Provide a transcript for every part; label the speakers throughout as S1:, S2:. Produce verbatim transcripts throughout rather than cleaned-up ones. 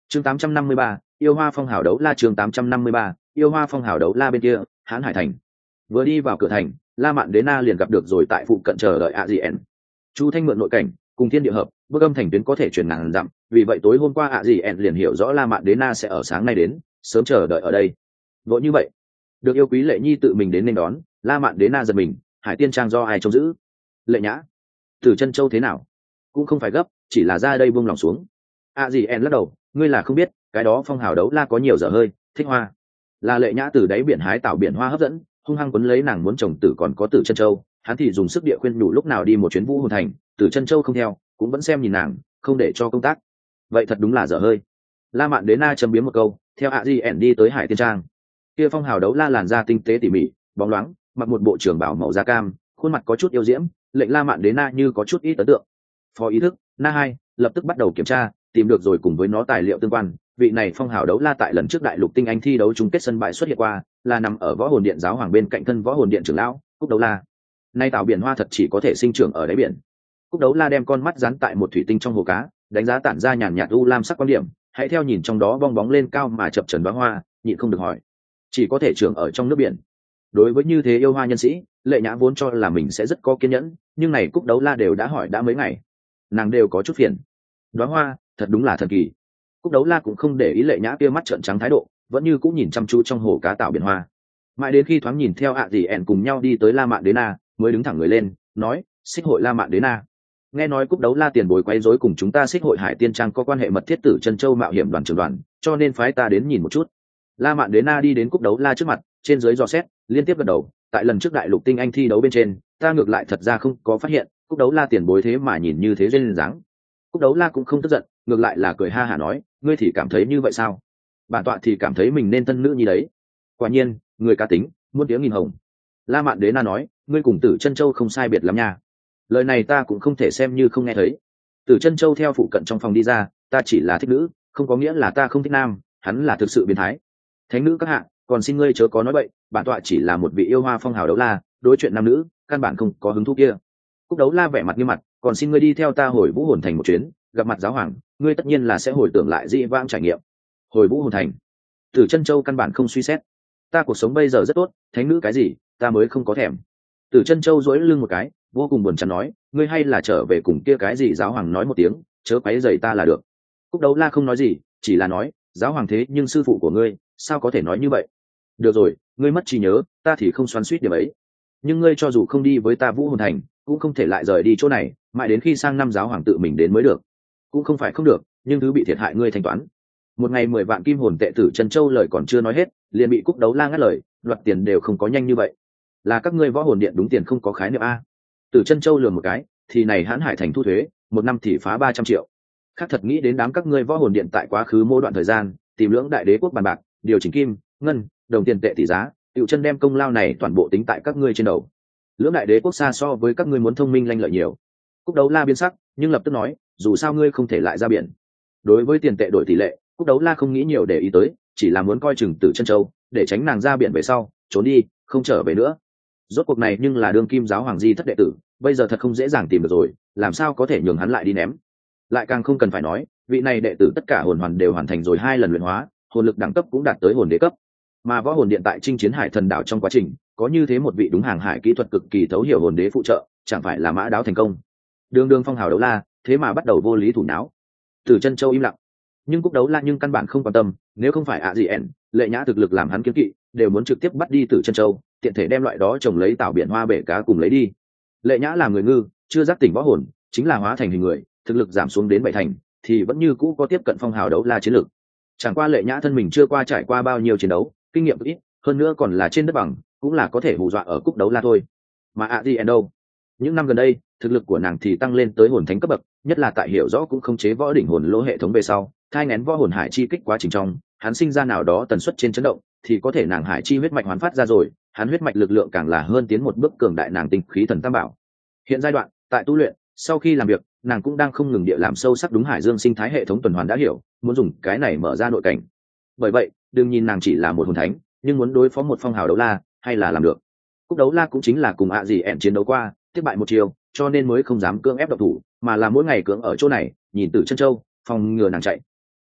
S1: chương tám trăm năm mươi ba, yêu hoa phong hào đấu la. chương tám trăm năm mươi ba, yêu hoa phong hào đấu la. Bên kia hán hải thành, vừa đi vào cửa thành, La Mạn Đế Na liền gặp được rồi tại phụ cận chờ đợi a dn. Chu Thanh mượn nội cảnh cùng thiên địa hợp, bước âm thành tuyến có thể truyền ngàn dặm, vì vậy tối hôm qua a dn liền hiểu rõ La Mạn Đế Na sẽ ở sáng nay đến, sớm chờ đợi ở đây. Vội như vậy, được yêu quý Lệ Nhi tự mình đến nên đón, La Mạn Đế Na giật mình. Hải Tiên Trang do ai trông giữ? Lệ Nhã. Từ Chân Châu thế nào? Cũng không phải gấp, chỉ là ra đây buông lòng xuống. a dn lắc đầu, ngươi là không biết, cái đó phong hào đấu la có nhiều dở hơi, thích hoa. Là Lệ Nhã từ đáy biển hái tạo biển hoa hấp dẫn, hung hăng quấn lấy nàng muốn chồng tử, còn có Tử Chân Châu, hắn thì dùng sức địa khuyên nhủ lúc nào đi một chuyến Vũ Hồn Thành, Tử Chân Châu không theo, cũng vẫn xem nhìn nàng, không để cho công tác. Vậy thật đúng là dở hơi. La Mạn Đế Na châm biếm một câu, theo a dn đi tới Hải Tiên Trang. Kia phong hào đấu la làn da tinh tế tỉ mỉ, bóng loáng, mặc một bộ trường bào màu da cam, khuôn mặt có chút yêu diễm, lệnh La Mạn Đế Na như có chút ít ấn tượng. Phó ý thức na hai lập tức bắt đầu kiểm tra, tìm được rồi cùng với nó tài liệu tương quan. Vị này phong hào đấu la tại lần trước đại lục tinh anh thi đấu chung kết sân bãi xuất hiện qua, là nằm ở võ hồn điện giáo hoàng bên cạnh thân võ hồn điện trưởng lão Cúc Đấu La. Nay tạo biển hoa thật chỉ có thể sinh trưởng ở đáy biển. Cúc Đấu La đem con mắt dán tại một thủy tinh trong hồ cá, đánh giá tản ra nhàn nhạt u lam sắc quan điểm, hãy theo nhìn trong đó bong bóng lên cao mà chập trần đóa hoa, nhịn không được hỏi, chỉ có thể trưởng ở trong nước biển? Đối với như thế yêu hoa nhân sĩ, Lệ Nhã vốn cho là mình sẽ rất có kiên nhẫn, nhưng này Cúc Đấu La đều đã hỏi đã mấy ngày, nàng đều có chút phiền. Đóa hoa thật đúng là thần kỳ. Cúc Đấu La cũng không để ý Lệ Nhã kia mắt trợn trắng thái độ, vẫn như cũng nhìn chăm chú trong hồ cá tạo biển hoa. Mãi đến khi thoáng nhìn theo ạ gì ẻn cùng nhau đi tới La Mạn Đế Na, mới đứng thẳng người lên, nói, xích hội La Mạn Đế Na. Nghe nói Cúc Đấu La tiền bối quấy rối cùng chúng ta xích hội Hải Tiên Trang có quan hệ mật thiết, Tử Chân Châu mạo hiểm đoàn trưởng đoàn, cho nên phái ta đến nhìn một chút. La Mạn Đế Na đi đến Cúc Đấu La trước mặt, trên dưới dò xét, liên tiếp gật đầu. Tại lần trước đại lục tinh anh thi đấu bên trên, ta ngược lại thật ra không có phát hiện Cúc Đấu La tiền bối thế mà nhìn như thế duyên dáng. Cúc Đấu La cũng không tức giận, ngược lại là cười ha hả nói, ngươi thì cảm thấy như vậy sao? Bản tọa thì cảm thấy mình nên thân nữ như đấy. Quả nhiên, người cá tính, muôn tiếng nghìn hồng. La Mạn Đế Na nói, ngươi cùng Tử Chân Châu không sai biệt lắm nha. Lời này ta cũng không thể xem như không nghe thấy. Tử Chân Châu theo phụ cận trong phòng đi ra, ta chỉ là thích nữ, không có nghĩa là ta không thích nam, hắn là thực sự biến thái. Thánh nữ các hạ, còn xin ngươi chớ có nói bậy, bản tọa chỉ là một vị yêu hoa phong hào đấu la, đối chuyện nam nữ, căn bản không có hứng thú kia. Cúc Đấu La vẻ mặt nghiêm mặt, còn xin ngươi đi theo ta hồi Vũ Hồn Thành một chuyến, gặp mặt giáo hoàng, ngươi tất nhiên là sẽ hồi tưởng lại dị vãng trải nghiệm. Hồi Vũ Hồn Thành? Tử Chân Châu căn bản không suy xét. Ta cuộc sống bây giờ rất tốt, thánh nữ cái gì, ta mới không có thèm. Tử Chân Châu duỗi lưng một cái, vô cùng buồn chán nói, ngươi hay là trở về cùng kia cái gì giáo hoàng nói một tiếng, chớ quấy rầy ta là được. Cúc Đấu La không nói gì, chỉ là nói, giáo hoàng thế nhưng sư phụ của ngươi, sao có thể nói như vậy? Được rồi, ngươi mất trí nhớ, ta thì không xoắn xuýt điểm ấy. Nhưng ngươi cho dù không đi với ta Vũ Hồn Thành, cũng không thể lại rời đi chỗ này, mãi đến khi sang năm giáo hoàng tự mình đến mới được. Cũng không phải không được, nhưng thứ bị thiệt hại ngươi thanh toán. Một ngày mười vạn kim hồn tệ. Tử Chân Châu lời còn chưa nói hết, liền bị Cúc Đấu La ngắt lời, đoạt tiền đều không có nhanh như vậy. Là các ngươi võ hồn điện đúng tiền không có khái niệm a. Tử Chân Châu lườm một cái, thì này Hán Hải Thành thu thuế, một năm thì phá ba trăm triệu. Khác thật nghĩ đến đám các ngươi võ hồn điện tại quá khứ mỗi đoạn thời gian, tìm lưỡng đại đế quốc bàn bạc, điều chỉnh kim, ngân, đồng tiền tệ tỷ giá, Tiểu Chân đem công lao này toàn bộ tính tại các ngươi trên đầu. Lưỡng đại đế quốc xa so với các ngươi muốn thông minh lanh lợi nhiều. Cúc Đấu La biến sắc, nhưng lập tức nói, dù sao ngươi không thể lại ra biển. Đối với tiền tệ đổi tỷ lệ, Cúc Đấu La không nghĩ nhiều để ý tới, chỉ là muốn coi chừng Tử Chân Châu, để tránh nàng ra biển về sau trốn đi, không trở về nữa. Rốt cuộc này nhưng là đương kim giáo hoàng di thất đệ tử, bây giờ thật không dễ dàng tìm được rồi, làm sao có thể nhường hắn lại đi ném. Lại càng không cần phải nói, vị này đệ tử tất cả hồn hoàn đều hoàn thành rồi hai lần luyện hóa, hồn lực đẳng cấp cũng đạt tới hồn đế cấp. Mà võ hồn điện tại chinh chiến Hải Thần đảo trong quá trình, có như thế một vị đúng hàng hải kỹ thuật cực kỳ thấu hiểu hồn đế phụ trợ, chẳng phải là mã đáo thành công. Đường đường phong hào đấu la, thế mà bắt đầu vô lý thủ não. Tử Chân Châu im lặng, nhưng Cúc Đấu La nhưng căn bản không quan tâm, nếu không phải ạ gì ẻn, Lệ Nhã thực lực làm hắn kiêng kỵ, đều muốn trực tiếp bắt đi Tử Chân Châu, tiện thể đem loại đó trồng lấy tạo biển hoa bể cá cùng lấy đi. Lệ Nhã là người ngư, chưa giác tỉnh võ hồn, chính là hóa thành hình người, thực lực giảm xuống đến bảy thành, thì vẫn như cũ có tiếp cận phong hào đấu la chiến lực. Chẳng qua Lệ Nhã thân mình chưa qua trải qua bao nhiêu chiến đấu, kinh nghiệm ít, hơn nữa còn là trên đất bằng, cũng là có thể hù dọa ở Cúc Đấu La thôi. Mà ạ gì ẻn đâu? Những năm gần đây, thực lực của nàng thì tăng lên tới hồn thánh cấp bậc, nhất là tại hiểu rõ cũng không chế võ đỉnh hồn lỗ hệ thống về sau, thai nén võ hồn hải chi kích quá trình trong, hắn sinh ra nào đó tần suất trên chấn động, thì có thể nàng hải chi huyết mạch hoán phát ra rồi, hắn huyết mạch lực lượng càng là hơn tiến một bước cường đại nàng tinh khí thần tam bảo. Hiện giai đoạn, tại tu luyện, sau khi làm việc, nàng cũng đang không ngừng địa làm sâu sắc đúng hải dương sinh thái hệ thống tuần hoàn đã hiểu, muốn dùng cái này mở ra nội cảnh. Bởi vậy, đừng nhìn nàng chỉ là một hồn thánh, nhưng muốn đối phó một phong hào đấu la, hay là làm được. Cúc Đấu La cũng chính là cùng ạ gì ẻn chiến đấu qua, thất bại một chiều, cho nên mới không dám cưỡng ép độc thủ, mà là mỗi ngày cưỡng ở chỗ này, nhìn Tử Chân Châu, phòng ngừa nàng chạy.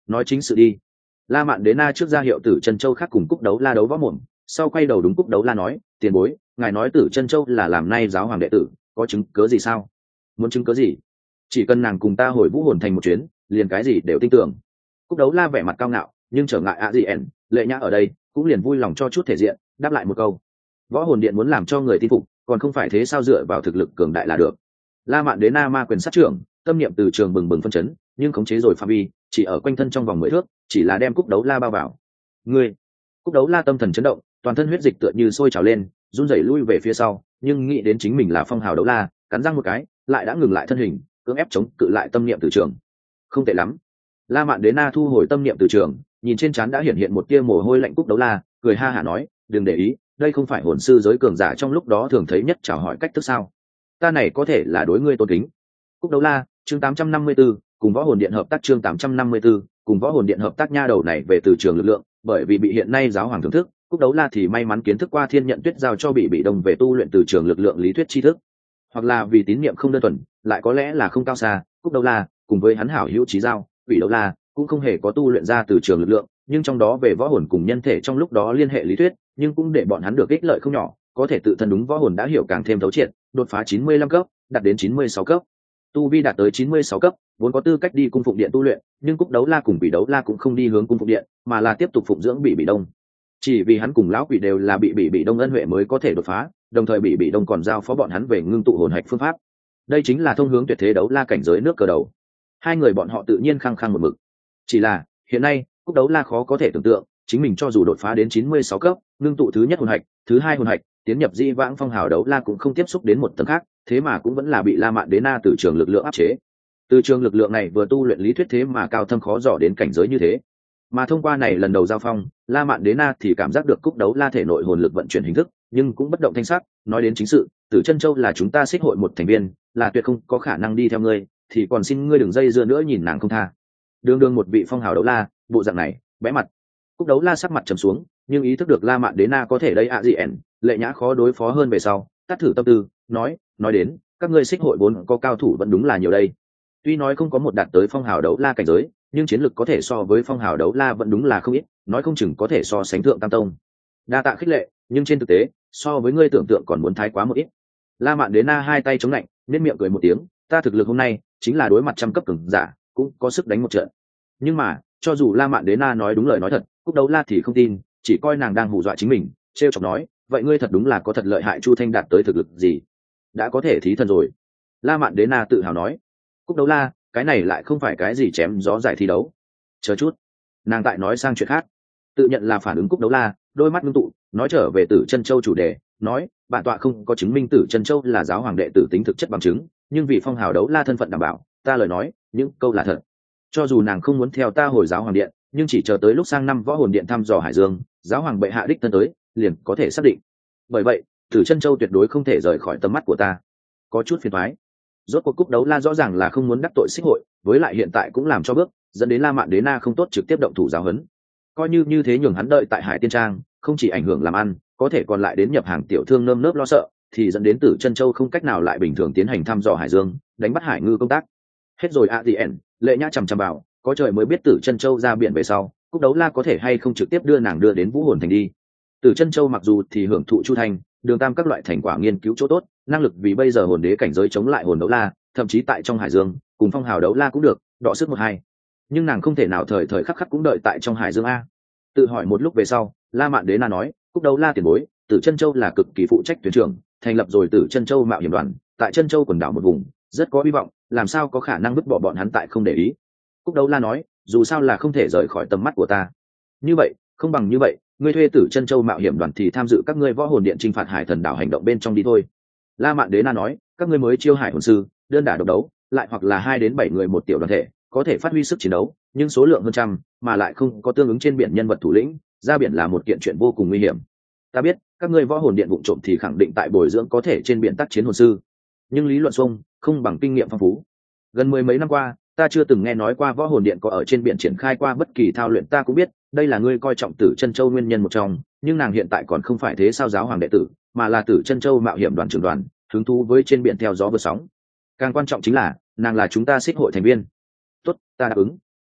S1: nói chính sự đi. La Mạn Đế Na trước ra hiệu Tử Chân Châu khác cùng Cúc Đấu La đấu võ mồm, sau quay đầu đúng Cúc Đấu La nói, tiền bối, ngài nói Tử Chân Châu là làm nay giáo hoàng đệ tử, có chứng cớ gì sao? Muốn chứng cớ gì? Chỉ cần nàng cùng ta hồi Vũ Hồn Thành một chuyến, liền cái gì đều tin tưởng. Cúc Đấu La vẻ mặt cao ngạo, nhưng trở ngại ạ gì ẻn, Lệ Nhã ở đây, cũng liền vui lòng cho chút thể diện, đáp lại một câu. Võ Hồn Điện muốn làm cho người tin phục, còn không phải thế sao, dựa vào thực lực cường đại là được. La Mạn Đế Na ma quyền sát trưởng, tâm niệm từ trường bừng bừng phân chấn, nhưng khống chế rồi phạm vi, chỉ ở quanh thân trong vòng mười thước, chỉ là đem Cúc Đấu La bao vào. Ngươi! Cúc Đấu La tâm thần chấn động, toàn thân huyết dịch tựa như sôi trào lên, run rẩy lui về phía sau, nhưng nghĩ đến chính mình là Phong Hào Đấu La, cắn răng một cái, lại đã ngừng lại thân hình, cưỡng ép chống cự lại tâm niệm từ trường. Không tệ lắm. La Mạn Đế Na thu hồi tâm niệm từ trường, nhìn trên trán đã hiện hiện một tia mồ hôi lạnh Cúc Đấu La, cười ha hả nói, đừng để ý, đây không phải hồn sư giới cường giả trong lúc đó thường thấy nhất chào hỏi cách thức sao? Ta này có thể là đối ngươi tôn kính. Cúc Đấu La, chương tám trăm năm mươi tám, cùng Võ Hồn Điện hợp tác chương tám trăm năm mươi tám, cùng Võ Hồn Điện hợp tác nha đầu này về từ trường lực lượng, bởi vì bị hiện nay giáo hoàng thưởng thức, Cúc Đấu La thì may mắn kiến thức qua Thiên Nhận Tuyết giao cho bị bị đồng về tu luyện từ trường lực lượng lý thuyết tri thức, hoặc là vì tín niệm không đơn thuần, lại có lẽ là không cao xa, Cúc Đấu La cùng với hắn hảo hữu Chí Giao, Quỷ Đấu La cũng không hề có tu luyện ra từ trường lực lượng, nhưng trong đó về võ hồn cùng nhân thể trong lúc đó liên hệ lý thuyết, nhưng cũng để bọn hắn được ích lợi không nhỏ, có thể tự thân đúng võ hồn đã hiểu càng thêm thấu triệt, đột phá chín mươi lăm cấp, đạt đến chín mươi sáu cấp. Tu vi đạt tới chín mươi sáu cấp, vốn có tư cách đi cung phụng điện tu luyện, nhưng Cúc Đấu La cùng Quỷ Đấu La cũng không đi hướng cung phụng điện, mà là tiếp tục phụng dưỡng Bị Bị Đông. Chỉ vì hắn cùng lão quỷ đều là bị Bị Bị Đông ân huệ mới có thể đột phá, đồng thời Bị Bị Đông còn giao phó bọn hắn về ngưng tụ hồn hạch phương pháp. Đây chính là thông hướng tuyệt thế đấu la cảnh giới nước cờ đầu. Hai người bọn họ tự nhiên khăng khăng một mực. Chỉ là, hiện nay, Cúc Đấu La khó có thể tưởng tượng, chính mình cho dù đột phá đến chín mươi sáu cấp, ngưng tụ thứ nhất hồn hạch, thứ hai hồn hạch, tiến nhập Di Vãng Phong Hào Đấu La cũng không tiếp xúc đến một tầng khác, thế mà cũng vẫn là bị La Mạn Đế Na từ trường lực lượng áp chế. Từ trường lực lượng này vừa tu luyện lý thuyết thế mà cao thâm khó dò đến cảnh giới như thế. Mà thông qua này lần đầu giao phong, La Mạn Đế Na thì cảm giác được Cúc Đấu La thể nội hồn lực vận chuyển hình thức, nhưng cũng bất động thanh sắc, nói đến chính sự, Tử Chân Châu là chúng ta xích hội một thành viên, là tuyệt không có khả năng đi theo ngươi, thì còn xin ngươi đừng dây dưa nữa nhìn nàng không tha. Đường đường một vị Phong Hào Đấu La, bộ dạng này, bẽ mặt. Cúc Đấu La sắc mặt trầm xuống, nhưng ý thức được La Mạn Đế Na có thể đây ạ gì ẻn, Lệ Nhã khó đối phó hơn về sau, tắt thử tâm tư, nói, nói đến, các ngươi xích hội vốn có cao thủ vẫn đúng là nhiều đây. Tuy nói không có một đạt tới Phong Hào Đấu La cảnh giới, nhưng chiến lực có thể so với Phong Hào Đấu La vẫn đúng là không ít, nói không chừng có thể so sánh thượng tam tông. Đa tạ khích lệ, nhưng trên thực tế, so với ngươi tưởng tượng còn muốn thái quá một ít. La Mạn Đế Na hai tay chống lạnh, nhếch miệng cười một tiếng, ta thực lực hôm nay chính là đối mặt trăm cấp cường giả, cũng có sức đánh một trận. Nhưng mà, cho dù La Mạn Đế Na nói đúng lời nói thật, Cúc Đấu La thì không tin, chỉ coi nàng đang hù dọa chính mình, trêu chọc nói, vậy ngươi thật đúng là có thật lợi hại. Chu Thanh đạt tới thực lực gì? Đã có thể thí thần rồi. La Mạn Đế Na tự hào nói. Cúc Đấu La, cái này lại không phải cái gì chém gió giải thi đấu. Chờ chút, nàng tại nói sang chuyện khác. Tự nhận là phản ứng Cúc Đấu La, đôi mắt ngưng tụ, nói trở về Tử Chân Châu chủ đề, nói, bản tọa không có chứng minh Tử Chân Châu là giáo hoàng đệ tử tính thực chất bằng chứng, nhưng vì Phong Hào Đấu La thân phận đảm bảo, ta lời nói, những câu là thật. Cho dù nàng không muốn theo ta hồi giáo hoàng điện, nhưng chỉ chờ tới lúc sang năm võ hồn điện thăm dò Hải Dương, giáo hoàng bệ hạ đích thân tới, liền có thể xác định. Bởi vậy, Tử Chân Châu tuyệt đối không thể rời khỏi tầm mắt của ta. Có chút phiền toái. Rốt cuộc Cúc Đấu La rõ ràng là không muốn đắc tội xích hội, với lại hiện tại cũng làm cho bước, dẫn đến La Mạn Đế Na không tốt trực tiếp động thủ giáo huấn. Coi như như thế nhường hắn đợi tại Hải Tiên Trang, không chỉ ảnh hưởng làm ăn, có thể còn lại đến nhập hàng tiểu thương nơm nớp lo sợ, thì dẫn đến Tử Chân Châu không cách nào lại bình thường tiến hành thăm dò Hải Dương, đánh bắt hải ngư công tác. Hết rồi a đê en, Lệ Nhã chằm chằm bảo, có trời mới biết Tử Chân Châu ra biển về sau, Cúc Đấu La có thể hay không trực tiếp đưa nàng đưa đến Vũ Hồn Thành đi. Tử Chân Châu mặc dù thì hưởng thụ Chu Thành, Đường Tam các loại thành quả nghiên cứu chỗ tốt, năng lực vì bây giờ hồn đế cảnh giới chống lại hồn đấu la, thậm chí tại trong Hải Dương, cùng Phong Hào Đấu La cũng được, đọ sức một hai. Nhưng nàng không thể nào thời thời khắc khắc cũng đợi tại trong Hải Dương a. Tự hỏi một lúc về sau, La Mạn Đế Na nói, Cúc Đấu La tiền bối, Tử Chân Châu là cực kỳ phụ trách thuyền trưởng, thành lập rồi Tử Chân Châu mạo hiểm đoàn, tại Chân Châu quần đảo một vùng, rất có hy vọng, làm sao có khả năng vứt bỏ bọn hắn tại không để ý. Cúc Đấu La nói, dù sao là không thể rời khỏi tầm mắt của ta. Như vậy, không bằng như vậy, ngươi thuê Tử Chân Châu mạo hiểm đoàn thì tham dự các ngươi võ hồn điện chinh phạt hải thần đảo hành động bên trong đi thôi. La Mạn Đế Na nói, các ngươi mới chiêu hải hồn sư, đơn đả độc đấu, lại hoặc là hai đến bảy người một tiểu đoàn thể, có thể phát huy sức chiến đấu, nhưng số lượng hơn trăm, mà lại không có tương ứng trên biển nhân vật thủ lĩnh, ra biển là một kiện chuyện vô cùng nguy hiểm. Ta biết, các ngươi võ hồn điện vụng trộm thì khẳng định tại bồi dưỡng có thể trên biển tác chiến hồn sư, nhưng lý luận xuông, không bằng kinh nghiệm phong phú. Gần mười mấy năm qua, ta chưa từng nghe nói qua võ hồn điện có ở trên biển triển khai qua bất kỳ thao luyện. Ta cũng biết, đây là ngươi coi trọng Tử Chân Châu nguyên nhân một trong, nhưng nàng hiện tại còn không phải thế sao giáo hoàng đệ tử, mà là Tử Chân Châu mạo hiểm đoàn trưởng đoàn, hứng thú với trên biển theo gió vượt sóng. Càng quan trọng chính là, nàng là chúng ta xích hội thành viên. Tốt, ta đáp ứng.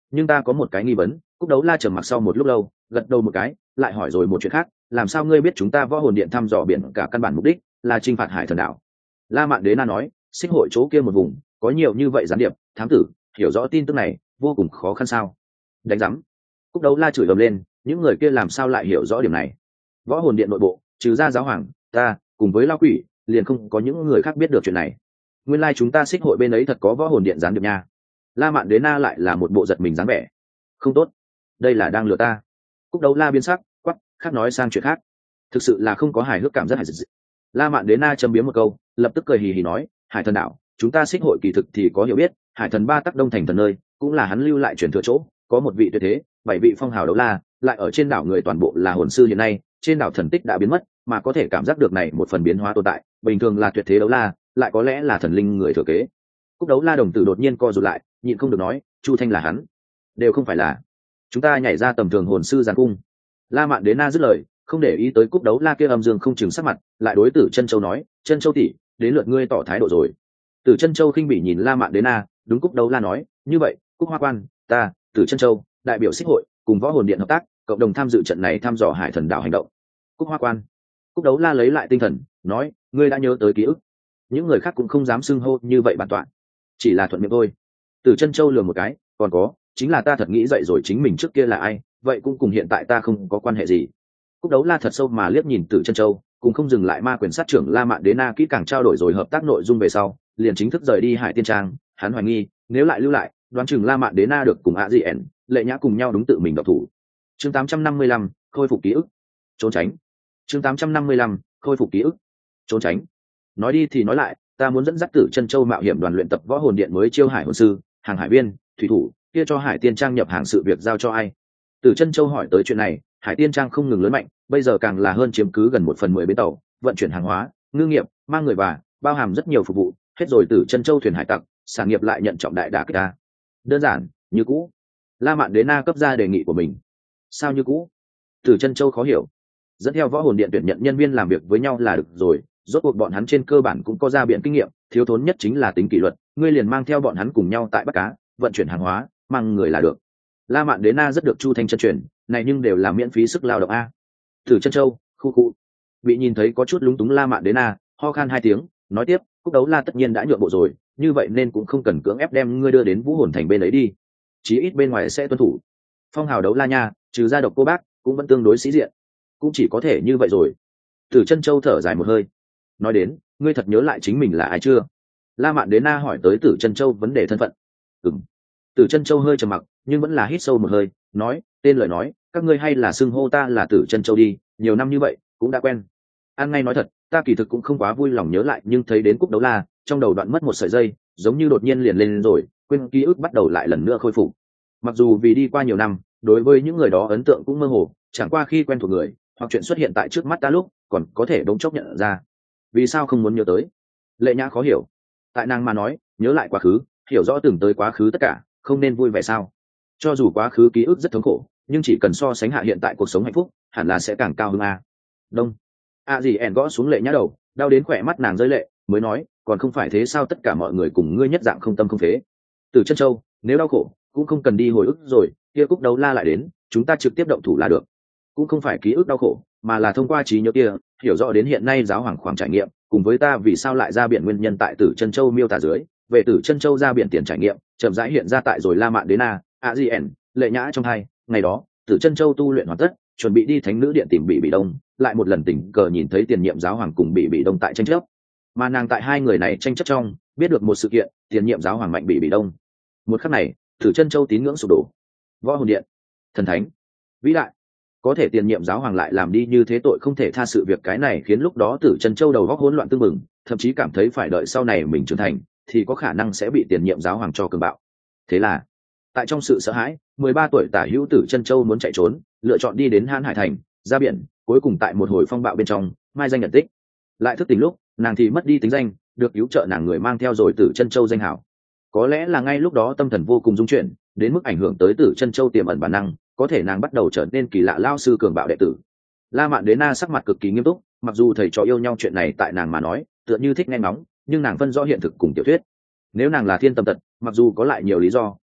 S1: nhưng ta có một cái nghi vấn. Cúc Đấu La trầm mặc sau một lúc lâu, gật đầu một cái, lại hỏi rồi một chuyện khác. Làm sao ngươi biết chúng ta Võ Hồn Điện thăm dò biển cả căn bản mục đích là chinh phạt Hải Thần Đảo? La Mạn Đế Na nói, xích hội chỗ kia một vùng có nhiều như vậy gián điệp thám tử, hiểu rõ tin tức này vô cùng khó khăn sao? Đánh rắm. Cúc Đấu La chửi ầm lên, những người kia làm sao lại hiểu rõ điểm này? Võ Hồn Điện nội bộ trừ ra giáo hoàng, ta cùng với Lao Quỷ liền không có những người khác biết được chuyện này. Nguyên lai like chúng ta xích hội bên ấy thật có Võ Hồn Điện gián điệp nha. La Mạn Đế Na lại là một bộ giật mình dáng vẻ. Không tốt, đây là đang lừa ta. Cúc Đấu La biến sắc, quắc, khác nói sang chuyện khác. Thực sự là không có hài hước cảm rất hài dị. La Mạn Đế Na châm biếm một câu, lập tức cười hì hì nói, Hải Thần Đảo, chúng ta xích hội kỳ thực thì có hiểu biết, Hải Thần Ba Tắc Đông thành thần nơi, cũng là hắn lưu lại truyền thừa chỗ, có một vị tuyệt thế, bảy vị phong hào đấu la, lại ở trên đảo người toàn bộ là hồn sư hiện nay, trên đảo thần tích đã biến mất, mà có thể cảm giác được này một phần biến hóa tồn tại, bình thường là tuyệt thế đấu la, lại có lẽ là thần linh người thừa kế. Cúc Đấu La đồng tử đột nhiên co rụt lại, nhịn không được nói, Chu Thanh là hắn, đều không phải là. Chúng ta nhảy ra tầm thường hồn sư giàn cung. La Mạn Đế Na dứt lời, không để ý tới Cúc Đấu La kia âm dương không chừng sắc mặt, lại đối Tử Chân Châu nói, Chân Châu tỷ, đến lượt ngươi tỏ thái độ rồi. Tử Chân Châu khinh bỉ nhìn La Mạn Đế Na, đúng Cúc Đấu La nói, như vậy, Cúc Hoa Quan, ta, Tử Chân Châu, đại biểu xích hội, cùng Võ Hồn Điện hợp tác, cộng đồng tham dự trận này thăm dò Hải Thần Đảo hành động. Cúc Hoa Quan. Cúc Đấu La lấy lại tinh thần, nói, ngươi đã nhớ tới ký ức. Những người khác cũng không dám xưng hô như vậy bản tọa, chỉ là thuận miệng thôi. Tử Chân Châu lườm một cái, còn có, chính là ta thật nghĩ dậy rồi chính mình trước kia là ai, vậy cũng cùng hiện tại ta không có quan hệ gì. Cúc Đấu La thật sâu mà liếc nhìn Tử Chân Châu, cùng không dừng lại ma quyền sát trưởng La Mạn Đế Na kỹ càng trao đổi rồi hợp tác nội dung về sau, liền chính thức rời đi Hải Tiên Trang. Hắn hoài nghi, nếu lại lưu lại, đoán chừng La Mạn Đế Na được cùng ạ gì ẻn, Lệ Nhã cùng nhau đúng tự mình độc thủ. Chương tám trăm năm mươi lăm, khôi phục ký ức. Trốn tránh. Chương tám trăm năm mươi lăm, khôi phục ký ức. Trốn tránh. Nói đi thì nói lại, ta muốn dẫn dắt Tử Chân Châu mạo hiểm đoàn luyện tập Võ Hồn Điện mới chiêu hải hồn sư, hàng hải viên, thủy thủ, kia cho Hải Tiên Trang nhập hàng sự việc giao cho ai? Tử Chân Châu hỏi tới chuyện này, Hải Tiên Trang không ngừng lớn mạnh, bây giờ càng là hơn chiếm cứ gần một phần mười bến tàu, vận chuyển hàng hóa, ngư nghiệp, mang người và bao hàm rất nhiều phục vụ, hết rồi Tử Chân Châu thuyền hải tặc, sản nghiệp lại nhận trọng đại đả kích ta. Đơn giản, như cũ. La Mạn Đế Na cấp ra đề nghị của mình. Sao như cũ? Tử Chân Châu khó hiểu. Dẫn theo Võ Hồn Điện tuyển nhận nhân viên làm việc với nhau là được rồi, rốt cuộc bọn hắn trên cơ bản cũng có ra biển kinh nghiệm, thiếu thốn nhất chính là tính kỷ luật, ngươi liền mang theo bọn hắn cùng nhau tại bắt cá, vận chuyển hàng hóa, mang người là được. La Mạn Đế Na rất được Chu Thanh chân truyền, này nhưng đều là miễn phí sức lao động a. Tử Chân Châu, khu khu. Bị nhìn thấy có chút lúng túng La Mạn Đế Na, ho khan hai tiếng, nói tiếp, Cúc Đấu La tất nhiên đã nhượng bộ rồi, như vậy nên cũng không cần cưỡng ép đem ngươi đưa đến Vũ Hồn Thành bên ấy đi, chí ít bên ngoài sẽ tuân thủ. Phong hào đấu la nha, trừ ra độc cô bác, cũng vẫn tương đối sĩ diện, cũng chỉ có thể như vậy rồi. Tử Chân Châu thở dài một hơi, nói đến, ngươi thật nhớ lại chính mình là ai chưa? La Mạn Đế Na hỏi tới Tử Chân Châu vấn đề thân phận. Ừm. Tử Chân Châu hơi trầm mặc, nhưng vẫn là hít sâu một hơi, nói, tên lời nói, các ngươi hay là xưng hô ta là Tử Chân Châu đi, nhiều năm như vậy, cũng đã quen. An ngay nói thật, ta kỳ thực cũng không quá vui lòng nhớ lại, nhưng thấy đến Cúc Đấu La, trong đầu đoạn mất một sợi dây, giống như đột nhiên liền lên rồi, quên ký ức bắt đầu lại lần nữa khôi phục. Mặc dù vì đi qua nhiều năm, đối với những người đó ấn tượng cũng mơ hồ, chẳng qua khi quen thuộc người, hoặc chuyện xuất hiện tại trước mắt ta lúc, còn có thể bỗng chốc nhận ra. Vì sao không muốn nhớ tới? Lệ Nhã khó hiểu. Tại nàng mà nói, nhớ lại quá khứ, hiểu rõ từng tới quá khứ tất cả, không nên vui vẻ sao? Cho dù quá khứ ký ức rất thống khổ, nhưng chỉ cần so sánh hạ hiện tại cuộc sống hạnh phúc, hẳn là sẽ càng cao hơn a. Đông. A gì ẻn gõ xuống Lệ Nhã đầu, đau đến khỏe mắt nàng rơi lệ, mới nói, còn không phải thế sao, tất cả mọi người cùng ngươi nhất dạng không tâm không phế. Từ Chân Châu, nếu đau khổ, cũng không cần đi hồi ức rồi, kia Cúc Đấu La lại đến, chúng ta trực tiếp động thủ là được. Cũng không phải ký ức đau khổ, mà là thông qua trí nhớ kia, hiểu rõ đến hiện nay giáo hoàng khoảng trải nghiệm, cùng với ta vì sao lại ra biển nguyên nhân tại Tử Chân Châu miêu tả dưới, về Tử Chân Châu ra biển tiền trải nghiệm, chậm rãi hiện ra tại rồi La Mạn Đế Na, A Di ẻn, Lệ Nhã trong hai, ngày đó, Tử Chân Châu tu luyện hoàn tất, chuẩn bị đi Thánh Nữ Điện tìm Bị Bị Đông, lại một lần tình cờ nhìn thấy tiền nhiệm giáo hoàng cùng Bị Bị Đông tại tranh chấp. Mà nàng tại hai người này tranh chấp trong, biết được một sự kiện, tiền nhiệm giáo hoàng mạnh Bị Bị Đông. Một khắc này, Tử Chân Châu tín ngưỡng sụp đổ. Võ Hồn Điện, thần thánh, vĩ đại, có thể tiền nhiệm giáo hoàng lại làm đi như thế tội không thể tha sự việc, cái này khiến lúc đó Tử Chân Châu đầu óc hỗn loạn tương mừng, thậm chí cảm thấy phải đợi sau này mình trưởng thành thì có khả năng sẽ bị tiền nhiệm giáo hoàng cho cường bạo. Thế là tại trong sự sợ hãi, mười ba tuổi tả hữu Tử Chân Châu muốn chạy trốn, lựa chọn đi đến Hán Hải Thành, ra biển, cuối cùng tại một hồi phong bạo bên trong mai danh nhận tích. Lại thức tỉnh lúc, nàng thì mất đi tính danh, được cứu trợ nàng người mang theo rồi Tử Chân Châu danh hảo. Có lẽ là ngay lúc đó tâm thần vô cùng rung chuyển, đến mức ảnh hưởng tới Tử Chân Châu tiềm ẩn bản năng, có thể nàng bắt đầu trở nên kỳ lạ lao sư cường bạo đệ tử. La Mạn Đế Na sắc mặt cực kỳ nghiêm túc, mặc dù thầy trò yêu nhau chuyện này tại nàng mà nói tựa như thích nghe ngóng, nhưng nàng phân rõ hiện thực cùng tiểu thuyết. Nếu nàng là thiên tâm tật, mặc dù có lại nhiều lý do,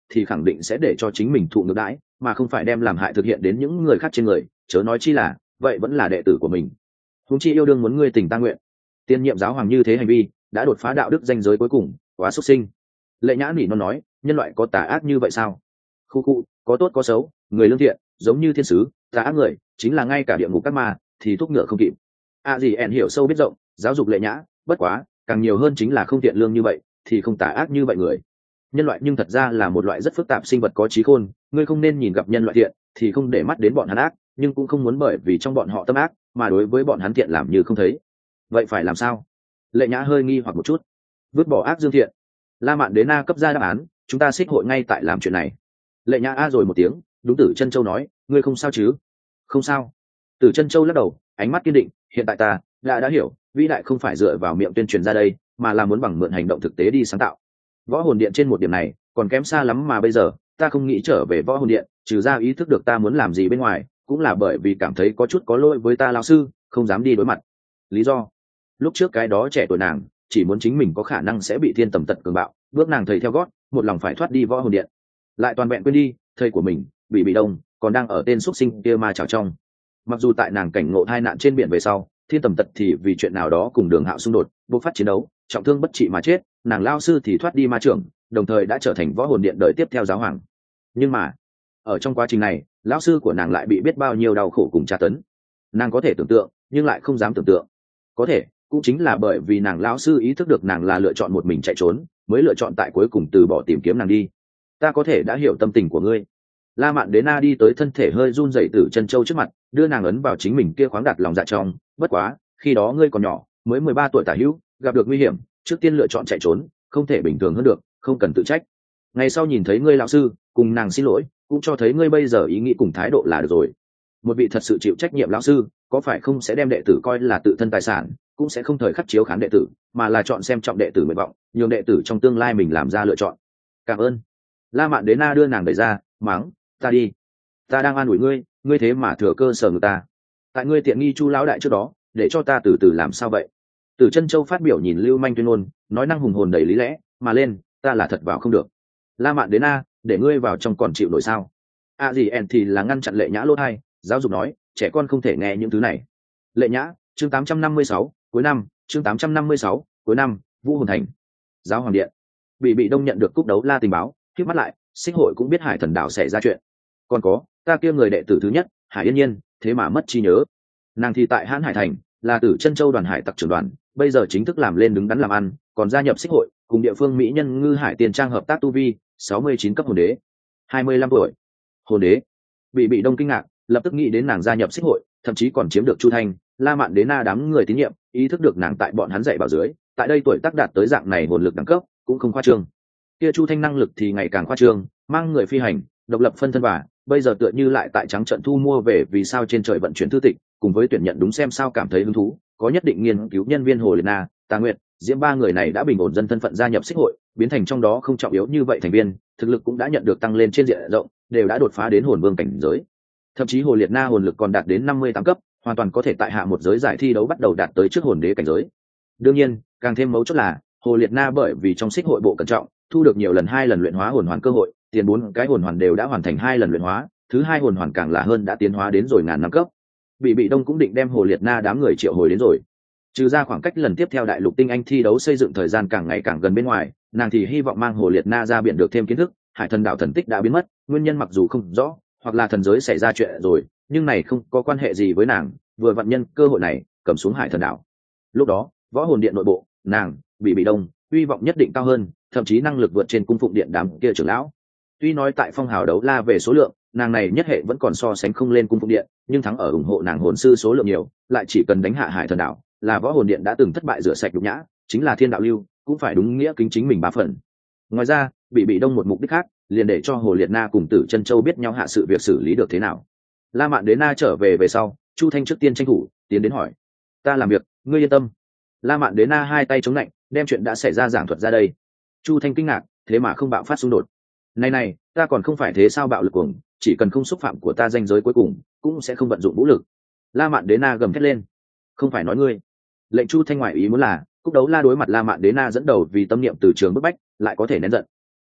S1: thì khẳng định sẽ để cho chính mình thụ ngược đãi, mà không phải đem làm hại thực hiện đến những người khác trên người, chớ nói chi là vậy vẫn là đệ tử của mình. Huống chi yêu đương muốn ngươi tình ta nguyện, tiên nhiệm giáo hoàng như thế hành vi đã đột phá đạo đức ranh giới cuối cùng, quá xuất sinh. Lệ Nhã nỉ non nói, nhân loại có tà ác như vậy sao? Khu khu, có tốt có xấu, người lương thiện giống như thiên sứ, tà ác người chính là ngay cả địa ngục các ma thì thúc ngựa không kịp. A gì ẻn hiểu sâu biết rộng, giáo dục Lệ Nhã, bất quá càng nhiều hơn chính là không thiện lương như vậy thì không tà ác như vậy người. Nhân loại nhưng thật ra là một loại rất phức tạp sinh vật có trí khôn, ngươi không nên nhìn gặp nhân loại thiện thì không để mắt đến bọn hắn ác, nhưng cũng không muốn bởi vì trong bọn họ tâm ác mà đối với bọn hắn thiện làm như không thấy. Vậy phải làm sao? Lệ Nhã hơi nghi hoặc một chút. Vứt bỏ ác dương thiện. La Mạn Đế Na cấp ra đáp án, chúng ta xích hội ngay tại làm chuyện này. Lệ Nhã a rồi một tiếng, đúng. Tử Chân Châu nói, ngươi không sao chứ? Không sao. Tử Chân Châu lắc đầu, ánh mắt kiên định, hiện tại ta đã đã hiểu, vĩ đại không phải dựa vào miệng tuyên truyền ra đây, mà là muốn bằng mượn hành động thực tế đi sáng tạo. Võ hồn điện trên một điểm này còn kém xa lắm, mà bây giờ ta không nghĩ trở về võ hồn điện, trừ ra ý thức được ta muốn làm gì bên ngoài, cũng là bởi vì cảm thấy có chút có lỗi với ta lão sư, không dám đi đối mặt. Lý do, lúc trước cái đó trẻ tuổi nàng chỉ muốn chính mình có khả năng sẽ bị thiên tầm tật cường bạo, bước nàng thầy theo gót, một lòng phải thoát đi võ hồn điện, lại toàn vẹn quên đi thầy của mình bị bị đông còn đang ở tên xuất sinh kia ma trào trong. Mặc dù tại nàng cảnh ngộ tai nạn trên biển về sau, thiên tầm tật thì vì chuyện nào đó cùng Đường Hạo xung đột, bộc phát chiến đấu, trọng thương bất trị mà chết, nàng lao sư thì thoát đi ma trưởng, đồng thời đã trở thành võ hồn điện đợi tiếp theo giáo hoàng. Nhưng mà ở trong quá trình này, lão sư của nàng lại bị biết bao nhiêu đau khổ cùng tra tấn. Nàng có thể tưởng tượng nhưng lại không dám tưởng tượng. Có thể cũng chính là bởi vì nàng lão sư ý thức được nàng là lựa chọn một mình chạy trốn, mới lựa chọn tại cuối cùng từ bỏ tìm kiếm nàng đi. Ta có thể đã hiểu tâm tình của ngươi. La Mạn Đế Na đi tới thân thể hơi run rẩy Tử Chân Châu trước mặt, đưa nàng ấn vào chính mình kia khoáng đạt lòng dạ trong. Bất quá khi đó ngươi còn nhỏ, mới mười ba tuổi tả hữu, gặp được nguy hiểm, trước tiên lựa chọn chạy trốn, không thể bình thường hơn được, không cần tự trách. Ngày sau nhìn thấy ngươi lão sư cùng nàng xin lỗi, cũng cho thấy ngươi bây giờ ý nghĩ cùng thái độ là được rồi. Một vị thật sự chịu trách nhiệm lão sư có phải không sẽ đem đệ tử coi là tự thân tài sản, cũng sẽ không thời khắc chiếu khán đệ tử, mà là chọn xem trọng đệ tử nguyện vọng, nhường đệ tử trong tương lai mình làm ra lựa chọn. Cảm ơn. La Mạn Đế Na đưa nàng đẩy ra, mắng, ta đi, ta đang an ủi ngươi, ngươi thế mà thừa cơ sở người ta. Tại ngươi tiện nghi Chu lão đại trước đó, để cho ta từ từ làm sao vậy? Tử Chân Châu phát biểu nhìn lưu manh tuyên ngôn, nói năng hùng hồn đầy lý lẽ, mà lên, ta là thật vào không được. La Mạn Đế Na, để ngươi vào trong còn chịu nổi sao? A gì en thì là ngăn chặn Lệ Nhã lỗ tai, giáo dục nói, trẻ con không thể nghe những thứ này. Lệ Nhã, chương tám trăm năm mươi sáu, cuối năm, chương tám trăm năm mươi sáu, cuối năm, Vũ Hồn Thành. Giáo hoàng điện. Bị bị đông nhận được cúp đấu la tình báo, khép mắt lại, Xích hội cũng biết Hải Thần đảo xảy ra chuyện. Còn có, ta kia người đệ tử thứ nhất, Hải Yên Nhiên, thế mà mất trí nhớ. Nàng thì tại Hán Hải Thành, là Tử Chân Châu đoàn hải tặc trưởng đoàn, bây giờ chính thức làm lên đứng đắn làm ăn, còn gia nhập Xích hội, cùng địa phương mỹ nhân Ngư Hải Tiền Trang hợp tác tu vi, sáu mươi chín cấp hồn đế, hai mươi lăm tuổi. Hồn đế. Bị bị đông kinh ngạc, lập tức nghĩ đến nàng gia nhập Xích hội, thậm chí còn chiếm được Chu Thanh, La Mạn Đế Na đám người tín nhiệm, ý thức được nàng tại bọn hắn dạy bảo dưới, tại đây tuổi tác đạt tới dạng này hồn lực đẳng cấp, cũng không khoa trương. Kia Chu Thanh năng lực thì ngày càng khoa trương, mang người phi hành, độc lập phân thân và bây giờ tựa như lại tại trắng trận thu mua về vì sao trên trời vận chuyển thư tịch, cùng với tuyển nhận đúng xem sao cảm thấy hứng thú, có nhất định nghiên cứu nhân viên Hồ Liệt Na, Tà Nguyệt, Diễm ba người này đã bình ổn dân thân phận gia nhập Xích hội, biến thành trong đó không trọng yếu như vậy thành viên, thực lực cũng đã nhận được tăng lên trên diện rộng, đều đã đột phá đến hồn vương cảnh giới. Thậm chí Hồ Liệt Na hồn lực còn đạt đến năm mươi tám cấp, hoàn toàn có thể tại hạ một giới giải thi đấu bắt đầu đạt tới trước hồn đế cảnh giới. Đương nhiên, càng thêm mấu chốt là Hồ Liệt Na bởi vì trong Xích hội bộ cẩn trọng, thu được nhiều lần hai lần luyện hóa hồn hoàn cơ hội, tiền bốn cái hồn hoàn đều đã hoàn thành hai lần luyện hóa, thứ hai hồn hoàn càng là hơn đã tiến hóa đến rồi ngàn năm cấp. Bị bị đông cũng định đem Hồ Liệt Na đám người triệu hồi đến rồi. Trừ ra khoảng cách lần tiếp theo đại lục tinh anh thi đấu xây dựng thời gian càng ngày càng gần bên ngoài, nàng thì hy vọng mang Hồ Liệt Na ra biển được thêm kiến thức. Hải Thần đảo thần tích đã biến mất, nguyên nhân mặc dù không rõ, hoặc là thần giới xảy ra chuyện rồi, nhưng này không có quan hệ gì với nàng, vừa vặn nhân cơ hội này cầm xuống Hải Thần đảo. Lúc đó võ hồn điện nội bộ, nàng bị bị đông hy vọng nhất định cao hơn, thậm chí năng lực vượt trên cung phụng điện đám kia trưởng lão. Tuy nói tại phong hào đấu la về số lượng, nàng này nhất hệ vẫn còn so sánh không lên cung phụng điện, nhưng thắng ở ủng hộ nàng hồn sư số lượng nhiều, lại chỉ cần đánh hạ Hải Thần đảo, là võ hồn điện đã từng thất bại rửa sạch nhục nhã, chính là thiên đạo lưu, cũng phải đúng nghĩa kính chính mình ba phần. Ngoài ra, bị bị đông một mục đích khác, liền để cho Hồ Liệt Na cùng Tử Chân Châu biết nhau hạ sự việc xử lý được thế nào. La Mạn Đế Na trở về về sau, Chu Thanh trước tiên tranh thủ tiến đến hỏi, ta làm việc, ngươi yên tâm. La Mạn Đế Na hai tay chống lạnh, đem chuyện đã xảy ra giảng thuật ra đây. Chu Thanh kinh ngạc, thế mà không bạo phát xung đột. Này này, ta còn không phải thế sao bạo lực cuồng, chỉ cần không xúc phạm của ta danh giới cuối cùng, cũng sẽ không vận dụng vũ lực. La Mạn Đế Na gầm thét lên, không phải nói ngươi. Lệnh Chu Thanh ngoại ý muốn là, cúc đấu la đối mặt La Mạn Đế Na dẫn đầu vì tâm niệm từ trường bức bách, lại có thể nén giận.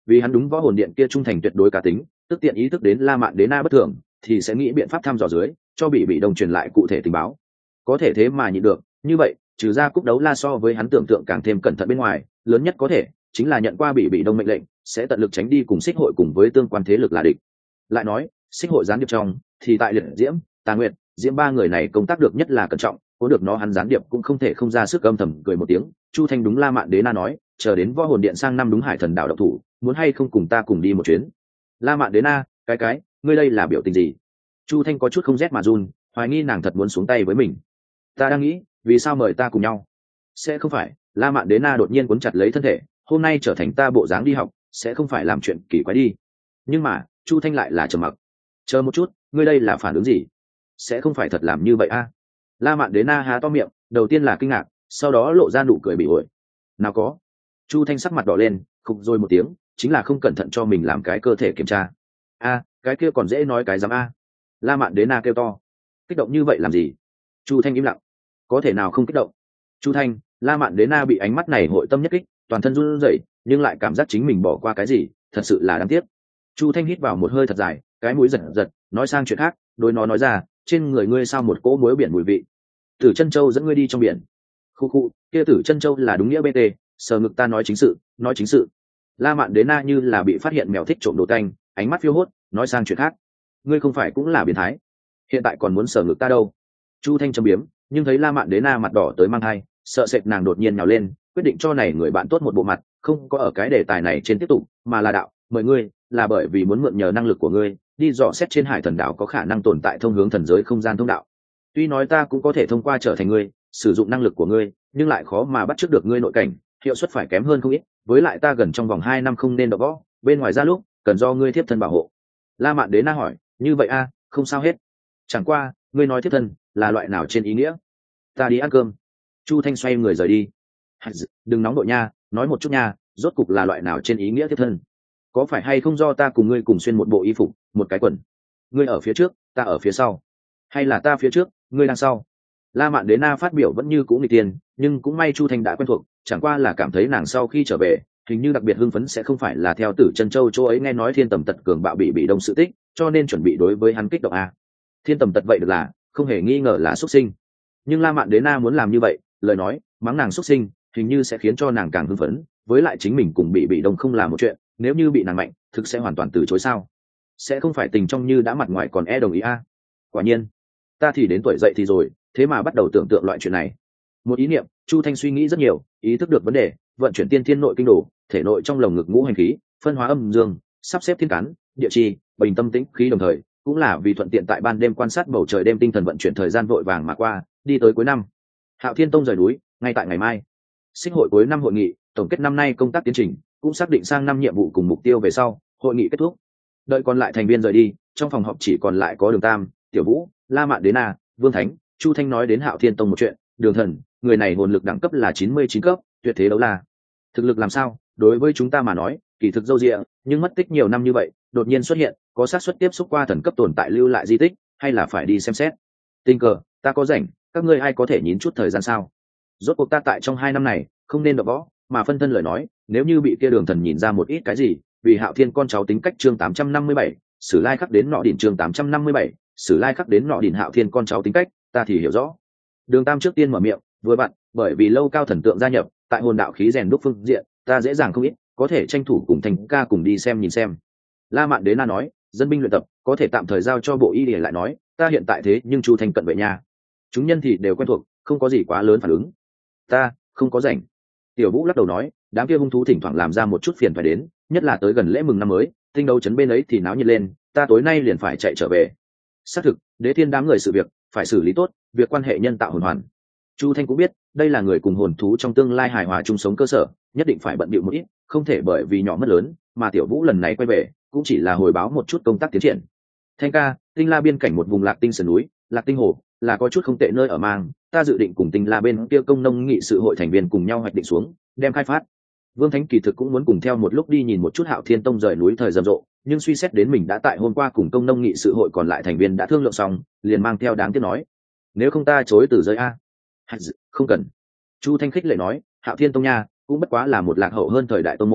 S1: vì hắn đúng võ hồn điện kia trung thành tuyệt đối cá tính, tức tiện ý thức đến La Mạn Đế Na bất thường thì sẽ nghĩ biện pháp thăm dò dưới cho bị bị đồng truyền lại cụ thể tình báo. Có thể thế mà nhịn được như vậy, trừ ra Cúc Đấu La so với hắn tưởng tượng càng thêm cẩn thận bên ngoài, lớn nhất có thể chính là nhận qua bị bị đông mệnh lệnh sẽ tận lực tránh đi cùng xích hội cùng với tương quan thế lực là địch. Lại nói xích hội gián điệp trong thì tại Liệt Diễm, Tà Nguyệt, Diễm ba người này công tác được nhất là cẩn trọng, có được nó hắn gián điệp cũng không thể không ra sức âm thầm cười một tiếng. Chu Thanh đúng La Mạn Đế Na nói, chờ đến võ hồn điện sang năm đúng Hải Thần đảo độc thủ, muốn hay không cùng ta cùng đi một chuyến. La Mạn Đế Na, cái cái, ngươi đây là biểu tình gì? Chu Thanh có chút không rét mà run, hoài nghi nàng thật muốn xuống tay với mình. Ta đang nghĩ, vì sao mời ta cùng nhau? Sẽ không phải? La Mạn Đế Na đột nhiên cuốn chặt lấy thân thể, hôm nay trở thành ta bộ dáng đi học, sẽ không phải làm chuyện kỳ quái đi. Nhưng mà Chu Thanh lại là trầm mặc. Chờ một chút, ngươi đây là phản ứng gì? Sẽ không phải thật làm như vậy a? À? La Mạn Đế Na há to miệng, đầu tiên là kinh ngạc, sau đó lộ ra nụ cười bị ổi. Nào có? Chu Thanh sắc mặt đỏ lên, khục rồi một tiếng, chính là không cẩn thận cho mình làm cái cơ thể kiểm tra. A, cái kia còn dễ nói cái dám a. La Mạn Đế Na kêu to. Kích động như vậy làm gì? Chu Thanh im lặng. Có thể nào không kích động? Chu Thanh, La Mạn Đế Na bị ánh mắt này hội tâm nhất kích, toàn thân run rẩy, nhưng lại cảm giác chính mình bỏ qua cái gì, thật sự là đáng tiếc. Chu Thanh hít vào một hơi thật dài, cái mũi giật giật, nói sang chuyện khác, đối nó nói ra, trên người ngươi sao một cỗ muối biển mùi vị? Tử Chân Châu dẫn ngươi đi trong biển. Khu khu, kia Tử Chân Châu là đúng nghĩa bê tê, sờ ngực ta nói chính sự, nói chính sự. La Mạn Đế Na như là bị phát hiện mèo thích trộm đồ tanh, ánh mắt phiêu hốt, nói sang chuyện khác. Ngươi không phải cũng là biến thái, hiện tại còn muốn sờ ngực ta đâu? Chu Thanh châm biếm, nhưng thấy La Mạn Đế Na mặt đỏ tới mang hai, sợ sệt nàng đột nhiên nhào lên, quyết định cho này người bạn tốt một bộ mặt, không có ở cái đề tài này trên tiếp tục, mà là đạo, mời ngươi, là bởi vì muốn mượn nhờ năng lực của ngươi, đi dò xét trên Hải Thần đảo có khả năng tồn tại thông hướng thần giới không gian thông đạo. Tuy nói ta cũng có thể thông qua trở thành ngươi, sử dụng năng lực của ngươi, nhưng lại khó mà bắt chước được ngươi nội cảnh, hiệu suất phải kém hơn không ít, với lại ta gần trong vòng hai năm không nên đọ võ, bên ngoài ra lúc, cần do ngươi tiếp thân bảo hộ. La Mạn Đế Na hỏi, như vậy a, không sao hết. Chẳng qua, ngươi nói tiếp thân, là loại nào trên ý nghĩa? Ta đi ăn cơm. Chu Thanh xoay người rời đi. Đừng nóng đội nha, nói một chút nha, rốt cục là loại nào trên ý nghĩa tiếp thân? Có phải hay không do ta cùng ngươi cùng xuyên một bộ y phục, một cái quần? Ngươi ở phía trước, ta ở phía sau. Hay là ta phía trước, ngươi đằng sau? La Mạn Đế Na phát biểu vẫn như cũ nghịch tiền, nhưng cũng may Chu Thanh đã quen thuộc, chẳng qua là cảm thấy nàng sau khi trở về, hình như đặc biệt hưng phấn sẽ không phải là theo Tử Chân Châu chỗ ấy nghe nói Thiên Tầm Tật cường bạo bị bị đông sự tích, cho nên chuẩn bị đối với hắn kích động a. Thiên Tầm Tật vậy được là, không hề nghi ngờ là xuất sinh. Nhưng La Mạn Đế Na muốn làm như vậy, lời nói, mắng nàng xuất sinh, hình như sẽ khiến cho nàng càng hưng phấn, với lại chính mình cùng bị bị đông không là một chuyện, nếu như bị nàng mạnh, thực sẽ hoàn toàn từ chối sao? Sẽ không phải tình trong như đã mặt ngoài còn e đồng ý a. Quả nhiên, ta thì đến tuổi dậy thì rồi, thế mà bắt đầu tưởng tượng loại chuyện này. Một ý niệm, Chu Thanh suy nghĩ rất nhiều, ý thức được vấn đề, vận chuyển tiên thiên nội kinh đồ, thể nội trong lồng ngực ngũ hành khí, phân hóa âm dương, sắp xếp thiên cán, địa chi, bình tâm tĩnh khí đồng thời, cũng là vì thuận tiện tại ban đêm quan sát bầu trời đêm tinh thần vận chuyển thời gian vội vàng mà qua, đi tới cuối năm. Hạo Thiên Tông rời núi, ngay tại ngày mai. Xích hội cuối năm hội nghị, tổng kết năm nay công tác tiến trình, cũng xác định sang năm nhiệm vụ cùng mục tiêu về sau, hội nghị kết thúc. Đợi còn lại thành viên rời đi, trong phòng họp chỉ còn lại có Đường Tam, Tiểu Vũ, La Mạn Đế Na, Vương Thánh, Chu Thanh nói đến Hạo Thiên Tông một chuyện, Đường Thần, người này hồn lực đẳng cấp là chín mươi chín cấp, tuyệt thế đấu la. Thực lực làm sao, đối với chúng ta mà nói, kỳ thực dâu dịa, nhưng mất tích nhiều năm như vậy, đột nhiên xuất hiện, có xác suất tiếp xúc qua thần cấp tồn tại lưu lại di tích, hay là phải đi xem xét. Tình cờ, ta có rảnh, các ngươi ai có thể nhín chút thời gian sao? Rốt cuộc ta tại trong hai năm này, không nên đọ võ, mà phân thân lời nói, nếu như bị kia Đường Thần nhìn ra một ít cái gì, vì Hạo Thiên con cháu tính cách chương tám trăm năm mươi bảy, Sử Lai khắc đến nọ đỉnh chương tám trăm năm mươi bảy, Sử Lai khắc đến nọ đỉnh Hạo Thiên con cháu tính cách, ta thì hiểu rõ. Đường Tam trước tiên mở miệng, vừa bạn, bởi vì lâu cao thần tượng gia nhập, tại hồn đạo khí rèn đúc phương diện, ta dễ dàng không ít, có thể tranh thủ cùng Thành ca cùng đi xem nhìn xem. La Mạn Đế Na nói, dân binh luyện tập, có thể tạm thời giao cho bộ y để lại nói, ta hiện tại thế nhưng Chu Thanh cận vệ nhà. Chúng nhân thì đều quen thuộc, không có gì quá lớn phản ứng. Ta, không có rảnh. Tiểu Vũ lắc đầu nói, đám kia hung thú thỉnh thoảng làm ra một chút phiền phải đến, nhất là tới gần lễ mừng năm mới, tinh đấu chấn bên ấy thì náo nhiệt lên, ta tối nay liền phải chạy trở về. Xác thực, Đế Thiên đám người sự việc, phải xử lý tốt, việc quan hệ nhân tạo hồn hoàn. Chu Thanh cũng biết, đây là người cùng hồn thú trong tương lai hài hòa chung sống cơ sở, nhất định phải bận bịu một ít, không thể bởi vì nhỏ mất lớn, mà Tiểu Vũ lần này quay về, cũng chỉ là hồi báo một chút công tác tiến triển. Thanh ca, Tinh La biên cảnh một vùng Lạc Tinh sườn núi, Lạc Tinh hồ, là có chút không tệ nơi ở mang, ta dự định cùng Tinh La bên kia công nông nghị sự hội thành viên cùng nhau hoạch định xuống, đem khai phát. Vương Thánh kỳ thực cũng muốn cùng theo một lúc đi nhìn một chút Hạo Thiên Tông rời núi thời rầm rộ, nhưng suy xét đến mình đã tại hôm qua cùng công nông nghị sự hội còn lại thành viên đã thương lượng xong, liền mang theo đáng tiếc nói, nếu không ta chối từ giới a. Không cần. Chu Thanh khích lệ nói, Hạo Thiên Tông nha, cũng bất quá là một lạc hậu hơn thời đại tông môn,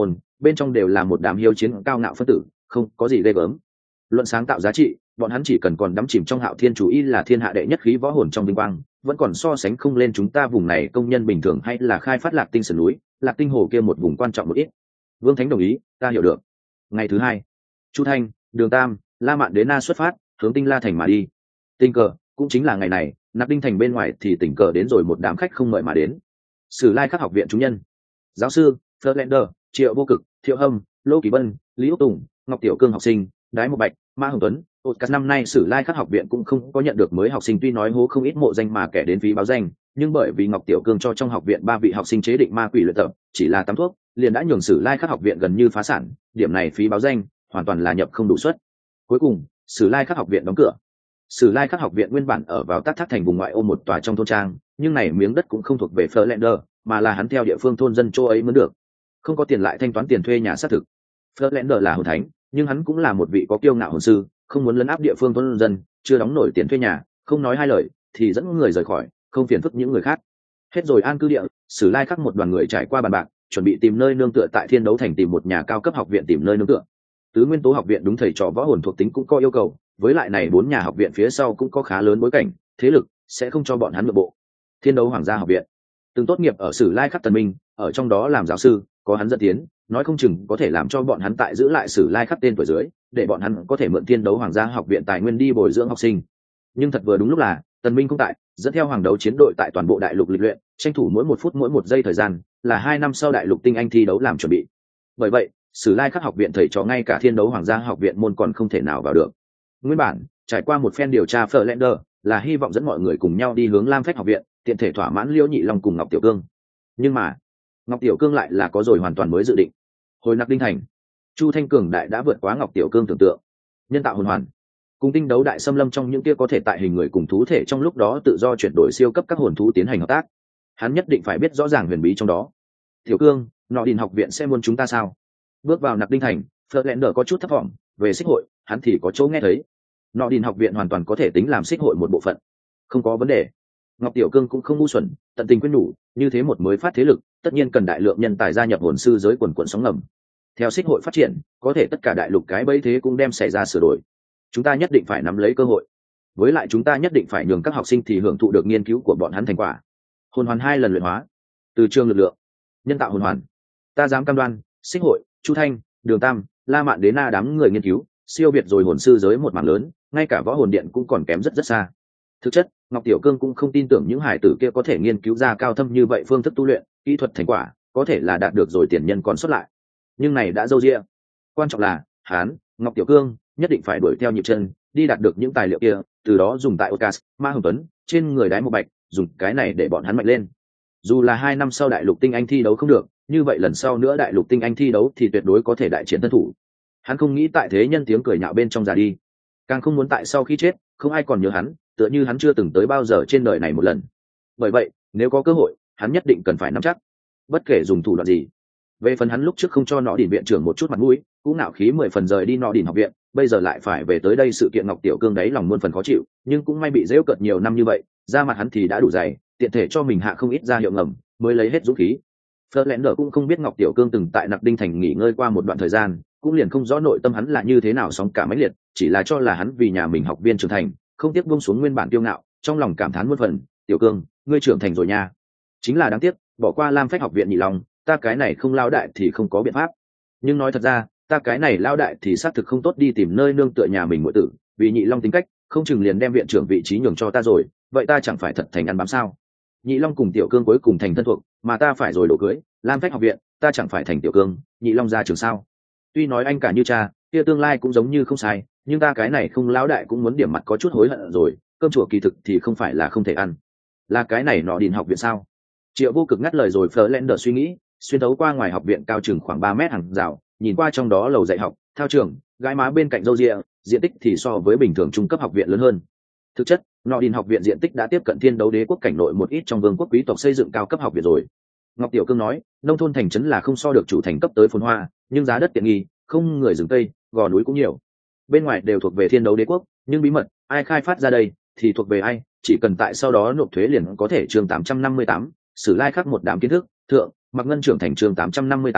S1: bên trong đều là một đám hiếu chiến cao ngạo phân tử, không có gì ghê gớm. Luận sáng tạo giá trị, bọn hắn chỉ cần còn đắm chìm trong Hạo Thiên chủ y là thiên hạ đệ nhất khí võ hồn trong vinh quang, vẫn còn so sánh không lên chúng ta vùng này công nhân bình thường hay là khai phát Lạc Tinh sườn núi, Lạc Tinh hồ kia một vùng quan trọng một ít. Vương Thánh đồng ý, ta hiểu được. Ngày thứ hai, Chu Thanh, Đường Tam, La Mạn Đế Na xuất phát, hướng Tinh La thành mà đi. Tình cờ, cũng chính là ngày này, Nạp Đinh thành bên ngoài thì tình cờ đến rồi một đám khách không mời mà đến. Sử Lai Khắc học viện chúng nhân, giáo sư Ferlander, Triệu Vô Cực, Thiệu Hâm, Lô Kỳ Bân, Lý Úc Tùng, Ngọc Tiểu Cương học sinh, Đái Một Bạch, Ma Hồng Tuấn. Các năm nay Sử Lai Khắc học viện cũng không có nhận được mới học sinh, tuy nói hố không ít mộ danh mà kẻ đến phí báo danh, nhưng bởi vì Ngọc Tiểu Cương cho trong học viện ba vị học sinh chế định ma quỷ luyện tập, chỉ là tắm thuốc, liền đã nhường Sử Lai Khắc học viện gần như phá sản, điểm này phí báo danh hoàn toàn là nhập không đủ suất. Cuối cùng, Sử Lai Khắc học viện đóng cửa. Sử Lai Khắc học viện nguyên bản ở vào Tát Thác thành vùng ngoại ô một tòa trong thôn trang, nhưng này miếng đất cũng không thuộc về Ferlander, mà là hắn theo địa phương thôn dân chỗ ấy mới được. Không có tiền lại thanh toán tiền thuê nhà xác thực. Ferlander là hồn thánh, nhưng hắn cũng là một vị có kiêu ngạo hồn sư, không muốn lấn áp địa phương thôn dân, chưa đóng nổi tiền thuê nhà, không nói hai lời thì dẫn người rời khỏi, không phiền phức những người khác. Hết rồi an cư địa, Sử Lai Khắc một đoàn người trải qua bàn bạc, chuẩn bị tìm nơi nương tựa tại Thiên Đấu thành, tìm một nhà cao cấp học viện tìm nơi nương tựa. Tứ Nguyên Tố học viện đúng thầy trò võ hồn thuộc tính cũng có yêu cầu, với lại này bốn nhà học viện phía sau cũng có khá lớn bối cảnh, thế lực sẽ không cho bọn hắn nội bộ. Thiên Đấu Hoàng gia học viện từng tốt nghiệp ở Sử Lai Khắc Tần Minh, ở trong đó làm giáo sư, có hắn dẫn tiến, nói không chừng có thể làm cho bọn hắn tại giữ lại Sử Lai Khắc tên tuổi dưới, để bọn hắn có thể mượn Thiên Đấu Hoàng gia học viện tài nguyên đi bồi dưỡng học sinh. Nhưng thật vừa đúng lúc là Tần Minh không tại, dẫn theo Hoàng đấu chiến đội tại toàn bộ đại lục lịch luyện, tranh thủ mỗi một phút mỗi một giây thời gian, là hai năm sau đại lục tinh anh thi đấu làm chuẩn bị. Bởi vậy, Sử Lai Khắc học viện thầy trò ngay cả Thiên Đấu Hoàng gia học viện môn còn không thể nào vào được. Nguyên bản, trải qua một phen điều tra, Ferlander là hy vọng dẫn mọi người cùng nhau đi hướng Lam Phách học viện, tiện thể thỏa mãn Liễu Nhị Long cùng Ngọc Tiểu Cương. Nhưng mà, Ngọc Tiểu Cương lại là có rồi hoàn toàn mới dự định. Hồi Nạp Đinh thành, Chu Thanh cường đại đã vượt quá Ngọc Tiểu Cương tưởng tượng. Nhân tạo hồn hoàn, cùng Tinh Đấu đại xâm lâm trong những kia có thể tại hình người cùng thú thể trong lúc đó tự do chuyển đổi siêu cấp các hồn thú tiến hành hợp tác. Hắn nhất định phải biết rõ ràng huyền bí trong đó. Tiểu Cương, Nọ Đình học viện sẽ muốn chúng ta sao? Bước vào Nạp Đinh thành, Ferlander có chút thất vọng, về xích hội, hắn thì có chỗ nghe thấy. Nọ Đình học viện hoàn toàn có thể tính làm xích hội một bộ phận, không có vấn đề. Ngọc Tiểu Cương cũng không ngu xuẩn, tận tình khuyên nhủ, như thế một mới phát thế lực, tất nhiên cần đại lượng nhân tài gia nhập hồn sư giới quần quần sóng ngầm. Theo xích hội phát triển, có thể tất cả đại lục cái bẫy thế cũng đem xảy ra sửa đổi. Chúng ta nhất định phải nắm lấy cơ hội. Với lại chúng ta nhất định phải nhường các học sinh thì hưởng thụ được nghiên cứu của bọn hắn thành quả. Hồn hoàn hai lần luyện hóa, từ trường lực lượng, nhân tạo hồn hoàn. Ta dám cam đoan, xích hội, Chu Thanh, Đường Tam, La Mạn Đế Na đám người nghiên cứu, siêu việt rồi hồn sư giới một mảng lớn, ngay cả võ hồn điện cũng còn kém rất rất xa. Thực chất, Ngọc Tiểu Cương cũng không tin tưởng những hải tử kia có thể nghiên cứu ra cao thâm như vậy phương thức tu luyện, kỹ thuật thành quả, có thể là đạt được rồi tiền nhân còn xuất lại. Nhưng này đã dâu dịa. Quan trọng là, hắn, Ngọc Tiểu Cương, nhất định phải đuổi theo nhịp chân, đi đạt được những tài liệu kia, từ đó dùng tại Ocas, Ma Hồng Tuấn, trên người Đái Một Bạch, dùng cái này để bọn hắn mạnh lên. Dù là hai năm sau đại lục tinh anh thi đấu không được, như vậy lần sau nữa đại lục tinh anh thi đấu thì tuyệt đối có thể đại chiến thân thủ. Hắn không nghĩ tại thế nhân tiếng cười nhạo bên trong già đi, càng không muốn tại sau khi chết không ai còn nhớ hắn, tựa như hắn chưa từng tới bao giờ trên đời này một lần. Bởi vậy, nếu có cơ hội, hắn nhất định cần phải nắm chắc, bất kể dùng thủ đoạn gì. Về phần hắn lúc trước không cho Nọ Đỉnh viện trưởng một chút mặt mũi, cũng nạo khí mười phần rời đi Nọ Đỉnh học viện, bây giờ lại phải về tới đây, sự kiện Ngọc Tiểu Cương đấy lòng muôn phần khó chịu, nhưng cũng may bị giễu cợt nhiều năm như vậy, da mặt hắn thì đã đủ dày, tiện thể cho mình hạ không ít ra hiệu ngầm, mới lấy hết dũng khí. Ferlander cũng không biết Ngọc Tiểu Cương từng tại Nạp Đinh thành nghỉ ngơi qua một đoạn thời gian, cũng liền không rõ nội tâm hắn là như thế nào sóng cả mãnh liệt, chỉ là cho là hắn vì nhà mình học viên trưởng thành, không tiếc buông xuống nguyên bản kiêu ngạo, trong lòng cảm thán muôn phần, "Tiểu Cương, ngươi trưởng thành rồi nha. Chính là đáng tiếc, bỏ qua Lam Phách học viện Nhị Long, ta cái này không lao đại thì không có biện pháp. Nhưng nói thật ra, ta cái này lao đại thì xác thực không tốt đi tìm nơi nương tựa nhà mình muội tử, vì Nhị Long tính cách, không chừng liền đem viện trưởng vị trí nhường cho ta rồi, vậy ta chẳng phải thật thành ăn bám sao? Nhị Long cùng Tiểu Cương cuối cùng thành thân thuộc, mà ta phải rồi đổ cưới, Lam Phách học viện, ta chẳng phải thành Tiểu Cương, Nhị Long ra trường sao? Tuy nói anh cả như cha, kia tương lai cũng giống như không sai, nhưng ta cái này không lão đại cũng muốn điểm mặt có chút hối hận rồi, cơm chùa kỳ thực thì không phải là không thể ăn. Là cái này Nọ Đỉnh học viện sao?" Triệu Vô Cực ngắt lời rồi Ferlander suy nghĩ, xuyên thấu qua ngoài học viện cao chừng khoảng ba mét hàng rào, nhìn qua trong đó lầu dạy học, thao trường, gái má bên cạnh râu ria, diện tích thì so với bình thường trung cấp học viện lớn hơn. Thực chất, Nọ Đỉnh học viện diện tích đã tiếp cận Thiên Đấu đế quốc cảnh nội một ít trong vương quốc quý tộc xây dựng cao cấp học viện rồi. Ngọc Tiểu Cương nói, nông thôn thành trấn là không so được chủ thành cấp tới phồn hoa, nhưng giá đất tiện nghi, không người rừng tây, gò núi cũng nhiều. Bên ngoài đều thuộc về Thiên Đấu đế quốc, nhưng bí mật, ai khai phát ra đây thì thuộc về ai, chỉ cần tại sau đó nộp thuế liền có thể. Chương tám trăm năm mươi tám, Sử Lai Khắc một đám kiến thức, thượng, Mặc Ngân trưởng thành. Chương tám trăm năm mươi tám,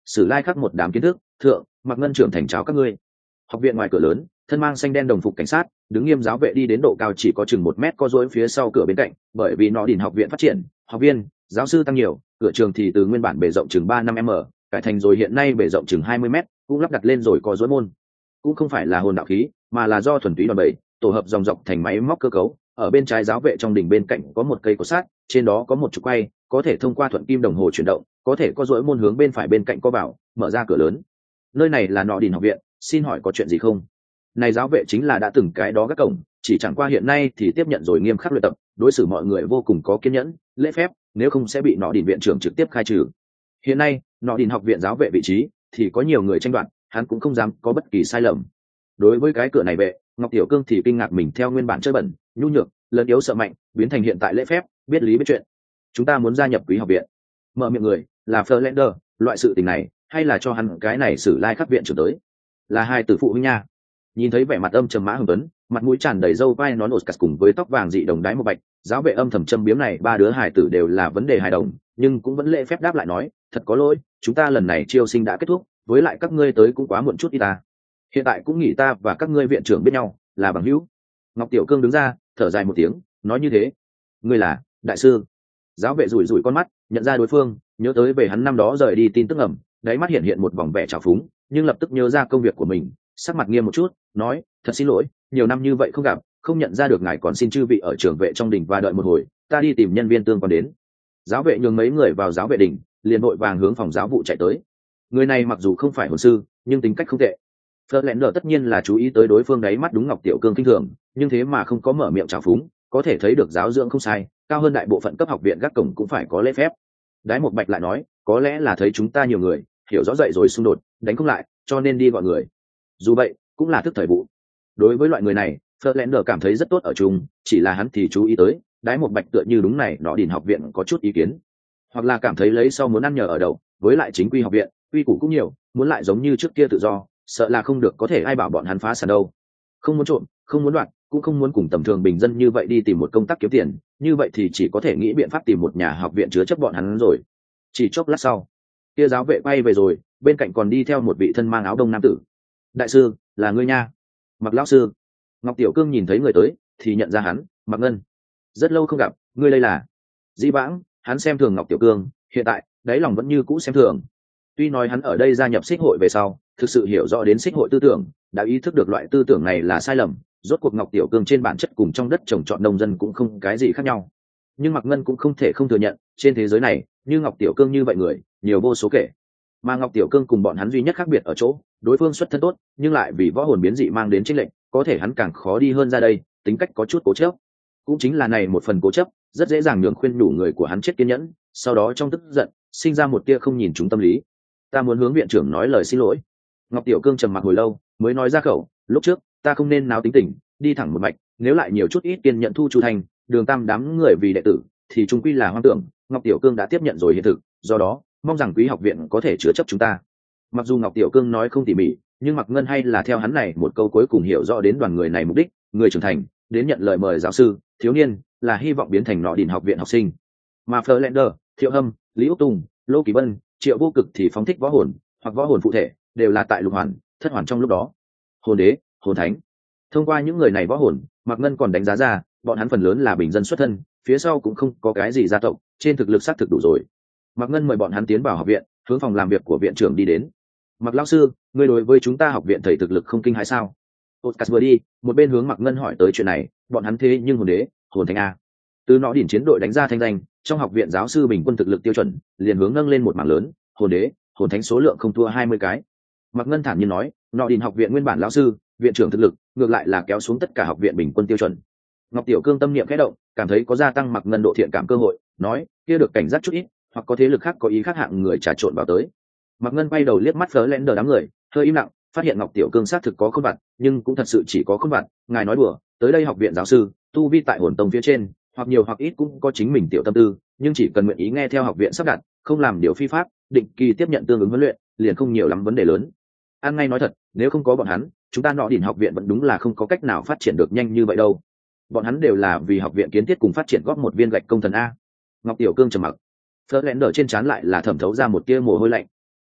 S1: Sử Lai khắc một đám kiến thức, thượng, Mạc Ngân trưởng thành cháo các ngươi. Học viện ngoài cửa lớn, thân mang xanh đen đồng phục cảnh sát, đứng nghiêm giáo vệ đi đến độ cao chỉ có chừng một mét co duỗi phía sau cửa bên cạnh, bởi vì nó đỉnh học viện phát triển, học viên, giáo sư tăng nhiều, cửa trường thì từ nguyên bản bề rộng chừng ba năm m, cải thành rồi hiện nay bề rộng chừng hai mươi mét, cũng lắp đặt lên rồi co duỗi môn. Cũng không phải là hồn đạo khí, mà là do thuần túy đòn bẩy, tổ hợp dòng dọc thành máy móc cơ cấu. Ở bên trái giáo vệ trong đỉnh bên cạnh có một cây cột sắt, trên đó có một trục quay, có thể thông qua thuận kim đồng hồ chuyển động, có thể có duỗi môn hướng bên phải bên cạnh co vào, mở ra cửa lớn. Nơi này là Nọ Đỉnh học viện, xin hỏi có chuyện gì không? Này giáo vệ chính là đã từng cái đó các cổng, chỉ chẳng qua hiện nay thì tiếp nhận rồi nghiêm khắc luyện tập, đối xử mọi người vô cùng có kiên nhẫn, lễ phép, nếu không sẽ bị Nọ Đỉnh viện trưởng trực tiếp khai trừ. Hiện nay, Nọ Đỉnh học viện giáo vệ vị trí thì có nhiều người tranh đoạt, hắn cũng không dám có bất kỳ sai lầm. Đối với cái cửa này vệ, Ngọc Tiểu Cương thì kinh ngạc mình theo nguyên bản chơi bẩn, nhu nhược, lớn yếu sợ mạnh, biến thành hiện tại lễ phép, biết lý biết chuyện. Chúng ta muốn gia nhập quý học viện. Mở miệng người là Fleur, loại sự tình này, hay là cho hắn cái này Sử Lai khắc viện trưởng tới? Là hai tử phụ huynh nha. Nhìn thấy vẻ mặt âm trầm Mã Hồng Tuấn, mặt mũi tràn đầy râu vai nón Oscar cùng với tóc vàng dị đồng đái một bạch, giáo vệ âm thầm châm biếm này ba đứa hài tử đều là vấn đề hài đồng, nhưng cũng vẫn lễ phép đáp lại nói, thật có lỗi, chúng ta lần này chiêu sinh đã kết thúc, với lại các ngươi tới cũng quá muộn chút đi ta. Hiện tại cũng nghĩ ta và các ngươi viện trưởng biết nhau, là bằng hữu. Ngọc Tiểu Cương đứng ra, thở dài một tiếng, nói như thế. Ngươi là đại sư? Giáo vệ rủi rủi con mắt, nhận ra đối phương, nhớ tới về hắn năm đó rời đi tin tức ẩm, đáy mắt hiện hiện một vòng vẻ trào phúng, nhưng lập tức nhớ ra công việc của mình, sắc mặt nghiêm một chút, nói, thật xin lỗi, nhiều năm như vậy không gặp, không nhận ra được ngài còn xin chư vị ở trường vệ trong đình và đợi một hồi, ta đi tìm nhân viên tương quan đến. Giáo vệ nhường mấy người vào giáo vệ đình, liền vội vàng hướng phòng giáo vụ chạy tới. Người này mặc dù không phải hồn sư, nhưng tính cách không tệ. Phớt lẹn đờ tất nhiên là chú ý tới đối phương đáy mắt đúng Ngọc Tiểu Cương kinh thường, nhưng thế mà không có mở miệng trào phúng, có thể thấy được giáo dưỡng không sai, cao hơn đại bộ phận cấp học viện gác cổng cũng phải có lễ phép. Đái một bạch lại nói, có lẽ là thấy chúng ta nhiều người, hiểu rõ dậy rồi xung đột, đánh không lại, cho nên đi gọi người. Dù vậy, cũng là thức thời vụ. Đối với loại người này, Fleur cảm thấy rất tốt ở chung, chỉ là hắn thì chú ý tới, đái một bạch tựa như đúng này, Nọ Đỉnh học viện có chút ý kiến, hoặc là cảm thấy lấy sau muốn ăn nhờ ở đậu, với lại chính quy học viện, quy củ cũng nhiều, muốn lại giống như trước kia tự do, sợ là không được có thể ai bảo bọn hắn phá sản đâu. Không muốn trộm, không muốn đoạt, cũng không muốn cùng tầm thường bình dân như vậy đi tìm một công tác kiếm tiền, như vậy thì chỉ có thể nghĩ biện pháp tìm một nhà học viện chứa chấp bọn hắn rồi. Chỉ chốc lát sau, kia giáo vệ quay về rồi, bên cạnh còn đi theo một vị thân mang áo đông nam tử. Đại sư, là ngươi nha. Mặc lão sư. Ngọc Tiểu Cương nhìn thấy người tới thì nhận ra hắn, Mặc Ngân. Rất lâu không gặp, ngươi đây là? Dĩ vãng hắn xem thường Ngọc Tiểu Cương, hiện tại đáy lòng vẫn như cũ xem thường. Tuy nói hắn ở đây gia nhập xích hội về sau thực sự hiểu rõ đến xích hội tư tưởng, đã ý thức được loại tư tưởng này là sai lầm, rốt cuộc Ngọc Tiểu Cương trên bản chất cùng trong đất trồng trọt nông dân cũng không cái gì khác nhau. Nhưng Mặc Ngân cũng không thể không thừa nhận, trên thế giới này như Ngọc Tiểu Cương như vậy người nhiều vô số kể. Mà Ngọc Tiểu Cương cùng bọn hắn duy nhất khác biệt ở chỗ, đối phương xuất thân tốt, nhưng lại vì võ hồn biến dị mang đến chênh lệch, có thể hắn càng khó đi hơn ra đây, tính cách có chút cố chấp. Cũng chính là này một phần cố chấp, rất dễ dàng nhường khuyên đủ người của hắn chết kiên nhẫn, sau đó trong tức giận, sinh ra một tia không nhìn chúng tâm lý. Ta muốn hướng viện trưởng nói lời xin lỗi. Ngọc Tiểu Cương trầm mặc hồi lâu, mới nói ra khẩu, lúc trước, ta không nên náo tính tình, đi thẳng một mạch, nếu lại nhiều chút ít kiên nhận thu Chu Thành, Đường Tam đám người vì đệ tử, thì trung quy là hoang tưởng, Ngọc Tiểu Cương đã tiếp nhận rồi hiện thực, do đó, mong rằng quý học viện có thể chứa chấp chúng ta. Mặc dù Ngọc Tiểu Cương nói không tỉ mỉ, nhưng Mặc Ngân hay là theo hắn này một câu cuối cùng hiểu rõ đến đoàn người này mục đích, người trưởng thành, đến nhận lời mời giáo sư, thiếu niên, là hy vọng biến thành Nọ Đỉnh học viện học sinh. Mà Fleur, Thiệu Hâm, Lý Úc Tùng, Lô Kỳ Bân, Triệu Vô Cực thì phóng thích võ hồn, hoặc võ hồn phụ thể, đều là tại lục hoàn, thất hoàn trong lúc đó. Hồn đế, hồn thánh. Thông qua những người này võ hồn, Mạc Ngân còn đánh giá ra, bọn hắn phần lớn là bình dân xuất thân, phía sau cũng không có cái gì gia tộc, trên thực lực xác thực đủ rồi. Mạc Ngân mời bọn hắn tiến vào học viện, hướng phòng làm việc của viện trưởng đi đến. Mạc lão sư, ngươi đối với chúng ta học viện thầy thực lực không kinh hãi sao? Oscar vừa đi, một bên hướng Mạc Ngân hỏi tới chuyện này, bọn hắn thế nhưng hồn đế, hồn thánh a. Từ Nọ Đỉnh chiến đội đánh ra thanh danh, trong học viện giáo sư bình quân thực lực tiêu chuẩn, liền hướng nâng lên một mảng lớn, hồn đế, hồn thánh số lượng không thua hai mươi cái. Mạc Ngân thản nhiên nói, Nọ Đỉnh học viện nguyên bản lão sư, viện trưởng thực lực, ngược lại là kéo xuống tất cả học viện bình quân tiêu chuẩn. Ngọc Tiểu Cương tâm niệm khẽ động, cảm thấy có gia tăng Mạc Ngân độ thiện cảm cơ hội, nói, kia được cảnh giác chút ít, hoặc có thế lực khác có ý khác hạng người trà trộn vào tới. Mạc Ngân bay đầu liếc mắt Fleur đám người, hơi im lặng, phát hiện Ngọc Tiểu Cương xác thực có khôn vặt, nhưng cũng thật sự chỉ có khôn vặt, ngài nói đùa, tới đây học viện giáo sư, tu vi tại hồn tông phía trên, hoặc nhiều hoặc ít cũng có chính mình tiểu tâm tư, nhưng chỉ cần nguyện ý nghe theo học viện sắp đặt, không làm điều phi pháp, định kỳ tiếp nhận tương ứng huấn luyện, liền không nhiều lắm vấn đề lớn. An ngay nói thật, nếu không có bọn hắn, chúng ta Nọ Đỉnh học viện vẫn đúng là không có cách nào phát triển được nhanh như vậy đâu. Bọn hắn đều là vì học viện kiến thiết cùng phát triển góp một viên gạch công thần a. Ngọc Tiểu Cương trầm mặc, Fleur trên trán lại là thẩm thấu ra một tia mồ hôi lạnh.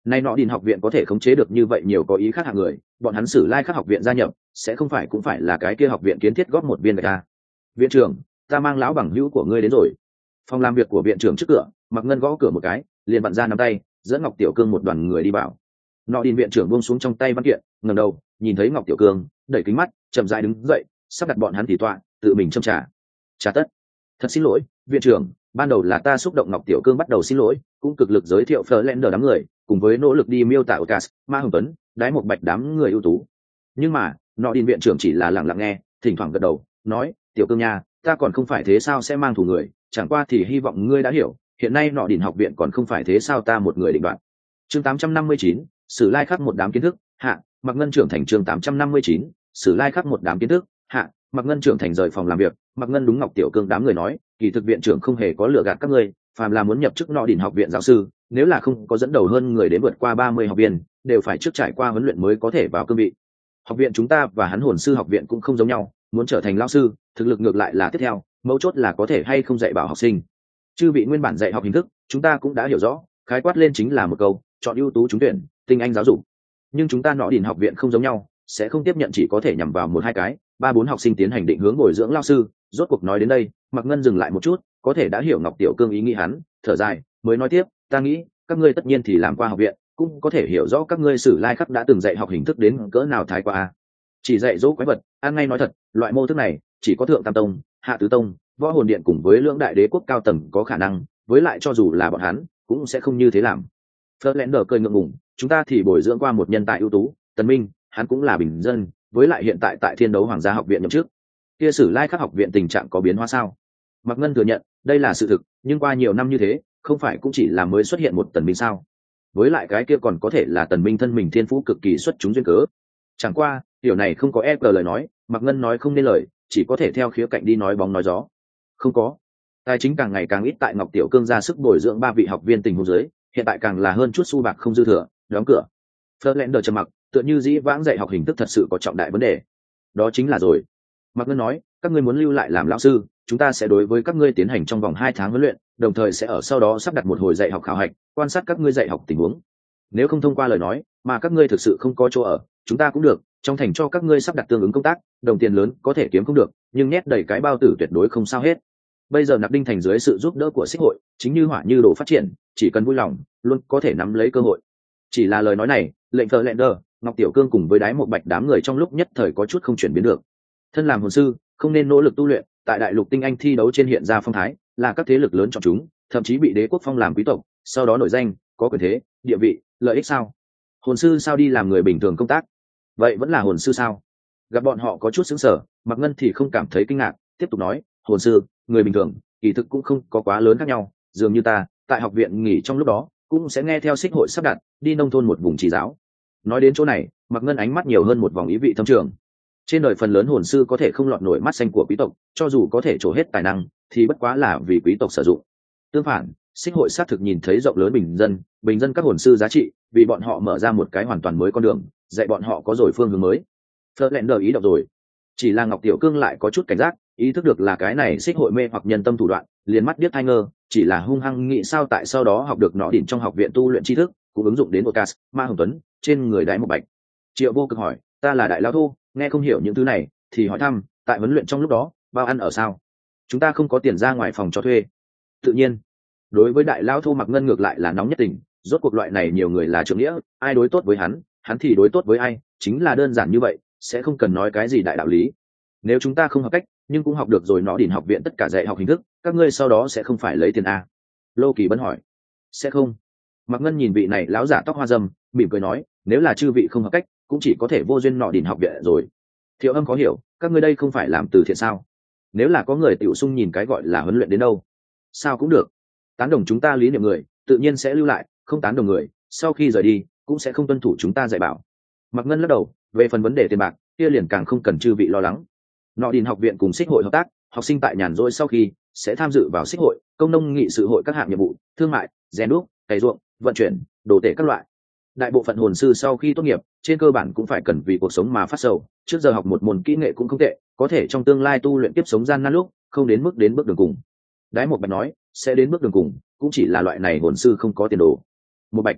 S1: Nay nọ đình học viện có thể khống chế được như vậy nhiều có ý khác hạng người, bọn hắn Sử Lai Khắc học viện gia nhập, sẽ không phải cũng phải là cái kia học viện kiến thiết góp một viên gạch ta. Viện trưởng, ta mang lão bằng hữu của ngươi đến rồi. Phòng làm việc của viện trưởng trước cửa, Mạc Ngân gõ cửa một cái, liền vặn ra nắm tay, dẫn Ngọc Tiểu Cương một đoàn người đi vào. Nọ đình viện trưởng buông xuống trong tay văn kiện, ngẩng đầu, nhìn thấy Ngọc Tiểu Cương, đẩy kính mắt, chậm rãi đứng dậy, sắp đặt bọn hắn tỉ tọa, tự mình châm trà. Trà tất. Thật xin lỗi, viện trưởng, ban đầu là ta xúc động. Ngọc Tiểu Cương bắt đầu xin lỗi, cũng cực lực giới thiệu Fleur đám người, cùng với nỗ lực đi miêu tả Ocas, Ma Hồng Tuấn, Đái Một Bạch đám người ưu tú. Nhưng mà, nọ đình viện trưởng chỉ là lặng lặng nghe, thỉnh thoảng gật đầu, nói, Tiểu Cương nha, ta còn không phải thế sao sẽ mang thù người, chẳng qua thì hy vọng ngươi đã hiểu, hiện nay nọ đình học viện còn không phải thế sao ta một người định đoạt. Chương tám trăm năm mươi chín, Sử Lai Khắc một đám kiến thức, hạ, Mạc Ngân trưởng thành. Chương tám trăm năm mươi chín, Sử Lai Khắc một đám kiến thức, hạ, Mạc Ngân trưởng thành rời phòng làm việc, Mạc Ngân đúng Ngọc Tiểu Cương đám người nói, kỳ thực viện trưởng không hề có lừa gạt các ngươi, phàm là muốn nhập chức nọ đình học viện giáo sư, nếu là không có dẫn đầu hơn người đến vượt qua ba mươi học viên, đều phải trước trải qua huấn luyện mới có thể vào cương vị. Học viện chúng ta và hắn hồn sư học viện cũng không giống nhau, muốn trở thành lão sư, thực lực ngược lại là tiếp theo, mấu chốt là có thể hay không dạy bảo học sinh. Chư vị nguyên bản dạy học hình thức, chúng ta cũng đã hiểu rõ, khái quát lên chính là một câu, chọn ưu tú trúng tuyển, tinh anh giáo dục. Nhưng chúng ta nọ đình học viện không giống nhau, sẽ không tiếp nhận chỉ có thể nhằm vào một hai cái, ba bốn học sinh tiến hành định hướng bồi dưỡng lão sư. Rốt cuộc nói đến đây, Mạc Ngân dừng lại một chút, có thể đã hiểu Ngọc Tiểu Cương ý nghĩ hắn, thở dài, mới nói tiếp, ta nghĩ, các ngươi tất nhiên thì làm qua học viện, cũng có thể hiểu rõ các ngươi Sử Lai Khắc đã từng dạy học hình thức đến cỡ nào thái qua. Chỉ dạy dỗ quái vật, ăn ngay nói thật, loại mô thức này, chỉ có thượng tam tông, hạ tứ tông, võ hồn điện cùng với lưỡng đại đế quốc cao tầng có khả năng, với lại cho dù là bọn hắn, cũng sẽ không như thế làm. Fleur cười ngượng ngùng, chúng ta thì bồi dưỡng qua một nhân tài ưu tú, Tần Minh, hắn cũng là bình dân, với lại hiện tại tại Thiên Đấu Hoàng gia học viện nhậm chức. Kia Sử Lai Khắc học viện tình trạng có biến hóa sao? Mạc Ngân thừa nhận, đây là sự thực, nhưng qua nhiều năm như thế, không phải cũng chỉ là mới xuất hiện một Tần Minh sao? Với lại cái kia còn có thể là Tần Minh thân mình thiên phú cực kỳ xuất chúng duyên cớ. Chẳng qua, điều này không có e cờ lời nói, Mạc Ngân nói không nên lời, chỉ có thể theo khía cạnh đi nói bóng nói gió. Không có. Tài chính càng ngày càng ít tại Ngọc Tiểu Cương ra sức bồi dưỡng ba vị học viên tình huống dưới, hiện tại càng là hơn chút xu bạc không dư thừa, đóng cửa. Fleur trầm mặc, tựa như dĩ vãng dạy học hình thức thật sự có trọng đại vấn đề. Đó chính là rồi. Mạc Ngân nói, các ngươi muốn lưu lại làm lão sư, chúng ta sẽ đối với các ngươi tiến hành trong vòng hai tháng huấn luyện, đồng thời sẽ ở sau đó sắp đặt một hồi dạy học khảo hạch, quan sát các ngươi dạy học tình huống. Nếu không thông qua lời nói, mà các ngươi thực sự không có chỗ ở, chúng ta cũng được, trong thành cho các ngươi sắp đặt tương ứng công tác, đồng tiền lớn có thể kiếm không được, nhưng nhét đầy cái bao tử tuyệt đối không sao hết. Bây giờ Nạp Đinh thành dưới sự giúp đỡ của Xích hội, chính như hỏa như đồ phát triển, chỉ cần vui lòng, luôn có thể nắm lấy cơ hội. Chỉ là lời nói này, lệnh Fleur, Ngọc Tiểu Cương cùng với Đái Một Bạch đám người trong lúc nhất thời có chút không chuyển biến được. Thân làm hồn sư, không nên nỗ lực tu luyện, tại đại lục tinh anh thi đấu trên hiện ra phong thái, là các thế lực lớn chọn chúng, thậm chí bị đế quốc phong làm quý tộc, sau đó nổi danh, có quyền thế, địa vị, lợi ích sao? Hồn sư sao đi làm người bình thường công tác? Vậy vẫn là hồn sư sao? Gặp bọn họ có chút sững sờ, Mạc Ngân thì không cảm thấy kinh ngạc, tiếp tục nói, hồn sư, người bình thường, kỳ thực cũng không có quá lớn khác nhau, dường như ta, tại học viện nghỉ trong lúc đó, cũng sẽ nghe theo Xích hội sắp đặt, đi nông thôn một vùng chỉ giáo. Nói đến chỗ này, Mạc Ngân ánh mắt nhiều hơn một vòng ý vị thâm trường. Trên đời phần lớn hồn sư có thể không lọt nổi mắt xanh của quý tộc, cho dù có thể trổ hết tài năng, thì bất quá là vì quý tộc sử dụng. Tương phản, Xích hội xác thực nhìn thấy rộng lớn bình dân, bình dân các hồn sư giá trị, vì bọn họ mở ra một cái hoàn toàn mới con đường, dạy bọn họ có rồi phương hướng mới. Fleur ý đọc rồi, chỉ là Ngọc Tiểu Cương lại có chút cảnh giác, ý thức được là cái này Xích hội mê hoặc nhân tâm thủ đoạn, liền mắt điếc hai ngơ, chỉ là hung hăng nghĩ sao tại sau đó học được nọ đỉnh trong học viện tu luyện tri thức, cũng ứng dụng đến Ocas, Ma Hồng Tuấn trên người Đái Một Bạch. Triệu Vô Cực hỏi, ta là đại lão thu, nghe không hiểu những thứ này, thì hỏi thăm, tại huấn luyện trong lúc đó, bao ăn ở sao? Chúng ta không có tiền ra ngoài phòng cho thuê. Tự nhiên, đối với đại lão thu Mạc Ngân ngược lại là nóng nhất tình, rốt cuộc loại này nhiều người là trưởng nghĩa, ai đối tốt với hắn, hắn thì đối tốt với ai, chính là đơn giản như vậy, sẽ không cần nói cái gì đại đạo lý. Nếu chúng ta không học cách, nhưng cũng học được rồi nọ đỉnh học viện tất cả dạy học hình thức, các ngươi sau đó sẽ không phải lấy tiền a? Lô Kỳ Bân hỏi. Sẽ không. Mạc Ngân nhìn vị này lão giả tóc hoa râm, mỉm cười nói, nếu là chư vị không học cách, cũng chỉ có thể vô duyên nọ đỉnh học viện rồi. Thiệu Âm có hiểu, các ngươi đây không phải làm từ thiện sao? Nếu là có người tiểu sung nhìn cái gọi là huấn luyện đến đâu, sao cũng được. Tán đồng chúng ta lý niệm người, tự nhiên sẽ lưu lại, không tán đồng người, sau khi rời đi, cũng sẽ không tuân thủ chúng ta dạy bảo. Mạc Ngân lắc đầu, về phần vấn đề tiền bạc, kia liền càng không cần chư vị lo lắng. Nọ đỉnh học viện cùng Xích hội hợp tác, học sinh tại nhàn rỗi sau khi sẽ tham dự vào Xích hội, công nông nghị sự hội các hạng nhiệm vụ, thương mại, rèn đúc, cày ruộng, vận chuyển, đồ tể các loại. Đại bộ phận hồn sư sau khi tốt nghiệp, trên cơ bản cũng phải cần vì cuộc sống mà phát sầu, trước giờ học một môn kỹ nghệ cũng không tệ, có thể trong tương lai tu luyện tiếp sống gian nan lúc, không đến mức đến bước đường cùng. Đái Một Bạch nói, sẽ đến bước đường cùng, cũng chỉ là loại này hồn sư không có tiền đồ. Một Bạch,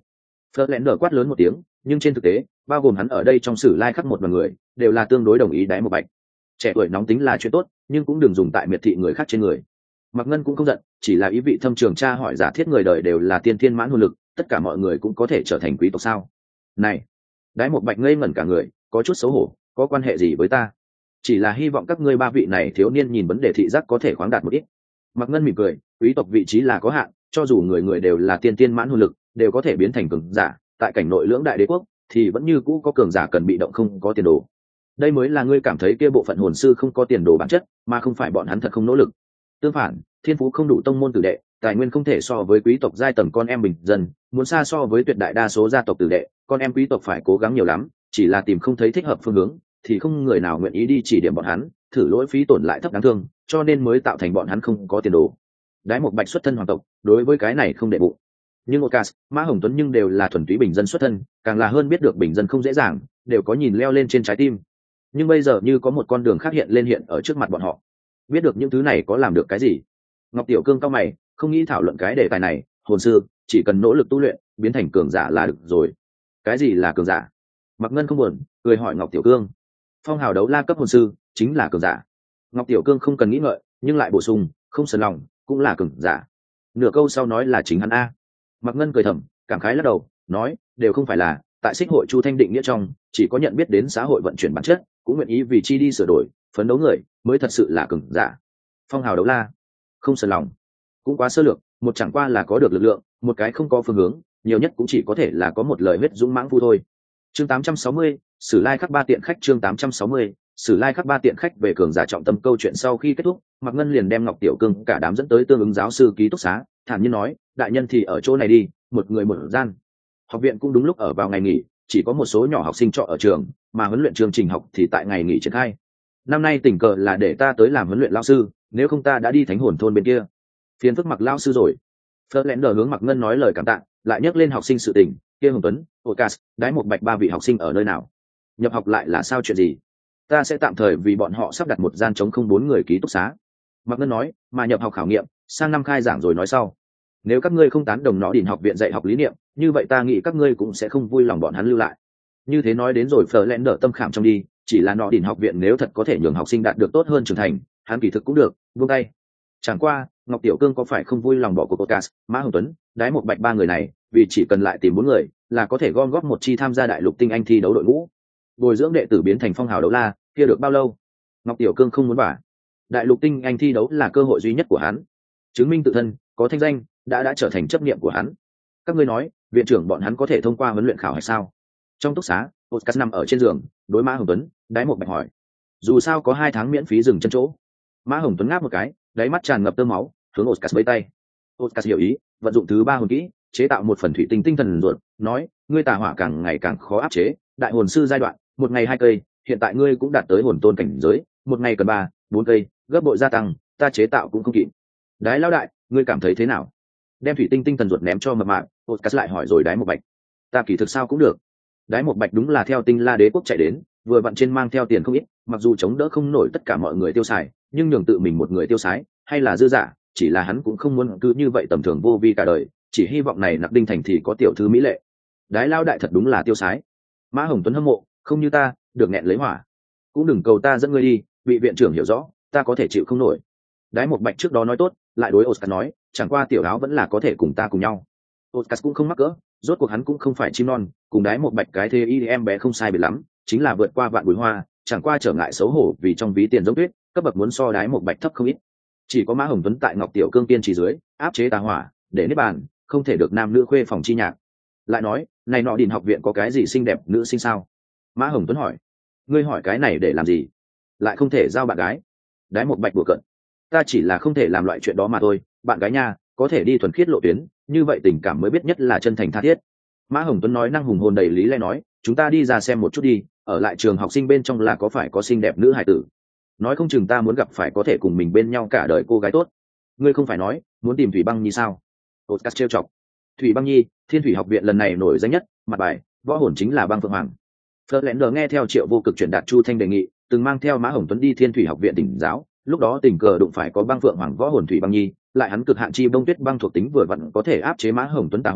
S1: Phớt lẹn đờ quát lớn một tiếng, nhưng trên thực tế bao gồm hắn ở đây trong sử lai khắc một đoàn người đều là tương đối đồng ý Đái Một Bạch. Trẻ tuổi nóng tính là chuyện tốt, nhưng cũng đừng dùng tại miệt thị người khác trên người. Mạc Ngân cũng không giận, chỉ là ý vị thâm trường tra hỏi giả thiết người đời đều là tiên thiên mãn hồn lực, tất cả mọi người cũng có thể trở thành quý tộc sao? Này, Đái Một Bạch ngây ngẩn cả người, có chút xấu hổ, có quan hệ gì với ta? Chỉ là hy vọng các ngươi ba vị này thiếu niên nhìn vấn đề thị giác có thể khoáng đạt một ít. Mạc Ngân mỉm cười, quý tộc vị trí là có hạn, cho dù người người đều là tiên tiên mãn hồn lực, đều có thể biến thành cường giả, tại cảnh nội lưỡng đại đế quốc thì vẫn như cũ có cường giả cần bị động không có tiền đồ. Đây mới là ngươi cảm thấy kia bộ phận hồn sư không có tiền đồ bản chất, mà không phải bọn hắn thật không nỗ lực. Tương phản, thiên phú không đủ tông môn tử đệ, tài nguyên không thể so với quý tộc giai tầng con em bình dân, muốn xa so với tuyệt đại đa số gia tộc tử đệ, con em quý tộc phải cố gắng nhiều lắm, chỉ là tìm không thấy thích hợp phương hướng, thì không người nào nguyện ý đi chỉ điểm bọn hắn, thử lỗi phí tổn lại thấp đáng thương, cho nên mới tạo thành bọn hắn không có tiền đồ. Đái Một Bạch xuất thân hoàng tộc, đối với cái này không đệ bụng. Nhưng Ocas, Mã Hồng Tuấn nhưng đều là thuần túy bình dân xuất thân, càng là hơn biết được bình dân không dễ dàng, đều có nhìn leo lên trên trái tim. Nhưng bây giờ như có một con đường khác hiện lên hiện ở trước mặt bọn họ, biết được những thứ này có làm được cái gì? Ngọc Tiểu Cương cao mày, không nghĩ thảo luận cái đề tài này. Hồn sư chỉ cần nỗ lực tu luyện, biến thành cường giả là được rồi. Cái gì là cường giả? Mạc Ngân không buồn, cười hỏi Ngọc Tiểu Cương. Phong hào đấu la cấp hồn sư chính là cường giả. Ngọc Tiểu Cương không cần nghĩ ngợi, nhưng lại bổ sung, không sờn lòng, cũng là cường giả. Nửa câu sau nói là chính hắn a. Mạc Ngân cười thầm, cảm khái lắc đầu, nói, đều không phải là, tại Xích hội Chu Thanh định nghĩa trong, chỉ có nhận biết đến xã hội vận chuyển bản chất, cũng nguyện ý vì chi đi sửa đổi, phấn đấu người, mới thật sự là cường giả. Phong hào đấu la, không sờn lòng, cũng quá sơ lược, một chẳng qua là có được lực lượng, một cái không có phương hướng, nhiều nhất cũng chỉ có thể là có một lời huyết dũng mãng phu thôi. Chương tám trăm sáu mươi, Sử Lai Khắc ba tiện khách. Chương tám trăm sáu mươi, Sử Lai Khắc ba tiện khách. Về cường giả trọng tâm câu chuyện sau khi kết thúc, Mạc Ngân liền đem Ngọc Tiểu Cương cả đám dẫn tới tương ứng giáo sư ký túc xá, thản nhiên nói, đại nhân thì ở chỗ này đi, một người một gian. Học viện cũng đúng lúc ở vào ngày nghỉ, chỉ có một số nhỏ học sinh trọ ở trường, mà huấn luyện chương trình học thì tại ngày nghỉ triển khai. Năm nay tình cờ là để ta tới làm huấn luyện lao sư, nếu không ta đã đi Thánh Hồn thôn bên kia. Phiền phức Mặc lao sư rồi. Fleur hướng Mạc Ngân nói lời cảm tạ, lại nhắc lên học sinh sự tình, kia Hồng Tuấn, Ocas, Đái Một Bạch ba vị học sinh ở nơi nào? Nhập học lại là sao chuyện gì? Ta sẽ tạm thời vì bọn họ sắp đặt một gian trống không bốn người ký túc xá. Mạc Ngân nói, mà nhập học khảo nghiệm, sang năm khai giảng rồi nói sau. Nếu các ngươi không tán đồng Nọ Đỉnh học viện dạy học lý niệm, như vậy ta nghĩ các ngươi cũng sẽ không vui lòng bọn hắn lưu lại. Như thế nói đến rồi Fleur tâm khảm trong đi, chỉ là Nọ Đỉnh học viện nếu thật có thể nhường học sinh đạt được tốt hơn trưởng thành, hắn kỳ thực cũng được, buông tay. Chẳng qua, Ngọc Tiểu Cương có phải không vui lòng bỏ cuộc Ocas, Mã Hồng Tuấn, Đái Một Bạch ba người này, vì chỉ cần lại tìm bốn người, là có thể gom góp một chi tham gia đại lục tinh anh thi đấu đội ngũ. Bồi dưỡng đệ tử biến thành phong hào đấu la, kia được bao lâu? Ngọc Tiểu Cương không muốn bả. Đại lục tinh anh thi đấu là cơ hội duy nhất của hắn, chứng minh tự thân, có thanh danh, đã đã trở thành chấp niệm của hắn. Các ngươi nói, viện trưởng bọn hắn có thể thông qua huấn luyện khảo hay sao? Trong túc xá, Ocas nằm ở trên giường, đối Mã Hồng Tuấn, Đái Một Bạch hỏi. Dù sao có hai tháng miễn phí dừng chân chỗ. Mã Hồng Tuấn ngáp một cái, đáy mắt tràn ngập tơ máu, hướng Ocas vẫy tay. Ocas hiểu ý, vận dụng thứ ba hồn kỹ, chế tạo một phần thủy tinh tinh thần ruột, nói, ngươi tà hỏa càng ngày càng khó áp chế, đại hồn sư giai đoạn, một ngày hai cây, hiện tại ngươi cũng đạt tới hồn tôn cảnh giới, một ngày cần ba, bốn cây, gấp bội gia tăng, ta chế tạo cũng không kịp. Đái lão đại, ngươi cảm thấy thế nào? Đem thủy tinh tinh thần ruột ném cho mập mạp, Ocas lại hỏi rồi Đái Một Bạch. Ta kỳ thực sao cũng được. Đái Một Bạch đúng là theo Tinh La Đế quốc chạy đến, vừa vặn trên mang theo tiền không ít, mặc dù chống đỡ không nổi tất cả mọi người tiêu xài, nhưng nhường tự mình một người tiêu xài, hay là dư giả, chỉ là hắn cũng không muốn cứ như vậy tầm thường vô vi cả đời, chỉ hy vọng này nặc đinh thành thì có tiểu thư mỹ lệ. Đái lao đại thật đúng là tiêu xái. Mã Hồng Tuấn hâm mộ, không như ta, được nghẹn lấy hỏa. Cũng đừng cầu ta dẫn ngươi đi, bị viện trưởng hiểu rõ, ta có thể chịu không nổi. Đái Một Bạch trước đó nói tốt, lại đối Oscar nói, chẳng qua tiểu áo vẫn là có thể cùng ta cùng nhau. Oscar cũng không mắc cỡ, rốt cuộc hắn cũng không phải chim non, cùng Đái Một Bạch cái thế y em bé không sai biệt lắm, chính là vượt qua vạn bụi hoa, chẳng qua trở ngại xấu hổ vì trong ví tiền giống tuyết, cấp bậc muốn so Đái Một Bạch thấp không ít. Chỉ có Mã Hồng Tuấn tại Ngọc Tiểu Cương kiên trì dưới, áp chế tà hỏa, để niết bàn, không thể được nam nữ khuê phòng chi nhạc. Lại nói, này Nọ Đỉnh học viện có cái gì xinh đẹp nữ sinh sao? Mã Hồng Tuấn hỏi. Ngươi hỏi cái này để làm gì? Lại không thể giao bạn gái. Đái Một Bạch đùa cợt. Ta chỉ là không thể làm loại chuyện đó mà thôi, bạn gái nha, có thể đi thuần khiết lộ tuyến, như vậy tình cảm mới biết nhất là chân thành tha thiết. Mã Hồng Tuấn nói năng hùng hồn đầy lý lẽ nói, chúng ta đi ra xem một chút đi, ở lại trường học sinh bên trong là có phải có xinh đẹp nữ hài tử. Nói không chừng ta muốn gặp phải có thể cùng mình bên nhau cả đời cô gái tốt. Ngươi không phải nói muốn tìm Thủy Băng Nhi sao? Oscar trêu chọc. Thủy Băng Nhi, Thiên Thủy học viện lần này nổi danh nhất, mặt bài võ hồn chính là Băng Phượng Hoàng. Fleur nghe theo Triệu Vô Cực truyền đạt Chu Thanh đề nghị, từng mang theo Mã Hồng Tuấn đi Thiên Thủy học viện tỉnh giáo, lúc đó tình cờ đụng phải có Băng Phượng Hoàng võ hồn Thủy Băng Nhi, lại hắn cực hạn chi bông tuyết băng thuộc tính vừa vặn có thể áp chế Mã Hồng Tuấn tà hỏa,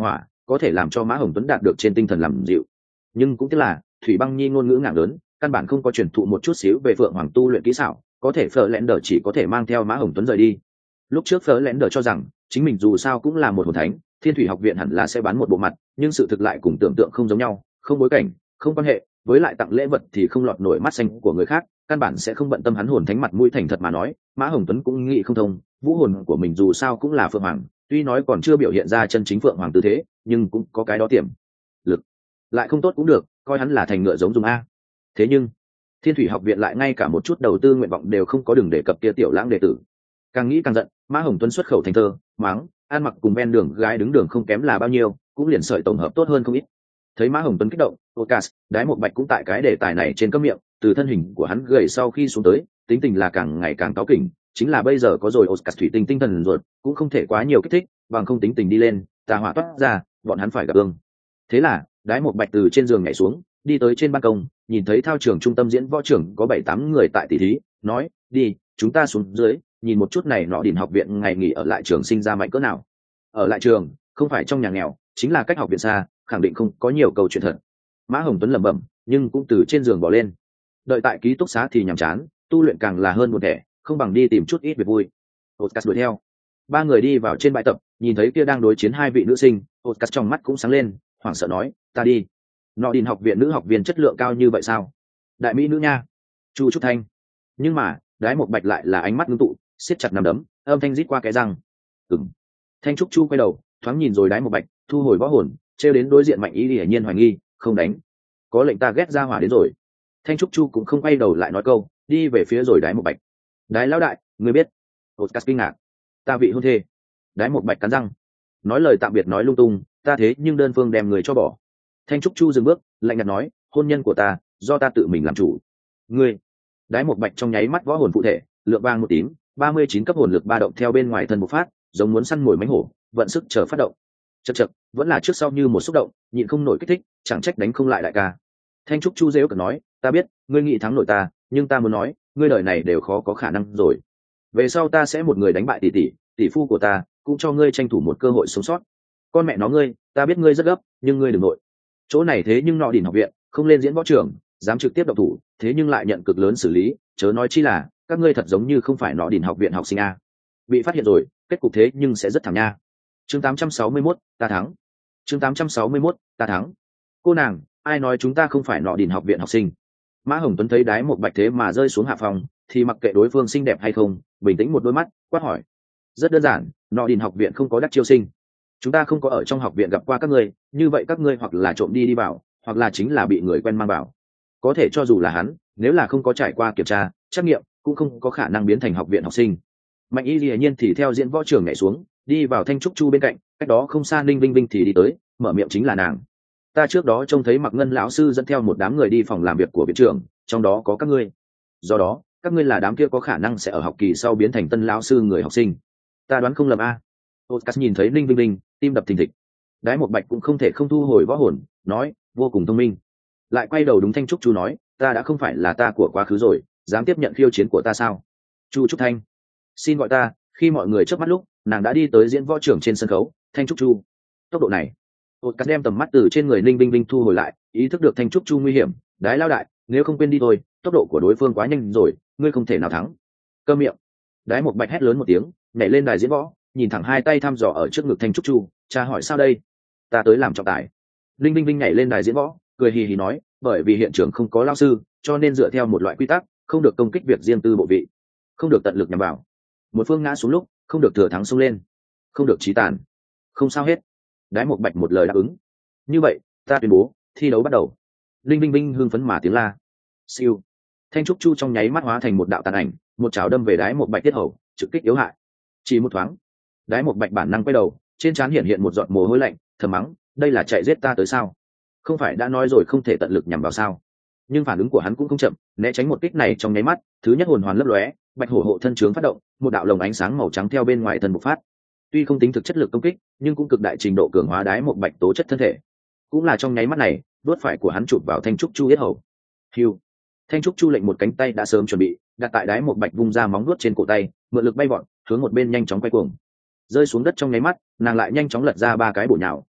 S1: có thể làm cho Mã Hồng Tuấn đạt được trên tinh thần làm dịu. Nhưng cũng tức là Thủy Băng Nhi ngôn ngữ ngạng lớn, căn bản không có truyền thụ một chút xíu về Phượng Hoàng tu luyện kỹ xảo, có thể Phở Lẹn Đờ chỉ có thể mang theo Mã Hồng Tuấn rời đi. Lúc trước Phở Lẹn Đờ cho rằng chính mình dù sao cũng là một hồn thánh, Thiên Thủy học viện hẳn là sẽ bán một bộ mặt, nhưng sự thực lại cùng tưởng tượng không giống nhau, không bối cảnh, không quan hệ, với lại tặng lễ vật thì không lọt nổi mắt xanh của người khác, căn bản sẽ không bận tâm hắn hồn thánh mặt mũi thành thật mà nói. Mã Hồng Tuấn cũng nghĩ không thông, vũ hồn của mình dù sao cũng là Phượng Hoàng, tuy nói còn chưa biểu hiện ra chân chính Phượng Hoàng tư thế, nhưng cũng có cái đó tiềm lực, lại không tốt cũng được, coi hắn là thành ngựa giống dùng a. Thế nhưng Thiên Thủy học viện lại ngay cả một chút đầu tư nguyện vọng đều không có, đừng đề cập kia tiểu lãng đệ tử. Càng nghĩ càng giận, Mã Hồng Tuấn xuất khẩu thành thơ, mắng, ăn mặc cùng ven đường gái đứng đường không kém là bao nhiêu, cũng liền sợi tổng hợp tốt hơn không ít. Thấy Mã Hồng Tuấn kích động, Ocas, Đái Một Bạch cũng tại cái đề tài này trên cấm miệng, từ thân hình của hắn gầy sau khi xuống tới, tính tình là càng ngày càng cáu kỉnh, chính là bây giờ có rồi Ocas thủy tinh tinh thần ruột, cũng không thể quá nhiều kích thích, bằng không tính tình đi lên, tà hỏa toát ra, bọn hắn phải gặp ương. Thế là, Đái Một Bạch từ trên giường nhảy xuống, đi tới trên ban công, nhìn thấy thao trường trung tâm diễn võ trưởng có bảy tám người tại tỷ thí, nói, đi, chúng ta xuống dưới, nhìn một chút này nọ Điền học viện ngày nghỉ ở lại trường sinh ra mạnh cỡ nào. Ở lại trường, không phải trong nhà nghèo, chính là cách học viện xa, khẳng định không có nhiều câu chuyện thật. Mã Hồng Tuấn lẩm bẩm, nhưng cũng từ trên giường bỏ lên. Đợi tại ký túc xá thì nhàm chán, tu luyện càng là hơn một thẻ, không bằng đi tìm chút ít việc vui. Oscar đuổi theo. Ba người đi vào trên bãi tập, nhìn thấy kia đang đối chiến hai vị nữ sinh, Oscar trong mắt cũng sáng lên, hoảng sợ nói, ta đi. Nọ Điền học viện nữ học viên chất lượng cao như vậy sao? Đại mỹ nữ nha. Chu Trúc Thanh. Nhưng mà, Đái Một Bạch lại là ánh mắt ngưng tụ, siết chặt nắm đấm, âm thanh rít qua cái răng. Ừm. Thanh Trúc Chu quay đầu, thoáng nhìn rồi Đái Một Bạch, thu hồi võ hồn, trêu đến đối diện Mạnh Ý hiển nhiên hoài nghi, không đánh. Có lệnh ta ghét ra hỏa đến rồi. Thanh Trúc Chu cũng không quay đầu lại nói câu, đi về phía rồi Đái Một Bạch. Đái lão đại, ngươi biết? Oscar kinh ngạc. Ta vị hôn thê. Đái Một Bạch cắn răng, nói lời tạm biệt nói lung tung, ta thế nhưng đơn phương đem người cho bỏ. Thanh Trúc Chu dừng bước, lạnh nhạt nói, hôn nhân của ta, do ta tự mình làm chủ. Ngươi. Đái Một Bạch trong nháy mắt võ hồn phụ thể, lượng vang một tím, ba mươi chín cấp hồn lực ba động theo bên ngoài thân bộc phát, giống muốn săn mồi mánh hổ, vận sức chờ phát động. Chậc chậc, vẫn là trước sau như một xúc động, nhịn không nổi kích thích, chẳng trách đánh không lại đại ca. Thanh Trúc Chu rêu cực nói, ta biết, ngươi nghĩ thắng nổi ta, nhưng ta muốn nói, ngươi đời này đều khó có khả năng rồi. Về sau ta sẽ một người đánh bại tỷ tỷ, tỷ phu của ta, cũng cho ngươi tranh thủ một cơ hội sống sót. Con mẹ nó ngươi, ta biết ngươi rất gấp, nhưng ngươi đừng nội. Chỗ này thế nhưng Nọ Điền học viện, không lên diễn võ trường, dám trực tiếp động thủ, thế nhưng lại nhận cực lớn xử lý, chớ nói chi là các ngươi thật giống như không phải Nọ Điền học viện học sinh a. Bị phát hiện rồi, kết cục thế nhưng sẽ rất thảm nha. Chương tám trăm sáu mươi mốt, ta thắng. Chương tám trăm sáu mươi mốt, ta thắng. Cô nàng, ai nói chúng ta không phải Nọ Điền học viện học sinh? Mã Hồng Tuấn thấy Đái Một Bạch thế mà rơi xuống hạ phòng, thì mặc kệ đối phương xinh đẹp hay không, bình tĩnh một đôi mắt, quát hỏi. Rất đơn giản, Nọ Điền học viện không có đắc chiêu sinh. Chúng ta không có ở trong học viện gặp qua các ngươi, như vậy các ngươi hoặc là trộm đi đi vào, hoặc là chính là bị người quen mang vào. Có thể cho dù là hắn, nếu là không có trải qua kiểm tra, trắc nghiệm, cũng không có khả năng biến thành học viện học sinh. Mạnh Y Lệ Nhiên thì theo diễn võ trường nhảy xuống, đi vào Thanh Trúc Chu bên cạnh, cách đó không xa Ninh Vinh Vinh thì đi tới, mở miệng chính là nàng. Ta trước đó trông thấy Mặc Ngân lão sư dẫn theo một đám người đi phòng làm việc của viện trưởng, trong đó có các ngươi. Do đó, các ngươi là đám kia có khả năng sẽ ở học kỳ sau biến thành tân lão sư người học sinh. Ta đoán không lầm a. Oscar nhìn thấy Ninh Vinh Vinh, tim đập thình thịch. Đái Một Bạch cũng không thể không thu hồi võ hồn, nói, vô cùng thông minh. Lại quay đầu đúng Thanh Trúc Chu nói, ta đã không phải là ta của quá khứ rồi, dám tiếp nhận khiêu chiến của ta sao? Chu Trúc Thanh, xin gọi ta. Khi mọi người chớp mắt lúc, nàng đã đi tới diễn võ trưởng trên sân khấu. Thanh Trúc Chu, tốc độ này. Oscar đem tầm mắt từ trên người Ninh Vinh Vinh thu hồi lại, ý thức được Thanh Trúc Chu nguy hiểm. Đái lao đại, nếu không quên đi thôi, tốc độ của đối phương quá nhanh rồi, ngươi không thể nào thắng. Câm miệng. Đái Một Bạch hét lớn một tiếng, nhảy lên đài diễn võ, nhìn thẳng hai tay thăm dò ở trước ngực Thanh Trúc Chu, cha hỏi sao đây? Ta tới làm trọng tài. Linh Vinh Vinh nhảy lên đài diễn võ, cười hì hì nói, bởi vì hiện trường không có lao sư, cho nên dựa theo một loại quy tắc, không được công kích việc riêng tư bộ vị, không được tận lực nhằm vào. Một phương ngã xuống lúc, không được thừa thắng xông lên, không được chí tàn. Không sao hết. Đái Một Bạch một lời đáp ứng. Như vậy, ta tuyên bố, thi đấu bắt đầu. Linh Vinh Vinh hưng phấn mà tiếng la. Siêu. Thanh Trúc Chu trong nháy mắt hóa thành một đạo tàn ảnh, một chảo đâm về Đái Một Bạch tiết hầu, trực kích yếu hại. Chỉ một thoáng, Đái Một Bạch bản năng quay đầu, trên trán hiện hiện một giọt mồ hôi lạnh, thầm mắng, đây là chạy giết ta tới sao? Không phải đã nói rồi không thể tận lực nhằm vào sao? Nhưng phản ứng của hắn cũng không chậm, né tránh một kích này trong nháy mắt, thứ nhất hồn hoàn lấp lóe, Bạch Hổ hộ thân trướng phát động, một đạo lồng ánh sáng màu trắng theo bên ngoài thân bộc phát. Tuy không tính thực chất lực công kích, nhưng cũng cực đại trình độ cường hóa Đái Một Bạch tố chất thân thể. Cũng là trong nháy mắt này, đốt phải của hắn chụp vào Thanh Trúc Chu yết hầu. Hưu. Thanh Trúc Chu lệnh một cánh tay đã sớm chuẩn bị, đặt tại Đái Một Bạch vung ra móng vuốt trên cổ tay, mượn lực bay vọt, hướng một bên nhanh chóng quay cuồng. Rơi xuống đất trong nháy mắt, nàng lại nhanh chóng lật ra ba cái bổ nhào,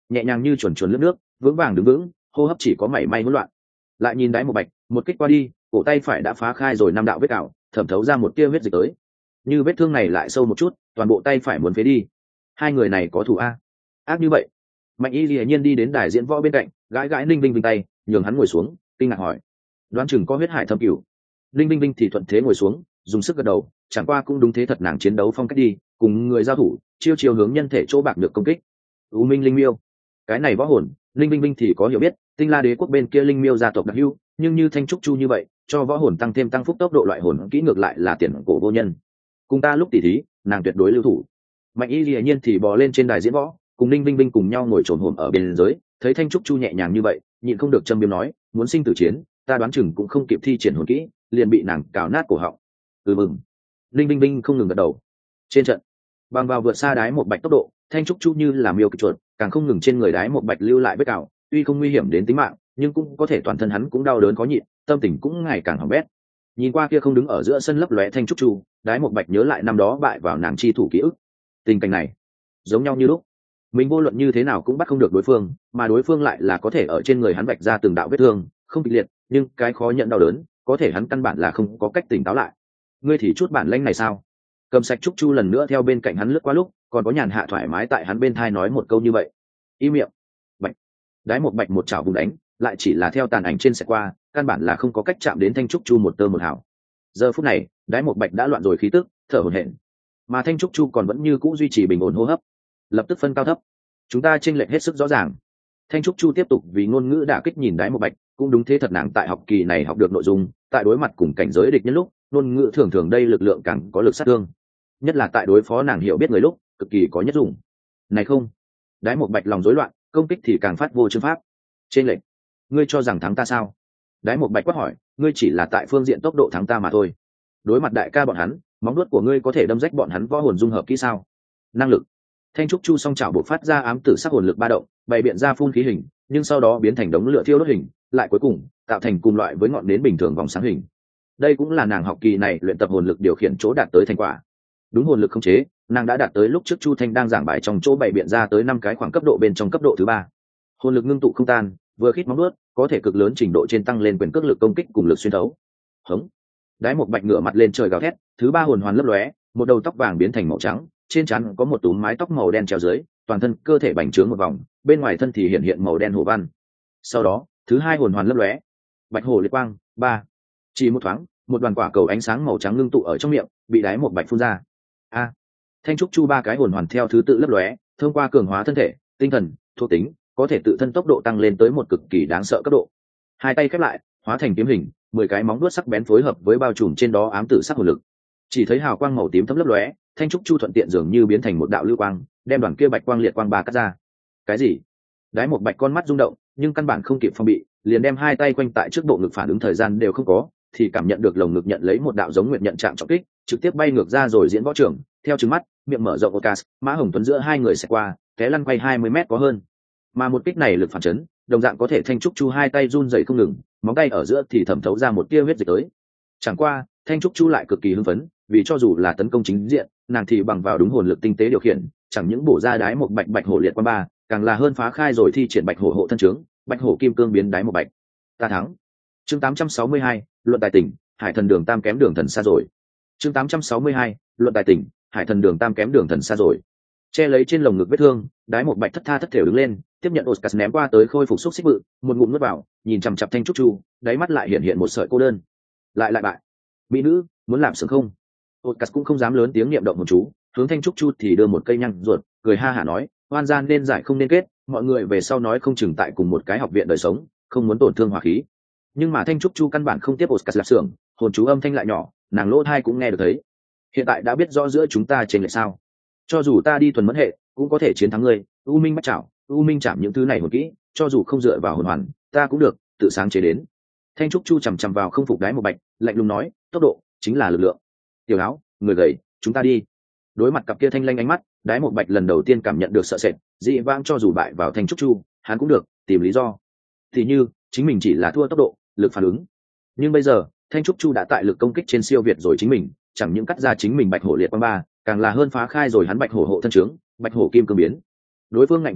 S1: nhẹ nhàng như chuồn chuồn lướt nước, vững vàng đứng vững, hô hấp chỉ có mảy may hỗn loạn. Lại nhìn Đái Một Bạch, một kích qua đi, cổ tay phải đã phá khai rồi năm đạo vết cào, thẩm thấu ra một tia huyết dịch tới. Như vết thương này lại sâu một chút, toàn bộ tay phải muốn phế đi. Hai người này có thù a? Ác như vậy. Mạnh Y Lệ Nhiên đi đến đài diễn võ bên cạnh, gãi gãi Ninh Vinh Vinh tay, nhường hắn ngồi xuống, kinh ngạc hỏi: đoán chừng có huyết hải thâm cửu. Ninh Vinh Vinh thì thuận thế ngồi xuống, dùng sức gật đầu, chẳng qua cũng đúng thế thật nàng chiến đấu phong cách đi, cùng người giao thủ, chiêu chiêu hướng nhân thể chỗ bạc được công kích. U Minh Linh Miêu, cái này võ hồn, Ninh Vinh Vinh thì có hiểu biết, Tinh La Đế quốc bên kia Linh Miêu gia tộc đặc hữu, nhưng như Thanh Trúc Chu như vậy, cho võ hồn tăng thêm tăng phúc tốc độ loại hồn kỹ ngược lại là tiền cổ vô nhân. Cùng ta lúc tỉ thí, nàng tuyệt đối lưu thủ. Mạnh Y Lệ Nhiên thì bò lên trên đài diễn võ, cùng Ninh Vinh Vinh cùng nhau ngồi trồn hổm ở bên dưới, thấy Thanh Trúc Chu nhẹ nhàng như vậy, nhịn không được châm biếm nói, muốn sinh tử chiến, ta đoán chừng cũng không kịp thi triển hồn kỹ, liền bị nàng cào nát cổ họng. Ừ mừng. Ninh Vinh Vinh không ngừng gật đầu. Trên trận, bằng vào vượt xa Đái Một Bạch tốc độ, Thanh Trúc Chu như là miêu kịch chuột, càng không ngừng trên người Đái Một Bạch lưu lại vết cào, tuy không nguy hiểm đến tính mạng, nhưng cũng có thể toàn thân hắn cũng đau đớn khó nhịn, tâm tình cũng ngày càng hỏng bét. Nhìn qua kia không đứng ở giữa sân lấp lóe Thanh Trúc Chu, Đái Một Bạch nhớ lại năm đó bại vào nàng chi thủ ký ức. Tình cảnh này, giống nhau như lúc. Mình vô luận như thế nào cũng bắt không được đối phương, mà đối phương lại là có thể ở trên người hắn vạch ra từng đạo vết thương, không kịch liệt, nhưng cái khó nhận đau đớn, có thể hắn căn bản là không có cách tỉnh táo lại. Ngươi thì chút bản lĩnh này sao? Cầm Sạch Trúc Chu lần nữa theo bên cạnh hắn lướt qua lúc, còn có nhàn hạ thoải mái tại hắn bên thai nói một câu như vậy. Im miệng. Bạch. Đái Một Bạch một chảo vùng đánh, lại chỉ là theo tàn ảnh trên sẽ qua, căn bản là không có cách chạm đến Thanh Trúc Chu một tơ một hào. Giờ phút này, Đái Một Bạch đã loạn rồi khí tức, thở hổn hển, mà Thanh Trúc Chu còn vẫn như cũ duy trì bình ổn hô hấp. Lập tức phân cao thấp, chúng ta chênh lệch hết sức rõ ràng. Thanh Trúc Chu tiếp tục vì ngôn ngữ đả kích nhìn Đái Một Bạch, cũng đúng thế thật nàng tại học kỳ này học được nội dung, tại đối mặt cùng cảnh giới địch nhân lúc, ngôn ngữ thường thường đây lực lượng càng có lực sát thương, nhất là tại đối phó nàng hiểu biết người lúc, cực kỳ có nhất dụng. Này không, Đái Một Bạch lòng rối loạn, công kích thì càng phát vô chương pháp. Trên lệnh, ngươi cho rằng thắng ta sao? Đái Một Bạch quát hỏi, ngươi chỉ là tại phương diện tốc độ thắng ta mà thôi. Đối mặt đại ca bọn hắn, móng vuốt của ngươi có thể đâm rách bọn hắn võ hồn dung hợp kỹ sao? Năng lực. Thanh Trúc Chu song chảo bộc phát ra ám tử sắc hồn lực ba động, bày biện ra phun khí hình, nhưng sau đó biến thành đống lửa thiêu đốt hình, lại cuối cùng tạo thành cùng loại với ngọn nến bình thường vòng sáng hình. Đây cũng là nàng học kỳ này luyện tập hồn lực điều khiển chỗ đạt tới thành quả. Đúng hồn lực khống chế, nàng đã đạt tới lúc trước Chu Thanh đang giảng bài trong chỗ bày biện ra tới năm cái khoảng cấp độ bên trong cấp độ thứ ba. Hồn lực ngưng tụ không tan, vừa khít móng nuốt, có thể cực lớn trình độ trên tăng lên quyền cước lực công kích cùng lực xuyên thấu. Hống. Đái Một Bạch ngửa mặt lên trời gào thét, thứ ba hồn hoàn lấp lóe, một đầu tóc vàng biến thành màu trắng, trên trán có một túm mái tóc màu đen treo dưới, toàn thân cơ thể bành trướng một vòng, bên ngoài thân thì hiện hiện màu đen hổ văn. Sau đó, thứ hai hồn hoàn lấp lóe, Bạch Hổ Liệt Quang, ba. Chỉ một thoáng, một đoàn quả cầu ánh sáng màu trắng ngưng tụ ở trong miệng, bị Đái Một Bạch phun ra. A. Thanh Trúc Chu ba cái hồn hoàn theo thứ tự lấp lóe, thông qua cường hóa thân thể, tinh thần, thuộc tính, có thể tự thân tốc độ tăng lên tới một cực kỳ đáng sợ cấp độ. Hai tay khép lại, hóa thành kiếm hình, mười cái móng vuốt sắc bén phối hợp với bao trùm trên đó ám tử sắc hồn lực. Chỉ thấy hào quang màu tím thấm lấp lóe, Thanh Trúc Chu thuận tiện dường như biến thành một đạo lưu quang, đem đoàn kia bạch quang liệt quang ba cắt ra. Cái gì? Đái Một Bạch con mắt rung động, nhưng căn bản không kịp phòng bị, liền đem hai tay quanh tại trước bộ ngực phản ứng thời gian đều không có, thì cảm nhận được lồng ngực nhận lấy một đạo giống nguyệt nhận trạng trọng kích, trực tiếp bay ngược ra rồi diễn võ trường, theo trừng mắt, miệng mở rộng Ocas, Mã Hồng Tuấn giữa hai người sẽ qua, té lăn quay hai mươi mét có hơn. Mà một kích này lực phản chấn, đồng dạng có thể Thanh Trúc Chu hai tay run rẩy không ngừng, móng tay ở giữa thì thẩm thấu ra một tia huyết dịch tới. Chẳng qua, Thanh Trúc Chu lại cực kỳ hưng phấn, vì cho dù là tấn công chính diện, nàng thì bằng vào đúng hồn lực tinh tế điều khiển, chẳng những bổ ra Đái Một Bạch Bạch Hổ Liệt Quang ba, càng là hơn phá khai rồi thi triển Bạch Hổ hộ thân trướng, Bạch Hổ kim cương biến Đái Một Bạch. Ta thắng. Chương tám trăm sáu mươi hai, luận tài tỉnh, Hải Thần Đường tam kém đường thần xa rồi. Chương tám trăm sáu mươi hai, luận tài tỉnh, Hải Thần Đường tam kém đường thần xa rồi. Che lấy trên lồng ngực vết thương, Đái Một Bạch thất tha thất thểu đứng lên, tiếp nhận Oscar ném qua tới khôi phục xúc xích bự, một ngụm nuốt vào, nhìn chằm chằm Thanh Trúc Chu, đáy mắt lại hiện hiện một sợi cô đơn. Lại lại bại. Mỹ nữ, muốn làm sướng không? Oscar cũng không dám lớn tiếng niệm động một chú, hướng Thanh Trúc Chu thì đưa một cây nhang ruột, cười ha hả nói, oan gian nên giải không nên kết, mọi người về sau nói không chừng tại cùng một cái học viện đời sống, không muốn tổn thương hòa khí. Nhưng mà Thanh Trúc Chu căn bản không tiếp Oscar lạp xưởng, hồn chú âm thanh lại nhỏ, nàng lỗ tai cũng nghe được thấy. Hiện tại đã biết rõ giữa chúng ta trên lệch sao? Cho dù ta đi thuần mẫn hệ, cũng có thể chiến thắng ngươi. U Minh bắt chảo, U Minh chạm những thứ này hồn kỹ, cho dù không dựa vào hồn hoàn, ta cũng được tự sáng chế đến. Thanh Trúc Chu chằm chằm vào không phục Đái Một Bạch, lạnh lùng nói, tốc độ chính là lực lượng. Tiểu áo, người gầy, chúng ta đi. Đối mặt cặp kia thanh lanh ánh mắt, Đái Một Bạch lần đầu tiên cảm nhận được sợ sệt, dị vãng cho dù bại vào Thanh Trúc Chu, hắn cũng được tìm lý do. Thì như chính mình chỉ là thua tốc độ, lực phản ứng. Nhưng bây giờ, Thanh Trúc Chu đã tại lực công kích trên siêu việt rồi chính mình, chẳng những cắt ra chính mình Bạch Hổ Liệt Quang ba, càng là hơn phá khai rồi hắn Bạch Hổ hộ thân trướng, Bạch Hổ kim cương biến. Đối phương ngạnh thực lực,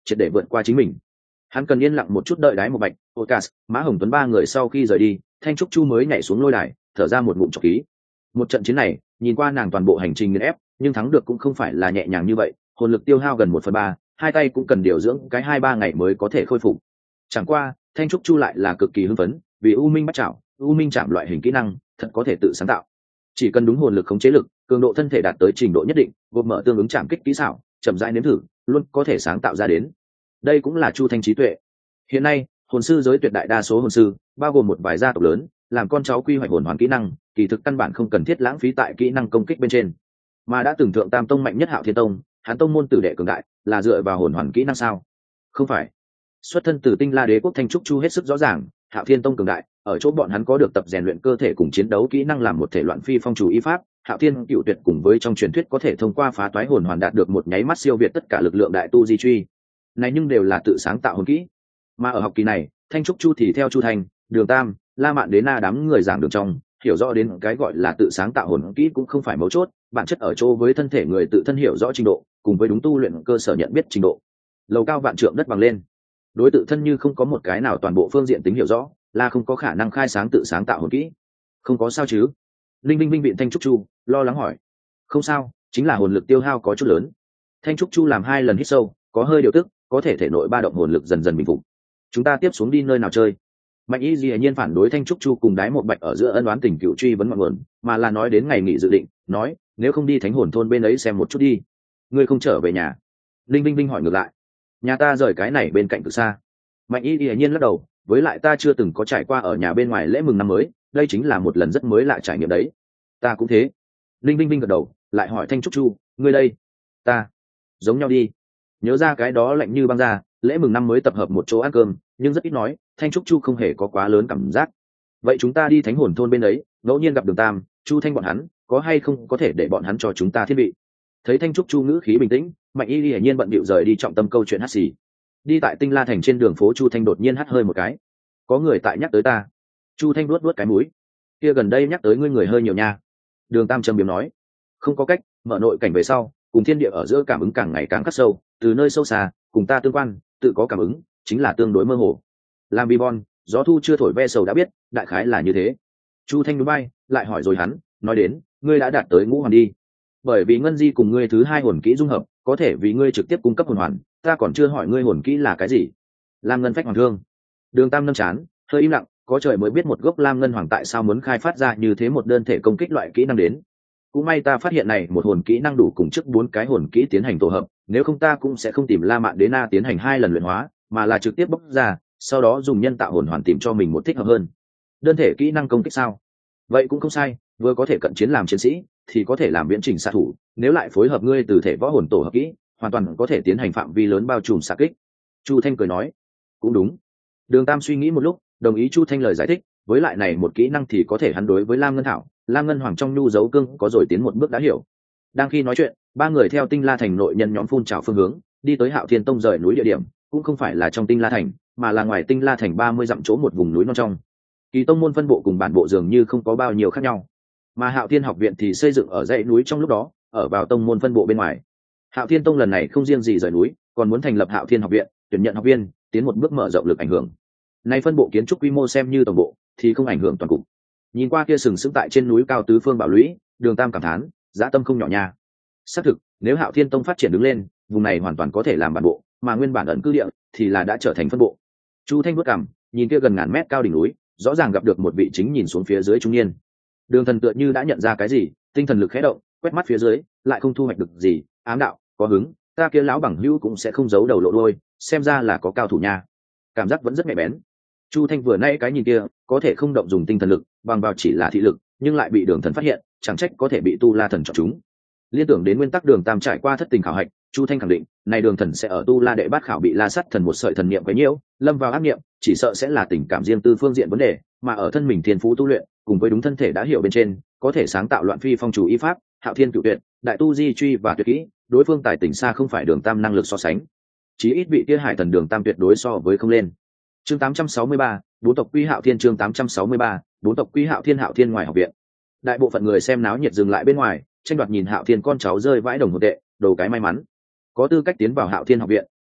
S1: triệt để vượt qua chính mình. Hắn cần yên lặng một chút đợi đái một bạch, Ocas, Mã Hồng Tuấn ba người sau khi rời đi, Thanh Trúc Chu mới nhảy xuống lôi đài, thở ra một ngụm trọc khí. Một trận chiến này, nhìn qua nàng toàn bộ hành trình nghiền ép, nhưng thắng được cũng không phải là nhẹ nhàng như vậy, hồn lực tiêu hao gần một phần ba, hai tay cũng cần điều dưỡng cái hai ba ngày mới có thể khôi phục. Chẳng qua, Thanh Trúc Chu lại là cực kỳ hưng phấn, vì U Minh bắt chảo, U Minh chạm loại hình kỹ năng, thật có thể tự sáng tạo. Chỉ cần đúng hồn lực khống chế lực, cường độ thân thể đạt tới trình độ nhất định, gộp mở tương ứng chạm kích kỹ xảo, chậm rãi nếm thử, luôn có thể sáng tạo ra đến. Đây cũng là Chu Thanh trí tuệ. Hiện nay, hồn sư giới tuyệt đại đa số hồn sư, bao gồm một vài gia tộc lớn, làm con cháu quy hoạch hồn hoàn kỹ năng, kỳ thực căn bản không cần thiết lãng phí tại kỹ năng công kích bên trên. Mà đã từng thượng tam tông mạnh nhất Hạo Thiên Tông, hắn tông môn tử đệ cường đại, là dựa vào hồn hoàn kỹ năng sao? Không phải. Xuất thân từ Tinh La Đế quốc Thanh Trúc Chu hết sức rõ ràng, Hạo Thiên Tông cường đại, ở chỗ bọn hắn có được tập rèn luyện cơ thể cùng chiến đấu kỹ năng làm một thể loạn phi phong chủ y pháp. Hạo Thiên Cựu Tuyệt cùng với trong truyền thuyết có thể thông qua phá toái hồn hoàn đạt được một nháy mắt siêu việt tất cả lực lượng đại tu di truy. Này nhưng đều là tự sáng tạo hồn kỹ. Mà ở học kỳ này, Thanh Trúc Chu thì theo Chu Thành, Đường Tam, La Mạn Đế Na đám người giảng đường trong, hiểu rõ đến cái gọi là tự sáng tạo hồn kỹ cũng không phải mấu chốt, bản chất ở chỗ với thân thể người tự thân hiểu rõ trình độ, cùng với đúng tu luyện cơ sở nhận biết trình độ. Lầu cao vạn trượng đất bằng lên. Đối tự thân như không có một cái nào toàn bộ phương diện tính hiểu rõ, là không có khả năng khai sáng tự sáng tạo hồn kỹ. Không có sao chứ? Linh Linh Linh viện Thanh Trúc Chu lo lắng hỏi. Không sao, chính là hồn lực tiêu hao có chút lớn. Thanh Trúc Chu làm hai lần hít sâu, có hơi điều tức, có thể thể nội ba động hồn lực dần dần bình phục. Chúng ta tiếp xuống đi nơi nào chơi? Mạnh Y dĩ nhiên phản đối Thanh Trúc Chu cùng đái một bạch ở giữa ân oán tình cựu truy vấn ngọn nguồn, mà là nói đến ngày nghỉ dự định, nói nếu không đi Thánh Hồn thôn bên ấy xem một chút đi. Ngươi không trở về nhà? Linh Linh Linh hỏi ngược lại. Nhà ta rời cái này bên cạnh từ xa. Mạnh Y dĩ nhiên lắc đầu, với lại ta chưa từng có trải qua ở nhà bên ngoài lễ mừng năm mới, đây chính là một lần rất mới lạ trải nghiệm đấy. Ta cũng thế. Linh Linh Linh gật đầu, lại hỏi Thanh Trúc Chu, ngươi đây? Ta giống nhau đi. Nhớ ra cái đó lạnh như băng ra, lễ mừng năm mới tập hợp một chỗ ăn cơm, nhưng rất ít nói, Thanh Trúc Chu không hề có quá lớn cảm giác. Vậy chúng ta đi Thánh Hồn thôn bên ấy, ngẫu nhiên gặp Đường Tam, Chu Thanh bọn hắn, có hay không có thể để bọn hắn cho chúng ta thiết bị? Thấy Thanh Trúc Chu ngữ khí bình tĩnh, Mạnh Y hiển nhiên bận bịu rời đi trọng tâm câu chuyện hát xì. Đi tại Tinh La thành trên đường phố, Chu Thanh đột nhiên hắt hơi một cái. Có người tại nhắc tới ta. Chu Thanh luốt luốt cái mũi. Kia gần đây nhắc tới ngươi người hơi nhiều nha. Đường Tam trầm biếm nói. Không có cách, mở nội cảnh về sau, cùng thiên địa ở giữa cảm ứng càng ngày càng khắc sâu, từ nơi sâu xa, cùng ta tương quan, tự có cảm ứng, chính là tương đối mơ hồ. Làm Bibon, gió thu chưa thổi ve sầu đã biết, đại khái là như thế. Chu Thanh núi bay, lại hỏi rồi hắn, nói đến, ngươi đã đạt tới ngũ hoàn đi. Bởi vì ngân di cùng ngươi thứ hai hồn kỹ dung hợp, có thể vì ngươi trực tiếp cung cấp hồn hoàn, ta còn chưa hỏi ngươi hồn kỹ là cái gì. Lam ngân phách hoàng thương. Đường Tam nâng chán, hơi im lặng, có trời mới biết một gốc lam ngân hoàng tại sao muốn khai phát ra như thế một đơn thể công kích loại kỹ năng đến. Cũng may ta phát hiện này một hồn kỹ năng đủ cùng trước bốn cái hồn kỹ tiến hành tổ hợp, nếu không ta cũng sẽ không tìm La Mạn Đế Na tiến hành hai lần luyện hóa, mà là trực tiếp bóc ra, sau đó dùng nhân tạo hồn hoàn tìm cho mình một thích hợp hơn. Đơn thể kỹ năng công kích sao? Vậy cũng không sai, vừa có thể cận chiến làm chiến sĩ, thì có thể làm viễn trình xạ thủ, nếu lại phối hợp ngươi từ thể võ hồn tổ hợp kỹ, hoàn toàn có thể tiến hành phạm vi lớn bao trùm xạ kích. Chu Thanh cười nói, cũng đúng. Đường Tam suy nghĩ một lúc, đồng ý Chu Thanh lời giải thích, với lại này một kỹ năng thì có thể hắn đối với Lam Ngân Thảo, Lam Ngân Hoàng trong nhu dấu cương có rồi tiến một bước đã hiểu. Đang khi nói chuyện, ba người theo Tinh La thành nội nhân nhóm phun trào phương hướng, đi tới Hạo Thiên Tông rời núi địa điểm, cũng không phải là trong Tinh La thành, mà là ngoài Tinh La thành ba mươi dặm chỗ một vùng núi non trong. Kỳ tông môn phân bộ cùng bản bộ dường như không có bao nhiêu khác nhau, mà Hạo Thiên học viện thì xây dựng ở dãy núi trong lúc đó, ở vào tông môn phân bộ bên ngoài. Hạo Thiên Tông lần này không riêng gì rời núi, còn muốn thành lập Hạo Thiên học viện, tuyển nhận học viên, tiến một bước mở rộng lực ảnh hưởng. Nay phân bộ kiến trúc quy mô xem như tổng bộ, thì không ảnh hưởng toàn cục. Nhìn qua kia sừng sững tại trên núi cao tứ phương bảo lũy, Đường Tam cảm thán, dã tâm không nhỏ nha. Xác thực, nếu Hạo Thiên Tông phát triển đứng lên, vùng này hoàn toàn có thể làm bản bộ, mà nguyên bản ẩn cư địa thì là đã trở thành phân bộ. Chu Thanh bước cằm, nhìn kia gần ngàn mét cao đỉnh núi, rõ ràng gặp được một vị chính nhìn xuống phía dưới trung niên. Đường Thần tựa như đã nhận ra cái gì, tinh thần lực khẽ động, quét mắt phía dưới, lại không thu hoạch được gì, ám đạo, có hứng, ta kia lão bằng hữu cũng sẽ không giấu đầu lộ đuôi, xem ra là có cao thủ nha. Cảm giác vẫn rất nhạy bén. Chu Thanh vừa nãy cái nhìn kia, có thể không động dùng tinh thần lực, bằng vào chỉ là thị lực, nhưng lại bị Đường Thần phát hiện, chẳng trách có thể bị Tu La Thần chọn chúng. Liên tưởng đến nguyên tắc Đường Tam trải qua thất tình khảo hạch, Chu Thanh khẳng định, này Đường Thần sẽ ở Tu La đệ bát khảo bị La Sắt Thần một sợi thần niệm quấy nhiễu, lâm vào ác niệm, chỉ sợ sẽ là tình cảm riêng tư phương diện vấn đề, mà ở thân mình thiên phú tu luyện, cùng với đúng thân thể đã hiểu bên trên, có thể sáng tạo loạn phi phong chủ y pháp, Hạo Thiên Cựu Tuyệt, đại tu di truy và tuyệt kỹ, đối phương tài tình xa không phải Đường Tam năng lực so sánh. Chí ít vị kia Hải Thần Đường Tam tuyệt đối so với không lên. Chương tám trăm sáu mươi ba, bốn tộc Quy Hạo Thiên chương tám trăm sáu mươi ba, bốn tộc Quy Hạo Thiên Hạo Thiên ngoài học viện. Đại bộ phận người xem náo nhiệt dừng lại bên ngoài, tranh đoạt nhìn Hạo Thiên con cháu rơi vãi đồng hồ tệ, đồ cái may mắn. Có tư cách tiến vào Hạo Thiên học viện,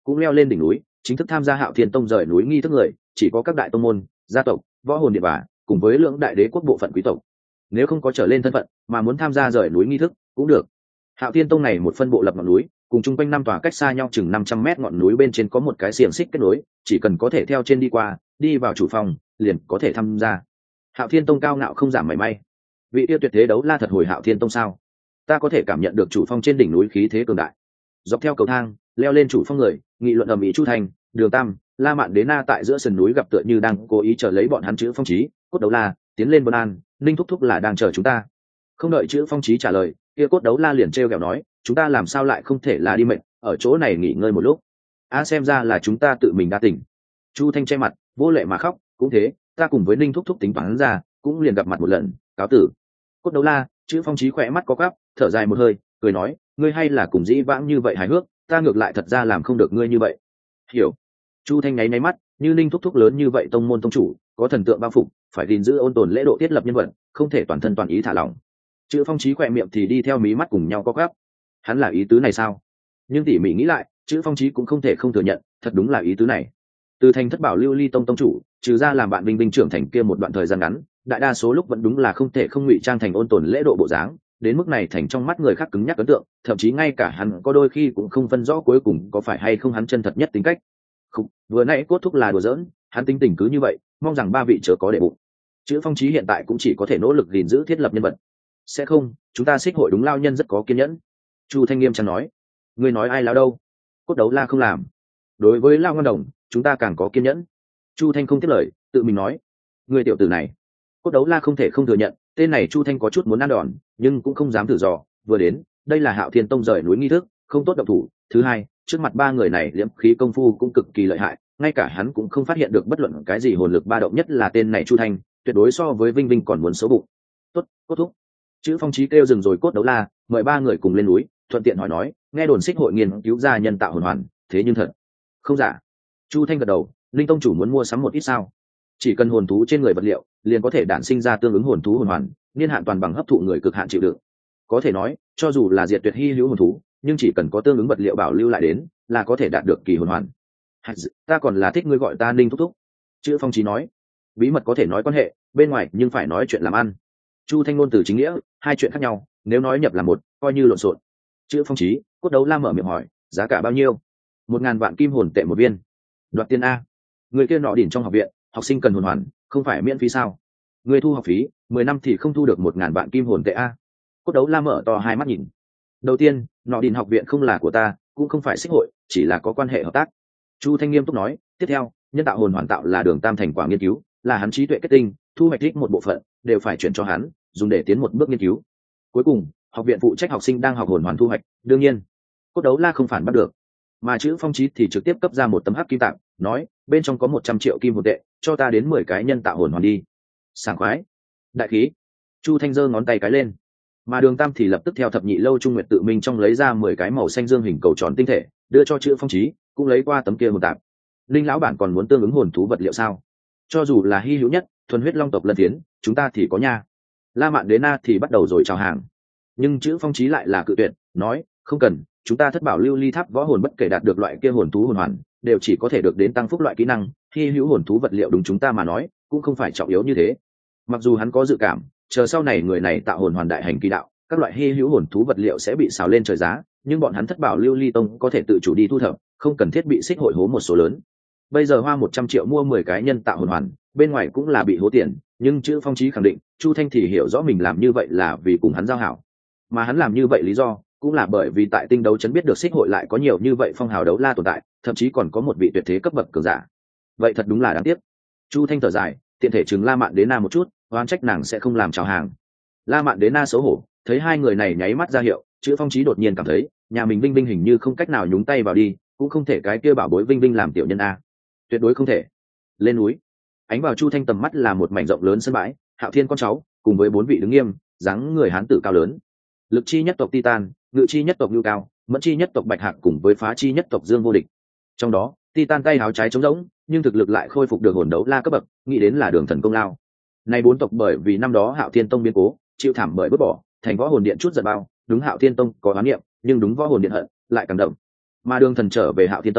S1: cũng leo lên đỉnh núi chính thức tham gia Hạo Thiên Tông rời núi nghi thức người chỉ có các đại tông môn, gia tộc, võ hồn điện bà cùng với lưỡng đại đế quốc bộ phận quý tộc. Nếu không có trở lên thân phận mà muốn tham gia rời núi nghi thức cũng được. Hạo Thiên Tông này một phân bộ lập ngọn núi, cùng chung quanh năm tòa cách xa nhau chừng năm trăm mét ngọn núi bên trên có một cái xiềng xích kết nối, chỉ cần có thể theo trên đi qua, đi vào chủ phòng, liền có thể tham gia. Hạo Thiên Tông cao ngạo không giảm mảy may. Vị yêu tuyệt thế đấu la thật hồi Hạo Thiên Tông sao? Ta có thể cảm nhận được chủ phong trên đỉnh núi khí thế cường đại. Dọc theo cầu thang, leo lên chủ phong người, nghị luận ầm ĩ Chu Thành, Đường Tam, La Mạn Đế Na tại giữa sườn núi gặp tựa như đang cố ý chờ lấy bọn hắn chữ phong chí, Cốt Đấu La, tiến lên Vân An, Ninh thúc thúc là đang chờ chúng ta. Không đợi chữ phong chí trả lời, kia Cốt Đấu La liền trêu ghẹo nói, chúng ta làm sao lại không thể là đi mệt, ở chỗ này nghỉ ngơi một lúc. A à, xem ra là chúng ta tự mình đa tình. Chu Thanh che mặt, vô lệ mà khóc, cũng thế, ta cùng với Ninh thúc thúc tính toán ra, cũng liền gặp mặt một lần, cáo tử. Cốt Đấu La, chữ phong chí khỏe mắt có gắp, thở dài một hơi, cười nói, ngươi hay là cùng dĩ vãng như vậy hài hước, ta ngược lại thật ra làm không được ngươi như vậy. Hiểu. Chu Thanh nháy nháy mắt, như Ninh thúc thúc lớn như vậy tông môn tông chủ, có thần tượng bao phục, phải gìn giữ ôn tồn lễ độ tiết lập nhân vật, không thể toàn thân toàn ý thả lỏng. Chữ phong chí khỏe miệng thì đi theo mí mắt cùng nhau có gắp. Hắn là ý tứ này sao? Nhưng tỉ mỉ nghĩ lại, chữ phong chí cũng không thể không thừa nhận, thật đúng là ý tứ này. Từ thành thất bảo lưu ly tông tông chủ, trừ ra làm bạn Vinh Vinh trưởng thành kia một đoạn thời gian ngắn, đại đa số lúc vẫn đúng là không thể không ngụy trang thành ôn tồn lễ độ bộ dáng, đến mức này thành trong mắt người khác cứng nhắc ấn tượng, thậm chí ngay cả hắn có đôi khi cũng không phân rõ cuối cùng có phải hay không hắn chân thật nhất tính cách. Không, vừa nãy cốt thúc là đùa giỡn, hắn tính tình cứ như vậy, mong rằng ba vị chớ có để bụng. Chữ phong chí hiện tại cũng chỉ có thể nỗ lực gìn giữ thiết lập nhân vật. Sẽ không, chúng ta xích hội đúng lao nhân rất có kiên nhẫn. Chu Thanh nghiêm trang nói. Ngươi nói ai lao đâu? Cốt Đấu La không làm. Đối với lao ngon đồng, chúng ta càng có kiên nhẫn. Chu Thanh không tiếp lời, tự mình nói. Người tiểu tử này. Cốt Đấu La không thể không thừa nhận, tên này Chu Thanh có chút muốn ăn đòn, nhưng cũng không dám thử dò. Vừa đến, đây là Hạo Thiên Tông rời núi nghi thức, không tốt động thủ. Thứ hai, trước mặt ba người này liễm khí công phu cũng cực kỳ lợi hại, ngay cả hắn cũng không phát hiện được bất luận cái gì hồn lực ba động, nhất là tên này Chu Thanh, tuyệt đối so với Vinh Vinh còn muốn xấu bụng. Tốt, cốt thúc. Chữ phong chí kêu dừng rồi Cốt Đấu La, mời ba người cùng lên núi, thuận tiện hỏi nói, nghe đồn xích hội nghiên cứu ra nhân tạo hồn hoàn, thế nhưng thật không giả? Chu Thanh gật đầu, Linh tông chủ muốn mua sắm một ít sao? Chỉ cần hồn thú trên người vật liệu, liền có thể đản sinh ra tương ứng hồn thú hồn hoàn, niên hạn toàn bằng hấp thụ người cực hạn chịu đựng. Có thể nói, cho dù là diệt tuyệt hi hữu hồn thú, nhưng chỉ cần có tương ứng vật liệu bảo lưu lại đến, là có thể đạt được kỳ hồn hoàn. Ta còn là thích ngươi gọi ta Ninh thúc thúc. Chữ phong chí nói, bí mật có thể nói quan hệ, bên ngoài nhưng phải nói chuyện làm ăn. Chu Thanh ngôn từ chính nghĩa, hai chuyện khác nhau, nếu nói nhập là một, coi như lộn xộn. Chữ phong chí, Cốt Đấu La mở miệng hỏi, giá cả bao nhiêu? Một ngàn vạn kim hồn tệ một viên. Đoạt tiền a? Người kia nọ đỉnh trong học viện, học sinh cần hồn hoàn, không phải miễn phí sao? Người thu học phí, mười năm thì không thu được một ngàn vạn kim hồn tệ a? Cốt Đấu La mở to hai mắt nhìn. Đầu tiên, nọ đỉnh học viện không là của ta, cũng không phải xích hội, chỉ là có quan hệ hợp tác. Chu Thanh nghiêm túc nói, tiếp theo, nhân tạo hồn hoàn tạo là Đường Tam thành quả nghiên cứu, là hắn trí tuệ kết tinh, thu hoạch thích một bộ phận, đều phải chuyển cho hắn, dùng để tiến một bước nghiên cứu. Cuối cùng, học viện phụ trách học sinh đang học hồn hoàn thu hoạch, đương nhiên, Cốt Đấu La không phản bắt được, mà chữ phong chí thì trực tiếp cấp ra một tấm hắc kim tạng, nói, bên trong có một trăm triệu kim hồn tệ, cho ta đến mười cái nhân tạo hồn hoàn đi. Sảng khoái, đại khí. Chu Thanh giơ ngón tay cái lên, mà Đường Tam thì lập tức theo thập nhị lâu trung nguyệt tự minh trong lấy ra mười cái màu xanh dương hình cầu tròn tinh thể, đưa cho chữ phong chí, cũng lấy qua tấm kia hồn tạng. Linh lão bản còn muốn tương ứng hồn thú vật liệu sao? Cho dù là hy hữu nhất, thuần huyết long tộc lân tiến, chúng ta thì có nha. La Mạn Đế Na thì bắt đầu rồi chào hàng, nhưng chữ phong chí lại là cự tuyệt, nói, không cần, chúng ta thất bảo lưu ly tháp võ hồn bất kể đạt được loại kia hồn thú hồn hoàn, đều chỉ có thể được đến tăng phúc loại kỹ năng, hy hữu hồn thú vật liệu đúng chúng ta mà nói, cũng không phải trọng yếu như thế. Mặc dù hắn có dự cảm, chờ sau này người này tạo hồn hoàn đại hành kỳ đạo, các loại hy hữu hồn thú vật liệu sẽ bị xào lên trời giá, nhưng bọn hắn thất bảo lưu ly tông có thể tự chủ đi thu thập, không cần thiết bị xích hội hố một số lớn. Bây giờ hoa một trăm triệu mua mười cái nhân tạo hồn hoàn, bên ngoài cũng là bị hố tiền, nhưng chữ phong chí khẳng định, Chu Thanh thì hiểu rõ mình làm như vậy là vì cùng hắn giao hảo, mà hắn làm như vậy lý do cũng là bởi vì tại tinh đấu chấn biết được xích hội lại có nhiều như vậy phong hào đấu la tồn tại, thậm chí còn có một vị tuyệt thế cấp bậc cường giả. Vậy thật đúng là đáng tiếc. Chu Thanh thở dài, tiện thể chừng La Mạn Đế Na một chút, oán trách nàng sẽ không làm chào hàng. La Mạn Đế Na xấu hổ, thấy hai người này nháy mắt ra hiệu, chữ phong chí đột nhiên cảm thấy nhà mình Vinh Vinh hình như không cách nào nhúng tay vào đi, cũng không thể cái kia bảo bối Vinh Vinh làm tiểu nhân a, tuyệt đối không thể. Lên núi, ánh vào Chu Thanh tầm mắt là một mảnh rộng lớn sân bãi, Hạo Thiên con cháu cùng với bốn vị đứng nghiêm dáng người hán tử cao lớn, lực chi nhất tộc Titan, ngự chi nhất tộc Lưu Cao, mẫn chi nhất tộc Bạch Hạc cùng với phá chi nhất tộc Dương Vô Địch. Trong đó, Titan tay áo trái trống rỗng, nhưng thực lực lại khôi phục được hồn đấu la cấp bậc, nghĩ đến là Đường Thần công lao. Này bốn tộc bởi vì năm đó Hạo Thiên Tông biến cố, chịu thảm bởi vứt bỏ, thành võ hồn điện chút giận bao, đúng Hạo Thiên Tông có oán niệm, nhưng đúng võ hồn điện hận lại càng đậm. Mà Đường Thần trở về Hạo Thiên Tông,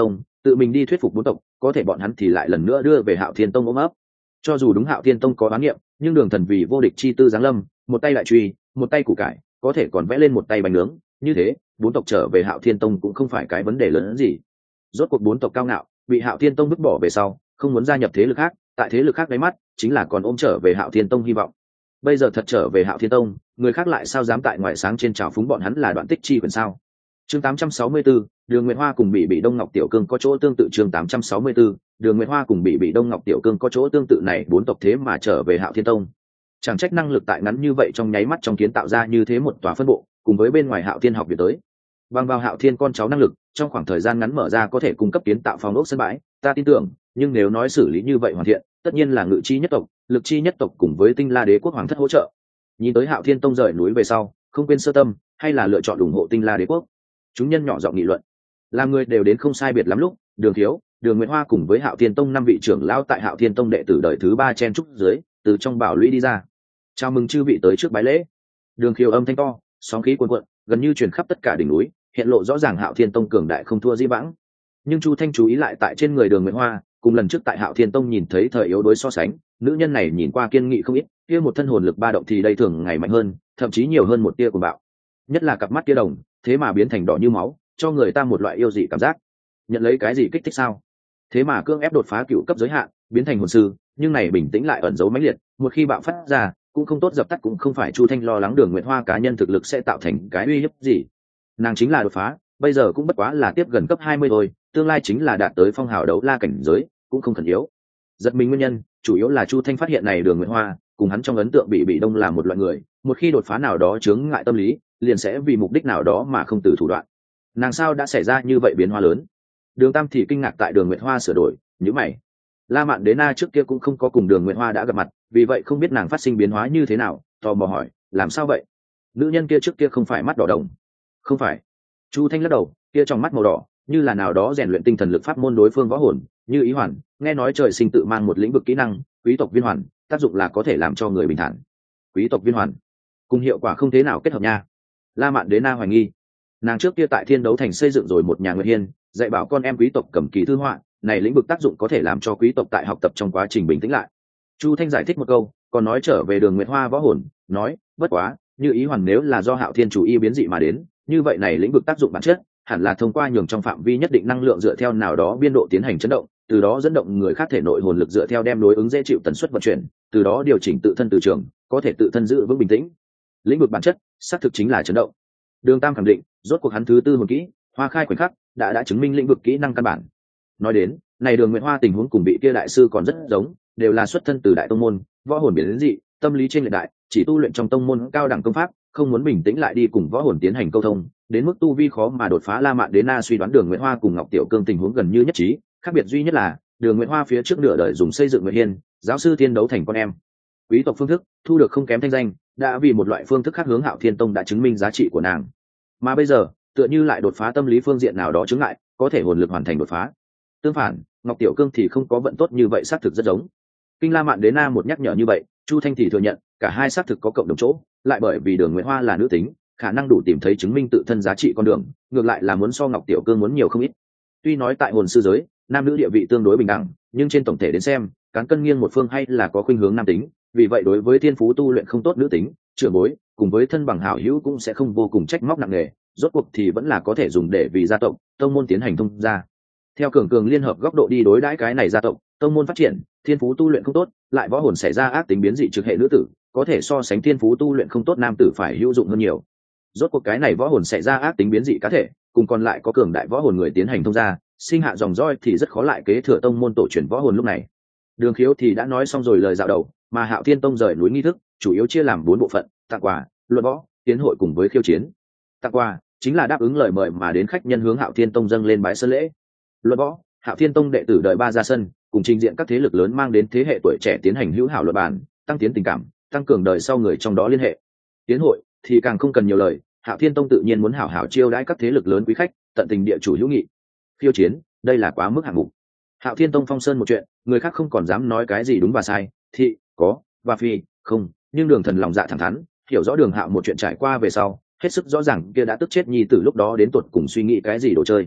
S1: tự mình đi thuyết phục bốn tộc, có thể bọn hắn thì lại lần nữa đưa về Hạo Thiên Tông ôm ấp. Cho dù đúng Hạo Thiên Tông có oán niệm, nhưng đường thần vì vô địch chi tư giáng lâm, một tay lại truy, một tay củ cải, có thể còn vẽ lên một tay bánh nướng, như thế bốn tộc trở về Hạo Thiên Tông cũng không phải cái vấn đề lớn hơn gì. Rốt cuộc bốn tộc cao ngạo bị Hạo Thiên Tông vứt bỏ về sau, không muốn gia nhập thế lực khác, tại thế lực khác đáy mắt chính là còn ôm trở về Hạo Thiên Tông hy vọng. Bây giờ thật trở về Hạo Thiên Tông, người khác lại sao dám tại ngoại sáng trên trào phúng bọn hắn là đoạn tích chi quyền sao? Chương tám trăm sáu mươi tư, Đường Nguyệt Hoa cùng Bị Bị Đông Ngọc Tiểu Cương có chỗ tương tự. Chương tám trăm sáu mươi tư, Đường Nguyệt Hoa cùng Bị Bị Đông Ngọc Tiểu Cương có chỗ tương tự này bốn tộc thế mà trở về Hạo Thiên Tông. Chẳng trách năng lực tại ngắn như vậy trong nháy mắt trong kiến tạo ra như thế một tòa phân bộ, cùng với bên ngoài Hạo Thiên học viện tới. Bằng vào Hạo Thiên con cháu năng lực, trong khoảng thời gian ngắn mở ra có thể cung cấp kiến tạo phòng ốc sân bãi, ta tin tưởng, nhưng nếu nói xử lý như vậy hoàn thiện, tất nhiên là Ngự Chi nhất tộc, Lực Chi nhất tộc cùng với Tinh La Đế quốc hoàng thất hỗ trợ. Nhìn tới Hạo Thiên Tông rời núi về sau, không quên sơ tâm, hay là lựa chọn ủng hộ Tinh La Đế quốc. Chúng nhân nhỏ giọng nghị luận, làm người đều đến không sai biệt lắm lúc, Đường Thiếu, Đường Nguyệt Hoa cùng với Hạo Thiên Tông năm vị trưởng lão tại Hạo Thiên Tông đệ tử đời thứ ba chen trúc dưới, từ trong bảo lũy đi ra. Chào mừng chư vị tới trước bái lễ. Đường Khiếu âm thanh to, sóng khí cuồn cuộn, gần như truyền khắp tất cả đỉnh núi, hiện lộ rõ ràng Hạo Thiên Tông cường đại không thua Di vãng. Nhưng Chu Thanh chú ý lại tại trên người Đường Nguyệt Hoa, cùng lần trước tại Hạo Thiên Tông nhìn thấy thời yếu đối so sánh, nữ nhân này nhìn qua kiên nghị không ít, kia một thân hồn lực ba động thì đây thường ngày mạnh hơn, thậm chí nhiều hơn một tia cuồng bạo. Nhất là cặp mắt kia đồng, thế mà biến thành đỏ như máu, cho người ta một loại yêu dị cảm giác. Nhận lấy cái gì kích thích sao? Thế mà cưỡng ép đột phá cựu cấp giới hạn, biến thành hồn sư, nhưng này bình tĩnh lại ẩn giấu mãnh liệt, một khi bạo phát ra, cũng không tốt dập tắt, cũng không phải Chu Thanh lo lắng Đường Nguyệt Hoa cá nhân thực lực sẽ tạo thành cái uy hiếp gì. Nàng chính là đột phá, bây giờ cũng bất quá là tiếp gần cấp hai mươi thôi, tương lai chính là đạt tới phong hào đấu la cảnh giới, cũng không khẩn yếu. Giật mình nguyên nhân, chủ yếu là Chu Thanh phát hiện này Đường Nguyệt Hoa, cùng hắn trong ấn tượng bị bị đông là một loại người, một khi đột phá nào đó chướng ngại tâm lý, liền sẽ vì mục đích nào đó mà không từ thủ đoạn. Nàng sao đã xảy ra như vậy biến hóa lớn? Đường Tam thì kinh ngạc tại Đường Nguyệt Hoa sửa đổi, nhíu mày. La Mạn Đế Na trước kia cũng không có cùng Đường Nguyệt Hoa đã gặp mặt, vì vậy không biết nàng phát sinh biến hóa như thế nào, tò mò hỏi, làm sao vậy? Nữ nhân kia trước kia không phải mắt đỏ đồng? Không phải. Chu Thanh lắc đầu, kia trong mắt màu đỏ, như là nào đó rèn luyện tinh thần lực pháp môn đối phương võ hồn, như ý hoàn, nghe nói trời sinh tự mang một lĩnh vực kỹ năng, quý tộc viên hoàn, tác dụng là có thể làm cho người bình thản. Quý tộc viên hoàn, cùng hiệu quả không thế nào kết hợp nha. La Mạn Đế Na hoài nghi. Nàng trước kia tại Thiên Đấu Thành xây dựng rồi một nhà nguyệt hiên, dạy bảo con em quý tộc cầm kỳ thư họa, này lĩnh vực tác dụng có thể làm cho quý tộc tại học tập trong quá trình bình tĩnh lại. Chu Thanh giải thích một câu, còn nói trở về Đường Nguyệt Hoa võ hồn, nói, bất quá, như ý hoàn nếu là do Hạo Thiên chủ y biến dị mà đến, như vậy này lĩnh vực tác dụng bản chất hẳn là thông qua nhường trong phạm vi nhất định năng lượng dựa theo nào đó biên độ tiến hành chấn động, từ đó dẫn động người khác thể nội hồn lực dựa theo đem đối ứng dễ chịu tần suất vận chuyển, từ đó điều chỉnh tự thân từ trường, có thể tự thân giữ vững bình tĩnh. Lĩnh vực bản chất xác thực chính là chấn động. Đường Tam khẳng định, rốt cuộc hắn thứ tư hồn kỹ Hoa Khai khoảnh khắc đã đã chứng minh lĩnh vực kỹ năng căn bản. Nói đến, này Đường Nguyệt Hoa tình huống cùng bị kia đại sư còn rất giống, đều là xuất thân từ đại tông môn, võ hồn biến dị, tâm lý trên lệ đại, chỉ tu luyện trong tông môn cao đẳng công pháp, không muốn bình tĩnh lại đi cùng võ hồn tiến hành câu thông, đến mức tu vi khó mà đột phá. La Mạn Đế Na suy đoán Đường Nguyệt Hoa cùng Ngọc Tiểu Cương tình huống gần như nhất trí, khác biệt duy nhất là Đường Nguyệt Hoa phía trước nửa đời dùng xây dựng Nguyệt Hiên, giáo sư Thiên Đấu Thành con em quý tộc phương thức, thu được không kém thanh danh, đã vì một loại phương thức khác hướng Hạo Thiên Tông đã chứng minh giá trị của nàng. Mà bây giờ, tựa như lại đột phá tâm lý phương diện nào đó chướng ngại, có thể hồn lực hoàn thành đột phá. Tương phản, Ngọc Tiểu Cương thì không có vận tốt như vậy, xác thực rất giống. Kinh La Mạn Đế Na một nhắc nhở như vậy, Chu Thanh thì thừa nhận, cả hai xác thực có cộng đồng chỗ, lại bởi vì Đường Nguyệt Hoa là nữ tính, khả năng đủ tìm thấy chứng minh tự thân giá trị con đường, ngược lại là muốn so Ngọc Tiểu Cương muốn nhiều không ít. Tuy nói tại hồn sư giới, nam nữ địa vị tương đối bình đẳng, nhưng trên tổng thể đến xem, cán cân nghiêng một phương hay là có khuynh hướng nam tính, vì vậy đối với thiên phú tu luyện không tốt nữ tính, trưởng bối, cùng với thân bằng hảo hữu cũng sẽ không vô cùng trách móc nặng nề, rốt cuộc thì vẫn là có thể dùng để vì gia tộc, tông môn tiến hành thông gia. Theo cường cường liên hợp góc độ đi đối đãi cái này gia tộc, tông môn phát triển, thiên phú tu luyện không tốt, lại võ hồn xảy ra ác tính biến dị trực hệ nữ tử, có thể so sánh thiên phú tu luyện không tốt nam tử phải hữu dụng hơn nhiều. Rốt cuộc cái này võ hồn xảy ra ác tính biến dị cá thể, cùng còn lại có cường đại võ hồn người tiến hành thông gia, sinh hạ dòng roi thì rất khó lại kế thừa tông môn tổ truyền võ hồn lúc này. Đường Khiếu thì đã nói xong rồi lời dạo đầu, mà Hạo Thiên Tông rời núi nghi thức chủ yếu chia làm bốn bộ phận: tặng quà, luận võ, tiến hội cùng với khiêu chiến. Tặng quà chính là đáp ứng lời mời mà đến khách nhân hướng Hạo Thiên Tông dâng lên bái sơn lễ. Luận võ, Hạo Thiên Tông đệ tử đợi ba ra sân, cùng trình diện các thế lực lớn mang đến thế hệ tuổi trẻ tiến hành hữu hảo luận bàn, tăng tiến tình cảm, tăng cường đời sau người trong đó liên hệ. Tiến hội thì càng không cần nhiều lời, Hạo Thiên Tông tự nhiên muốn hảo hảo chiêu đãi các thế lực lớn quý khách, tận tình địa chủ hữu nghị. Khiêu chiến, đây là quá mức hạng mục. Hạo Thiên Tông phong sơn một chuyện, người khác không còn dám nói cái gì đúng và sai, thị có và phi không, nhưng Đường Thần lòng dạ thẳng thắn, hiểu rõ Đường Hạo một chuyện trải qua về sau, hết sức rõ ràng kia đã tức chết nhi từ lúc đó đến tuột cùng suy nghĩ cái gì đồ chơi.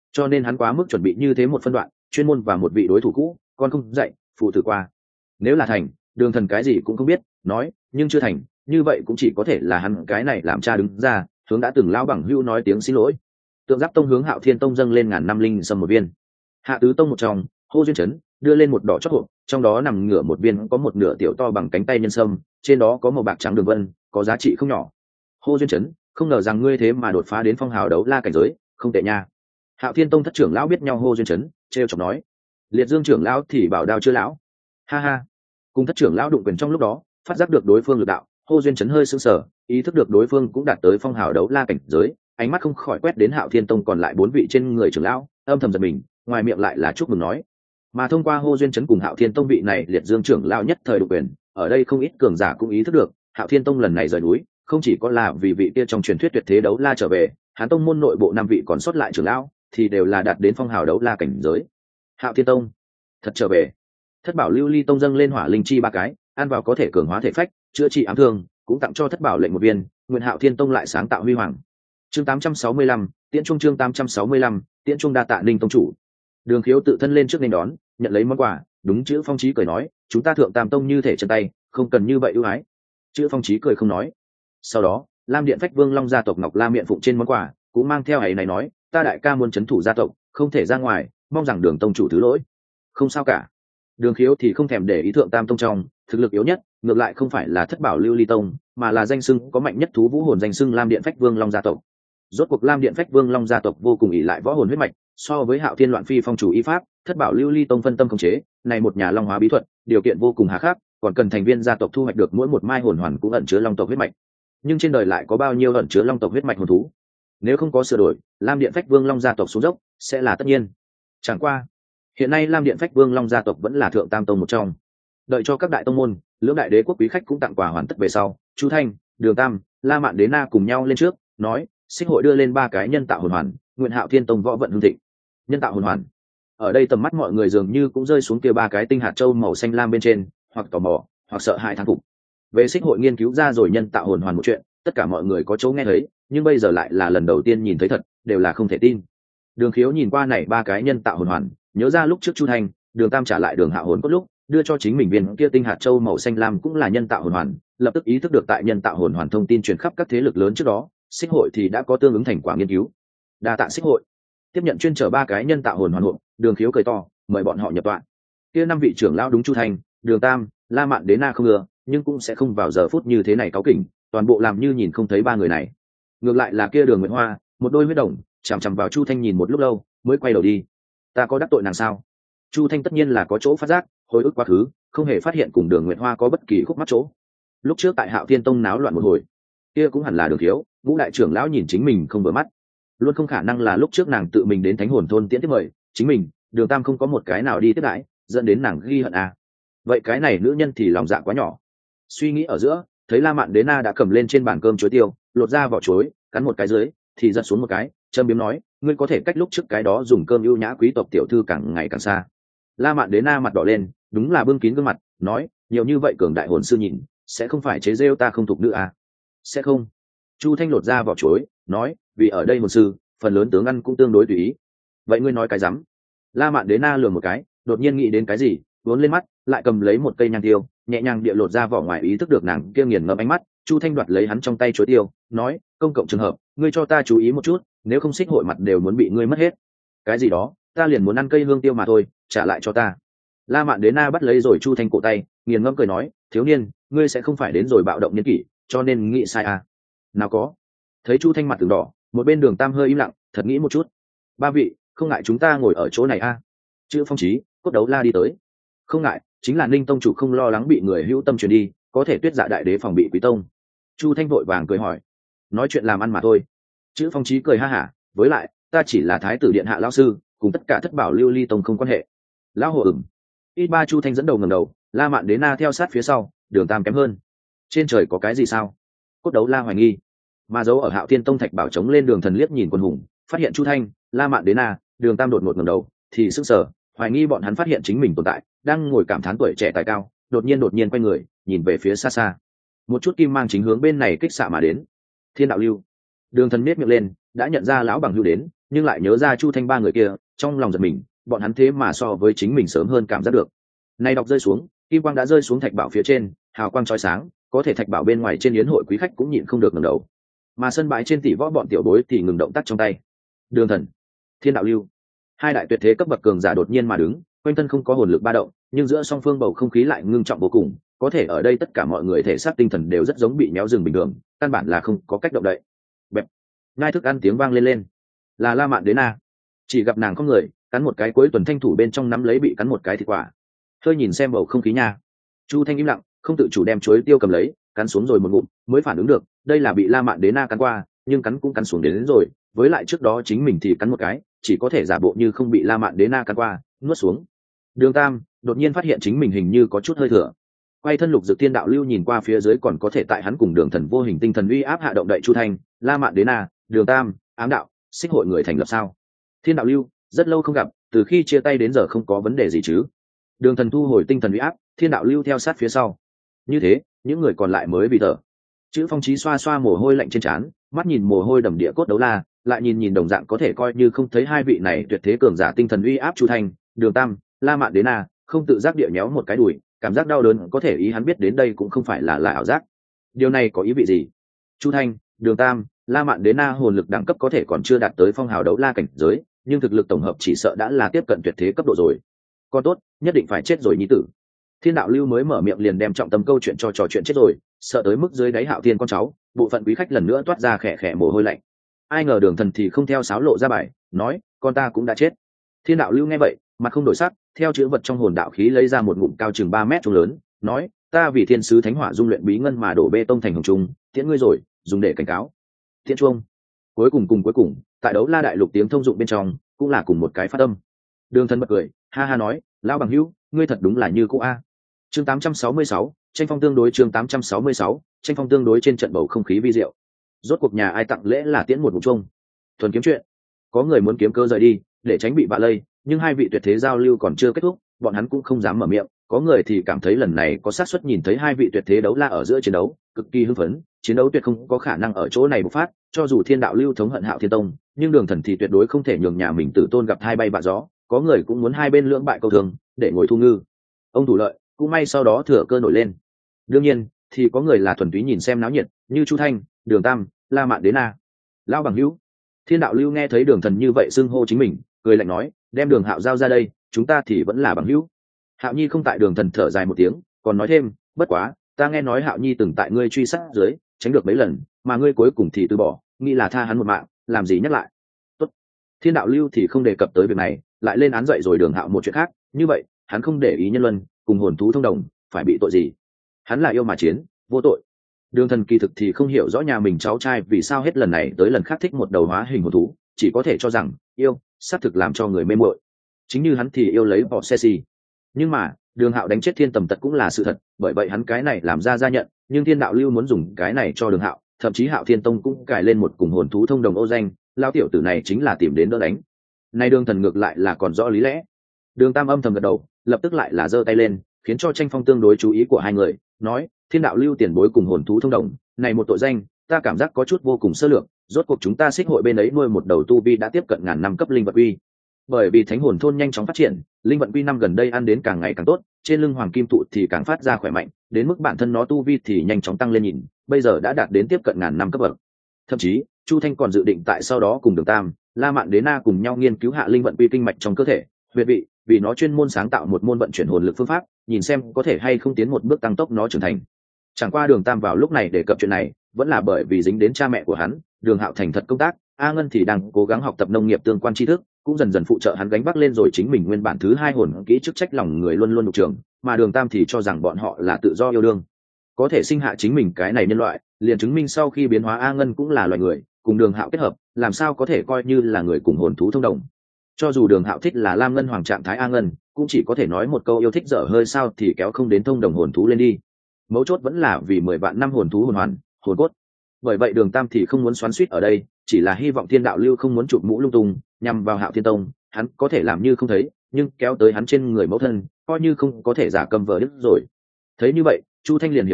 S1: cho nên hắn quá mức chuẩn bị như thế một phân đoạn chuyên môn và một vị đối thủ cũ con không dạy phụ tử qua. Nếu là thành, đường thần cái gì cũng không biết nói, nhưng chưa thành như vậy cũng chỉ có thể là hắn cái này làm cha đứng ra hướng đã từng lao bằng hữu nói tiếng xin lỗi. Tượng Giáp Tông hướng Hạo Thiên Tông dâng lên ngàn năm linh sâm một viên. Hạ Tứ Tông một trong hô duyên chấn đưa lên một đỏ chót hộp, trong đó nằm ngửa một viên có một nửa tiểu to bằng cánh tay nhân sâm, trên đó có màu bạc trắng đường vân, có giá trị không nhỏ. Hô duyên chấn, không ngờ rằng ngươi thế mà đột phá đến phong hào đấu la cảnh giới, không tệ nha. Hạo Thiên Tông thất trưởng lão biết nhau hô duyên chấn, trêu chọc nói. Liệt Dương trưởng lão thì bảo đao chưa lão. Ha ha. Cùng thất trưởng lão đụng quyền trong lúc đó, phát giác được đối phương lực đạo, hô duyên chấn hơi sững sờ, ý thức được đối phương cũng đạt tới phong hào đấu la cảnh giới, ánh mắt không khỏi quét đến Hạo Thiên Tông còn lại bốn vị trên người trưởng lão, âm thầm giật mình, ngoài miệng lại là chúc mừng nói. Mà thông qua hô duyên chấn cùng Hạo Thiên Tông vị này liệt dương trưởng lão nhất thời đụng quyền, ở đây không ít cường giả cũng ý thức được, Hạo Thiên Tông lần này rời núi, không chỉ có là vì vị kia trong truyền thuyết tuyệt thế đấu la trở về, hắn tông môn nội bộ năm vị còn sót lại trưởng lão thì đều là đạt đến phong hào đấu la cảnh giới. Hạo Thiên Tông thật trở về. Thất Bảo Lưu Ly Tông dâng lên hỏa linh chi ba cái, ăn vào có thể cường hóa thể phách, chữa trị ám thương, cũng tặng cho Thất Bảo lệnh một viên, nguyện Hạo Thiên Tông lại sáng tạo huy hoàng. Chương tám trăm sáu mươi lăm, Tiễn Trung chương tám trăm sáu mươi lăm, Tiễn Trung đa tạ Ninh tông chủ. Đường Khiếu tự thân lên trước nên đón, nhận lấy món quà, đúng chữ Phong Chí cười nói, chúng ta Thượng Tam Tông như thể chân tay, không cần như vậy ưu ái. Chữ Phong Chí cười không nói. Sau đó, Lam Điện Phách Vương Long gia tộc Ngọc La miệng phụng trên món quà, cũng mang theo ấy này nói, ta đại ca muốn trấn thủ gia tộc, không thể ra ngoài, mong rằng Đường tông chủ thứ lỗi. Không sao cả. Đường Khiếu thì không thèm để ý Thượng Tam Tông trong, thực lực yếu nhất, ngược lại không phải là Thất Bảo Lưu Ly Tông, mà là danh xưng có mạnh nhất thú vũ hồn danh xưng Lam Điện Phách Vương Long gia tộc. Rốt cuộc Lam Điện Phách Vương Long gia tộc vô cùng ỷ lại võ hồn huyết mạch, so với Hạo Thiên Loạn Phi phong chủ y pháp, Thất Bảo Lưu Ly Tông phân tâm khống chế, này một nhà long hóa bí thuật, điều kiện vô cùng hà khắc, còn cần thành viên gia tộc thu hoạch được mỗi một mai hồn hoàn cũng ẩn chứa long tộc huyết mạch. Nhưng trên đời lại có bao nhiêu ẩn chứa long tộc huyết mạch hồn thú? Nếu không có sửa đổi, Lam Điện Phách Vương Long gia tộc xuống dốc sẽ là tất nhiên. Chẳng qua, hiện nay Lam Điện Phách Vương Long gia tộc vẫn là Thượng Tam Tông một trong. Đợi cho các đại tông môn, lưỡng đại đế quốc quý khách cũng tặng quà hoàn tất về sau, Chu Thanh, Đường Tam, La Mạn Đế Na cùng nhau lên trước, nói, Xích hội đưa lên ba cái nhân tạo hồn hoàn, nguyện Hạo Thiên Tông võ vận hưng thịnh. Nhân tạo hồn hoàn. Ở đây tầm mắt mọi người dường như cũng rơi xuống kia ba cái tinh hạt châu màu xanh lam bên trên, hoặc tò mò, hoặc sợ hãi thán phục. Về Xích hội nghiên cứu ra rồi nhân tạo hồn hoàn một chuyện, tất cả mọi người có chỗ nghe thấy, nhưng bây giờ lại là lần đầu tiên nhìn thấy thật, đều là không thể tin. Đường Khiếu nhìn qua này ba cái nhân tạo hồn hoàn, nhớ ra lúc trước Chu Thanh, Đường Tam trả lại Đường Hạo hồn cốt lúc, đưa cho chính mình viên kia tinh hạt châu màu xanh lam cũng là nhân tạo hồn hoàn, lập tức ý thức được tại nhân tạo hồn hoàn thông tin truyền khắp các thế lực lớn trước đó, Xích hội thì đã có tương ứng thành quả nghiên cứu. Đa tạ Xích hội. Tiếp nhận chuyên chở ba cái nhân tạo hồn hoàn hộ, Đường Khiếu cười to, mời bọn họ nhập tọa. Kia năm vị trưởng lão đúng Chu Thanh, Đường Tam, La Mạn Đế Na không ưa, nhưng cũng sẽ không vào giờ phút như thế này cáu kỉnh, toàn bộ làm như nhìn không thấy ba người này. Ngược lại là kia Đường Nguyệt Hoa, một đôi huyết đồng, chằm chằm vào Chu Thanh nhìn một lúc lâu, mới quay đầu đi. Ta có đắc tội nàng sao? Chu Thanh tất nhiên là có chỗ phát giác, hồi ức quá khứ, không hề phát hiện cùng Đường Nguyệt Hoa có bất kỳ khúc mắc chỗ. Lúc trước tại Hạo Thiên Tông náo loạn một hồi, kia cũng hẳn là Đường Khiếu, Ngũ đại trưởng lão nhìn chính mình không vừa mắt, luôn không khả năng là lúc trước nàng tự mình đến Thánh Hồn thôn tiễn tiếp mời, chính mình, Đường Tam không có một cái nào đi tiếp đãi, dẫn đến nàng ghi hận à. Vậy cái này nữ nhân thì lòng dạ quá nhỏ. Suy nghĩ ở giữa, thấy La Mạn Đế Na đã cầm lên trên bàn cơm chuối tiêu, lột ra vỏ chuối, cắn một cái dưới, thì giật xuống một cái, châm biếm nói, ngươi có thể cách lúc trước cái đó dùng cơm ưu nhã quý tộc tiểu thư càng ngày càng xa. La Mạn Đế Na mặt đỏ lên, đúng là bưng kín gương mặt, nói, nhiều như vậy cường đại hồn sư nhìn, sẽ không phải chế rêu ta không thuộc nữ à? Sẽ không. Chu Thanh lột ra vỏ chuối, nói, vì ở đây hồn sư, phần lớn tướng ăn cũng tương đối tùy ý. Vậy ngươi nói cái rắm? La Mạn Đế Na lườm một cái, đột nhiên nghĩ đến cái gì, vốn lên mắt, lại cầm lấy một cây nhang tiêu, nhẹ nhàng địa lột ra vỏ ngoài, ý thức được nàng kia nghiền ngẫm ánh mắt. Chu Thanh đoạt lấy hắn trong tay chuối tiêu, nói, công cộng trường hợp, ngươi cho ta chú ý một chút, nếu không Xích hội mặt đều muốn bị ngươi mất hết. Cái gì đó, ta liền muốn ăn cây hương tiêu mà thôi, trả lại cho ta. La Mạn Đế Na bắt lấy rồi Chu Thanh cổ tay, nghiền ngẫm cười nói, thiếu niên, ngươi sẽ không phải đến rồi bạo động nhân kỷ, cho nên nghĩ sai à? Nào có. Thấy Chu Thanh mặt từng đỏ, một bên Đường Tam hơi im lặng, thật nghĩ một chút. Ba vị, không ngại chúng ta ngồi ở chỗ này à? Chữ Phong Chí, Cốt Đấu La đi tới. Không ngại, chính là Ninh tông chủ không lo lắng bị người hữu tâm truyền đi, có thể Tuyết Dạ đại đế phòng bị Quý tông. Chu Thanh vội vàng cười hỏi, nói chuyện làm ăn mà thôi. Chữ Phong Chí cười ha hả, với lại, ta chỉ là thái tử điện hạ lão sư, cùng tất cả Thất Bảo Lưu Ly tông không quan hệ. Lão hồ ửng. Ít ba Chu Thanh dẫn đầu ngẩng đầu, La Mạn Đế Na theo sát phía sau, Đường Tam kém hơn. Trên trời có cái gì sao? Cốt Đấu La hoài nghi. Mà dấu ở Hạo Thiên Tông thạch bảo chống lên Đường Thần liếc nhìn quân hùng, phát hiện Chu Thanh, La Mạn Đế Na, Đường Tam đột ngột ngẩng đầu, thì sững sờ, hoài nghi bọn hắn phát hiện chính mình tồn tại, đang ngồi cảm thán tuổi trẻ tài cao, đột nhiên đột nhiên quay người, nhìn về phía xa xa. Một chút kim mang chính hướng bên này kích xạ mà đến. Thiên đạo lưu. Đường Thần miết miệng lên, đã nhận ra lão bằng hưu đến, nhưng lại nhớ ra Chu Thanh ba người kia, trong lòng giật mình, bọn hắn thế mà so với chính mình sớm hơn cảm giác được. Nay đọc rơi xuống, kim quang đã rơi xuống thạch bảo phía trên, hào quang chói sáng, có thể thạch bảo bên ngoài trên yến hội quý khách cũng nhịn không được ngẩng đầu. Mà sân bãi trên tỷ võ bọn tiểu bối thì ngừng động tác trong tay. Đường Thần, Thiên Đạo Lưu, hai đại tuyệt thế cấp bậc cường giả đột nhiên mà đứng, quanh thân không có hồn lực ba động, nhưng giữa song phương bầu không khí lại ngưng trọng vô cùng, có thể ở đây tất cả mọi người thể xác tinh thần đều rất giống bị méo rừng bình thường, căn bản là không có cách động đậy. Bẹp. Ngay thức ăn tiếng vang lên lên, là La Mạn Đế Na. Chỉ gặp nàng có người cắn một cái cuối tuần thanh thủ bên trong nắm lấy bị cắn một cái thịt quả. Hơi nhìn xem bầu không khí nha. Chu Thanh im lặng, không tự chủ đem chuối tiêu cầm lấy, cắn xuống rồi một ngụm, mới phản ứng được, đây là bị La Mạn Đế Na cắn qua, nhưng cắn cũng cắn xuống đến, đến rồi, với lại trước đó chính mình thì cắn một cái, chỉ có thể giả bộ như không bị La Mạn Đế Na cắn qua, nuốt xuống. Đường Tam đột nhiên phát hiện chính mình hình như có chút hơi thừa. Quay thân Lục Dực Thiên Đạo Lưu nhìn qua phía dưới còn có thể tại hắn cùng Đường Thần vô hình tinh thần uy áp hạ động đậy Chu Thanh, La Mạn Đế Na, Đường Tam, ám đạo, xích hội người thành lập sao? Thiên Đạo Lưu, rất lâu không gặp, từ khi chia tay đến giờ không có vấn đề gì chứ? Đường Thần thu hồi tinh thần uy áp, Thiên Đạo Lưu theo sát phía sau. Như thế, những người còn lại mới bị thở. Chữ Phong Chí xoa xoa mồ hôi lạnh trên trán, mắt nhìn mồ hôi đầm địa cốt đấu la, lại nhìn nhìn đồng dạng có thể coi như không thấy hai vị này tuyệt thế cường giả tinh thần uy áp Chu Thanh, Đường Tam, La Mạn Đế Na, không tự giác địa nhéo một cái đùi, cảm giác đau đớn có thể ý hắn biết đến đây cũng không phải là là ảo giác. Điều này có ý vị gì? Chu Thanh, Đường Tam, La Mạn Đế Na hồn lực đẳng cấp có thể còn chưa đạt tới phong hào đấu la cảnh giới, nhưng thực lực tổng hợp chỉ sợ đã là tiếp cận tuyệt thế cấp độ rồi. Con tốt, nhất định phải chết rồi nhi tử. Thiên Đạo Lưu mới mở miệng liền đem trọng tâm câu chuyện cho trò chuyện chết rồi, sợ tới mức dưới đáy Hạo Thiên con cháu, bộ phận quý khách lần nữa toát ra khẽ khẽ mồ hôi lạnh. Ai ngờ Đường Thần thì không theo sáo lộ ra bài, nói, con ta cũng đã chết. Thiên Đạo Lưu nghe vậy, mặt không đổi sắc, theo chữ vật trong hồn đạo khí lấy ra một ngụm cao chừng ba mét trung lớn, nói, ta vì thiên sứ thánh hỏa dung luyện bí ngân mà đổ bê tông thành hồng trung, tiễn ngươi rồi, dùng để cảnh cáo. Thiên chuông. Cuối cùng cùng cuối cùng, tại đấu la đại lục tiếng thông dụng bên trong, cũng là cùng một cái phát âm. Đường Thần bật cười, ha ha nói, lão bằng hữu, ngươi thật đúng là như cũ a. Chương tám trăm sáu mươi sáu, tranh phong tương đối chương tám trăm sáu mươi sáu, tranh phong tương đối trên trận bầu không khí vi diệu. Rốt cuộc nhà ai tặng lễ là tiễn một ngụm chuông. Thuần kiếm chuyện. Có người muốn kiếm cơ rời đi, để tránh bị bạ lây, nhưng hai vị tuyệt thế giao lưu còn chưa kết thúc, bọn hắn cũng không dám mở miệng, có người thì cảm thấy lần này có xác suất nhìn thấy hai vị tuyệt thế đấu la ở giữa chiến đấu, cực kỳ hưng phấn, chiến đấu tuyệt không có khả năng ở chỗ này bộc phát, cho dù Thiên Đạo Lưu thống hận Hạo Thiên Tông, nhưng Đường Thần thì tuyệt đối không thể nhường nhà mình tử tôn gặp hai bay bạ gió, có người cũng muốn hai bên lưỡng bại câu thường, để ngồi thu ngư. Ông thủ lợi, cũng may sau đó thừa cơ nổi lên. Đương nhiên, thì có người là thuần túy nhìn xem náo nhiệt, như Chu Thanh, Đường Tam, La Mạn Đế Na. Lão bằng hữu. Thiên Đạo Lưu nghe thấy Đường Thần như vậy xưng hô chính mình, cười lạnh nói, đem Đường Hạo giao ra đây, chúng ta thì vẫn là bằng hữu. Hạo Nhi không tại. Đường Thần thở dài một tiếng, còn nói thêm, bất quá, ta nghe nói Hạo Nhi từng tại ngươi truy sát dưới, tránh được mấy lần, mà ngươi cuối cùng thì từ bỏ, nghĩ là tha hắn một mạng, làm gì nhắc lại. Tốt. Thiên Đạo Lưu thì không đề cập tới việc này, lại lên án dậy rồi Đường Hạo một chuyện khác, như vậy, hắn không để ý nhân luân, cùng hồn thú thông đồng, phải bị tội gì? Hắn là yêu mà chiến, vô tội. Đường Thần kỳ thực thì không hiểu rõ nhà mình cháu trai vì sao hết lần này tới lần khác thích một đầu hóa hình hồn thú, chỉ có thể cho rằng yêu xác thực làm cho người mê muội. Chính như hắn thì yêu lấy bỏ xe xì. Nhưng mà Đường Hạo đánh chết Thiên Tầm Tật cũng là sự thật, bởi vậy hắn cái này làm ra ra nhận, nhưng Thiên Đạo Lưu muốn dùng cái này cho Đường Hạo, thậm chí Hạo Thiên Tông cũng cài lên một cùng hồn thú thông đồng ô danh, lao tiểu tử này chính là tìm đến đỡ đánh. Nay Đường Thần ngược lại là còn rõ lý lẽ. Đường Tam âm thầm gật đầu, lập tức lại là giơ tay lên, khiến cho tranh phong tương đối chú ý của hai người, nói, Thiên Đạo Lưu tiền bối cùng hồn thú thông đồng, này một tội danh, ta cảm giác có chút vô cùng sơ lược, rốt cuộc chúng ta xích hội bên ấy nuôi một đầu tu vi đã tiếp cận ngàn năm cấp linh vật uy. Bởi vì thánh hồn thôn nhanh chóng phát triển, linh vận quy năm gần đây ăn đến càng ngày càng tốt, trên lưng hoàng kim tụ thì càng phát ra khỏe mạnh, đến mức bản thân nó tu vi thì nhanh chóng tăng lên nhìn, bây giờ đã đạt đến tiếp cận ngàn năm cấp bậc. Thậm chí, Chu Thanh còn dự định tại sau đó cùng Đường Tam, La Mạn Đế Na cùng nhau nghiên cứu hạ linh vận quy kinh mạch trong cơ thể, huyệt vị, vì nó chuyên môn sáng tạo một môn vận chuyển hồn lực phương pháp, nhìn xem có thể hay không tiến một bước tăng tốc nó trưởng thành. Chẳng qua Đường Tam vào lúc này đề cập chuyện này, vẫn là bởi vì dính đến cha mẹ của hắn, Đường Hạo thành thật công tác, A Ngân thì đang cố gắng học tập nông nghiệp tương quan tri thức, cũng dần dần phụ trợ hắn gánh vác lên rồi chính mình nguyên bản thứ hai hồn kỹ chức trách lòng người luôn luôn đục trường, mà Đường Tam thì cho rằng bọn họ là tự do yêu đương, có thể sinh hạ chính mình cái này nhân loại, liền chứng minh sau khi biến hóa A Ngân cũng là loài người, cùng Đường Hạo kết hợp, làm sao có thể coi như là người cùng hồn thú thông đồng. Cho dù Đường Hạo thích là Lam Ngân Hoàng trạng thái A Ngân, cũng chỉ có thể nói một câu yêu thích dở hơi sao thì kéo không đến thông đồng hồn thú lên đi. Mấu chốt vẫn là vì mười vạn năm hồn thú hồn hoàn, hồn cốt. Bởi vậy Đường Tam thì không muốn xoắn xuýt ở đây, chỉ là hy vọng Thiên Đạo Lưu không muốn chụp mũ lung tung, nhằm vào Hạo Thiên Tông, hắn có thể làm như không thấy, nhưng kéo tới hắn trên người mẫu thân, coi như không có thể giả cầm vờ đứt rồi. Thấy như vậy, Chu Thanh liền hiểu rõ,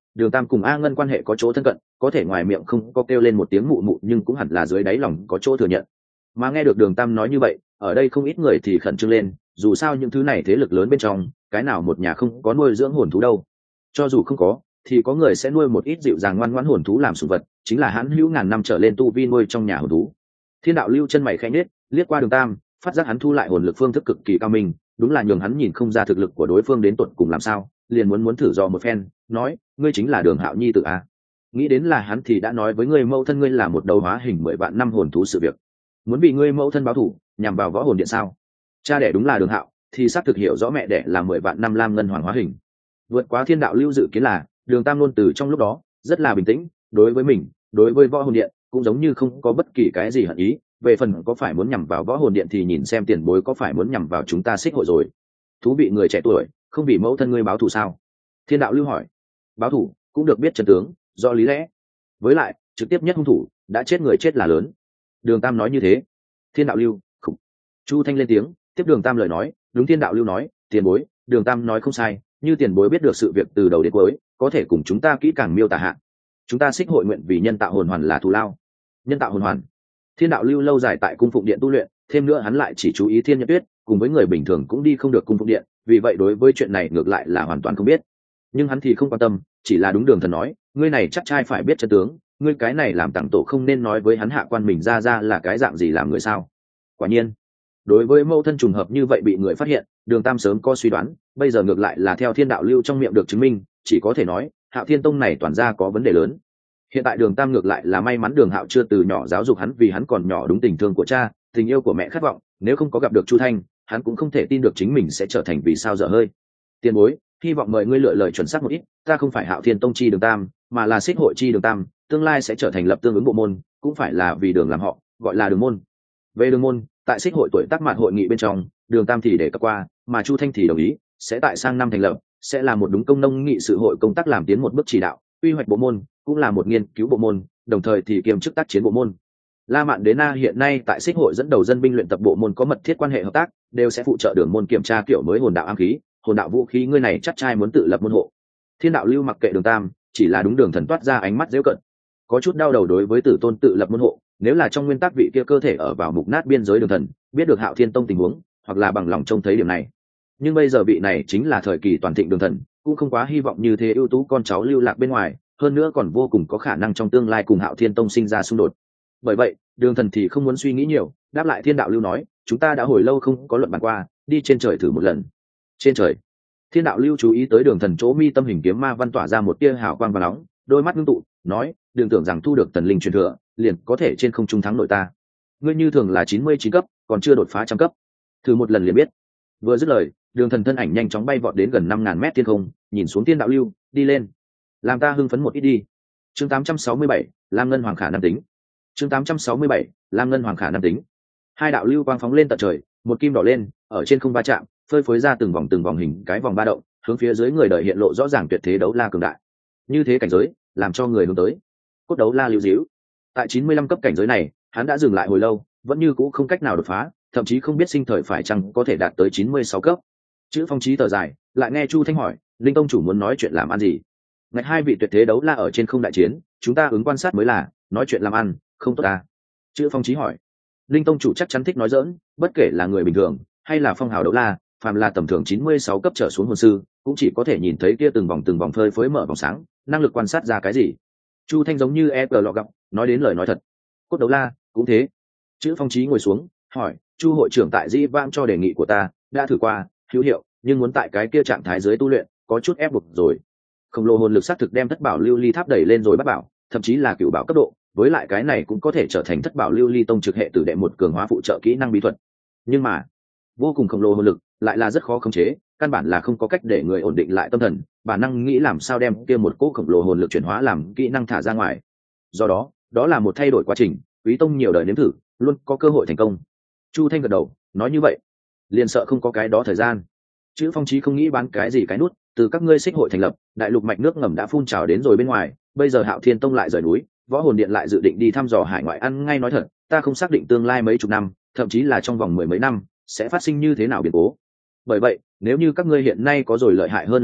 S1: Đường Tam cùng A Ngân quan hệ có chỗ thân cận, có thể ngoài miệng không có kêu lên một tiếng mụ mụ, nhưng cũng hẳn là dưới đáy lòng có chỗ thừa nhận. Mà nghe được Đường Tam nói như vậy, ở đây không ít người thì khẩn trương lên, dù sao những thứ này thế lực lớn bên trong, cái nào một nhà không có nuôi dưỡng hồn thú đâu. Cho dù không có, thì có người sẽ nuôi một ít dịu dàng ngoan ngoãn hồn thú làm sủng vật, chính là hãn hữu ngàn năm trở lên tu vi nuôi trong nhà hồn thú. Thiên đạo lưu chân mày khẽ nhếch, liếc qua Đường Tam, phát giác hắn thu lại hồn lực phương thức cực kỳ cao minh, đúng là nhường hắn nhìn không ra thực lực của đối phương đến tột cùng làm sao, liền muốn muốn thử dò một phen, nói, ngươi chính là Đường Hạo nhi tử a? Nghĩ đến là hắn thì đã nói với ngươi mẫu thân ngươi là một đầu hóa hình mười vạn năm hồn thú sự việc, muốn vì ngươi mẫu thân báo thù, nhằm vào võ hồn điện sao? Cha đẻ đúng là Đường Hạo, thì xác thực hiểu rõ mẹ đẻ là mười vạn năm lam ngân hoàng hóa hình. Vượt quá thiên đạo lưu dự kiến là Đường Tam luôn từ trong lúc đó rất là bình tĩnh, đối với mình, đối với võ hồn điện cũng giống như không có bất kỳ cái gì hận ý. Về phần có phải muốn nhằm vào võ hồn điện thì nhìn xem tiền bối có phải muốn nhằm vào chúng ta xích hội rồi. Thú vị người trẻ tuổi, không vì mẫu thân ngươi báo thù sao? Thiên đạo lưu hỏi. Báo thù cũng được biết chân tướng, do lý lẽ. Với lại trực tiếp nhất hung thủ đã chết người chết là lớn. Đường Tam nói như thế. Thiên đạo lưu không. Chu Thanh lên tiếng tiếp Đường Tam lời nói, đúng. Thiên đạo lưu nói, tiền bối, Đường Tam nói không sai, như tiền bối biết được sự việc từ đầu đến cuối, có thể cùng chúng ta kỹ càng miêu tả hạ. Chúng ta xích hội nguyện vì nhân tạo hồn hoàn là thù lao. Nhân tạo hồn hoàn. Thiên đạo lưu lâu dài tại cung phụng điện tu luyện, thêm nữa hắn lại chỉ chú ý Thiên Nhật Tuyết, cùng với người bình thường cũng đi không được cung phụng điện, vì vậy đối với chuyện này ngược lại là hoàn toàn không biết. Nhưng hắn thì không quan tâm, chỉ là đúng Đường Thần nói, ngươi này chắc trai phải biết chân tướng, ngươi cái này làm tặng tổ không nên nói với hắn hạ quan mình ra ra là cái dạng gì làm người sao? Quả nhiên, đối với mẫu thân trùng hợp như vậy bị người phát hiện, Đường Tam sớm có suy đoán, bây giờ ngược lại là theo Thiên đạo lưu trong miệng được chứng minh, chỉ có thể nói, Hạo Thiên Tông này toàn ra có vấn đề lớn. Hiện tại Đường Tam ngược lại là may mắn Đường Hạo chưa từ nhỏ giáo dục hắn, vì hắn còn nhỏ đúng tình thương của cha, tình yêu của mẹ khát vọng, nếu không có gặp được Chu Thanh, hắn cũng không thể tin được chính mình sẽ trở thành vì sao dở hơi. Tiền bối, hy vọng mời ngươi lựa lời chuẩn xác một ít, ta không phải Hạo Thiên Tông chi Đường Tam, mà là xích hội chi Đường Tam, tương lai sẽ trở thành lập tương ứng bộ môn, cũng phải là vì Đường làm họ, gọi là Đường môn. Về Đường môn, tại xích hội tuổi tác mạt hội nghị bên trong, Đường Tam thì để cập qua, mà Chu Thanh thì đồng ý, sẽ tại sang năm thành lập, sẽ là một đúng công nông nghị sự hội công tác làm tiến một bước chỉ đạo, quy hoạch bộ môn, cũng là một nghiên cứu bộ môn, đồng thời thì kiêm chức tác chiến bộ môn. La Mạn Đế Na hiện nay tại xích hội dẫn đầu dân binh luyện tập bộ môn có mật thiết quan hệ hợp tác, đều sẽ phụ trợ Đường môn kiểm tra kiểu mới hồn đạo ám khí, hồn đạo vũ khí, ngươi này chắc trai muốn tự lập môn hộ. Thiên đạo lưu mặc kệ Đường Tam, chỉ là đúng Đường Thần toát ra ánh mắt giễu cận, có chút đau đầu đối với Tử Tôn tự lập môn hộ, nếu là trong nguyên tắc vị kia cơ thể ở vào mục nát biên giới Đường Thần, biết được Hạo Thiên Tông tình huống, hoặc là bằng lòng trông thấy điểm này. Nhưng bây giờ vị này chính là thời kỳ toàn thịnh Đường Thần, cũng không quá hy vọng như thế ưu tú con cháu lưu lạc bên ngoài, hơn nữa còn vô cùng có khả năng trong tương lai cùng Hạo Thiên Tông sinh ra xung đột. Bởi vậy, Đường Thần thì không muốn suy nghĩ nhiều, đáp lại Thiên đạo lưu nói, chúng ta đã hồi lâu không có luận bàn qua, đi trên trời thử một lần. Trên trời. Thiên đạo lưu chú ý tới Đường Thần chỗ mi tâm hình kiếm ma văn tỏa ra một tia hào quang vàng nóng, đôi mắt ngưng tụ, nói, đừng tưởng rằng thu được thần linh truyền thừa, liền có thể trên không trung thắng nội ta. Ngươi như thường là chín mươi chín cấp, còn chưa đột phá trăm cấp. Thử một lần liền biết. Vừa dứt lời, Đường Thần thân ảnh nhanh chóng bay vọt đến gần năm ngàn mét thiên không, nhìn xuống Thiên đạo lưu, đi lên. Làm ta hưng phấn một ít đi. Chương tám trăm sáu mươi bảy, Lam Ngân Hoàng khả năng tính. Chương tám trăm sáu mươi bảy, Lam Ngân Hoàng khả năng tính. Hai đạo lưu quang phóng lên tận trời, một kim đỏ lên, ở trên không va chạm, phơi phới ra từng vòng từng vòng hình cái vòng ba động, hướng phía dưới người đời hiện lộ rõ ràng tuyệt thế đấu la cường đại. Như thế cảnh giới, làm cho người hướng tới. Cốt đấu la lưu díu. Tại chín mươi lăm cấp cảnh giới này, hắn đã dừng lại hồi lâu, vẫn như cũ không cách nào đột phá, thậm chí không biết sinh thời phải chăng có thể đạt tới chín mươi sáu cấp. Chữ Phong Chí thở dài, lại nghe Chu Thanh hỏi, Linh tông chủ muốn nói chuyện làm ăn gì? Ngạch hai vị tuyệt thế đấu la ở trên không đại chiến, chúng ta ứng quan sát mới là, nói chuyện làm ăn, không tốt ta. Chữ Phong Chí hỏi. Linh tông chủ chắc chắn thích nói giỡn, bất kể là người bình thường hay là phong hào đấu la, phàm là tầm thường chín mươi sáu cấp trở xuống hồn sư, cũng chỉ có thể nhìn thấy kia từng vòng từng vòng phơi phới mở vòng sáng, năng lực quan sát ra cái gì. Chu Thanh giống như e cờ lọ gặp, nói đến lời nói thật. Cốt đấu la cũng thế. Chữ Phong Chí ngồi xuống, hỏi, Chu hội trưởng tại Di Vãng cho đề nghị của ta, đã thử qua, hữu hiệu, nhưng muốn tại cái kia trạng thái dưới tu luyện, có chút ép buộc rồi. Khổng lồ hồn lực xác thực đem thất bảo lưu ly tháp đẩy lên rồi bắt bảo, thậm chí là cửu bảo cấp độ, với lại cái này cũng có thể trở thành thất bảo lưu ly tông trực hệ tử đệ một cường hóa phụ trợ kỹ năng bí thuật. Nhưng mà, vô cùng khổng lồ hồn lực lại là rất khó khống chế, căn bản là không có cách để người ổn định lại tâm thần, bản năng nghĩ làm sao đem kia một cỗ khổng lồ hồn lực chuyển hóa làm kỹ năng thả ra ngoài. Do đó, đó là một thay đổi quá trình, Quý tông nhiều đời nếm thử, luôn có cơ hội thành công. Chu Thanh gật đầu, nói như vậy, liền sợ không có cái đó thời gian. Chữ Phong Chí không nghĩ bán cái gì cái nút, từ các ngươi xích hội thành lập, đại lục mạch nước ngầm đã phun trào đến rồi bên ngoài, bây giờ Hạo Thiên Tông lại rời núi, Võ Hồn Điện lại dự định đi thăm dò hải ngoại, ăn ngay nói thật, ta không xác định tương lai mấy chục năm, thậm chí là trong vòng mười mấy năm sẽ phát sinh như thế nào biến cố. Bởi vậy, nếu như các ngươi hiện nay có rồi lợi hại hơn lý thuyết,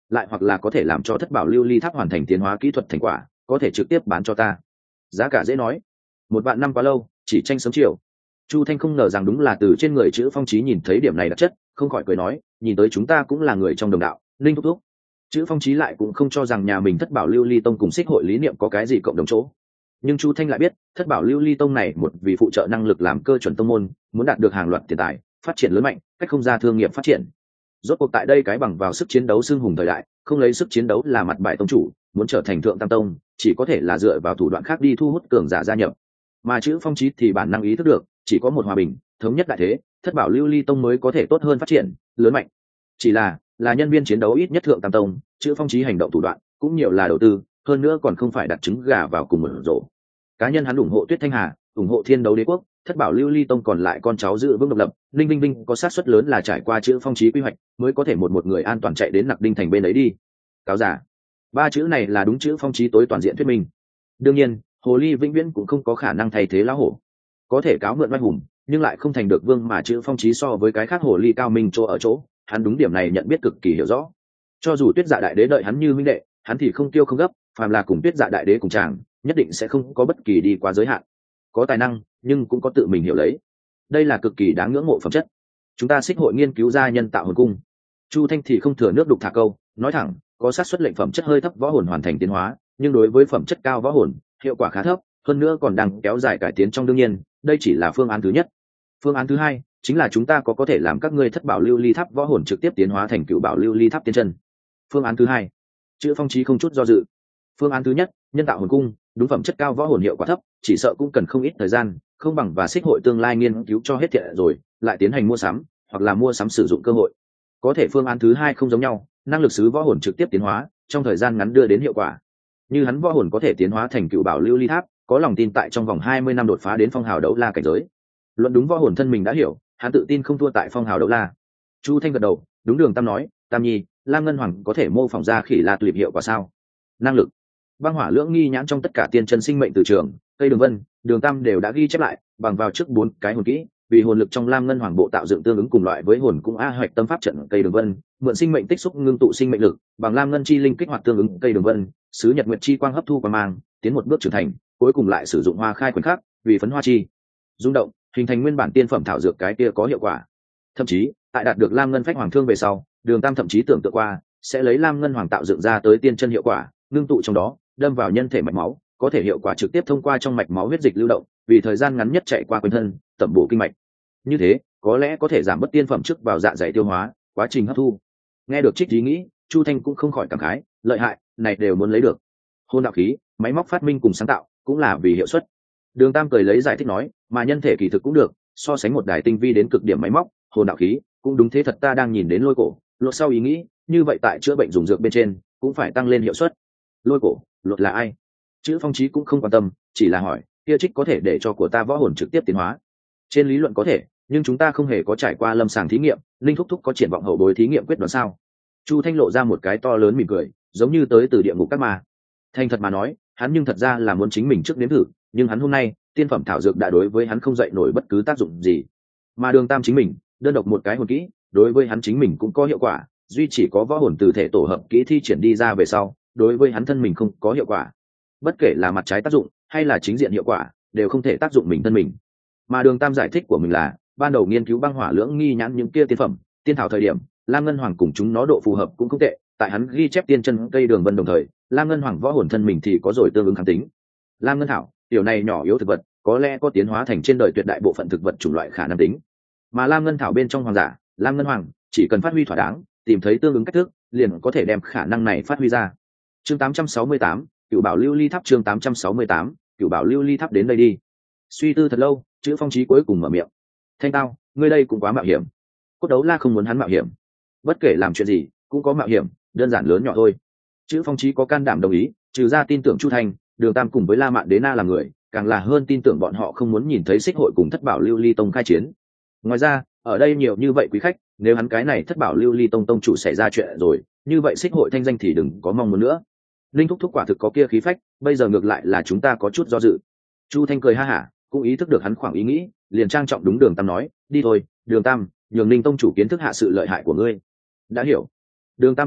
S1: lại hoặc là có thể làm cho thất bảo lưu ly tháp hoàn thành tiến hóa kỹ thuật thành quả, có thể trực tiếp bán cho ta. Giá cả dễ nói, một vạn năm quá lâu, chỉ tranh sớm chiều. Chu Thanh không ngờ rằng đúng là từ trên người chữ Phong Chí nhìn thấy điểm này đặc chất, không khỏi cười nói, nhìn tới chúng ta cũng là người trong đồng đạo. Linh thúc thúc. Chữ Phong Chí lại cũng không cho rằng nhà mình thất bảo lưu ly tông cùng xích hội lý niệm có cái gì cộng đồng chỗ. Nhưng Chu Thanh lại biết, thất bảo lưu ly tông này một vì phụ trợ năng lực làm cơ chuẩn tông môn, muốn đạt được hàng loạt tiền tài, phát triển lớn mạnh, cách không ra thương nghiệp phát triển. Rốt cuộc tại đây cái bằng vào sức chiến đấu xưng hùng thời đại, không lấy sức chiến đấu là mặt bài tông chủ, muốn trở thành thượng tam tông, chỉ có thể là dựa vào thủ đoạn khác đi thu hút cường giả gia nhập. Mà chữ Phong Chí thì bản năng ý thức được, chỉ có một hòa bình, thống nhất đại thế, thất bảo lưu ly tông mới có thể tốt hơn phát triển, lớn mạnh. Chỉ là, là nhân viên chiến đấu ít nhất thượng tam tông, chữ Phong Chí hành động thủ đoạn cũng nhiều là đầu tư, hơn nữa còn không phải đặt trứng gà vào cùng một rổ. Cá nhân hắn ủng hộ Tuyết Thanh Hà, ủng hộ Thiên Đấu Đế Quốc, thất bảo lưu ly tông còn lại con cháu giữ vững độc lập, linh vinh vinh có xác suất lớn là trải qua chữ Phong Chí quy hoạch, mới có thể một một người an toàn chạy đến Nặc Đinh thành bên ấy đi. Cáo giả, ba chữ này là đúng chữ Phong Chí tối toàn diện thuyết minh. Đương nhiên, hồ ly vĩnh viễn cũng không có khả năng thay thế lão hổ, có thể cáo mượn oai hùng, nhưng lại không thành được vương, mà chữ Phong Chí so với cái khác hồ ly cao minh chỗ ở chỗ, hắn đúng điểm này nhận biết cực kỳ hiểu rõ. Cho dù Tuyết Dạ đại đế đợi hắn như huynh đệ, hắn thì không tiêu không gấp, phàm là cùng Tuyết Dạ đại đế cùng chàng, nhất định sẽ không có bất kỳ đi qua giới hạn. Có tài năng, nhưng cũng có tự mình hiểu lấy, đây là cực kỳ đáng ngưỡng mộ phẩm chất. Chúng ta xích hội nghiên cứu ra nhân tạo hồn cung. Chu Thanh thì không thừa nước đục thả câu, nói thẳng, có xác suất lệnh phẩm chất hơi thấp võ hồn hoàn thành tiến hóa, nhưng đối với phẩm chất cao võ hồn, hiệu quả khá thấp, hơn nữa còn đang kéo dài cải tiến trong. Đương nhiên, đây chỉ là phương án thứ nhất. Phương án thứ hai chính là chúng ta có có thể làm các ngươi thất bảo lưu ly tháp võ hồn trực tiếp tiến hóa thành cựu bảo lưu ly tháp tiên chân. Phương án thứ hai, chữ Phong Chí không chút do dự. Phương án thứ nhất, nhân tạo hồn cung, đúng phẩm chất cao võ hồn hiệu quả thấp, chỉ sợ cũng cần không ít thời gian, không bằng và xích hội tương lai nghiên cứu cho hết thiện rồi lại tiến hành mua sắm, hoặc là mua sắm sử dụng cơ hội. Có thể phương án thứ hai không giống nhau, năng lực sứ võ hồn trực tiếp tiến hóa, trong thời gian ngắn đưa đến hiệu quả. Như hắn võ hồn có thể tiến hóa thành cựu bảo lưu ly tháp, có lòng tin tại trong vòng hai mươi năm đột phá đến phong hào đấu la cảnh giới. Luận đúng võ hồn thân mình đã hiểu, hắn tự tin không thua tại phong hào đấu la. Chu Thanh gật đầu, đúng. Đường Tam nói, Tam Nhi, Lam Ngân Hoàng có thể mô phỏng ra khỉ la tuyệt hiệu quả sao? Năng lực băng hỏa lưỡng nghi nhãn trong tất cả tiên chân sinh mệnh từ trường, cây đường vân, đường Tam đều đã ghi chép lại, bằng vào trước bốn cái hồn kỹ, vì hồn lực trong Lam Ngân Hoàng bộ tạo dựng tương ứng cùng loại với hồn cung a hoạch tâm pháp trận cây đường vân, mượn sinh mệnh tích xúc ngưng tụ sinh mệnh lực, bằng Lam Ngân chi linh kích hoạt tương ứng cây đường vân, sứ nhật nguyệt chi quang hấp thu qua mang, tiến một bước trưởng thành, cuối cùng lại sử dụng hoa khai khoảnh khắc, vì phấn hoa chi rung động, hình thành nguyên bản tiên phẩm thảo dược cái kia có hiệu quả. Thậm chí, tại đạt được Lam Ngân phách hoàng thương về sau, đường Tam thậm chí tưởng tượng qua sẽ lấy Lam Ngân Hoàng tạo dựng ra tới tiên chân hiệu quả, ngưng tụ trong đó, đâm vào nhân thể mạch máu, có thể hiệu quả trực tiếp thông qua trong mạch máu huyết dịch lưu động, vì thời gian ngắn nhất chạy qua quanh thân, tẩm bổ kinh mạch. Như thế, có lẽ có thể giảm bớt tiên phẩm trước vào dạ dày tiêu hóa, quá trình hấp thu. Nghe được trích ý nghĩ, Chu Thanh cũng không khỏi cảm khái, lợi hại, này đều muốn lấy được. Hôn đạo khí, máy móc phát minh cùng sáng tạo, cũng là vì hiệu suất. Đường Tam cười lấy giải thích nói, mà nhân thể kỳ thực cũng được, so sánh một đài tinh vi đến cực điểm máy móc, hồn đạo khí, cũng đúng thế thật. Ta đang nhìn đến lôi cổ, lột sau ý nghĩ, như vậy tại chữa bệnh dùng dược bên trên, cũng phải tăng lên hiệu suất. Lôi cổ, lột là ai? Chữ Phong Chí cũng không quan tâm, chỉ là hỏi, kia trích có thể để cho của ta võ hồn trực tiếp tiến hóa? Trên lý luận có thể, nhưng chúng ta không hề có trải qua lâm sàng thí nghiệm, linh thúc thúc có triển vọng hậu bối thí nghiệm quyết đoán sao? Chu Thanh lộ ra một cái to lớn mỉm cười, giống như tới từ địa ngục các ma. Thành thật mà nói, hắn nhưng thật ra là muốn chính mình trước nếm thử, nhưng hắn hôm nay, tiên phẩm thảo dược đã đối với hắn không dậy nổi bất cứ tác dụng gì. Mà Đường Tam chính mình, đơn độc một cái hồn kỹ, đối với hắn chính mình cũng có hiệu quả, duy chỉ có võ hồn từ thể tổ hợp kỹ thi triển đi ra về sau, đối với hắn thân mình không có hiệu quả. Bất kể là mặt trái tác dụng hay là chính diện hiệu quả, đều không thể tác dụng mình thân mình. Mà Đường Tam giải thích của mình là, ban đầu nghiên cứu băng hỏa lưỡng nghi nhãn những kia tiên phẩm, tiên thảo thời điểm, Lam Ngân Hoàng cùng chúng nó độ phù hợp cũng không tệ, tại hắn ghi chép tiên chân cây đường vân đồng thời, Lam Ngân Hoàng võ hồn thân mình thì có rồi tương ứng kháng tính. Lam Ngân thảo, tiểu này nhỏ yếu thực vật, có lẽ có tiến hóa thành trên đời tuyệt đại bộ phận thực vật chủng loại khả năng tính. Mà Lam Ngân thảo bên trong hoàng giả, Lam Ngân Hoàng, chỉ cần phát huy thỏa đáng, tìm thấy tương ứng cách thức, liền có thể đem khả năng này phát huy ra. Chương tám trăm sáu mươi tám, Cửu Bảo Lưu Ly Tháp. Chương tám trăm sáu mươi tám, Cửu Bảo Lưu Ly Tháp. Đến đây đi. Suy tư thật lâu, chữ Phong Chí cuối cùng mở miệng. Thanh tao, ngươi đây cũng quá mạo hiểm. Cốt Đấu La không muốn hắn mạo hiểm. Bất kể làm chuyện gì, cũng có mạo hiểm, đơn giản lớn nhỏ thôi. Chữ Phong Chí có can đảm đồng ý, trừ ra tin tưởng Chu Thanh, Đường Tam cùng với La Mạn Đế Na là người, càng là hơn tin tưởng bọn họ không muốn nhìn thấy xích hội cùng thất bảo lưu ly tông khai chiến. Ngoài ra, ở đây nhiều như vậy quý khách, nếu hắn cái này thất bảo lưu ly tông tông chủ xảy ra chuyện rồi, như vậy xích hội thanh danh thì đừng có mong muốn nữa. Linh thúc thúc quả thực có kia khí phách, bây giờ ngược lại là chúng ta có chút do dự. Chu Thanh cười ha hả, cũng ý thức được hắn khoảng ý nghĩ, liền trang trọng đúng Đường Tam nói, đi thôi, Đường Tam, nhường Linh tông chủ kiến thức hạ sự lợi hại của ngươi. Đã hiểu. Đường Tam thụ mệnh,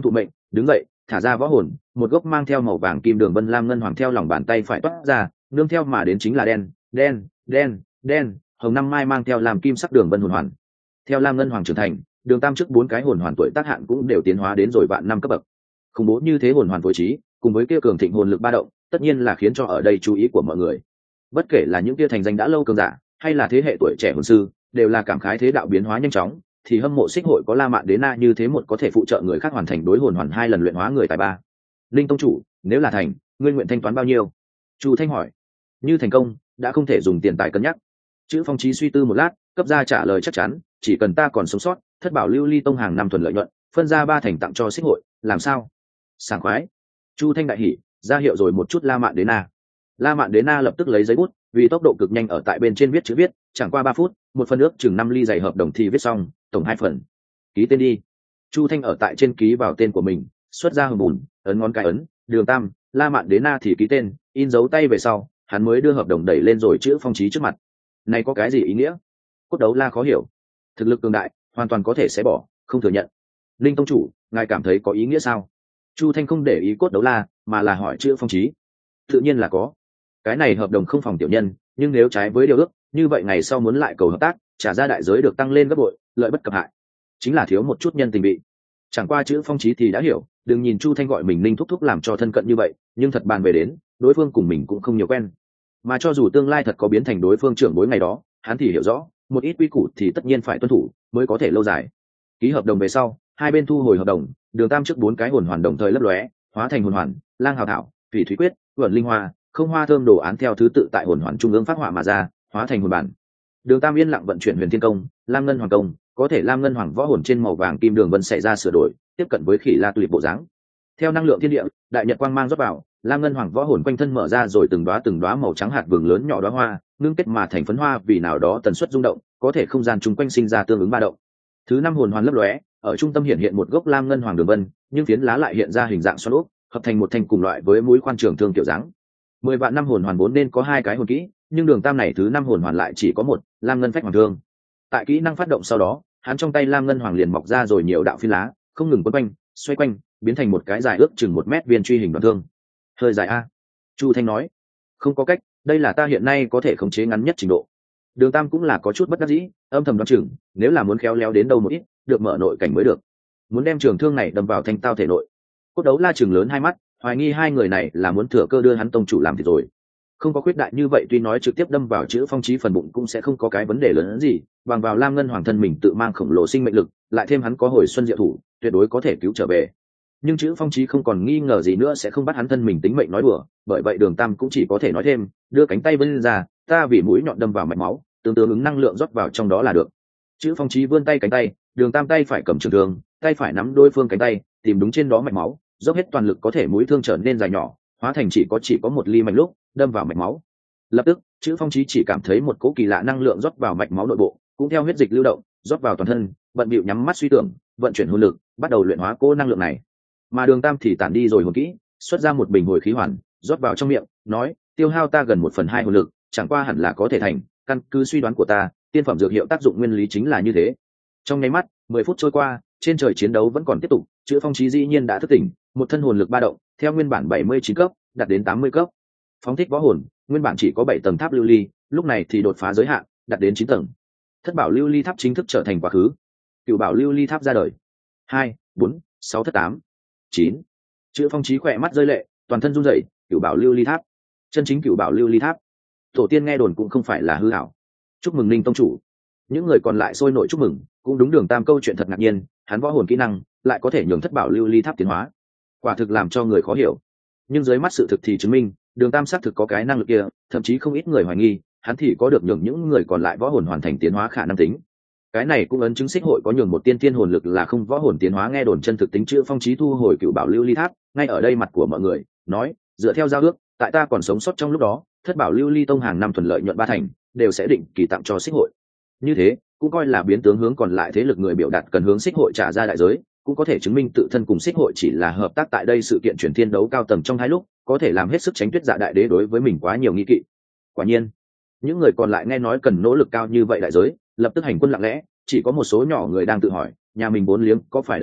S1: đứng dậy thả ra võ hồn, một gốc mang theo màu vàng kim đường vân lam ngân hoàng theo lòng bàn tay phải toát ra, nương theo mà đến chính là đen đen đen đen hồng năm mai mang theo làm kim sắc đường vân hồn hoàn. Theo lam ngân hoàng trưởng thành, đường tam trước bốn cái hồn hoàn tuổi tác hạn cũng đều tiến hóa đến rồi vạn năm cấp bậc. Khủng bố như thế hồn hoàn phối trí cùng với kia cường thịnh hồn lực ba động, tất nhiên là khiến cho ở đây chú ý của mọi người. Bất kể là những kia thành danh đã lâu cường giả hay là thế hệ tuổi trẻ hồn sư, đều là cảm khái thế đạo biến hóa nhanh chóng, thì hâm mộ xích hội có La Mạn Đế Na như thế một có thể phụ trợ người khác hoàn thành đối hồn hoàn hai lần luyện hóa người tài ba. Linh tông chủ, nếu là thành, ngươi nguyện thanh toán bao nhiêu? Chu Thanh hỏi. Như thành công, đã không thể dùng tiền tài cân nhắc. Chữ Phong Chí suy tư một lát, cấp ra trả lời chắc chắn, chỉ cần ta còn sống sót, thất bảo lưu ly tông hàng năm thuần lợi nhuận, phân ra ba thành tặng cho xích hội, làm sao? Sảng khoái. Chu Thanh đại hỉ, ra hiệu rồi một chút La Mạn Đế Na. La Mạn Đế Na lập tức lấy giấy bút, vì tốc độ cực nhanh ở tại bên trên viết chữ viết, chẳng qua ba phút, một phần ước chừng năm ly dày hợp đồng thì viết xong, tổng hai phần. Ký tên đi. Chu Thanh ở tại trên ký vào tên của mình, xuất ra hồng bùn, ấn ngón cái ấn, Đường Tam, La Mạn Đế Na thì ký tên, in dấu tay về sau, hắn mới đưa hợp đồng đẩy lên rồi chữ Phong Chí trước mặt. Này có cái gì ý nghĩa? Cốt đấu la khó hiểu. Thực lực cường đại, hoàn toàn có thể xé bỏ, không thừa nhận. Linh tông chủ, ngài cảm thấy có ý nghĩa sao? Chu Thanh không để ý cốt đấu la, mà là hỏi chữ Phong Chí. Tự nhiên là có. Cái này hợp đồng không phòng tiểu nhân, nhưng nếu trái với điều ước, như vậy ngày sau muốn lại cầu hợp tác, trả ra đại giới được tăng lên gấp bội, lợi bất cập hại. Chính là thiếu một chút nhân tình vị. Chẳng qua chữ Phong Chí thì đã hiểu, đừng nhìn Chu Thanh gọi mình Linh thúc thúc làm cho thân cận như vậy, nhưng thật bàn về đến, đối phương cùng mình cũng không nhiều quen. Mà cho dù tương lai thật có biến thành đối phương trưởng bối ngày đó, hắn thì hiểu rõ, một ít quy củ thì tất nhiên phải tuân thủ, mới có thể lâu dài. Ký hợp đồng về sau, hai bên thu hồi hợp đồng, Đường Tam trước bốn cái hồn hoàn đồng thời lấp lóe, hóa thành hồn hoàn, lang hào thảo, thủy thúy quyết, vẩn linh hoa, không hoa thơm đồ án theo thứ tự tại hồn hoàn trung ương phát họa mà ra, hóa thành hồn bản. Đường Tam yên lặng vận chuyển huyền thiên công, lam ngân hoàng công, có thể lam ngân hoàng võ hồn trên màu vàng kim đường vân xảy ra sửa đổi, tiếp cận với khỉ la tulip bộ dáng. Theo năng lượng thiên địa, đại nhật quang mang rót vào, lam ngân hoàng võ hồn quanh thân mở ra rồi từng đóa từng đóa màu trắng hạt vừng lớn nhỏ đóa hoa, ngưng kết mà thành phấn hoa, vì nào đó tần suất rung động, có thể không gian chung quanh sinh ra tương ứng ba động. Thứ năm hồn hoàn lấp lóe, ở trung tâm hiện hiện một gốc lam ngân hoàng đường vân, nhưng phiến lá lại hiện ra hình dạng xoắn ốc, hợp thành một thanh cùng loại với mũi khoan trường thương kiểu dáng. Mười vạn năm hồn hoàn vốn nên có hai cái hồn kỹ, nhưng Đường Tam này thứ năm hồn hoàn lại chỉ có một, lam ngân phách hoàng thương. Tại kỹ năng phát động sau đó, hắn trong tay lam ngân hoàng liền mọc ra rồi nhiều đạo phi lá, không ngừng quấn quanh, xoay quanh, biến thành một cái dài ước chừng một mét viên truy hình đoạn thương. Hơi dài a. Chu Thanh nói. Không có cách, đây là ta hiện nay có thể khống chế ngắn nhất trình độ. Đường Tam cũng là có chút bất đắc dĩ, âm thầm đoán chừng, nếu là muốn khéo léo đến đâu một ít, được mở nội cảnh mới được. Muốn đem trường thương này đâm vào thanh tao thể nội. Cốt đấu la chừng lớn hai mắt, hoài nghi hai người này là muốn thừa cơ đưa hắn tông chủ làm thì rồi. Không có quyết đại như vậy, tuy nói trực tiếp đâm vào chữ Phong Chí phần bụng cũng sẽ không có cái vấn đề lớn hơn gì, bằng vào lam ngân hoàng thân mình tự mang khổng lồ sinh mệnh lực, lại thêm hắn có hồi xuân diệu thủ, tuyệt đối có thể cứu trở về. Nhưng chữ Phong Chí không còn nghi ngờ gì nữa sẽ không bắt hắn thân mình tính mệnh nói đùa, bởi vậy Đường Tam cũng chỉ có thể nói thêm, đưa cánh tay vươn ra, ta vì mũi nhọn đâm vào mạch máu, tương tương ứng năng lượng rót vào trong đó là được. Chữ Phong Chí vươn tay cánh tay, Đường Tam tay phải cầm trường thương, tay phải nắm đối phương cánh tay, tìm đúng trên đó mạch máu, dốc hết toàn lực, có thể mũi thương trở nên dài nhỏ, hóa thành chỉ có chỉ có một ly mạch lúc, đâm vào mạch máu. Lập tức, chữ Phong Chí chỉ cảm thấy một cỗ kỳ lạ năng lượng rót vào mạch máu nội bộ, cũng theo huyết dịch lưu động, rót vào toàn thân, bận bịu nhắm mắt suy tưởng, vận chuyển hồn lực, bắt đầu luyện hóa cỗ năng lượng này. Mà Đường Tam thì tản đi rồi hồn kỹ, xuất ra một bình hồi khí hoàn, rót vào trong miệng, nói, tiêu hao ta gần một phần hai hồn lực, chẳng qua hẳn là có thể thành, căn cứ suy đoán của ta, tiên phẩm dược hiệu tác dụng nguyên lý chính là như thế. Trong nháy mắt, mười phút trôi qua, trên trời chiến đấu vẫn còn tiếp tục, chữ Phong Chí dĩ nhiên đã thức tỉnh, một thân hồn lực ba động, theo nguyên bản bảy mươi chín cấp, đạt đến tám mươi cấp. Phóng thích võ hồn, nguyên bản chỉ có bảy tầng tháp lưu ly, lúc này thì đột phá giới hạn, đạt đến chín tầng. Thất bảo lưu ly tháp chính thức trở thành quá khứ. Cửu bảo lưu ly tháp ra đời. hai, bốn, sáu thất tám, chín. Chữ Phong Chí khỏe mắt rơi lệ, toàn thân run rẩy, cửu bảo lưu ly tháp. Chân chính cửu bảo lưu ly tháp. Tổ tiên nghe đồn cũng không phải là hư ảo. Chúc mừng Linh tông chủ. Những người còn lại sôi nổi chúc mừng, cũng đúng Đường Tam câu chuyện thật ngạc nhiên, hắn võ hồn kỹ năng lại có thể nhường thất bảo lưu ly tháp tiến hóa, quả thực làm cho người khó hiểu. Nhưng dưới mắt sự thực thì chứng minh, Đường Tam xác thực có cái năng lực kia, thậm chí không ít người hoài nghi, hắn thì có được nhường những người còn lại võ hồn hoàn thành tiến hóa khả năng tính. Cái này cũng ấn chứng xích hội có nhường một tiên tiên hồn lực là không võ hồn tiến hóa nghe đồn chân thực tính. Chữ Phong Chí thu hồi cửu bảo lưu ly tháp, ngay ở đây mặt của mọi người, nói, dựa theo giao ước, tại ta còn sống sót trong lúc đó, thất bảo lưu ly tông hàng năm thuần lợi nhuận ba thành, đều sẽ định kỳ tặng cho xích hội. Như thế, cũng coi là biến tướng hướng còn lại thế lực người biểu đạt cần hướng xích hội trả ra đại giới, cũng có thể chứng minh tự thân cùng xích hội chỉ là hợp tác tại đây sự kiện chuyển thiên đấu cao tầng trong hai lúc, có thể làm hết sức tránh tuyết dạ đại đế đối với mình quá nhiều nghi kỵ. Quả nhiên, những người còn lại nghe nói cần nỗ lực cao như vậy đại giới, lập tức hành quân lặng lẽ, chỉ có một số nhỏ người đang tự hỏi, nhà mình vốn liếng có phải đầy đủ,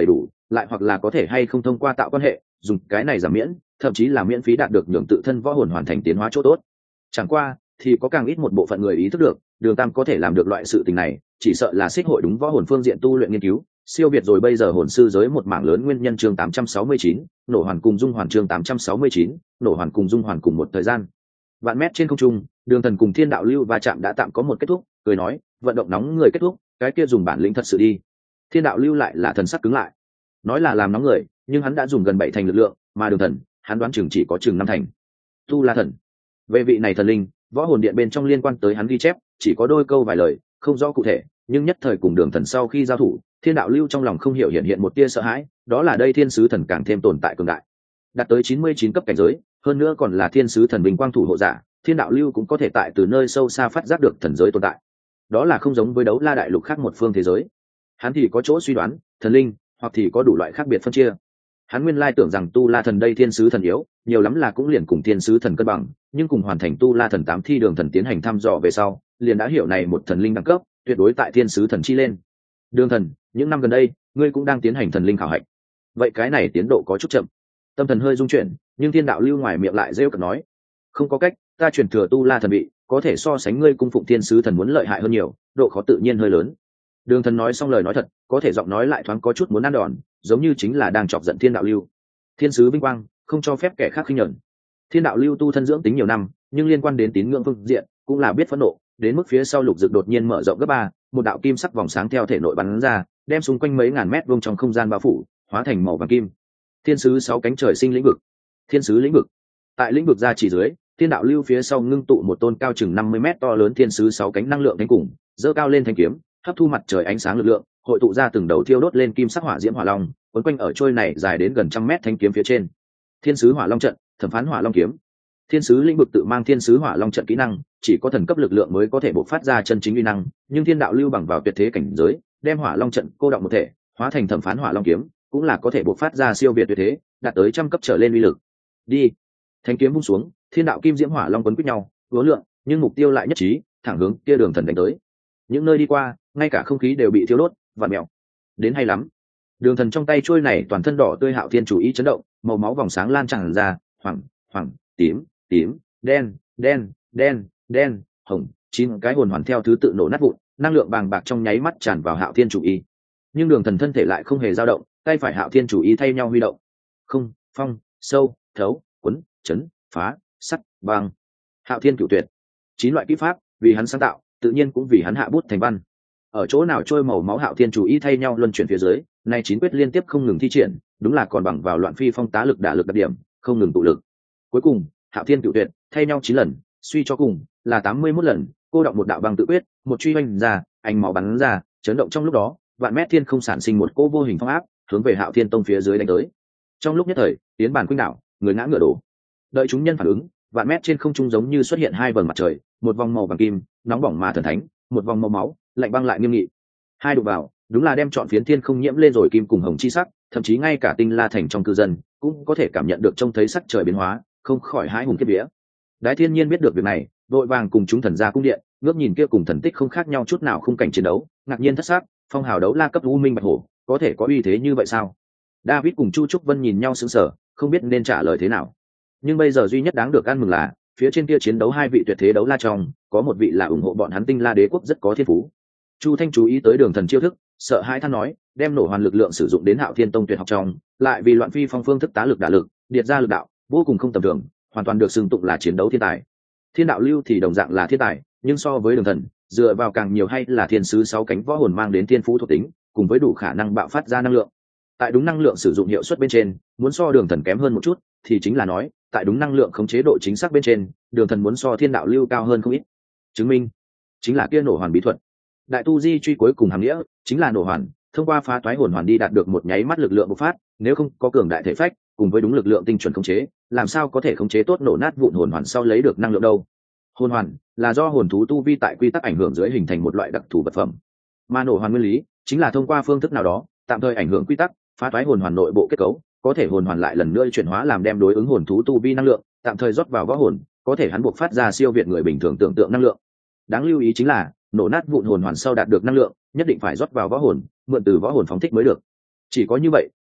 S1: lại hoặc là có thể hay không thông qua tạo quan hệ dùng cái này giảm miễn thậm chí là miễn phí đạt được nhường tự thân võ hồn hoàn thành tiến hóa chỗ tốt. Chẳng qua thì có càng ít một bộ phận người ý thức được Đường Tam có thể làm được loại sự tình này, chỉ sợ là xích hội đúng võ hồn phương diện tu luyện nghiên cứu siêu việt rồi bây giờ hồn sư giới một mảng lớn nguyên nhân. Chương tám trăm sáu mươi chín, nổ hoàn cùng dung hoàn. Chương tám trăm sáu mươi chín, nổ hoàn cùng dung hoàn cùng một thời gian. Vạn mét trên không trung, Đường Thần cùng Thiên Đạo Lưu va chạm đã tạm có một kết thúc, cười nói, vận động nóng người kết thúc, cái kia dùng bản lĩnh thật sự đi. Thiên Đạo Lưu lại là thần sắc cứng lại, nói là làm nóng người, nhưng hắn đã dùng gần bảy thành lực lượng, mà Đường Thần, hắn đoán chừng chỉ có chừng năm thành. Tu La Thần, về vị này thần linh, võ hồn điện bên trong liên quan tới hắn ghi chép, chỉ có đôi câu vài lời, không rõ cụ thể, nhưng nhất thời cùng Đường Thần sau khi giao thủ, Thiên Đạo Lưu trong lòng không hiểu hiện hiện một tia sợ hãi, đó là đây thiên sứ thần càng thêm tồn tại cường đại, đạt tới chín mươi chín cấp cảnh giới, hơn nữa còn là thiên sứ thần bình quang thủ hộ giả, Thiên Đạo Lưu cũng có thể tại từ nơi sâu xa phát giác được thần giới tồn tại. Đó là không giống với đấu la đại lục khác một phương thế giới. Hắn thì có chỗ suy đoán, thần linh, hoặc thì có đủ loại khác biệt phân chia. Hắn nguyên lai tưởng rằng tu la thần đây thiên sứ thần yếu, nhiều lắm là cũng liền cùng thiên sứ thần cân bằng, nhưng cùng hoàn thành tu la thần tám thi đường thần tiến hành thăm dò về sau, liền đã hiểu này một thần linh đẳng cấp, tuyệt đối tại thiên sứ thần chi lên. Đường Thần, những năm gần đây, ngươi cũng đang tiến hành thần linh khảo hạch. Vậy cái này tiến độ có chút chậm. Tâm Thần hơi rung chuyển, nhưng Thiên Đạo Lưu ngoài miệng lại rêu cợt nói, không có cách, ta truyền thừa tu la thần bị, có thể so sánh ngươi cung phụng thiên sứ thần muốn lợi hại hơn nhiều, độ khó tự nhiên hơi lớn. Đường Thần nói xong lời nói thật, có thể giọng nói lại thoáng có chút muốn ăn đòn, giống như chính là đang chọc giận Thiên Đạo Lưu. Thiên sứ vinh quang, không cho phép kẻ khác khinh nhẫn. Thiên Đạo Lưu tu thân dưỡng tính nhiều năm, nhưng liên quan đến tín ngưỡng phương diện, cũng là biết phẫn nộ, đến mức phía sau lục dực đột nhiên mở rộng gấp ba, một đạo kim sắc vòng sáng theo thể nội bắn ra, đem xung quanh mấy ngàn mét vuông trong không gian bao phủ, hóa thành màu vàng kim. Thiên sứ sáu cánh trời sinh lĩnh vực. Thiên sứ lĩnh vực. Tại lĩnh vực ra chỉ dưới, Thiên Đạo Lưu phía sau ngưng tụ một tôn cao chừng năm mươi mét to lớn thiên sứ sáu cánh năng lượng thánh cùng, dơ cao lên thanh kiếm, hấp thu mặt trời ánh sáng lực lượng, hội tụ ra từng đầu thiêu đốt lên kim sắc hỏa diễm hỏa long, quấn quanh ở trôi này dài đến gần trăm mét thanh kiếm phía trên. Thiên sứ hỏa long trận, thẩm phán hỏa long kiếm. Thiên sứ lĩnh vực tự mang thiên sứ hỏa long trận kỹ năng, chỉ có thần cấp lực lượng mới có thể bộc phát ra chân chính uy năng, nhưng Thiên Đạo Lưu bằng vào tuyệt thế cảnh giới, đem hỏa long trận cô động một thể, hóa thành thẩm phán hỏa long kiếm, cũng là có thể bộc phát ra siêu việt tuyệt thế, đạt tới trăm cấp trở lên uy lực. Đi. Thanh kiếm vung xuống, thiên đạo kim diễm hỏa long quấn quýt nhau, uốn lượn, nhưng mục tiêu lại nhất trí, thẳng hướng kia Đường Thần đánh tới. Những nơi đi qua, ngay cả không khí đều bị thiêu đốt, vặn mèo. Đến hay lắm. Đường Thần trong tay chuôi này toàn thân đỏ tươi Hạo Thiên chủ ý chấn động, màu máu vòng sáng lan tràn ra, hoàng, hoàng, tím, tím, đen, đen, đen, đen, hồng, chín cái hồn hoàn theo thứ tự nổ nát vụn, năng lượng bàng bạc trong nháy mắt tràn vào Hạo Thiên chủ ý. Nhưng Đường Thần thân thể lại không hề dao động, tay phải Hạo Thiên chủ ý thay nhau huy động. Không, phong, sâu, thấu, quấn, chấn, phá, sắt, băng. Hạo Thiên cửu tuyệt. Chín loại kỹ pháp, vì hắn sáng tạo, tự nhiên cũng vì hắn hạ bút thành văn. Ở chỗ nào trôi màu máu Hạo Thiên chủ ý thay nhau luân chuyển phía dưới, nay chín quyết liên tiếp không ngừng thi triển, đúng là còn bằng vào loạn phi phong tá lực đả lực đặc điểm, không ngừng tụ lực. Cuối cùng, Hạo Thiên cửu tuyệt, thay nhau chín lần, suy cho cùng là tám mươi mốt lần, cô động một đạo băng tự quyết, một truy oanh ra, ánh máu bắn ra, chấn động trong lúc đó, vạn mét thiên không sản sinh một cỗ vô hình phong áp, hướng về Hạo Thiên tông phía dưới đánh tới. Trong lúc nhất thời, tiến bản khuynh đảo, người ngã ngựa đổ. Đợi chúng nhân phản ứng, vạn mét trên không trung giống như xuất hiện hai vầng mặt trời, một vòng màu vàng kim, nóng bỏng mà thần thánh, một vòng màu máu, lạnh băng lại nghiêm nghị. Hai đụng vào, đúng là đem trọn phiến thiên không nhiễm lên rồi kim cùng hồng chi sắc, thậm chí ngay cả Tinh La thành trong cư dân cũng có thể cảm nhận được trông thấy sắc trời biến hóa, không khỏi hãi hùng kiếp vía. Đái Thiên Nhiên biết được việc này, vội vàng cùng chúng thần ra cung điện, ngước nhìn kia cùng thần tích không khác nhau chút nào khung cảnh chiến đấu, ngạc nhiên thất sắc, phong hào đấu la cấp u minh bạch hổ, có thể có uy thế như vậy sao? David cùng Chu Trúc Vân nhìn nhau sững sờ, không biết nên trả lời thế nào. Nhưng bây giờ duy nhất đáng được ăn mừng là, phía trên kia chiến đấu hai vị tuyệt thế đấu la trong, có một vị là ủng hộ bọn hắn Tinh La đế quốc rất có thiên phú. Chu Thanh chú ý tới Đường Thần chiêu thức, sợ hãi than nói, đem nổ hoàn lực lượng sử dụng đến Hạo Thiên tông tuyệt học trong, lại vì loạn phi phong phương thức tá lực đả lực, điệt ra lực đạo, vô cùng không tầm thường, hoàn toàn được xưng tụng là chiến đấu thiên tài. Thiên Đạo Lưu thì đồng dạng là thiên tài, nhưng so với Đường Thần, dựa vào càng nhiều hay là thiên sứ sáu cánh võ hồn mang đến thiên phú thuộc tính, cùng với đủ khả năng bạo phát ra năng lượng. Tại đúng năng lượng sử dụng hiệu suất bên trên, muốn so Đường Thần kém hơn một chút, thì chính là nói, tại đúng năng lượng khống chế độ chính xác bên trên, Đường Thần muốn so Thiên Đạo Lưu cao hơn không ít. Chứng minh chính là kia nổ hoàn bí thuật. Đại tu di truy cuối cùng hàm nghĩa chính là nổ hoàn, thông qua phá toái hồn hoàn đi đạt được một nháy mắt lực lượng bộc phát, nếu không có cường đại thể phách, cùng với đúng lực lượng tinh chuẩn khống chế, làm sao có thể khống chế tốt nổ nát vụn hồn hoàn sau lấy được năng lượng đâu. Hồn hoàn là do hồn thú tu vi tại quy tắc ảnh hưởng dưới hình thành một loại đặc thù vật phẩm, mà nổ hoàn nguyên lý chính là thông qua phương thức nào đó tạm thời ảnh hưởng quy tắc, phá toái hồn hoàn nội bộ kết cấu, có thể hồn hoàn lại lần nữa chuyển hóa làm đem đối ứng hồn thú tu vi năng lượng, tạm thời rót vào võ hồn, có thể hắn buộc phát ra siêu việt người bình thường tưởng tượng năng lượng. Đáng lưu ý chính là, nổ nát vụn hồn hoàn sau đạt được năng lượng, nhất định phải rót vào võ hồn, mượn từ võ hồn phóng thích mới được. Chỉ có như vậy,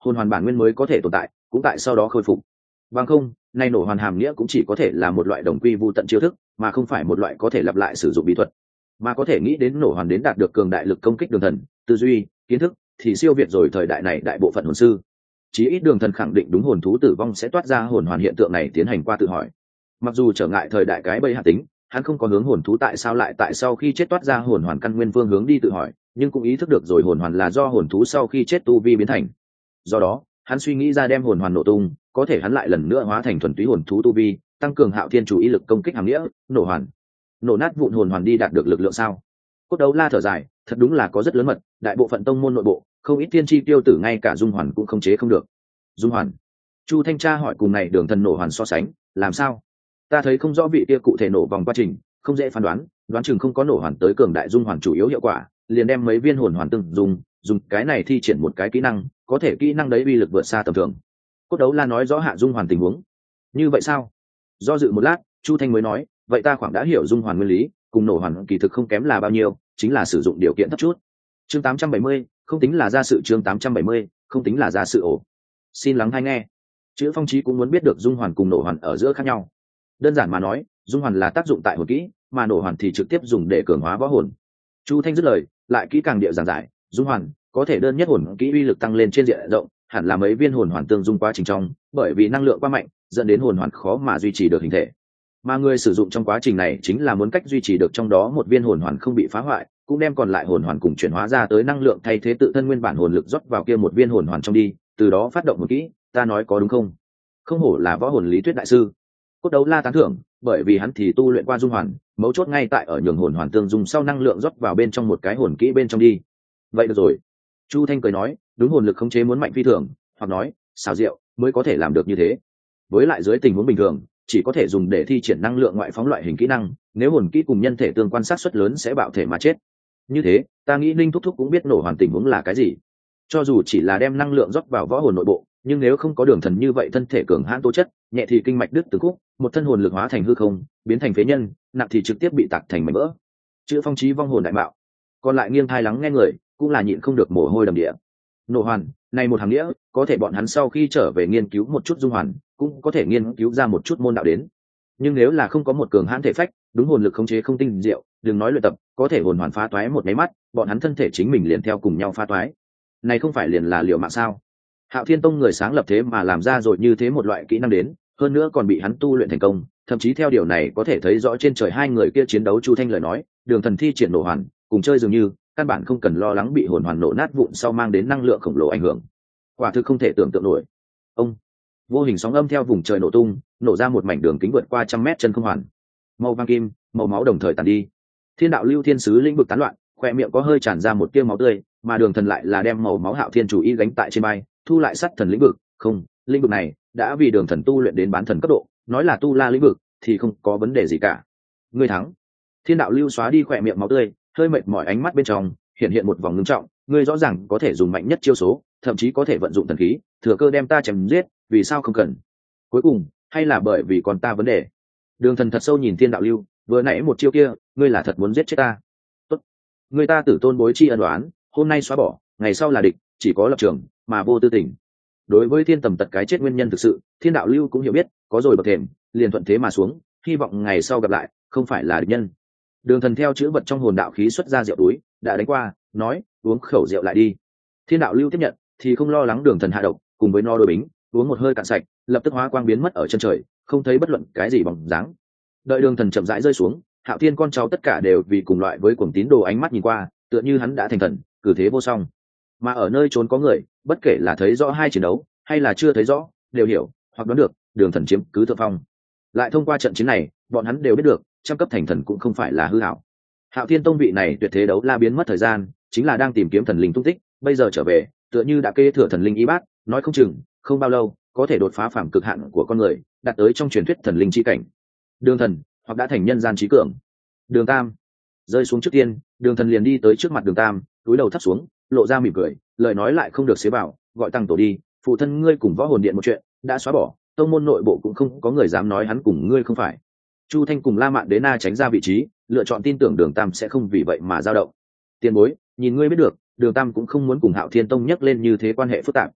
S1: hồn hoàn bản nguyên mới có thể tồn tại, cũng tại sau đó khôi phục. Bằng không, nay nổ hoàn hàm nghĩa cũng chỉ có thể là một loại đồng quy vu tận chiêu thức, mà không phải một loại có thể lặp lại sử dụng bí thuật. Mà có thể nghĩ đến nổ hoàn đến đạt được cường đại lực công kích Đường Thần, tư duy, kiến thức thì siêu việt rồi thời đại này đại bộ phận hồn sư. Chí ít Đường Thần khẳng định đúng hồn thú tử vong sẽ toát ra hồn hoàn hiện tượng này tiến hành qua tự hỏi. Mặc dù trở ngại thời đại cái bẫy hạ tính, hắn không có hướng hồn thú tại sao lại tại sau khi chết toát ra hồn hoàn căn nguyên phương hướng đi tự hỏi, nhưng cũng ý thức được rồi hồn hoàn là do hồn thú sau khi chết tu vi biến thành. Do đó, hắn suy nghĩ ra đem hồn hoàn nổ tung, có thể hắn lại lần nữa hóa thành thuần túy hồn thú tu vi, tăng cường Hạo Thiên chủ ý lực công kích hàm nghĩa, nổ hoàn. Nổ nát vụn hồn hoàn đi đạt được lực lượng sao? Cốt Đấu La thở dài, thật đúng là có rất lớn mật, đại bộ phận tông môn nội bộ, không ít tiên tri tiêu tử ngay cả dung hoàn cũng không chế không được. Dung hoàn? Chu Thanh Tra hỏi cùng này Đường Thần nổ hoàn so sánh, làm sao? Ta thấy không rõ vị kia cụ thể nổ vòng quá trình, không dễ phán đoán, đoán chừng không có nổ hoàn tới cường đại dung hoàn chủ yếu hiệu quả, liền đem mấy viên hồn hoàn từng dùng, dùng cái này thi triển một cái kỹ năng, có thể kỹ năng đấy uy lực vượt xa tầm thường. Cốt Đấu La nói rõ hạ dung hoàn tình huống. Như vậy sao? Do dự một lát, Chu Thanh mới nói, vậy ta khoảng đã hiểu dung hoàn nguyên lý, cùng nổ hoàn kỳ thực không kém là bao nhiêu, chính là sử dụng điều kiện thấp chút. Chương tám trăm bảy mươi, không tính là ra sự chương tám trăm bảy mươi, không tính là ra sự ổ. Xin lắng hay nghe. Chữ Phong Chí cũng muốn biết được dung hoàn cùng nổ hoàn ở giữa khác nhau. Đơn giản mà nói, dung hoàn là tác dụng tại hồn kỹ, mà nổ hoàn thì trực tiếp dùng để cường hóa võ hồn. Chu Thanh dứt lời, lại kỹ càng địa giảng giải, dung hoàn có thể đơn nhất hồn kỹ uy lực tăng lên trên diện rộng, hẳn là mấy viên hồn hoàn tương dung quá trình trong, bởi vì năng lượng quá mạnh, dẫn đến hồn hoàn khó mà duy trì được hình thể. Mà người sử dụng trong quá trình này chính là muốn cách duy trì được trong đó một viên hồn hoàn không bị phá hoại, cũng đem còn lại hồn hoàn cùng chuyển hóa ra tới năng lượng thay thế tự thân nguyên bản hồn lực rót vào kia một viên hồn hoàn trong đi, từ đó phát động một kỹ, ta nói có đúng không? Không hổ là võ hồn lý thuyết đại sư. Cốt Đấu La tán thưởng, bởi vì hắn thì tu luyện qua dung hoàn, mấu chốt ngay tại ở nhường hồn hoàn tương dung sau năng lượng rót vào bên trong một cái hồn kỹ bên trong đi. Vậy được rồi. Chu Thanh cười nói, đúng hồn lực khống chế muốn mạnh phi thường, hoặc nói, xảo diệu mới có thể làm được như thế. Với lại dưới tình huống bình thường, chỉ có thể dùng để thi triển năng lượng ngoại phóng loại hình kỹ năng, nếu hồn kỹ cùng nhân thể tương quan sát suất lớn sẽ bạo thể mà chết. Như thế, ta nghĩ Linh Thúc Thúc cũng biết nổ hoàn tình huống là cái gì. Cho dù chỉ là đem năng lượng rót vào võ hồn nội bộ, nhưng nếu không có Đường Thần như vậy thân thể cường hãn tố chất, nhẹ thì kinh mạch đứt từng khúc, một thân hồn lực hóa thành hư không, biến thành phế nhân, nặng thì trực tiếp bị tạc thành mảnh vỡ. Chữ Phong Chí vong hồn đại bạo, còn lại nghiêng thai lắng nghe người, cũng là nhịn không được mồ hôi đầm địa. Nổ hoàn, này một hàng nghĩa, có thể bọn hắn sau khi trở về nghiên cứu một chút dung hoàn, cũng có thể nghiên cứu ra một chút môn đạo đến. Nhưng nếu là không có một cường hãn thể phách, đúng hồn lực khống chế không tinh diệu, đừng nói luyện tập, có thể hồn hoàn phá toái một máy mắt, bọn hắn thân thể chính mình liền theo cùng nhau phá toái. Này không phải liền là liệu mạng sao? Hạo Thiên Tông người sáng lập thế mà làm ra rồi như thế một loại kỹ năng đến, hơn nữa còn bị hắn tu luyện thành công, thậm chí theo điều này có thể thấy rõ trên trời hai người kia chiến đấu. Chu Thanh lời nói, Đường Thần thi triển nổ hoàn, cùng chơi dường như, căn bản không cần lo lắng bị hồn hoàn nổ nát vụn sau mang đến năng lượng khổng lồ ảnh hưởng. Quả thực không thể tưởng tượng nổi. Ông, vô hình sóng âm theo vùng trời nổ tung, nổ ra một mảnh đường kính vượt qua trăm mét chân không hoàn. Màu vàng kim, màu máu đồng thời tàn đi. Thiên đạo lưu thiên sứ lĩnh vực tán loạn, khoe miệng có hơi tràn ra một tia máu tươi, mà Đường Thần lại là đem màu máu Hạo Thiên chủ ý gánh tại trên bay, thu lại sát thần lĩnh vực. Không, lĩnh vực này đã vì Đường Thần tu luyện đến bán thần cấp độ, nói là tu la lĩnh vực thì không có vấn đề gì cả. Ngươi thắng. Thiên đạo lưu xóa đi khoe miệng máu tươi, hơi mệt mỏi ánh mắt bên trong hiện hiện một vòng ngưng trọng. Ngươi rõ ràng có thể dùng mạnh nhất chiêu số, thậm chí có thể vận dụng thần khí, thừa cơ đem ta chém giết, vì sao không cần? Cuối cùng, hay là bởi vì còn ta vấn đề? Đường Thần thật sâu nhìn Thiên đạo lưu, vừa nãy một chiêu kia, ngươi là thật muốn giết chết ta? Tốt, người ta tử tôn bối chi ân oán, hôm nay xóa bỏ, ngày sau là địch, chỉ có lập trường mà vô tư tình. Đối với thiên tầm tật cái chết nguyên nhân thực sự, Thiên đạo lưu cũng hiểu biết, có rồi bậc thềm, liền thuận thế mà xuống, hy vọng ngày sau gặp lại, không phải là địch nhân. Đường Thần theo chữ vật trong hồn đạo khí xuất ra rượu túi, đã đánh qua, nói, uống khẩu rượu lại đi. Thiên đạo lưu tiếp nhận, thì không lo lắng Đường Thần hạ độc, cùng với no đôi bính, uống một hơi cạn sạch, lập tức hóa quang biến mất ở chân trời, không thấy bất luận cái gì bóng dáng. Đợi Đường Thần chậm rãi rơi xuống, Hạo Thiên con cháu tất cả đều vì cùng loại với cuồng tín đồ ánh mắt nhìn qua, tựa như hắn đã thành thần, cử thế vô song. Mà ở nơi trốn có người, bất kể là thấy rõ hai chiến đấu, hay là chưa thấy rõ, đều hiểu hoặc đoán được Đường Thần chiếm cứ thượng phong. Lại thông qua trận chiến này, bọn hắn đều biết được, trăm cấp thành thần cũng không phải là hư ảo. Hạo Thiên Tông vị này tuyệt thế đấu la biến mất thời gian, chính là đang tìm kiếm thần linh tung tích, bây giờ trở về, tựa như đã kế thừa thần linh y bát, nói không chừng, không bao lâu, có thể đột phá phàm cực hạn của con người, đạt tới trong truyền thuyết thần linh chi cảnh. Đường Thần, hoặc đã thành nhân gian trí cường. Đường Tam rơi xuống trước tiên, Đường Thần liền đi tới trước mặt Đường Tam, cúi đầu thấp xuống, lộ ra mỉm cười, lời nói lại không được xế bảo, gọi tăng tổ đi, phụ thân ngươi cùng võ hồn điện một chuyện đã xóa bỏ, tông môn nội bộ cũng không có người dám nói hắn cùng ngươi không phải. Chu Thanh cùng La Mạn Đế Na tránh ra vị trí, lựa chọn tin tưởng Đường Tam sẽ không vì vậy mà dao động. Tiền bối, nhìn ngươi biết được, Đường Tam cũng không muốn cùng Hạo Thiên Tông nhắc lên như thế quan hệ phức tạp.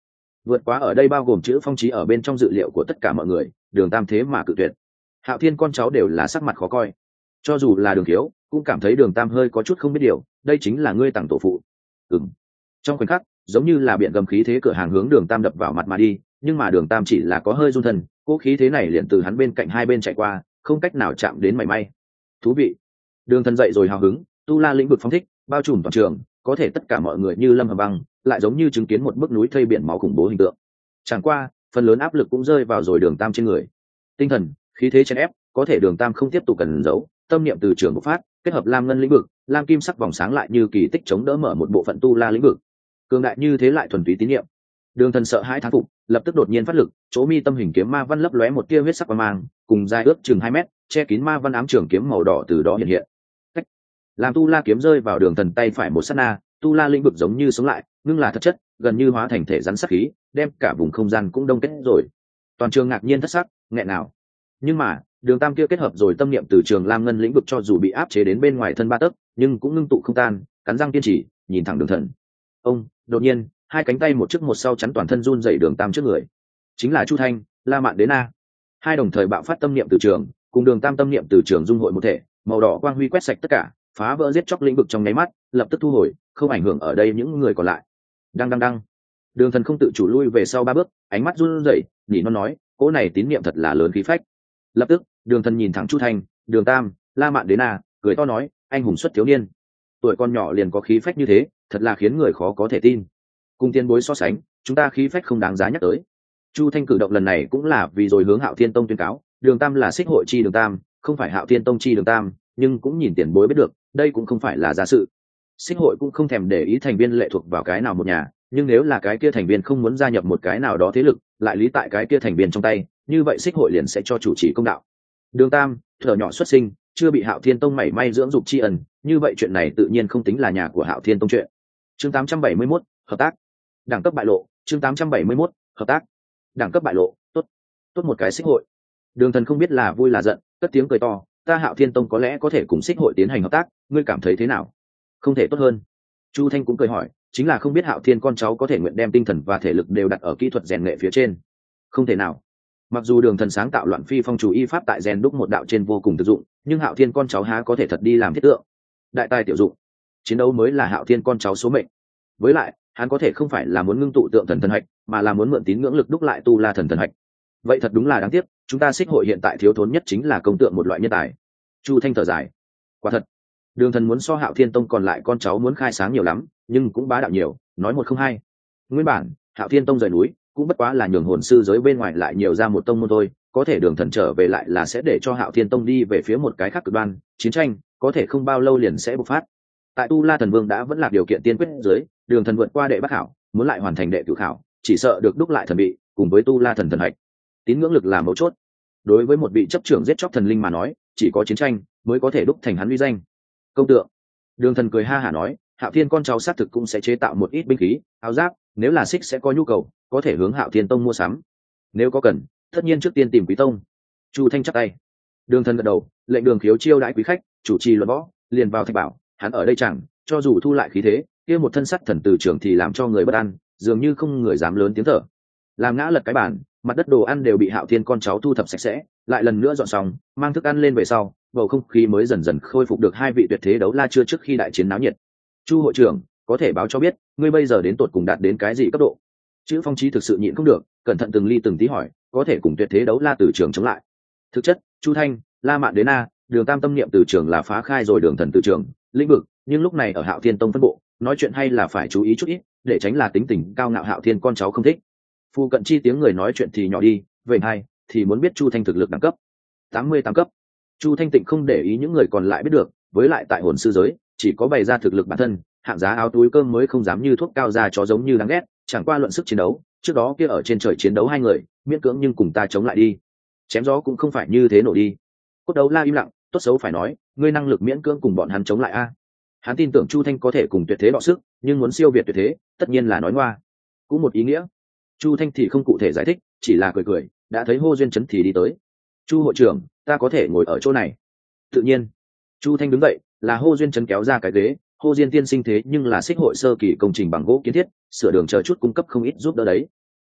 S1: Vượt quá ở đây bao gồm chữ phong trí ở bên trong dự liệu của tất cả mọi người, Đường Tam thế mà cự tuyệt. Hạo Thiên con cháu đều là sắc mặt khó coi, cho dù là Đường Thiếu cũng cảm thấy Đường Tam hơi có chút không biết điều, đây chính là ngươi tặng tổ phụ. Ừm. Trong khoảnh khắc, giống như là biển gầm khí thế cửa hàng hướng Đường Tam đập vào mặt mà đi, nhưng mà Đường Tam chỉ là có hơi run thân, cỗ khí thế này liền từ hắn bên cạnh hai bên chạy qua, không cách nào chạm đến mảy may. Thú vị. Đường Thần dậy rồi hào hứng, tu la lĩnh vực phóng thích, bao trùm toàn trường, có thể tất cả mọi người như lâm hầm băng, lại giống như chứng kiến một bức núi thây biển máu khủng bố hình tượng. Chẳng qua, phần lớn áp lực cũng rơi vào rồi Đường Tam trên người. Tinh thần, khí thế chèn ép, có thể Đường Tam không tiếp tục cần giấu, tâm niệm từ trường bộc phát, kết hợp lam ngân lĩnh vực, lam kim sắc vòng sáng lại như kỳ tích chống đỡ mở một bộ phận tu la lĩnh vực. Cường đại như thế lại thuần túy tín niệm. Đường Thần sợ hãi thán phục, lập tức đột nhiên phát lực, chỗ mi tâm hình kiếm ma văn lấp lóe một tia huyết sắc quang mang, cùng dài ước chừng hai mét, che kín ma văn ám trường kiếm màu đỏ từ đó hiện hiện. Cách. Làm tu la kiếm rơi vào Đường Thần tay phải một sát na, tu la lĩnh vực giống như sống lại, ngưng là thật chất, gần như hóa thành thể rắn sắc khí, đem cả vùng không gian cũng đông kết rồi. Toàn trường ngạc nhiên thất sắc, nghẹn nào. Nhưng mà, Đường Tam kia kết hợp rồi tâm niệm từ trường lam ngân lĩnh vực cho dù bị áp chế đến bên ngoài thân ba tấc, nhưng cũng ngưng tụ không tan, cắn răng kiên trì, nhìn thẳng Đường Thần. Ông, đột nhiên, hai cánh tay một trước một sau chắn toàn thân run dậy Đường Tam trước người. Chính là Chu Thanh, La Mạn Đế Na. Hai đồng thời bạo phát tâm niệm từ trường, cùng Đường Tam tâm niệm từ trường dung hội một thể, màu đỏ quang huy quét sạch tất cả, phá vỡ giết chóc lĩnh vực trong nháy mắt, lập tức thu hồi, không ảnh hưởng ở đây những người còn lại. Đang đang đang. Đường Thần không tự chủ lui về sau ba bước, ánh mắt run rẩy, nhỉ nó nói, cỗ này tín niệm thật là lớn khí phách. Lập tức, Đường Thần nhìn thẳng Chu Thanh, Đường Tam, La Mạn Đế Na, cười to nói, anh hùng xuất thiếu niên, tuổi con nhỏ liền có khí phách như thế, thật là khiến người khó có thể tin. Cùng tiên bối so sánh, chúng ta khí phách không đáng giá nhắc tới. Chu Thanh cử động lần này cũng là vì rồi hướng Hạo Thiên Tông tuyên cáo, Đường Tam là xích hội chi Đường Tam, không phải Hạo Thiên Tông chi Đường Tam, nhưng cũng nhìn tiền bối biết được, đây cũng không phải là giả sự. Xích hội cũng không thèm để ý thành viên lệ thuộc vào cái nào một nhà, nhưng nếu là cái kia thành viên không muốn gia nhập một cái nào đó thế lực, lại lý tại cái kia thành viên trong tay, như vậy xích hội liền sẽ cho chủ trì công đạo. Đường Tam, thở nhỏ xuất sinh, chưa bị Hạo Thiên Tông mảy may dưỡng dục tri ân, như vậy chuyện này tự nhiên không tính là nhà của Hạo Thiên Tông chuyện. Chương tám trăm bảy mươi mốt, hợp tác. Đẳng cấp bại lộ, chương tám trăm bảy mươi mốt, hợp tác. Đẳng cấp bại lộ, tốt. Tốt một cái xích hội. Đường Thần không biết là vui là giận, cất tiếng cười to, ta Hạo Thiên Tông có lẽ có thể cùng xích hội tiến hành hợp tác, ngươi cảm thấy thế nào? Không thể tốt hơn. Chu Thanh cũng cười hỏi, chính là không biết Hạo Thiên con cháu có thể nguyện đem tinh thần và thể lực đều đặt ở kỹ thuật rèn nghệ phía trên. Không thể nào. Mặc dù Đường Thần sáng tạo loạn phi phong chủ y pháp tại rèn đúc một đạo trên vô cùng thực dụng, nhưng Hạo Thiên con cháu há có thể thật đi làm thiết tượng. Đại tài tiểu dụng, chiến đấu mới là Hạo Thiên con cháu số mệnh. Với lại, hắn có thể không phải là muốn ngưng tụ tượng thần thần hạch, mà là muốn mượn tín ngưỡng lực đúc lại tu la thần thần hạch. Vậy thật đúng là đáng tiếc, chúng ta xích hội hiện tại thiếu thốn nhất chính là công tượng một loại nhân tài. Chu Thanh thở dài, quả thật, Đường Thần muốn so Hạo Thiên Tông còn lại con cháu muốn khai sáng nhiều lắm, nhưng cũng bá đạo nhiều, nói một không hai. Nguyên bản, Hạo Thiên Tông rời núi, cũng bất quá là nhường hồn sư giới bên ngoài lại nhiều ra một tông môn thôi, có thể Đường Thần trở về lại là sẽ để cho Hạo Thiên Tông đi về phía một cái khác cực đoan, chiến tranh có thể không bao lâu liền sẽ bộc phát. Tại Tu La Thần Vương đã vẫn là điều kiện tiên quyết dưới, Đường Thần vượt qua đệ bát khảo, muốn lại hoàn thành đệ cửu khảo, chỉ sợ được đúc lại thần bị, cùng với Tu La thần thần hạch. Tín ngưỡng lực là mấu chốt. Đối với một vị chấp trưởng giết chóc thần linh mà nói, chỉ có chiến tranh mới có thể đúc thành hắn uy danh. Công tượng. Đường Thần cười ha hả nói, Hạo Thiên con cháu xác thực cũng sẽ chế tạo một ít binh khí, áo giáp, nếu là xích sẽ có nhu cầu, có thể hướng Hạo Thiên Tông mua sắm. Nếu có cần, tất nhiên trước tiên tìm Quý Tông. Chu Thanh chắp tay. Đường Thần gật đầu, lệnh Đường Khiếu chiêu đãi quý khách, chủ trì luận võ, liền vào thạch bảo, hắn ở đây chẳng, cho dù thu lại khí thế, kia một thân sắt thần từ trường thì làm cho người bất an, dường như không người dám lớn tiếng thở. Làm ngã lật cái bàn, mặt đất đồ ăn đều bị Hạo Thiên con cháu thu thập sạch sẽ, lại lần nữa dọn xong, mang thức ăn lên về sau, bầu không khí mới dần dần khôi phục được hai vị tuyệt thế đấu la chưa trước khi đại chiến náo nhiệt. Chu hội trưởng, có thể báo cho biết, ngươi bây giờ đến tột cùng đạt đến cái gì cấp độ? Chữ Phong Chí thực sự nhịn không được, cẩn thận từng ly từng tí hỏi, có thể cùng tuyệt thế đấu la từ trường chống lại. Thực chất, Chu Thanh, La Mạn Đế Na, Đường Tam tâm niệm từ trường là phá khai rồi Đường Thần từ trường lĩnh vực, nhưng lúc này ở Hạo Thiên Tông phân bộ, nói chuyện hay là phải chú ý chút ít, để tránh là tính tình cao ngạo Hạo Thiên con cháu không thích. Phu cận chi tiếng người nói chuyện thì nhỏ đi, vậy hai thì muốn biết Chu Thanh thực lực đẳng cấp tám mươi tám cấp. Chu Thanh Tịnh không để ý những người còn lại biết được, với lại tại hồn sư giới chỉ có bày ra thực lực bản thân, hạng giá áo túi cơm mới không dám như thuốc cao ra chó giống như đáng ghét, chẳng qua luận sức chiến đấu, trước đó kia ở trên trời chiến đấu hai người, miễn cưỡng nhưng cùng ta chống lại đi. Chém gió cũng không phải như thế nổ đi. Cốt đấu la im lặng, tốt xấu phải nói, ngươi năng lực miễn cưỡng cùng bọn hắn chống lại a. Hắn tin tưởng Chu Thanh có thể cùng tuyệt thế đọ sức, nhưng muốn siêu việt tuyệt thế, tất nhiên là nói ngoa. Cũng một ý nghĩa. Chu Thanh thì không cụ thể giải thích, chỉ là cười cười, đã thấy Hô Duyên Chấn thì đi tới. Chu hội trưởng, ta có thể ngồi ở chỗ này. Tự nhiên. Chu Thanh đứng dậy, là Hô Duyên Chấn kéo ra cái ghế, Hô Diên tiên sinh thế nhưng là xích hội sơ kỳ công trình bằng gỗ kiến thiết, sửa đường chờ chút cung cấp không ít giúp đỡ đấy.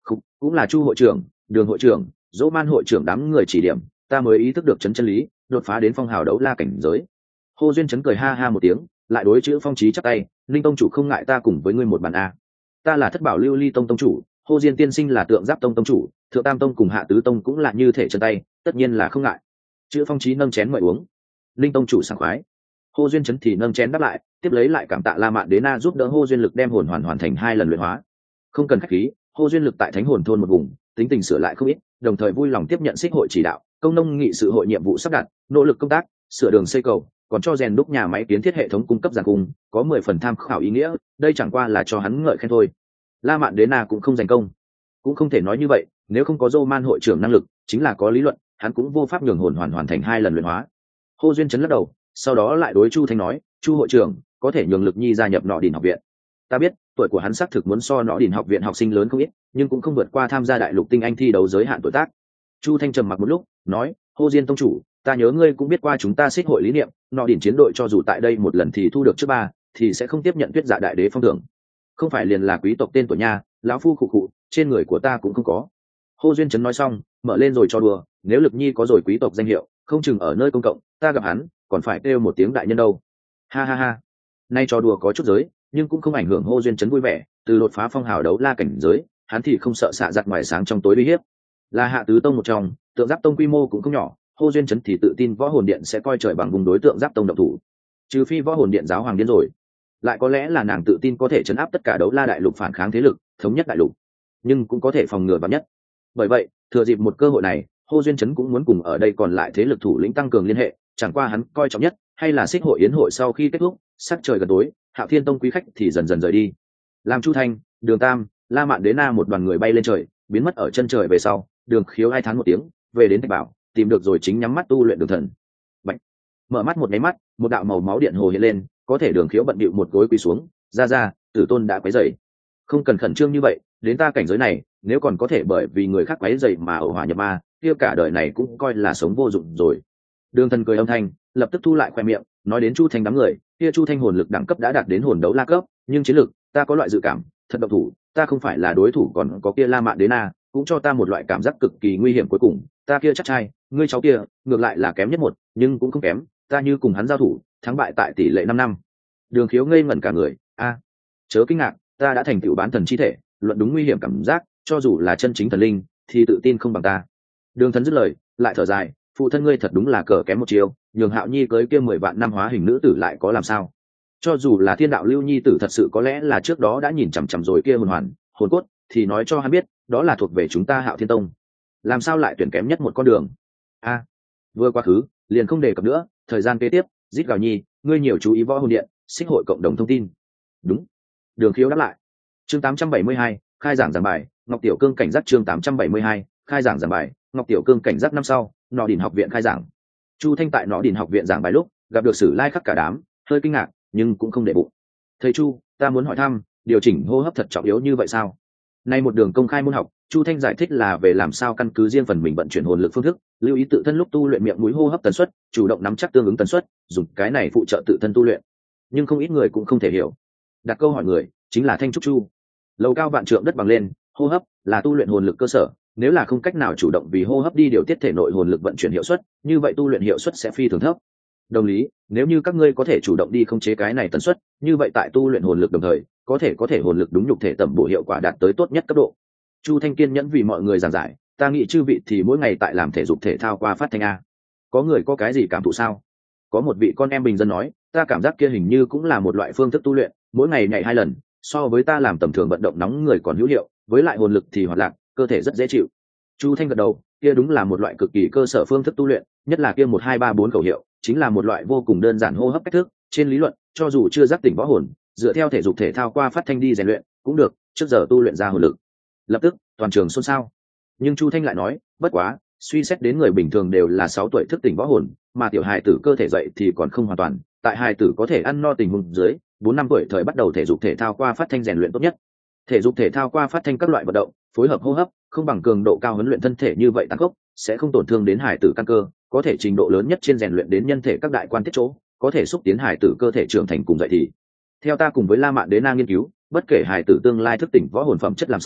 S1: Không, cũng là Chu hội trưởng, Đường hội trưởng, Dỗ Man hội trưởng đám người chỉ điểm, ta mới ý thức được chấn chân lý, đột phá đến phong hào đấu la cảnh giới. Hô Duyên chấn cười ha ha một tiếng, lại đối chữ Phong Chí chắp tay, Linh tông chủ không ngại ta cùng với ngươi một bàn a. Ta là Thất Bảo Lưu Ly tông tông chủ, Hô Diên tiên sinh là Tượng Giáp tông tông chủ, Thượng Tam tông cùng Hạ Tứ tông cũng là như thể chân tay, tất nhiên là không ngại. Chữ Phong Chí nâng chén mời uống. Linh tông chủ sảng khoái. Hô Duyên chấn thì nâng chén đáp lại, tiếp lấy lại cảm tạ La Mạn Đế Na giúp đỡ Hô Duyên lực đem hồn hoàn hoàn thành hai lần luyện hóa. Không cần khách khí, Hô Duyên lực tại Thánh Hồn thôn một vùng, tính tình sửa lại không ít, đồng thời vui lòng tiếp nhận xích hội chỉ đạo, công nông nghị sự hội nhiệm vụ sắp đặt, nỗ lực công tác, sửa đường xây cầu, còn cho rèn đúc nhà máy kiến thiết hệ thống cung cấp giàn cung, có mười phần tham khảo ý nghĩa, đây chẳng qua là cho hắn ngợi khen thôi. La Mạn Đế Na cũng không giành công, cũng không thể nói như vậy, nếu không có Dô Man hội trưởng năng lực, chính là có lý luận, hắn cũng vô pháp nhường hồn hoàn hoàn thành hai lần luyện hóa. Hô Duyên chấn lắc đầu, sau đó lại đối Chu Thanh nói, Chu hội trưởng, có thể nhường Lực Nhi gia nhập Nọ Đỉnh học viện. Ta biết, tuổi của hắn xác thực muốn so Nọ Đỉnh học viện học sinh lớn không ít, nhưng cũng không vượt qua tham gia đại lục tinh anh thi đấu giới hạn tuổi tác. Chu Thanh trầm mặc một lúc, nói, Hô Diên tông chủ, ta nhớ ngươi cũng biết qua chúng ta xích hội lý niệm, Nọ Đỉnh chiến đội cho dù tại đây một lần thì thu được trước ba, thì sẽ không tiếp nhận Tuyết Dạ đại đế phong thưởng. Không phải liền là quý tộc tên tuổi nha, lão phu khụ khụ, trên người của ta cũng không có. Hô Duyên chấn nói xong, mở lên rồi cho đùa, nếu Lực Nhi có rồi quý tộc danh hiệu, không chừng ở nơi công cộng, ta gặp hắn, còn phải kêu một tiếng đại nhân đâu. Ha ha ha. Nay trò đùa có chút giới, nhưng cũng không ảnh hưởng Hô Duyên chấn vui vẻ, từ đột phá phong hào đấu la cảnh giới, hắn thì không sợ xạ giặt ngoài sáng trong tối uy hiếp. Là Hạ Tứ tông một trong, Tượng Giáp tông quy mô cũng không nhỏ, Hô Duyên chấn thì tự tin Võ Hồn Điện sẽ coi trời bằng vùng đối tượng Giáp tông động thủ. Trừ phi Võ Hồn Điện giáo hoàng điên rồi, lại có lẽ là nàng tự tin có thể chấn áp tất cả đấu la đại lục phản kháng thế lực, thống nhất đại lục, nhưng cũng có thể phòng ngừa vạn nhất. Bởi vậy, thừa dịp một cơ hội này, Hô Duyên chấn cũng muốn cùng ở đây còn lại thế lực thủ lĩnh tăng cường liên hệ, chẳng qua hắn coi trọng nhất hay là xích hội yến hội sau khi kết thúc, sắc trời gần tối, Hạo Thiên tông quý khách thì dần dần rời đi. Làm Chu Thanh, Đường Tam, La Mạn Đế Na một đoàn người bay lên trời, biến mất ở chân trời về sau, Đường Khiếu hai tháng một tiếng, về đến Thạch Bảo, tìm được rồi chính nhắm mắt tu luyện đường thần. Bạch. Mở mắt một cái mắt, một đạo màu máu điện hồ hiện lên, có thể Đường Khiếu bận bịu một gối quỳ xuống, ra ra, tử tôn đã quấy rầy. Không cần khẩn trương như vậy, đến ta cảnh giới này, nếu còn có thể bởi vì người khác quấy rầy mà ẩu hỏa nhập ma, kia cả đời này cũng coi là sống vô dụng rồi. Đường thần cười âm thanh, lập tức thu lại khoe miệng, nói đến Chu Thanh đám người, kia Chu Thanh hồn lực đẳng cấp đã đạt đến hồn đấu la cấp, nhưng chiến lực, ta có loại dự cảm, thật động thủ, ta không phải là đối thủ, còn có kia La Mạn Đế Na, cũng cho ta một loại cảm giác cực kỳ nguy hiểm cuối cùng, ta kia chắc trai, ngươi cháu kia, ngược lại là kém nhất một, nhưng cũng không kém, ta như cùng hắn giao thủ, thắng bại tại tỷ lệ năm năm. Đường Khiếu ngây ngẩn cả người, a, chớ kinh ngạc, ta đã thành tựu bán thần chi thể, luận đúng nguy hiểm cảm giác, cho dù là chân chính thần linh, thì tự tin không bằng ta. Đường Thần dứt lời, lại thở dài, phụ thân ngươi thật đúng là cờ kém một chiều, nhường Hạo Nhi cưới kia mười vạn năm hóa hình nữ tử lại có làm sao? Cho dù là Thiên Đạo Lưu Nhi tử thật sự có lẽ là trước đó đã nhìn chằm chằm rồi kia hồn hoàn, hồn cốt, thì nói cho hắn biết, đó là thuộc về chúng ta Hạo Thiên tông. Làm sao lại tuyển kém nhất một con đường? A, vừa quá khứ, liền không đề cập nữa, thời gian kế tiếp, Dít Gào Nhi, ngươi nhiều chú ý Võ Hồn Điện, xích hội cộng đồng thông tin. Đúng. Đường Khiếu đáp lại. Chương tám trăm bảy mươi hai, khai giảng giảng bài, Ngọc Tiểu Cương cảnh giác chương tám trăm bảy mươi hai, khai giảng giảng bài, Ngọc Tiểu Cương cảnh giác năm sau, Nọ Đỉnh học viện khai giảng. Chu Thanh tại Nọ Đỉnh học viện giảng bài lúc, gặp được Sử Lai Khắc cả đám, hơi kinh ngạc, nhưng cũng không để bụng. Thầy Chu, ta muốn hỏi thăm, điều chỉnh hô hấp thật trọng yếu như vậy sao? Nay một đường công khai môn học, Chu Thanh giải thích là về làm sao căn cứ riêng phần mình vận chuyển hồn lực phương thức, lưu ý tự thân lúc tu luyện miệng mũi hô hấp tần suất, chủ động nắm chắc tương ứng tần suất, dùng cái này phụ trợ tự thân tu luyện. Nhưng không ít người cũng không thể hiểu. Đặt câu hỏi người, chính là Thanh Trúc Chu. Lầu cao vạn trượng đất bằng lên, hô hấp là tu luyện hồn lực cơ sở, nếu là không cách nào chủ động vì hô hấp đi điều tiết thể nội hồn lực vận chuyển hiệu suất, như vậy tu luyện hiệu suất sẽ phi thường thấp. Đồng lý, nếu như các ngươi có thể chủ động đi khống chế cái này tần suất, như vậy tại tu luyện hồn lực đồng thời, có thể có thể hồn lực đúng nhục thể tầm bổ hiệu quả đạt tới tốt nhất cấp độ. Chu Thanh kiên nhẫn vì mọi người giảng giải, ta nghĩ chư vị thì mỗi ngày tại làm thể dục thể thao qua phát thanh a. Có người có cái gì cảm thụ sao? Có một vị con em bình dân nói, ta cảm giác kia hình như cũng là một loại phương thức tu luyện, mỗi ngày nhảy hai lần, so với ta làm tầm thường vận động nóng người còn hữu hiệu, với lại hồn lực thì hoạt lạc, cơ thể rất dễ chịu. Chu Thanh gật đầu, kia đúng là một loại cực kỳ cơ sở phương thức tu luyện, nhất là kia một hai ba bốn khẩu hiệu, chính là một loại vô cùng đơn giản hô hấp cách thức, trên lý luận, cho dù chưa giác tỉnh võ hồn, dựa theo thể dục thể thao qua phát thanh đi rèn luyện, cũng được, trước giờ tu luyện ra hồn lực. Lập tức, toàn trường xôn xao. Nhưng Chu Thanh lại nói, bất quá, suy xét đến người bình thường đều là sáu tuổi thức tỉnh võ hồn, mà tiểu hài tử cơ thể dậy thì còn không hoàn toàn, tại hài tử có thể ăn no tình huống dưới, bốn năm tuổi thời bắt đầu thể dục thể thao qua phát thanh rèn luyện tốt nhất. Thể dục thể thao qua phát thanh các loại vận động, phối hợp hô hấp, không bằng cường độ cao huấn luyện thân thể như vậy tăng gốc, sẽ không tổn thương đến hài tử căn cơ, có thể trình độ lớn nhất trên rèn luyện đến nhân thể các đại quan tiết chỗ, có thể xúc tiến hài tử cơ thể trưởng thành cùng dậy thì. Theo ta cùng với La Mạn Đế Na nghiên cứu, bất kể hài tử tương lai thức tỉnh võ hồn phẩm chất làm sao,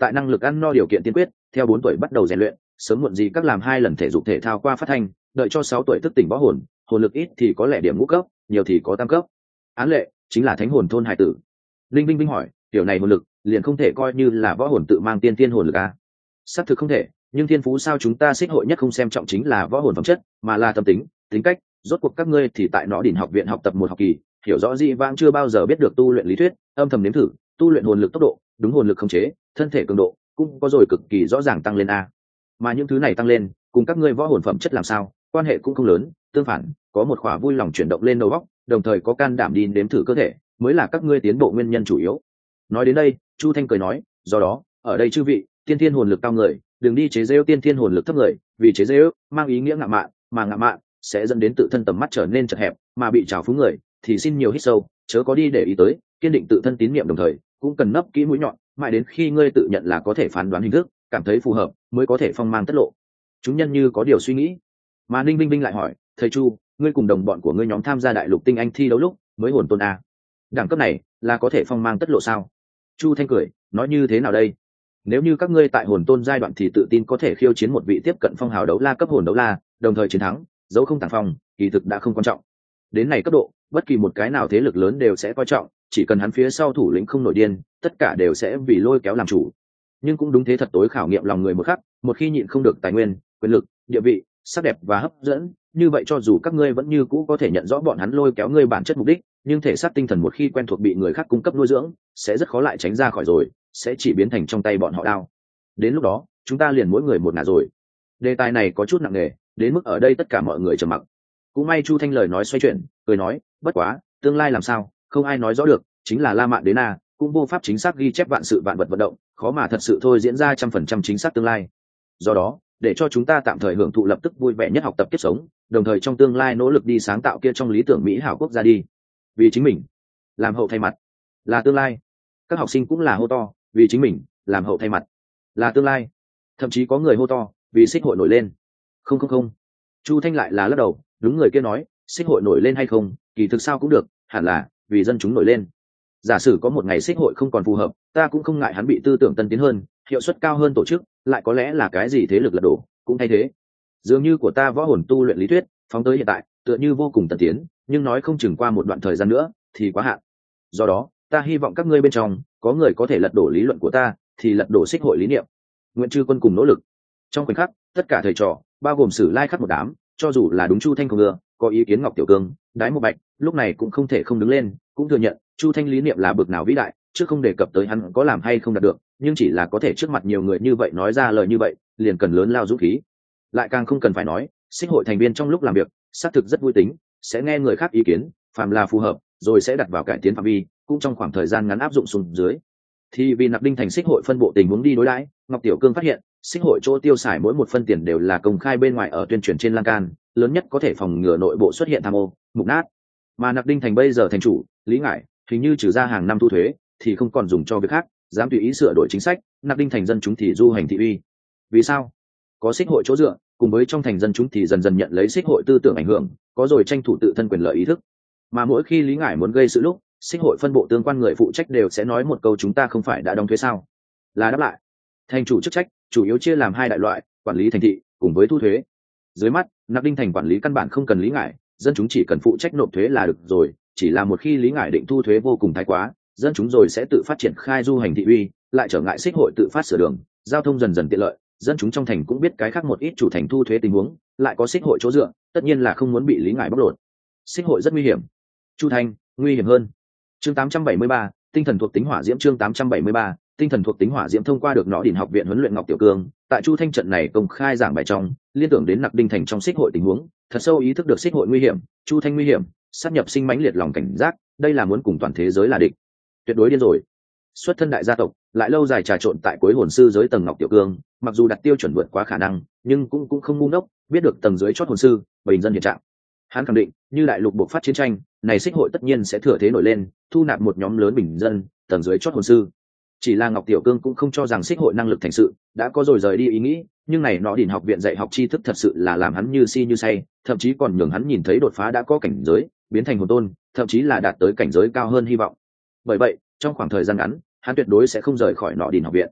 S1: tại năng lực ăn no điều kiện tiên quyết, theo bốn tuổi bắt đầu rèn luyện, sớm muộn gì các làm hai lần thể dục thể thao qua phát thanh, đợi cho sáu tuổi thức tỉnh võ hồn, hồn lực ít thì có lẽ điểm ngũ cấp, nhiều thì có tam cấp. Án lệ chính là thánh hồn thôn hải tử. Linh Vinh Vinh hỏi, tiểu này hồn lực liền không thể coi như là võ hồn tự mang tiên tiên hồn lực à? Xác thực không thể, nhưng thiên phú sao chúng ta xích hội nhất không xem trọng chính là võ hồn phẩm chất, mà là tâm tính, tính cách. Rốt cuộc các ngươi thì tại Nọ Đỉnh học viện học tập một học kỳ, hiểu rõ gì vãng chưa bao giờ biết được tu luyện lý thuyết, âm thầm nếm thử tu luyện hồn lực tốc độ, đúng hồn lực khống chế, thân thể cường độ cũng có rồi cực kỳ rõ ràng tăng lên a. Mà những thứ này tăng lên cùng các ngươi võ hồn phẩm chất làm sao quan hệ cũng không lớn, tương phản có một khỏa vui lòng chuyển động lên đầu óc, đồng thời có can đảm đi nếm thử cơ thể, mới là các ngươi tiến bộ nguyên nhân chủ yếu. Nói đến đây, Chu Thanh cười nói, do đó ở đây chư vị tiên thiên hồn lực cao người đừng đi chế giễu tiên thiên hồn lực thấp người, vì chế giễu mang ý nghĩa ngạo mạn, mà ngạo mạn sẽ dẫn đến tự thân tầm mắt trở nên chật hẹp, mà bị trào phúng người thì xin nhiều hít sâu, chớ có đi để ý tới, kiên định tự thân tín niệm, đồng thời cũng cần nấp kỹ mũi nhọn, mãi đến khi ngươi tự nhận là có thể phán đoán hình thức, cảm thấy phù hợp mới có thể phong mang tất lộ. Chúng nhân như có điều suy nghĩ. Mà Ninh Vinh Vinh lại hỏi, thầy Chu, ngươi cùng đồng bọn của ngươi nhóm tham gia đại lục tinh anh thi đấu lúc mới hồn tôn a, đẳng cấp này là có thể phong mang tất lộ sao? Chu Thanh cười nói, như thế nào đây? Nếu như các ngươi tại hồn tôn giai đoạn thì tự tin có thể khiêu chiến một vị tiếp cận phong hào đấu la cấp hồn đấu la, đồng thời chiến thắng, dẫu không tàng phong, kỳ thực đã không quan trọng. Đến này cấp độ, bất kỳ một cái nào thế lực lớn đều sẽ coi trọng, chỉ cần hắn phía sau thủ lĩnh không nổi điên, tất cả đều sẽ vì lôi kéo làm chủ. Nhưng cũng đúng thế thật tối khảo nghiệm lòng người một khắc, một khi nhịn không được tài nguyên, quyền lực, địa vị, sắc đẹp và hấp dẫn, như vậy cho dù các ngươi vẫn như cũ có thể nhận rõ bọn hắn lôi kéo ngươi bản chất mục đích, nhưng thể xác tinh thần một khi quen thuộc bị người khác cung cấp nuôi dưỡng, sẽ rất khó lại tránh ra khỏi rồi, sẽ chỉ biến thành trong tay bọn họ đao. Đến lúc đó, chúng ta liền mỗi người một ngả rồi. Đề tài này có chút nặng nề, đến mức ở đây tất cả mọi người trầm mặc. Cũng may Chu Thanh lời nói xoay chuyển, cười nói, bất quá tương lai làm sao không ai nói rõ được, chính là La Mạn Đế Na cũng vô pháp chính xác ghi chép vạn sự vạn vật vận động, khó mà thật sự thôi diễn ra trăm phần trăm chính xác tương lai. Do đó, để cho chúng ta tạm thời hưởng thụ lập tức vui vẻ nhất học tập kiếp sống, đồng thời trong tương lai nỗ lực đi sáng tạo kia trong lý tưởng mỹ hảo quốc gia đi. Vì chính mình, làm hậu thay mặt, là tương lai. Các học sinh cũng là hô to, vì chính mình, làm hậu thay mặt, là tương lai. Thậm chí có người hô to, vì xích hội nổi lên. Không không không. Chu Thanh lại là lắc đầu, đúng người kia nói, xích hội nổi lên hay không, kỳ thực sao cũng được, hẳn là vì dân chúng nổi lên. Giả sử có một ngày xích hội không còn phù hợp, ta cũng không ngại hắn bị tư tưởng tân tiến hơn, hiệu suất cao hơn tổ chức, lại có lẽ là cái gì thế lực lật đổ cũng thay thế. Dường như của ta võ hồn tu luyện lý thuyết phóng tới hiện tại tựa như vô cùng tân tiến, nhưng nói không chừng qua một đoạn thời gian nữa thì quá hạn. Do đó ta hy vọng các ngươi bên trong có người có thể lật đổ lý luận của ta, thì lật đổ xích hội lý niệm. Nguyện chư quân cùng nỗ lực. Trong khoảnh khắc, tất cả thầy trò bao gồm Sử Lai khắc một đám, cho dù là đúng Chu Thanh không ưa, có ý kiến Ngọc Tiểu Cương, Đái Một Bạch, lúc này cũng không thể không đứng lên, cũng thừa nhận Chu Thanh lý niệm là bực nào vĩ đại, chứ không đề cập tới hắn có làm hay không đạt được, nhưng chỉ là có thể trước mặt nhiều người như vậy nói ra lời như vậy, liền cần lớn lao dũng khí. Lại càng không cần phải nói, xích hội thành viên trong lúc làm việc, xác thực rất vui tính, sẽ nghe người khác ý kiến, phàm là phù hợp, rồi sẽ đặt vào cải tiến phạm vi, cũng trong khoảng thời gian ngắn áp dụng xuống dưới. Thì vì Nặc Đinh thành xích hội phân bộ tình huống đi đối đãi, Ngọc Tiểu Cương phát hiện, xích hội chỗ tiêu xài mỗi một phân tiền đều là công khai bên ngoài ở tuyên truyền trên lan can, lớn nhất có thể phòng ngừa nội bộ xuất hiện tham ô, mục nát. Mà Nặc Đinh thành bây giờ thành chủ, Lý Ngải, hình như trừ ra hàng năm thu thuế, thì không còn dùng cho việc khác, dám tùy ý sửa đổi chính sách, Nặc Đinh thành dân chúng thì du hành thị uy. Vì sao? Có xích hội chỗ dựa, cùng với trong thành dân chúng thì dần dần nhận lấy xích hội tư tưởng ảnh hưởng, có rồi tranh thủ tự thân quyền lợi ý thức. Mà mỗi khi Lý Ngải muốn gây sự lúc, xích hội phân bộ tương quan người phụ trách đều sẽ nói một câu, chúng ta không phải đã đóng thuế sao? Là đáp lại. Thành chủ chức trách chủ yếu chia làm hai đại loại, quản lý thành thị cùng với thu thuế. Dưới mắt, Nặc Đinh thành quản lý căn bản không cần Lý Ngải, dân chúng chỉ cần phụ trách nộp thuế là được rồi, chỉ là một khi Lý Ngải định thu thuế vô cùng thái quá, dân chúng rồi sẽ tự phát triển khai du hành thị uy, lại trở ngại xích hội tự phát sửa đường, giao thông dần dần tiện lợi, dân chúng trong thành cũng biết cái khác một ít chủ thành thu thuế tình huống, lại có xích hội chỗ dựa, tất nhiên là không muốn bị Lý Ngải bóc lột. Xích hội rất nguy hiểm. Chu Thanh, nguy hiểm hơn. Chương tám trăm bảy mươi ba, tinh thần thuộc tính hỏa diễm. Chương tám trăm bảy mươi ba, tinh thần thuộc tính hỏa diễm. Thông qua được Nọ Đỉnh học viện huấn luyện Ngọc Tiểu Cương, tại Chu Thanh trận này công khai giảng bài trong, liên tưởng đến Nặc Đinh thành trong xích hội tình huống, thật sâu ý thức được xích hội nguy hiểm, Chu Thanh nguy hiểm, sát nhập sinh mãnh liệt lòng cảnh giác, đây là muốn cùng toàn thế giới là địch. Tuyệt đối điên rồi. Xuất thân đại gia tộc, lại lâu dài trà trộn tại cuối hồn sư giới tầng Ngọc Tiểu Cương, mặc dù đặt tiêu chuẩn vượt quá khả năng, nhưng cũng cũng không ngu ngốc, biết được tầng dưới chót hồn sư, bình dân hiện trạng. Hắn khẳng định, như đại lục buộc phát chiến tranh, này xích hội tất nhiên sẽ thừa thế nổi lên, thu nạp một nhóm lớn bình dân, tầng dưới chót hồn sư. Chỉ là Ngọc Tiểu Cương cũng không cho rằng xích hội năng lực thành sự, đã có rồi rời đi ý nghĩ, nhưng này Nọ Đỉnh học viện dạy học tri thức thật sự là làm hắn như si như say, thậm chí còn nhường hắn nhìn thấy đột phá đã có cảnh giới, biến thành hồn tôn, thậm chí là đạt tới cảnh giới cao hơn hy vọng. Bởi vậy, trong khoảng thời gian ngắn, hắn tuyệt đối sẽ không rời khỏi Nọ Đỉnh học viện.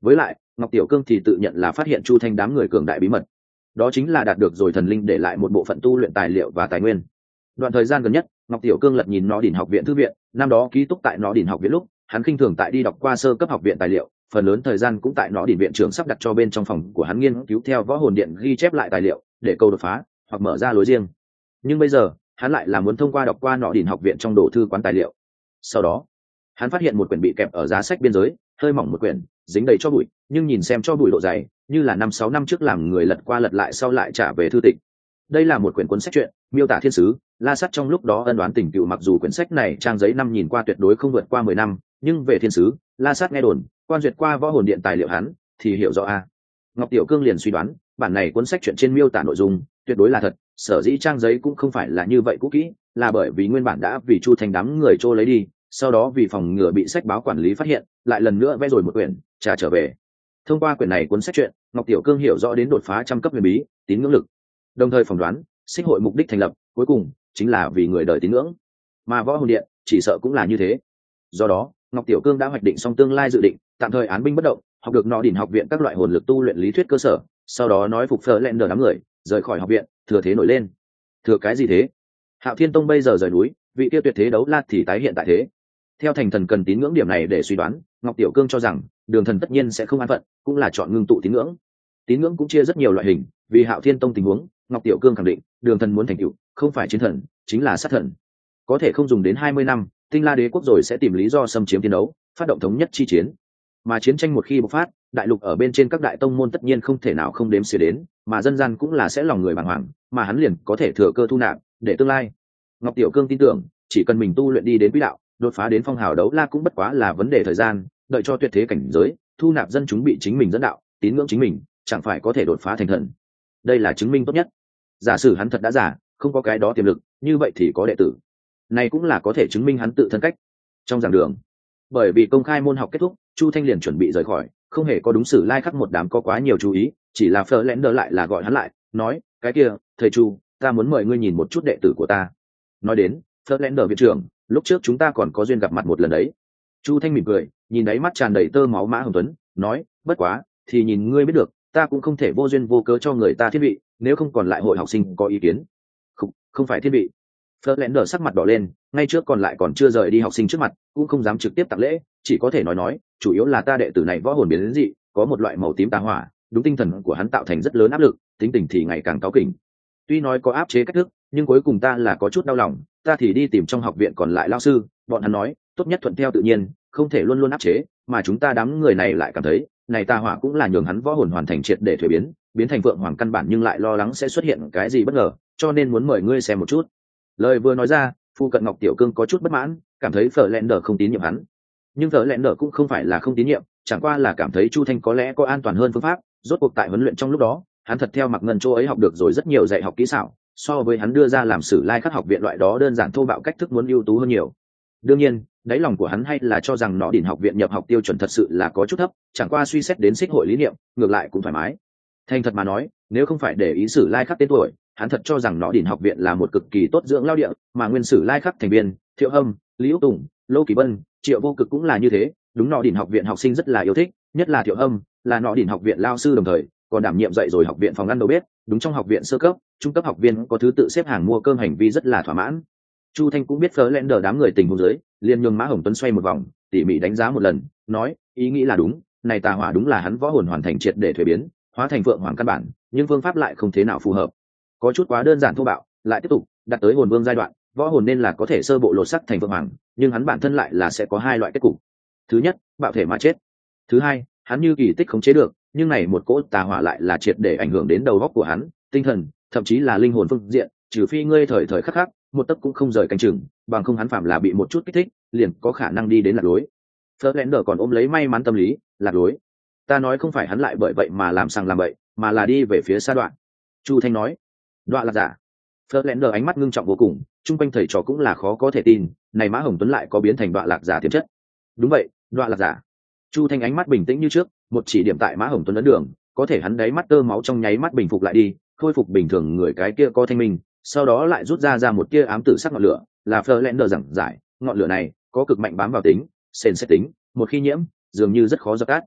S1: với lại ngọc tiểu cương thì tự nhận là phát hiện chu thanh đám người cường đại bí mật, đó chính là đạt được rồi thần linh để lại một bộ phận tu luyện tài liệu và tài nguyên. Đoạn thời gian gần nhất ngọc tiểu cương lật nhìn nó đỉnh học viện thư viện, năm đó ký túc tại nó đỉnh học viện lúc hắn khinh thường tại đi đọc qua sơ cấp học viện tài liệu, phần lớn thời gian cũng tại nó đỉnh viện trưởng sắp đặt cho bên trong phòng của hắn nghiên cứu theo võ hồn điện ghi chép lại tài liệu để câu đột phá hoặc mở ra lối riêng. Nhưng bây giờ hắn lại là muốn thông qua đọc qua nọ đỉnh học viện trong đồ thư quán tài liệu. Sau đó hắn phát hiện một quyển bị kẹp ở giá sách biên giới, hơi mỏng một quyển, dính đầy cho bụi, nhưng nhìn xem cho bụi độ dày như là năm sáu năm trước làm người lật qua lật lại sau lại trả về thư tịch. Đây là một quyển cuốn sách truyện miêu tả thiên sứ La Sắt trong lúc đó ân đoán tình cựu, mặc dù quyển sách này trang giấy năm nhìn qua tuyệt đối không vượt qua mười năm, nhưng về thiên sứ La Sắt nghe đồn quan duyệt qua võ hồn điện tài liệu hắn thì hiểu rõ a. Ngọc Tiểu Cương liền suy đoán bản này cuốn sách truyện trên miêu tả nội dung tuyệt đối là thật, sở dĩ trang giấy cũng không phải là như vậy cũ kỹ, là bởi vì nguyên bản đã vì chu thành đám người trô lấy đi, sau đó vì phòng ngừa bị sách báo quản lý phát hiện lại lần nữa vẽ rồi một quyển trả trở về. Thông qua quyển này cuốn sách truyện, Ngọc Tiểu Cương hiểu rõ đến đột phá trăm cấp huyền bí tín ngưỡng lực, đồng thời phỏng đoán xích hội mục đích thành lập cuối cùng chính là vì người đời tín ngưỡng, mà võ hồn điện chỉ sợ cũng là như thế. Do đó Ngọc Tiểu Cương đã hoạch định xong tương lai dự định, tạm thời án binh bất động, học được nọ đỉnh học viện các loại hồn lực tu luyện lý thuyết cơ sở, sau đó nói phục phở lẹn đờ đám người rời khỏi học viện, thừa thế nổi lên. Thừa cái gì thế? Hạo Thiên Tông bây giờ rời núi, vị tiêu tuyệt thế đấu la thì tái hiện tại thế. Theo thành thần cần tín ngưỡng điểm này để suy đoán, Ngọc Tiểu Cương cho rằng Đường Thần tất nhiên sẽ không an phận, cũng là chọn ngưng tụ tín ngưỡng. Tín ngưỡng cũng chia rất nhiều loại hình, vì Hạo Thiên Tông tình huống, Ngọc Tiểu Cương khẳng định Đường Thần muốn thành tựu không phải chiến thần, chính là sát thần. Có thể không dùng đến hai mươi năm, Tinh La Đế quốc rồi sẽ tìm lý do xâm chiếm chiến đấu, phát động thống nhất chi chiến. Mà chiến tranh một khi bộc phát, đại lục ở bên trên các đại tông môn tất nhiên không thể nào không đếm xỉa đến, mà dân gian cũng là sẽ lòng người bàng hoàng, mà hắn liền có thể thừa cơ thu nạp để tương lai. Ngọc Tiểu Cương tin tưởng, chỉ cần mình tu luyện đi đến quỹ đạo, đột phá đến phong hào đấu la cũng bất quá là vấn đề thời gian, đợi cho tuyệt thế cảnh giới, thu nạp dân chúng bị chính mình dẫn đạo, tín ngưỡng chính mình, chẳng phải có thể đột phá thành thần. Đây là chứng minh tốt nhất. Giả sử hắn thật đã giả, không có cái đó tiềm lực, như vậy thì có đệ tử. Này cũng là có thể chứng minh hắn tự thân cách. Trong giảng đường, bởi vì công khai môn học kết thúc, Chu Thanh liền chuẩn bị rời khỏi, không hề có đúng xử lai khắc một đám có quá nhiều chú ý, chỉ là Fleur lén đỡ lại là gọi hắn lại, nói, cái kia, thầy Chu, ta muốn mời ngươi nhìn một chút đệ tử của ta. Nói đến, Fleur lén đỡ viện trưởng, lúc trước chúng ta còn có duyên gặp mặt một lần đấy. Chu Thanh mỉm cười, nhìn đáy mắt tràn đầy tơ máu Mã Hồng Tuấn, nói, bất quá, thì nhìn ngươi biết được, ta cũng không thể vô duyên vô cớ cho người ta thiên vị, nếu không còn lại hội học sinh có ý kiến. Không, không phải thiên vị. Fleur lén đỡ sắc mặt đỏ lên, ngay trước còn lại còn chưa rời đi học sinh trước mặt, cũng không dám trực tiếp tặng lễ, chỉ có thể nói nói, chủ yếu là ta đệ tử này võ hồn biến đến dị, có một loại màu tím tà hỏa, đúng tinh thần của hắn tạo thành rất lớn áp lực, tính tình thì ngày càng cáu kỉnh. Tuy nói có áp chế cách thức, nhưng cuối cùng ta là có chút đau lòng, ta thì đi tìm trong học viện còn lại lao sư, bọn hắn nói, tốt nhất thuận theo tự nhiên, không thể luôn luôn áp chế, mà chúng ta đám người này lại cảm thấy, này tà hỏa cũng là nhường hắn võ hồn hoàn thành triệt để thuế biến, biến thành vượng hoàng căn bản, nhưng lại lo lắng sẽ xuất hiện cái gì bất ngờ, cho nên muốn mời ngươi xem một chút. Lời vừa nói ra, Phu Cận Ngọc Tiểu Cương có chút bất mãn, cảm thấy Fleur lén đỡ không tín nhiệm hắn. Nhưng Fleur lén đỡ cũng không phải là không tín nhiệm, chẳng qua là cảm thấy Chu Thanh có lẽ có an toàn hơn phương pháp, rốt cuộc tại huấn luyện trong lúc đó, hắn thật theo Mạc Ngân chỗ ấy học được rồi rất nhiều dạy học kỹ xảo, so với hắn đưa ra làm sử lai khắc học viện loại đó đơn giản thô bạo cách thức muốn ưu tú hơn nhiều. Đương nhiên, đáy lòng của hắn hay là cho rằng Nọ Đỉnh học viện nhập học tiêu chuẩn thật sự là có chút thấp, chẳng qua suy xét đến xích hội lý niệm, ngược lại cũng thoải mái. Thành thật mà nói, nếu không phải để ý sử lai khắc tên tuổi, hắn thật cho rằng Nọ Đỉnh học viện là một cực kỳ tốt dưỡng lao địa, mà nguyên sử lai khắc thành viên, Thiệu Hâm, Lý Úc Tùng, Lô Kỳ Bân, Triệu Vô Cực cũng là như thế, đúng Nọ Đỉnh học viện học sinh rất là yêu thích, nhất là Thiệu Hâm, là Nọ Đỉnh học viện lao sư đồng thời còn đảm nhiệm dạy rồi học viện phòng ăn đầu bếp, đúng trong học viện sơ cấp, trung cấp học viên có thứ tự xếp hàng mua cơm hành vi rất là thỏa mãn. Chu Thanh cũng biết Fleur lén đỡ đám người tình huống dưới, liền nhường Mã Hồng Tuấn xoay một vòng, tỉ mỉ đánh giá một lần, nói, ý nghĩ là đúng, này tà hỏa đúng là hắn võ hồn hoàn thành triệt để thuế biến, hóa thành vượng hoàng căn bản, nhưng phương pháp lại không thế nào phù hợp, có chút quá đơn giản thô bạo, lại tiếp tục đặt tới hồn vương giai đoạn, võ hồn nên là có thể sơ bộ lột sắc thành vượng hoàng, nhưng hắn bản thân lại là sẽ có hai loại kết cục. Thứ nhất, bạo thể mà chết. Thứ hai, hắn như kỳ tích khống chế được, nhưng này một cỗ tà hỏa lại là triệt để ảnh hưởng đến đầu óc của hắn, tinh thần, thậm chí là linh hồn phương diện, trừ phi ngươi thời thời khắc khắc một tấc cũng không rời canh chừng, bằng không hắn phạm là bị một chút kích thích, liền có khả năng đi đến lạc lối. Fleur lén đỡ còn ôm lấy may mắn tâm lý, lạc lối. Ta nói không phải hắn lại bởi vậy mà làm sang làm bậy, mà là đi về phía xa đoạn. Chu Thanh nói, đoạn là giả. Fleur lén đỡ ánh mắt ngưng trọng vô cùng, chung quanh thầy trò cũng là khó có thể tin, này Mã Hồng Tuấn lại có biến thành đoạn lạc giả tiềm chất. Đúng vậy, đoạn lạc giả. Chu Thanh ánh mắt bình tĩnh như trước, một chỉ điểm tại Mã Hồng Tuấn ấn đường, có thể hắn đáy mắt tơ máu trong nháy mắt bình phục lại đi, khôi phục bình thường người cái kia có thanh minh, sau đó lại rút ra ra một tia ám tử sắc ngọn lửa, là Fleur lén đỡ giảng giải, ngọn lửa này có cực mạnh bám vào tính, sền xét tính, một khi nhiễm, dường như rất khó dập tắt.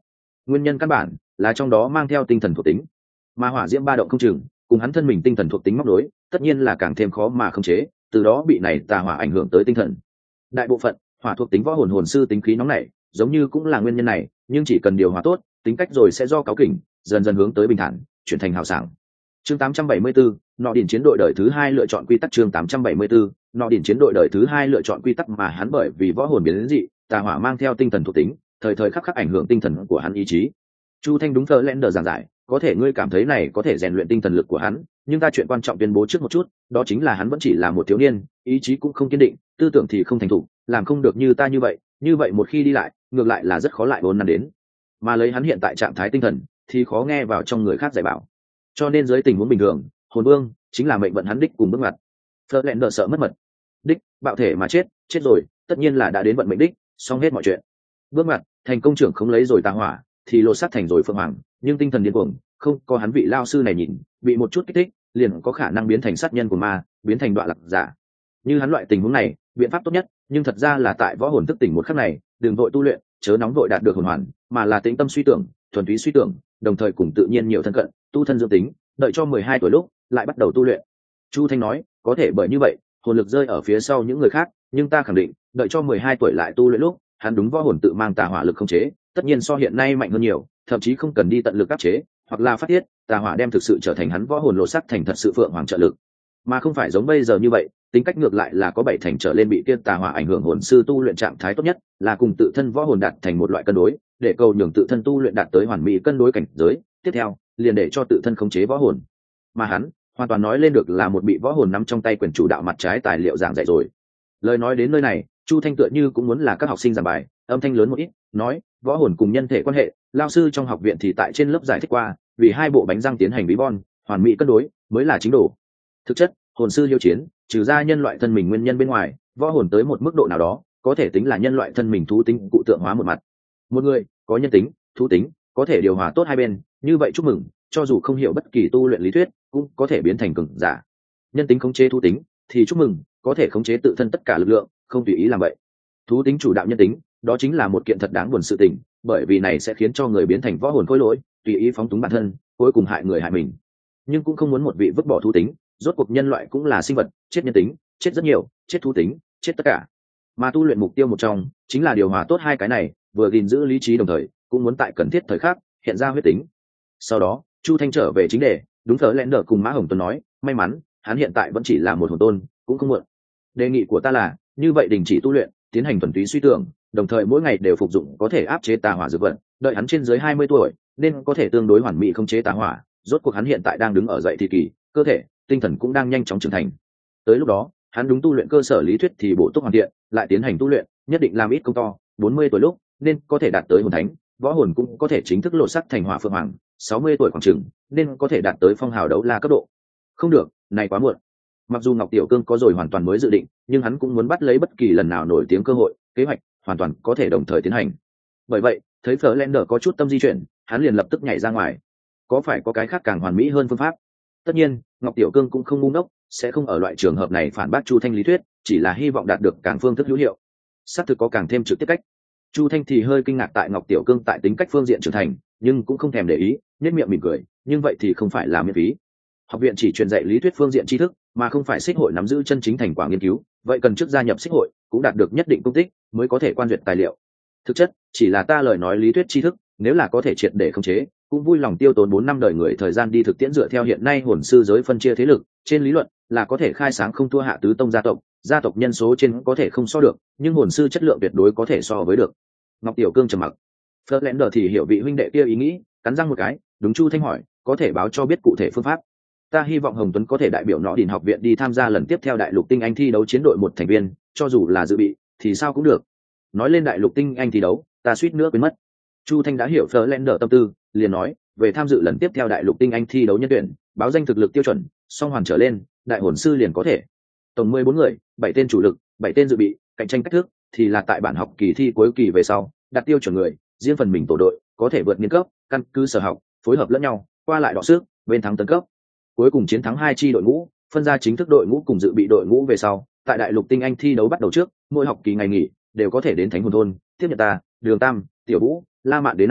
S1: Nguyên nhân căn bản là trong đó mang theo tinh thần thuộc tính, mà hỏa diễm ba động không chừng cùng hắn thân mình tinh thần thuộc tính móc đối, tất nhiên là càng thêm khó mà khống chế, từ đó bị này tà hỏa ảnh hưởng tới tinh thần. Đại bộ phận hỏa thuộc tính võ hồn hồn sư tính khí nóng nảy, giống như cũng là nguyên nhân này, nhưng chỉ cần điều hòa tốt, tính cách rồi sẽ do cáu kỉnh dần dần hướng tới bình thản, chuyển thành hào sảng. Chương tám trăm bảy mươi bốn, nọ điển chiến đội đời thứ hai lựa chọn quy tắc. Chương tám trăm bảy mươi bốn, nọ điển chiến đội đời thứ hai lựa chọn quy tắc mà hắn bởi vì võ hồn biến dị, tà hỏa mang theo tinh thần thuộc tính, thời thời khắc khắc ảnh hưởng tinh thần của hắn ý chí. Chu Thanh đúng Fleur giảng giải, có thể ngươi cảm thấy này có thể rèn luyện tinh thần lực của hắn, nhưng ta chuyện quan trọng tuyên bố trước một chút, đó chính là hắn vẫn chỉ là một thiếu niên, ý chí cũng không kiên định, tư tưởng thì không thành thục, làm không được như ta như vậy, như vậy một khi đi lại, ngược lại là rất khó lại vốn nắn đến. Mà lấy hắn hiện tại trạng thái tinh thần, thì khó nghe vào trong người khác dạy bảo. Cho nên dưới tình huống bình thường, hồn vương chính là mệnh vận hắn đích cùng bước ngoặt. Fleur sợ mất mật. Đích, bạo thể mà chết, chết rồi, tất nhiên là đã đến vận mệnh đích, xong hết mọi chuyện. Bước ngoặt, thành công trưởng không lấy rồi tà hỏa, thì lột xác thành rồi phượng hoàng, nhưng tinh thần điên cuồng, không có hắn vị lao sư này nhìn, bị một chút kích thích, liền có khả năng biến thành sát nhân của ma, biến thành đoạn lạc giả. Như hắn loại tình huống này, biện pháp tốt nhất, nhưng thật ra là tại võ hồn thức tỉnh một khắc này, đừng vội tu luyện, chớ nóng vội đạt được hồn hoàn, mà là tĩnh tâm suy tưởng, thuần túy suy tưởng, đồng thời cùng tự nhiên nhiều thân cận, tu thân dưỡng tính, đợi cho mười hai tuổi lúc lại bắt đầu tu luyện. Chu Thanh nói, có thể bởi như vậy, hồn lực rơi ở phía sau những người khác, nhưng ta khẳng định, đợi cho mười hai tuổi lại tu luyện lúc, hắn đúng võ hồn tự mang tà hỏa lực không chế, tất nhiên so hiện nay mạnh hơn nhiều, thậm chí không cần đi tận lực áp chế, hoặc là phát tiết, tà hỏa đem thực sự trở thành hắn võ hồn lột sắc thành thật sự phượng hoàng trợ lực, mà không phải giống bây giờ như vậy, tính cách ngược lại là có bảy thành trở lên bị kia tà hỏa ảnh hưởng hồn sư tu luyện trạng thái tốt nhất là cùng tự thân võ hồn đạt thành một loại cân đối, để cầu nhường tự thân tu luyện đạt tới hoàn mỹ cân đối cảnh giới, tiếp theo, liền để cho tự thân khống chế võ hồn. Mà hắn, hoàn toàn nói lên được là một bị võ hồn nắm trong tay quyền chủ đạo mặt trái tài liệu giảng dạy rồi. Lời nói đến nơi này, Chu Thanh tựa như cũng muốn là các học sinh giảng bài, âm thanh lớn một ít, nói, võ hồn cùng nhân thể quan hệ, lao sư trong học viện thì tại trên lớp giải thích qua, vì hai bộ bánh răng tiến hành bí bon, hoàn mỹ cân đối mới là chính đồ. Thực chất, hồn sư liêu chiến, trừ ra nhân loại thân mình nguyên nhân bên ngoài, võ hồn tới một mức độ nào đó, có thể tính là nhân loại thân mình thú tính cụ tượng hóa một mặt. Một người có nhân tính, thú tính, có thể điều hòa tốt hai bên, như vậy chúc mừng, cho dù không hiểu bất kỳ tu luyện lý thuyết, cũng có thể biến thành cường giả. Nhân tính khống chế thú tính, thì chúc mừng, có thể khống chế tự thân tất cả lực lượng, không tùy ý làm vậy. Thú tính chủ đạo nhân tính, đó chính là một kiện thật đáng buồn sự tình, bởi vì này sẽ khiến cho người biến thành võ hồn khôi lỗi, tùy ý phóng túng bản thân, cuối cùng hại người hại mình. Nhưng cũng không muốn một vị vứt bỏ thú tính, rốt cuộc nhân loại cũng là sinh vật, chết nhân tính, chết rất nhiều, chết thú tính, chết tất cả. Mà tu luyện mục tiêu một trong, chính là điều hòa tốt hai cái này, vừa gìn giữ lý trí đồng thời, cũng muốn tại cần thiết thời khắc hiện ra huyết tính. Sau đó, Chu Thanh trở về chính đề, đúng thớ lẽn đờ cùng Mã Hồng Tuấn nói, may mắn, hắn hiện tại vẫn chỉ là một hồn tôn, cũng không muộn. Đề nghị của ta là, như vậy đình chỉ tu luyện, tiến hành thuần túy suy tưởng, đồng thời mỗi ngày đều phục dụng có thể áp chế tà hỏa dược vật, đợi hắn trên dưới hai mươi tuổi, nên có thể tương đối hoàn mỹ không chế tà hỏa, rốt cuộc hắn hiện tại đang đứng ở dậy thì kỳ, cơ thể, tinh thần cũng đang nhanh chóng trưởng thành. Tới lúc đó, hắn đúng tu luyện cơ sở lý thuyết thì bổ túc hoàn thiện, lại tiến hành tu luyện, nhất định làm ít công to, bốn mươi tuổi lúc nên có thể đạt tới hồn thánh, võ hồn cũng có thể chính thức lột sắc thành hỏa phượng hoàng, sáu mươi tuổi khoảng chừng nên có thể đạt tới phong hào đấu la cấp độ. Không được, này quá muộn. Mặc dù Ngọc Tiểu Cương có rồi hoàn toàn mới dự định, nhưng hắn cũng muốn bắt lấy bất kỳ lần nào nổi tiếng cơ hội, kế hoạch hoàn toàn có thể đồng thời tiến hành. Bởi vậy, thấy Fleur có chút tâm di chuyển, hắn liền lập tức nhảy ra ngoài. Có phải có cái khác càng hoàn mỹ hơn phương pháp? Tất nhiên, Ngọc Tiểu Cương cũng không ngu ngốc, sẽ không ở loại trường hợp này phản bác Chu Thanh lý thuyết, chỉ là hy vọng đạt được càng phương thức hữu hiệu. Xác thực có càng thêm trực tiếp cách. Chu Thanh thì hơi kinh ngạc tại Ngọc Tiểu Cương tại tính cách phương diện trưởng thành, nhưng cũng không thèm để ý, nhếch miệng mỉm cười, nhưng vậy thì không phải là miễn phí. Học viện chỉ truyền dạy lý thuyết phương diện tri thức, mà không phải xích hội nắm giữ chân chính thành quả nghiên cứu, vậy cần trước gia nhập xích hội, cũng đạt được nhất định công tích, mới có thể quan duyệt tài liệu. Thực chất, chỉ là ta lời nói lý thuyết tri thức, nếu là có thể triệt để khống chế, cũng vui lòng tiêu tốn bốn năm đời người thời gian đi thực tiễn dựa theo hiện nay hồn sư giới phân chia thế lực, trên lý luận là có thể khai sáng không thua hạ tứ tông gia tộc, gia tộc nhân số trên có thể không so được, nhưng hồn sư chất lượng tuyệt đối có thể so với được. Ngọc Tiểu Cương trầm mặc. Fleur thì hiểu vị huynh đệ kia ý nghĩ, cắn răng một cái, đúng Chu Thanh hỏi, có thể báo cho biết cụ thể phương pháp. Ta hy vọng Hồng Tuấn có thể đại biểu Nọ Điền học viện đi tham gia lần tiếp theo đại lục tinh anh thi đấu chiến đội một thành viên, cho dù là dự bị thì sao cũng được. Nói lên đại lục tinh anh thi đấu, ta suýt nữa quên mất. Chu Thanh đã hiểu Fleur tâm tư, liền nói, về tham dự lần tiếp theo đại lục tinh anh thi đấu nhân tuyển, báo danh thực lực tiêu chuẩn, song hoàn trở lên, đại hồn sư liền có thể. Tổng mười bốn người, bảy tên chủ lực, bảy tên dự bị, cạnh tranh cách thức thì là tại bản học kỳ thi cuối kỳ về sau, đặt tiêu chuẩn người, riêng phần mình tổ đội, có thể vượt niên cấp, căn cứ sở học, phối hợp lẫn nhau, qua lại đọ sức, bên thắng tấn cấp. Cuối cùng chiến thắng hai chi đội ngũ, phân ra chính thức đội ngũ cùng dự bị đội ngũ về sau, tại đại lục tinh anh thi đấu bắt đầu trước, mỗi học kỳ ngày nghỉ đều có thể đến Thánh Hồn thôn, tiếp nhận ta, Đường Tam, Tiểu Vũ, La Mạn Đế Na,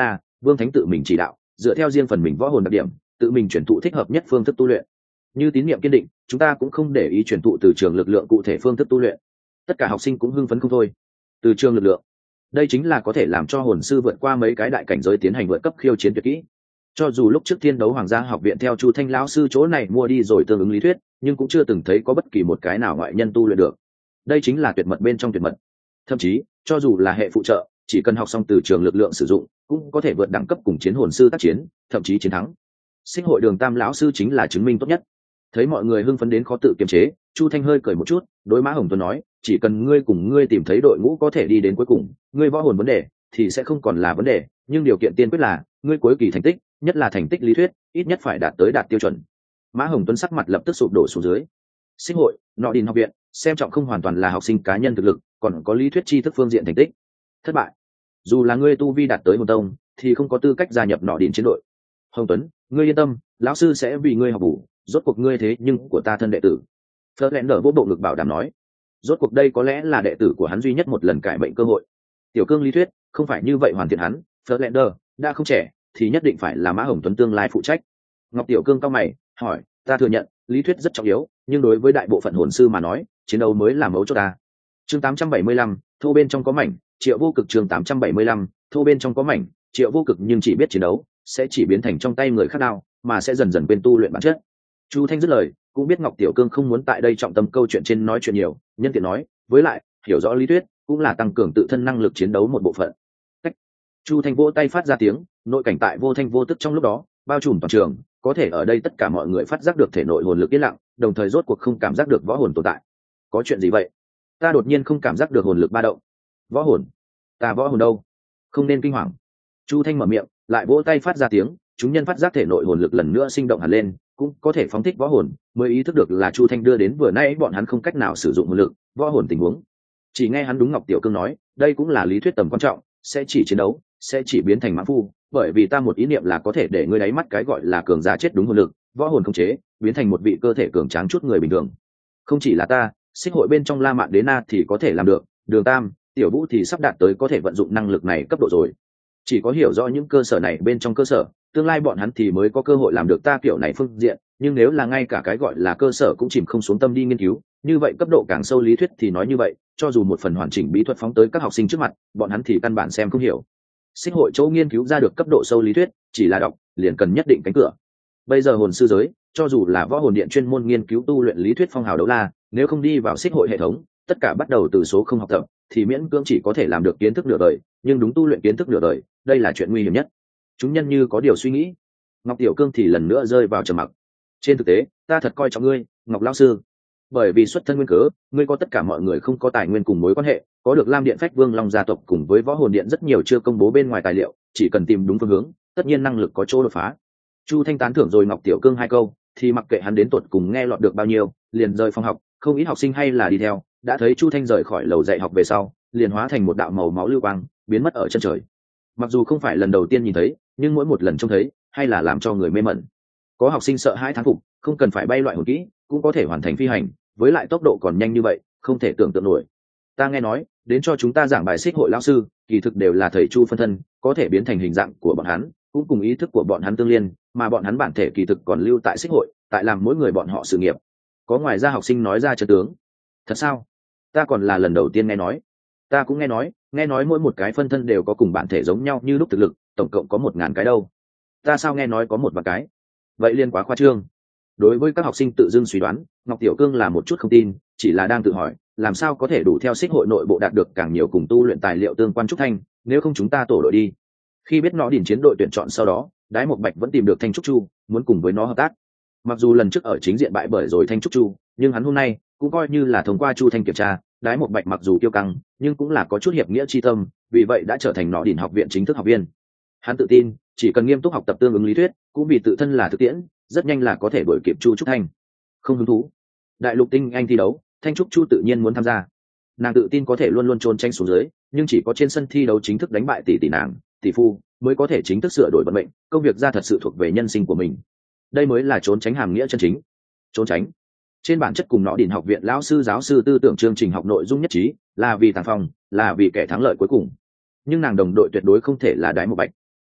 S1: Vương Thánh tự mình chỉ đạo, dựa theo riêng phần mình võ hồn đặc điểm, tự mình chuyển thụ thích hợp nhất phương thức tu luyện. Như tín niệm kiên định, chúng ta cũng không để ý chuyển thụ từ trường lực lượng cụ thể phương thức tu luyện. Tất cả học sinh cũng hưng phấn không thôi. Từ trường lực lượng, đây chính là có thể làm cho hồn sư vượt qua mấy cái đại cảnh giới tiến hành vượt cấp khiêu chiến tuyệt kỹ. Cho dù lúc trước Thiên Đấu Hoàng gia học viện theo Chu Thanh lão sư chỗ này mua đi rồi tương ứng lý thuyết, nhưng cũng chưa từng thấy có bất kỳ một cái nào ngoại nhân tu luyện được. Đây chính là tuyệt mật bên trong tuyệt mật. Thậm chí, cho dù là hệ phụ trợ, chỉ cần học xong từ trường lực lượng sử dụng, cũng có thể vượt đẳng cấp cùng chiến hồn sư tác chiến, thậm chí chiến thắng. Sinh hội Đường Tam lão sư chính là chứng minh tốt nhất. Thấy mọi người hưng phấn đến khó tự kiềm chế, Chu Thanh hơi cười một chút, đối Mã Hồng Tuấn nói, chỉ cần ngươi cùng ngươi tìm thấy đội ngũ có thể đi đến cuối cùng, ngươi võ hồn vấn đề thì sẽ không còn là vấn đề, nhưng điều kiện tiên quyết là ngươi cuối kỳ thành tích, nhất là thành tích lý thuyết, ít nhất phải đạt tới đạt tiêu chuẩn. Mã Hồng Tuấn sắc mặt lập tức sụp đổ xuống dưới. Sinh hội, Nọ Đình học viện, xem trọng không hoàn toàn là học sinh cá nhân thực lực, còn có lý thuyết tri thức phương diện thành tích. Thất bại, dù là ngươi tu vi đạt tới hồn tông, thì không có tư cách gia nhập Nọ Đình chiến đội. Hồng Tuấn, ngươi yên tâm, lão sư sẽ vì ngươi học bổ, rốt cuộc ngươi thế nhưng của ta thân đệ tử. Phớt lẹn đỡ vỗ bộ ngực bảo đảm nói, rốt cuộc đây có lẽ là đệ tử của hắn duy nhất một lần cải mệnh cơ hội. Tiểu Cương lý thuyết không phải như vậy hoàn thiện hắn, Phớt lẹn đỡ đã không trẻ thì nhất định phải là Mã Hồng Tuấn tương lai phụ trách. Ngọc Tiểu Cương cao mày hỏi, ta thừa nhận lý thuyết rất trọng yếu, nhưng đối với đại bộ phận hồn sư mà nói, chiến đấu mới là mấu chốt ta. Chương tám trăm bảy mươi lăm, thô bên trong có mảnh, Triệu Vô Cực. Chương tám trăm bảy mươi lăm, thô bên trong có mảnh, Triệu Vô Cực nhưng chỉ biết chiến đấu, sẽ chỉ biến thành trong tay người khác đao, mà sẽ dần dần quên tu luyện bản chất. Chu Thanh dứt lời, cũng biết Ngọc Tiểu Cương không muốn tại đây trọng tâm câu chuyện trên nói chuyện nhiều, nhân tiện nói, với lại hiểu rõ lý thuyết cũng là tăng cường tự thân năng lực chiến đấu một bộ phận. Cách. Chu Thanh vỗ tay phát ra tiếng, nội cảnh tại vô thanh vô tức trong lúc đó bao trùm toàn trường, có thể ở đây tất cả mọi người phát giác được thể nội hồn lực yên lặng, đồng thời rốt cuộc không cảm giác được võ hồn tồn tại. Có chuyện gì vậy? Ta đột nhiên không cảm giác được hồn lực ba động. Võ hồn? Ta võ hồn đâu? Không nên kinh hoàng. Chu Thanh mở miệng, lại vỗ tay phát ra tiếng, chúng nhân phát giác thể nội hồn lực lần nữa sinh động hẳn lên, cũng có thể phóng thích võ hồn, mới ý thức được là Chu Thanh đưa đến vừa nãy bọn hắn không cách nào sử dụng hồn lực, võ hồn tình huống. Chỉ nghe hắn đúng Ngọc Tiểu Cương nói, đây cũng là lý thuyết tầm quan trọng, sẽ chỉ chiến đấu, sẽ chỉ biến thành mãn phu, bởi vì ta một ý niệm là có thể để ngươi đáy mắt cái gọi là cường giả chết đúng hồn lực, võ hồn không chế, biến thành một vị cơ thể cường tráng chút người bình thường. Không chỉ là ta, Xích hội bên trong La Mạn Đế Na thì có thể làm được, Đường Tam, Tiểu Vũ thì sắp đạt tới có thể vận dụng năng lực này cấp độ rồi. Chỉ có hiểu rõ những cơ sở này bên trong cơ sở, tương lai bọn hắn thì mới có cơ hội làm được ta kiểu này phương diện, nhưng nếu là ngay cả cái gọi là cơ sở cũng chìm không xuống tâm đi nghiên cứu, như vậy cấp độ càng sâu lý thuyết thì nói như vậy, cho dù một phần hoàn chỉnh bí thuật phóng tới các học sinh trước mặt, bọn hắn thì căn bản xem không hiểu. Xích hội chỗ nghiên cứu ra được cấp độ sâu lý thuyết, chỉ là đọc, liền cần nhất định cánh cửa. Bây giờ hồn sư giới, cho dù là võ hồn điện chuyên môn nghiên cứu tu luyện lý thuyết phong hào đấu la, nếu không đi vào xích hội hệ thống, tất cả bắt đầu từ số không học tập, thì miễn cưỡng chỉ có thể làm được kiến thức nửa đời, nhưng đúng tu luyện kiến thức nửa đời, đây là chuyện nguy hiểm nhất. Chúng nhân như có điều suy nghĩ. Ngọc Tiểu Cương thì lần nữa rơi vào trầm mặc. Trên thực tế, ta thật coi trọng ngươi, Ngọc lão sư. Bởi vì xuất thân nguyên cớ, ngươi có tất cả mọi người không có tài nguyên cùng mối quan hệ, có được Lam Điện Phách Vương Long gia tộc cùng với Võ Hồn Điện rất nhiều chưa công bố bên ngoài tài liệu, chỉ cần tìm đúng phương hướng, tất nhiên năng lực có chỗ đột phá. Chu Thanh tán thưởng rồi Ngọc Tiểu Cương hai câu, thì mặc kệ hắn đến tuột cùng nghe lọt được bao nhiêu, liền rời phòng học, không ít học sinh hay là đi theo, đã thấy Chu Thanh rời khỏi lầu dạy học về sau, liền hóa thành một đạo màu máu lưu quang, biến mất ở chân trời. Mặc dù không phải lần đầu tiên nhìn thấy, nhưng mỗi một lần trông thấy, hay là làm cho người mê mẩn. Có học sinh sợ hãi thán phục, không cần phải bay loại hồn kỹ, cũng có thể hoàn thành phi hành, với lại tốc độ còn nhanh như vậy, không thể tưởng tượng nổi. Ta nghe nói, đến cho chúng ta giảng bài xích hội lão sư, kỳ thực đều là thầy Chu phân thân, có thể biến thành hình dạng của bọn hắn, cũng cùng ý thức của bọn hắn tương liên, mà bọn hắn bản thể kỳ thực còn lưu tại xích hội, tại làm mỗi người bọn họ sự nghiệp. Có ngoài ra học sinh nói ra chân tướng. Thật sao? Ta còn là lần đầu tiên nghe nói. Ta cũng nghe nói, nghe nói mỗi một cái phân thân đều có cùng bản thể giống nhau như lúc thực lực, tổng cộng có một ngàn cái đâu. Ta sao nghe nói có một vài cái? Vậy liên quá khoa trương. Đối với các học sinh tự dưng suy đoán, Ngọc Tiểu Cương là một chút không tin, chỉ là đang tự hỏi, làm sao có thể đủ theo xích hội nội bộ đạt được càng nhiều cùng tu luyện tài liệu tương quan Trúc Thanh, nếu không chúng ta tổ đội đi. Khi biết nó điền chiến đội tuyển chọn sau đó, Đái Mộc Bạch vẫn tìm được Thanh Trúc Chu, muốn cùng với nó hợp tác. Mặc dù lần trước ở chính diện bại bởi rồi Thanh Trúc Chu, nhưng hắn hôm nay cũng coi như là thông qua Chu Thanh kiểm tra, Đái Mộc Bạch mặc dù kiêu căng, nhưng cũng là có chút hiệp nghĩa chi tâm, vì vậy đã trở thành nó điền học viện chính thức học viên. Hắn tự tin, chỉ cần nghiêm túc học tập tương ứng lý thuyết, cũng vì tự thân là thực tiễn, rất nhanh là có thể đuổi kịp Chu Trúc Thanh. Không hứng thú. Đại lục tinh anh thi đấu, Thanh Trúc Chu tự nhiên muốn tham gia. Nàng tự tin có thể luôn luôn trốn tranh xuống dưới, nhưng chỉ có trên sân thi đấu chính thức đánh bại tỷ tỷ nàng, tỷ phu, mới có thể chính thức sửa đổi vận mệnh, công việc ra thật sự thuộc về nhân sinh của mình. Đây mới là trốn tránh hàm nghĩa chân chính. Trốn tránh. Trên bản chất cùng nó điền học viện lão sư giáo sư tư tưởng chương trình học nội dung nhất trí, là vì tàng phong, là vì kẻ thắng lợi cuối cùng. Nhưng nàng đồng đội tuyệt đối không thể là Đái Mộc Bạch.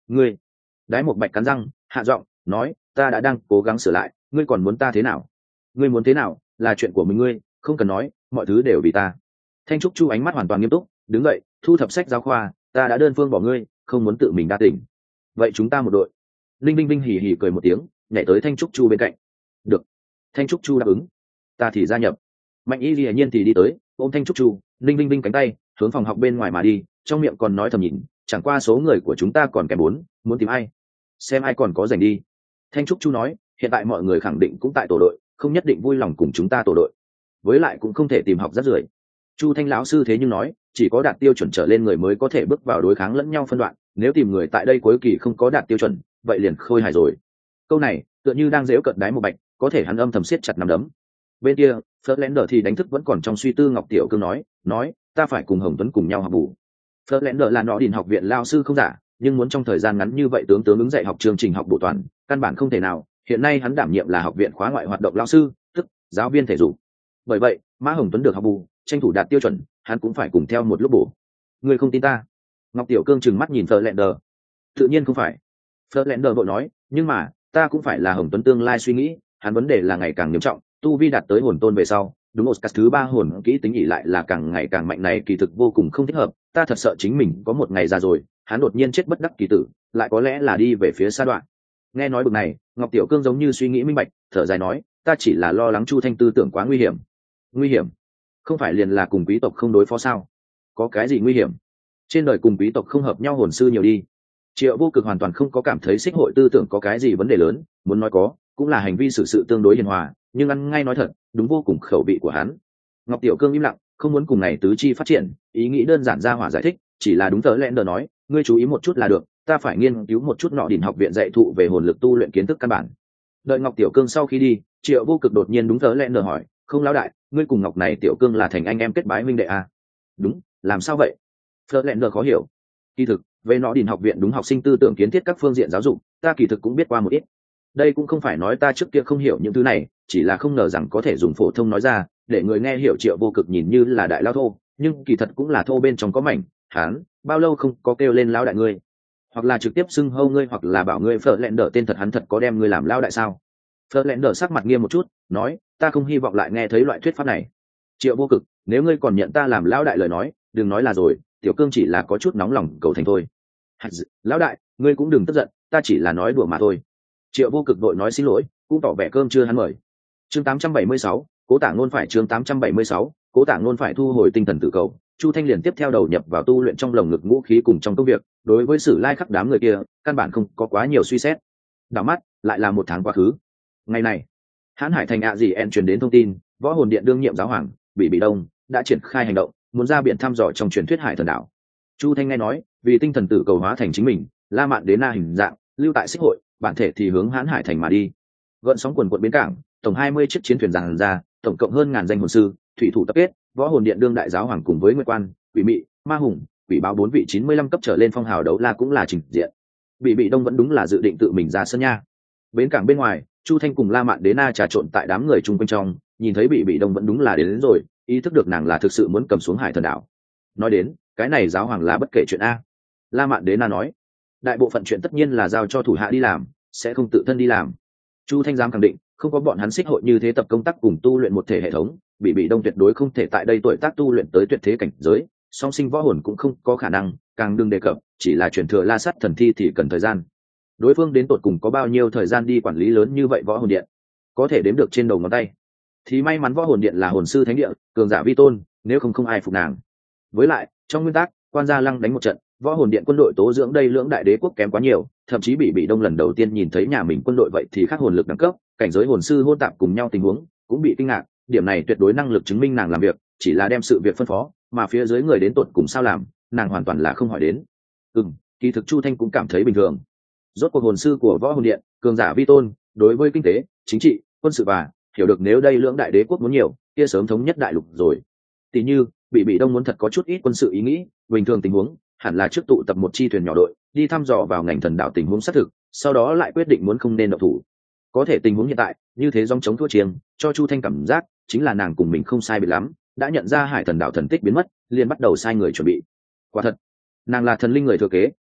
S1: ngươi đái một bạch cắn răng hạ giọng nói ta đã đang cố gắng sửa lại ngươi còn muốn ta thế nào? Ngươi muốn thế nào là chuyện của mình, ngươi không cần nói, mọi thứ đều vì ta. Thanh trúc chu ánh mắt hoàn toàn nghiêm túc, đứng dậy thu thập sách giáo khoa, ta đã đơn phương bỏ ngươi, không muốn tự mình đa tình. Vậy chúng ta một đội. Linh Vinh Vinh hì hì cười một tiếng, nhảy tới Thanh trúc chu bên cạnh. Được. Thanh trúc chu đáp ứng. Ta thì gia nhập. Mạnh Y Lệ nhiên thì đi tới ôm Thanh trúc chu, Linh Vinh Vinh cánh tay hướng phòng học bên ngoài mà đi, trong miệng còn nói thầm nhìn, chẳng qua số người của chúng ta còn kém bốn, muốn tìm ai xem ai còn có rảnh đi. Thanh trúc chu nói, hiện tại mọi người khẳng định cũng tại tổ đội, không nhất định vui lòng cùng chúng ta tổ đội, với lại cũng không thể tìm học rất rưởi. Chu Thanh lão sư thế nhưng nói, chỉ có đạt tiêu chuẩn trở lên người mới có thể bước vào đối kháng lẫn nhau phân đoạn, nếu tìm người tại đây cuối kỳ không có đạt tiêu chuẩn, vậy liền khôi hài rồi. Câu này tựa như đang giễu cợt Đái Một Bạch, có thể hắn âm thầm siết chặt nắm đấm. Bên kia Flerlander thì đánh thức vẫn còn trong suy tư Ngọc Tiểu Cương nói, nói ta phải cùng Hồng Tuấn cùng nhau học bù. Flerlander là nọ điền học viện lao sư không giả, nhưng muốn trong thời gian ngắn như vậy tướng tướng ứng dạy học chương trình học bổ toàn, căn bản không thể nào. Hiện nay hắn đảm nhiệm là học viện khóa ngoại hoạt động lao sư, tức giáo viên thể dục. Bởi vậy Mã Hồng Tuấn được học bù, tranh thủ đạt tiêu chuẩn, hắn cũng phải cùng theo một lúc bổ. Người không tin ta? Ngọc Tiểu Cương trừng mắt nhìn Flerlander. Tự nhiên không phải. Flerlander vội nói, nhưng mà ta cũng phải là Hồng Tuấn tương lai suy nghĩ, hắn vấn đề là ngày càng nghiêm trọng, tu vi đạt tới hồn tôn về sau, đúng Oscar thứ ba hồn kỹ tính nhị lại là càng ngày càng mạnh, này kỳ thực vô cùng không thích hợp, ta thật sợ chính mình có một ngày già rồi, hắn đột nhiên chết bất đắc kỳ tử, lại có lẽ là đi về phía xa đoạn. Nghe nói bực này, Ngọc Tiểu Cương giống như suy nghĩ minh bạch, thở dài nói, ta chỉ là lo lắng Chu Thanh tư tưởng quá nguy hiểm. Nguy hiểm? Không phải liền là cùng quý tộc không đối phó sao? Có cái gì nguy hiểm? Trên đời cùng quý tộc không hợp nhau hồn sư nhiều đi. Triệu Vô Cực hoàn toàn không có cảm thấy Xích hội tư tưởng có cái gì vấn đề lớn, muốn nói có, cũng là hành vi xử sự tương đối hiền hòa, nhưng ăn ngay nói thật, đúng vô cùng khẩu vị của hắn. Ngọc Tiểu Cương im lặng, không muốn cùng này tứ chi phát triển, ý nghĩ đơn giản ra hỏa giải thích, chỉ là đúng tớ lẽ đờ nói, ngươi chú ý một chút là được, ta phải nghiên cứu một chút nọ đỉnh học viện dạy thụ về hồn lực tu luyện kiến thức căn bản. Đợi Ngọc Tiểu Cương sau khi đi, Triệu Vô Cực đột nhiên đúng tớ lẽ đờ hỏi, không lão đại, ngươi cùng Ngọc này Tiểu Cương là thành anh em kết bái minh đệ à? Đúng, làm sao vậy? Tớ lẽ đờ khó hiểu. Kỳ thực, về nọ đỉnh học viện đúng học sinh tư tưởng kiến thiết các phương diện giáo dục, ta kỳ thực cũng biết qua một ít. Đây cũng không phải nói ta trước kia không hiểu những thứ này, chỉ là không ngờ rằng có thể dùng phổ thông nói ra để người nghe hiểu. Triệu Vô Cực nhìn như là đại lao thô, nhưng kỳ thật cũng là thô bên trong có mảnh. Hắn bao lâu không có kêu lên lao đại ngươi, hoặc là trực tiếp xưng hô ngươi, hoặc là bảo ngươi Phở Lẹn Đờ tên thật, hắn thật có đem ngươi làm lao đại sao? Phở Lẹn Đờ sắc mặt nghiêm một chút, nói, ta không hy vọng lại nghe thấy loại thuyết pháp này. Triệu Vô Cực, nếu ngươi còn nhận ta làm lao đại lời nói, đừng nói là rồi, Tiểu Cương chỉ là có chút nóng lòng cầu thành thôi. Lão đại, ngươi cũng đừng tức giận, ta chỉ là nói đùa mà thôi. Triệu Vô Cực đội nói xin lỗi, cũng tỏ vẻ cơm chưa hắn mời. Chương tám trăm bảy mươi sáu, Cố Tả Ngôn phải chương tám trăm bảy mươi sáu, Cố Tả Ngôn phải thu hồi tinh thần tự cầu. Chu Thanh liền tiếp theo đầu nhập vào tu luyện trong lồng ngực ngũ khí cùng trong công việc, đối với Sử Lai Khắc đám người kia, căn bản không có quá nhiều suy xét. Đảo mắt, lại là một tháng quá khứ. Ngày này, Hán Hải thành ạ gì en truyền đến thông tin, Võ Hồn Điện đương nhiệm giáo hoàng, Bị Bị Đông, đã triển khai hành động, muốn ra biển thăm dò trong truyền thuyết Hải Thần đảo. Chu Thanh nghe nói, vì tinh thần tử cầu hóa thành chính mình, La Mạn Đế Na hình dạng, lưu tại Xích hội, bản thể thì hướng Hán Hải thành mà đi. Gợn sóng quần quận bến cảng, tổng hai mươi chiếc chiến thuyền dàn ra, tổng cộng hơn ngàn danh hồn sư, thủy thủ tập kết, Võ Hồn Điện đương đại giáo hoàng cùng với Nguyệt Quan, Quỷ Mị, Ma Hùng, Quỷ Báo bốn vị chín mươi lăm cấp trở lên phong hào đấu la cũng là trình diện. Bị Bị Đông vẫn đúng là dự định tự mình ra sân nha. Bến cảng bên ngoài, Chu Thanh cùng La Mạn Đế Na trà trộn tại đám người chung quanh trong, nhìn thấy Bị Bị Đông vẫn đúng là đến, đến rồi, ý thức được nàng là thực sự muốn cầm xuống Hải Thần đảo. Nói đến, cái này giáo hoàng là bất kể chuyện a. La Mạn Đế Na nói, đại bộ phận chuyện tất nhiên là giao cho thủ hạ đi làm, sẽ không tự thân đi làm. Chu Thanh dám khẳng định, không có bọn hắn Xích hội như thế tập công tác cùng tu luyện một thể hệ thống, Bị Bị Đông tuyệt đối không thể tại đây tuổi tác tu luyện tới tuyệt thế cảnh giới, song sinh võ hồn cũng không có khả năng, càng đừng đề cập chỉ là truyền thừa La Sắt thần thi thì cần thời gian. Đối phương đến tột cùng có bao nhiêu thời gian đi quản lý lớn như vậy Võ Hồn Điện, có thể đếm được trên đầu ngón tay. Thì may mắn Võ Hồn Điện là hồn sư thánh địa, cường giả vi tôn, nếu không không ai phục nàng. Với lại, trong nguyên tắc, Quan Gia Lăng đánh một trận, Võ Hồn Điện quân đội tố dưỡng đây lưỡng đại đế quốc kém quá nhiều, thậm chí Bị Bị Đông lần đầu tiên nhìn thấy nhà mình quân đội vậy thì khác hồn lực đẳng cấp, cảnh giới hồn sư hôn tạp cùng nhau tình huống, cũng bị kinh ngạc, điểm này tuyệt đối năng lực chứng minh nàng làm việc, chỉ là đem sự việc phân phó, mà phía dưới người đến tột cùng sao làm, nàng hoàn toàn là không hỏi đến. Ừm, kỳ thực Chu Thanh cũng cảm thấy bình thường. Rốt cuộc hồn sư của Võ Hồn Điện, cường giả vi tôn, đối với kinh tế, chính trị, quân sự và hiểu được nếu đây lưỡng đại đế quốc muốn nhiều, kia sớm thống nhất đại lục rồi. Tỷ như, Bị Bị Đông muốn thật có chút ít quân sự ý nghĩ, bình thường tình huống, hẳn là trước tụ tập một chi thuyền nhỏ đội, đi thăm dò vào ngành thần đạo tình huống xác thực, sau đó lại quyết định muốn không nên động thủ. Có thể tình huống hiện tại, như thế dòng chống thua chiêng, cho Chu Thanh cảm giác chính là nàng cùng mình không sai biệt lắm, đã nhận ra Hải Thần đảo thần tích biến mất, liền bắt đầu sai người chuẩn bị. Quả thật, nàng là thần linh người thừa kế,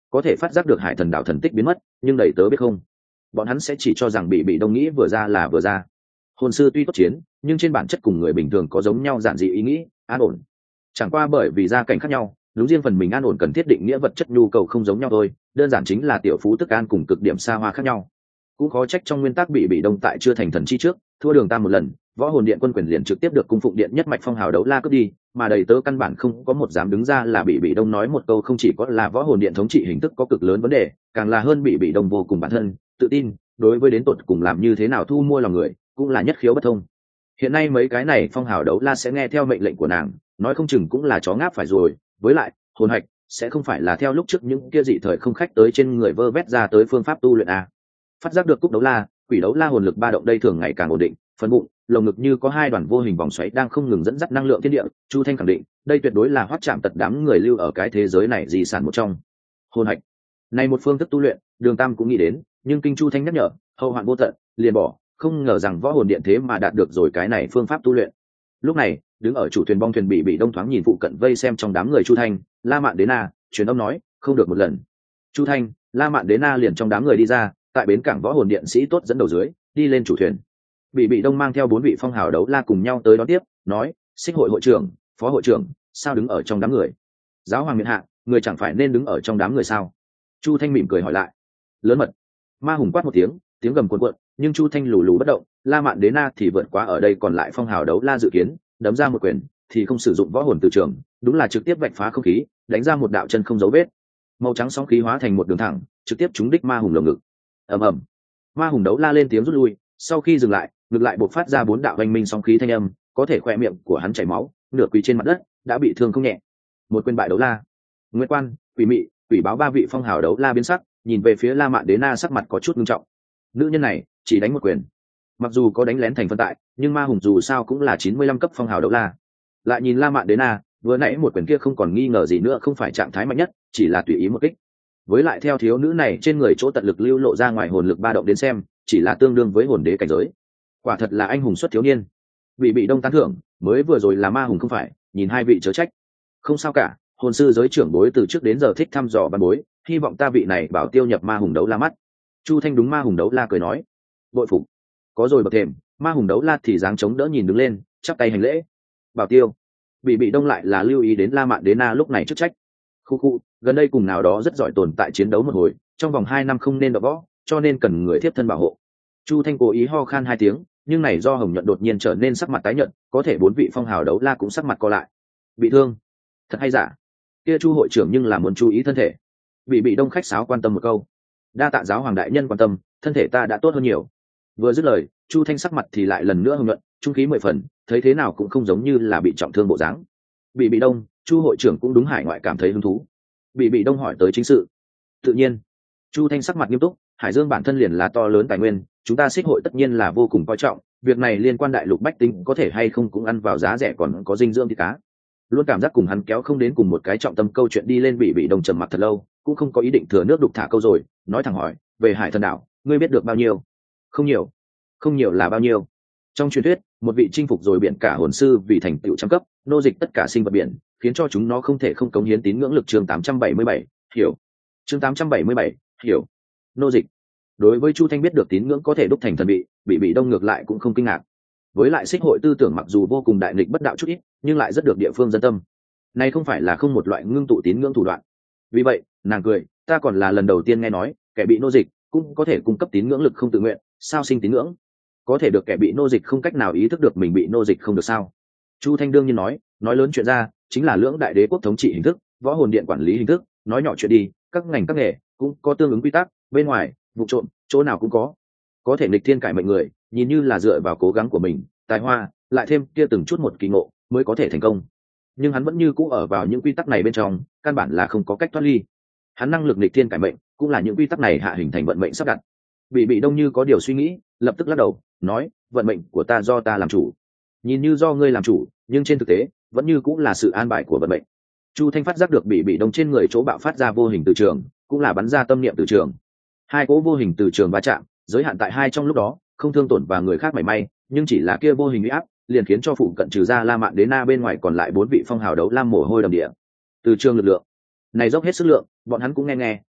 S1: có thể phát giác được hải thần đảo thần tích biến mất, nhưng đầy tớ biết không, bọn hắn sẽ chỉ cho rằng bị bị đông nghĩ vừa ra là vừa ra. Hồn sư tuy tốt chiến, nhưng trên bản chất cùng người bình thường có giống nhau giản dị ý nghĩ an ổn, chẳng qua bởi vì gia cảnh khác nhau, đúng riêng phần mình an ổn cần thiết định nghĩa vật chất nhu cầu không giống nhau thôi, đơn giản chính là tiểu phú tức an cùng cực điểm xa hoa khác nhau. Cũng khó trách trong nguyên tắc bị bị đông tại chưa thành thần chi trước thua đường tam một lần, võ hồn điện quân quyền liền trực tiếp được cung phụng điện nhất mạch phong hào đấu la cướp đi, mà đầy tớ căn bản không có một dám đứng ra là bị bị đông nói một câu không chỉ có là võ hồn điện thống trị hình thức có cực lớn vấn đề, càng là hơn bị bị đông vô cùng bản thân tự tin, đối với đến tột cùng làm như thế nào thu mua lòng người cũng là nhất khiếu bất thông. Hiện nay mấy cái này phong hào đấu la sẽ nghe theo mệnh lệnh của nàng, nói không chừng cũng là chó ngáp phải rồi, với lại hồn hạch sẽ không phải là theo lúc trước những kia dị thời không khách tới trên người vơ vét ra tới phương pháp tu luyện a. Phát giác được cúc đấu la, quỷ đấu la hồn lực ba động đây thường ngày càng ổn định, phần bụng lồng ngực như có hai đoàn vô hình vòng xoáy đang không ngừng dẫn dắt năng lượng thiên địa. Chu Thanh khẳng định đây tuyệt đối là hoắt chạm tật đám người lưu ở cái thế giới này di sản một trong. Hồn hạch này một phương thức tu luyện, Đường Tam cũng nghĩ đến, nhưng kinh Chu Thanh nhắc nhở hậu hoạn vô tận liền bỏ, không ngờ rằng võ hồn điện thế mà đạt được rồi cái này phương pháp tu luyện. Lúc này đứng ở chủ thuyền bong thuyền bị bị đông thoáng nhìn phụ cận vây xem trong đám người Chu Thanh, La Mạn Đế Na truyền âm nói không được một lần. Chu Thanh, La Mạn Đế Na liền trong đám người đi ra, tại bến cảng võ hồn điện sĩ tốt dẫn đầu dưới đi lên chủ thuyền. Bị bị đông mang theo bốn vị phong hào đấu la cùng nhau tới đón tiếp, nói xích hội hội trưởng, phó hội trưởng sao đứng ở trong đám người? Giáo hoàng miện hạ, người chẳng phải nên đứng ở trong đám người sao? Chu Thanh mỉm cười hỏi lại. Lớn mật. Ma hùng quát một tiếng, tiếng gầm cuồn cuộn, nhưng Chu Thanh lù lù bất động. La Mạn Đế Na thì vượt quá ở đây còn lại phong hào đấu la dự kiến, đấm ra một quyền thì không sử dụng võ hồn từ trường, đúng là trực tiếp vạch phá không khí, đánh ra một đạo chân không dấu vết. Màu trắng sóng khí hóa thành một đường thẳng, trực tiếp trúng đích ma hùng lồng ngực. Ầm ầm. Ma hùng đấu la lên tiếng rút lui, sau khi dừng lại, ngược lại bộc phát ra bốn đạo oanh minh sóng khí thanh âm, có thể khoe miệng của hắn chảy máu, nửa quỳ trên mặt đất, đã bị thương không nhẹ. Một quyền bại đấu la. Nguyệt Quan, Quỷ Mị, Quỷ Báo ba vị phong hào đấu la biến sắc, nhìn về phía La Mạn Đế Na sắc mặt có chút nghiêm trọng. Nữ nhân này chỉ đánh một quyền, mặc dù có đánh lén thành phân tại, nhưng ma hùng dù sao cũng là chín mươi lăm cấp phong hào đấu la. Lại nhìn La Mạn Đế Na, vừa nãy một quyền kia không còn nghi ngờ gì nữa không phải trạng thái mạnh nhất, chỉ là tùy ý một kích. Với lại theo thiếu nữ này trên người chỗ tận lực lưu lộ ra ngoài hồn lực ba động đến xem, chỉ là tương đương với hồn đế cảnh giới. Quả thật là anh hùng xuất thiếu niên. Bị bị đông tán thưởng, mới vừa rồi là ma hùng không phải, nhìn hai vị chớ trách. Không sao cả, hồn sư giới trưởng bối từ trước đến giờ thích thăm dò ban bối, hy vọng ta vị này bảo tiêu nhập ma hùng đấu la mắt. Chu Thanh đúng ma hùng đấu la cười nói. Bội phục. Có rồi bậc thềm, ma hùng đấu la thì dáng chống đỡ nhìn đứng lên, chắp tay hành lễ. Bảo tiêu. Bị bị đông lại là lưu ý đến La Mạn Đế Na lúc này chức trách. Khu khu, gần đây cùng nào đó rất giỏi tồn tại chiến đấu một hồi, trong vòng hai năm không nên đọ võ, cho nên cần người tiếp thân bảo hộ. Chu Thanh cố ý ho khan hai tiếng, nhưng này do hồng nhuận đột nhiên trở nên sắc mặt tái nhợt, có thể bốn vị phong hào đấu la cũng sắc mặt co lại. Bị thương? Thật hay giả? Kia Chu hội trưởng nhưng là muốn chú ý thân thể. Bị bị đông khách sáo quan tâm một câu. Đa tạ giáo hoàng đại nhân quan tâm, thân thể ta đã tốt hơn nhiều. Vừa dứt lời, Chu Thanh sắc mặt thì lại lần nữa hồng nhuận, trung khí mười phần, thấy thế nào cũng không giống như là bị trọng thương bộ dáng. Bị bị đông, Chu hội trưởng cũng đúng hải ngoại cảm thấy hứng thú. Bị bị đông hỏi tới chính sự. Tự nhiên. Chu Thanh sắc mặt nghiêm túc, Hải Dương bản thân liền là to lớn tài nguyên, chúng ta xích hội tất nhiên là vô cùng coi trọng, việc này liên quan đại lục bách tính có thể hay không cũng ăn vào giá rẻ còn có dinh dưỡng thì cá. Luôn cảm giác cùng hắn kéo không đến cùng một cái trọng tâm câu chuyện đi lên. Bị bị đông trầm mặc thật lâu, cũng không có ý định thừa nước đục thả câu rồi, nói thẳng hỏi, về Hải Thần đảo, ngươi biết được bao nhiêu? Không nhiều. Không nhiều là bao nhiêu? Trong truyền thuyết, một vị chinh phục rồi biển cả hồn sư vì thành tựu trăm cấp, nô dịch tất cả sinh vật biển, khiến cho chúng nó không thể không cống hiến tín ngưỡng lực. Chương tám trăm bảy mươi bảy, hiểu. Chương tám trăm bảy mươi bảy, hiểu. Nô dịch. Đối với Chu Thanh biết được tín ngưỡng có thể đúc thành thần bị, bị bị đông ngược lại cũng không kinh ngạc. Với lại xích hội tư tưởng mặc dù vô cùng đại nghịch bất đạo chút ít, nhưng lại rất được địa phương dân tâm. Này không phải là không một loại ngưng tụ tín ngưỡng thủ đoạn. Vì vậy, nàng cười, ta còn là lần đầu tiên nghe nói, kẻ bị nô dịch cũng có thể cung cấp tín ngưỡng lực không tự nguyện, sao sinh tín ngưỡng? Có thể được kẻ bị nô dịch không cách nào ý thức được mình bị nô dịch không được sao? Chu Thanh đương nhiên nói, nói lớn chuyện ra, chính là lưỡng đại đế quốc thống trị hình thức, võ hồn điện quản lý hình thức, nói nhỏ chuyện đi, các ngành các nghề cũng có tương ứng quy tắc, bên ngoài, vụ trộm, chỗ nào cũng có. Có thể nghịch thiên cải mệnh người, nhìn như là dựa vào cố gắng của mình, tài hoa, lại thêm kia từng chút một kỳ ngộ, mới có thể thành công. Nhưng hắn vẫn như cũ ở vào những quy tắc này bên trong, căn bản là không có cách thoát ly. Hắn năng lực nghịch thiên cải mệnh, cũng là những quy tắc này hạ hình thành vận mệnh sắp đặt. Bị bị đông như có điều suy nghĩ, lập tức lắc đầu, nói, vận mệnh của ta do ta làm chủ. Nhìn như do ngươi làm chủ, nhưng trên thực tế, vẫn như cũng là sự an bài của vận mệnh. Chu Thanh phát giác được bị bị đông trên người chỗ bạo phát ra vô hình từ trường, cũng là bắn ra tâm niệm từ trường. Hai cỗ vô hình từ trường va chạm, giới hạn tại hai trong lúc đó, không thương tổn và người khác mảy may, nhưng chỉ là kia vô hình uy áp, liền khiến cho phụ cận trừ ra La Mạn Đế Na bên ngoài còn lại bốn vị phong hào đấu lam mồ hôi đầm địa. Từ trường lực lượng này dốc hết sức lượng, bọn hắn cũng nghe nghe,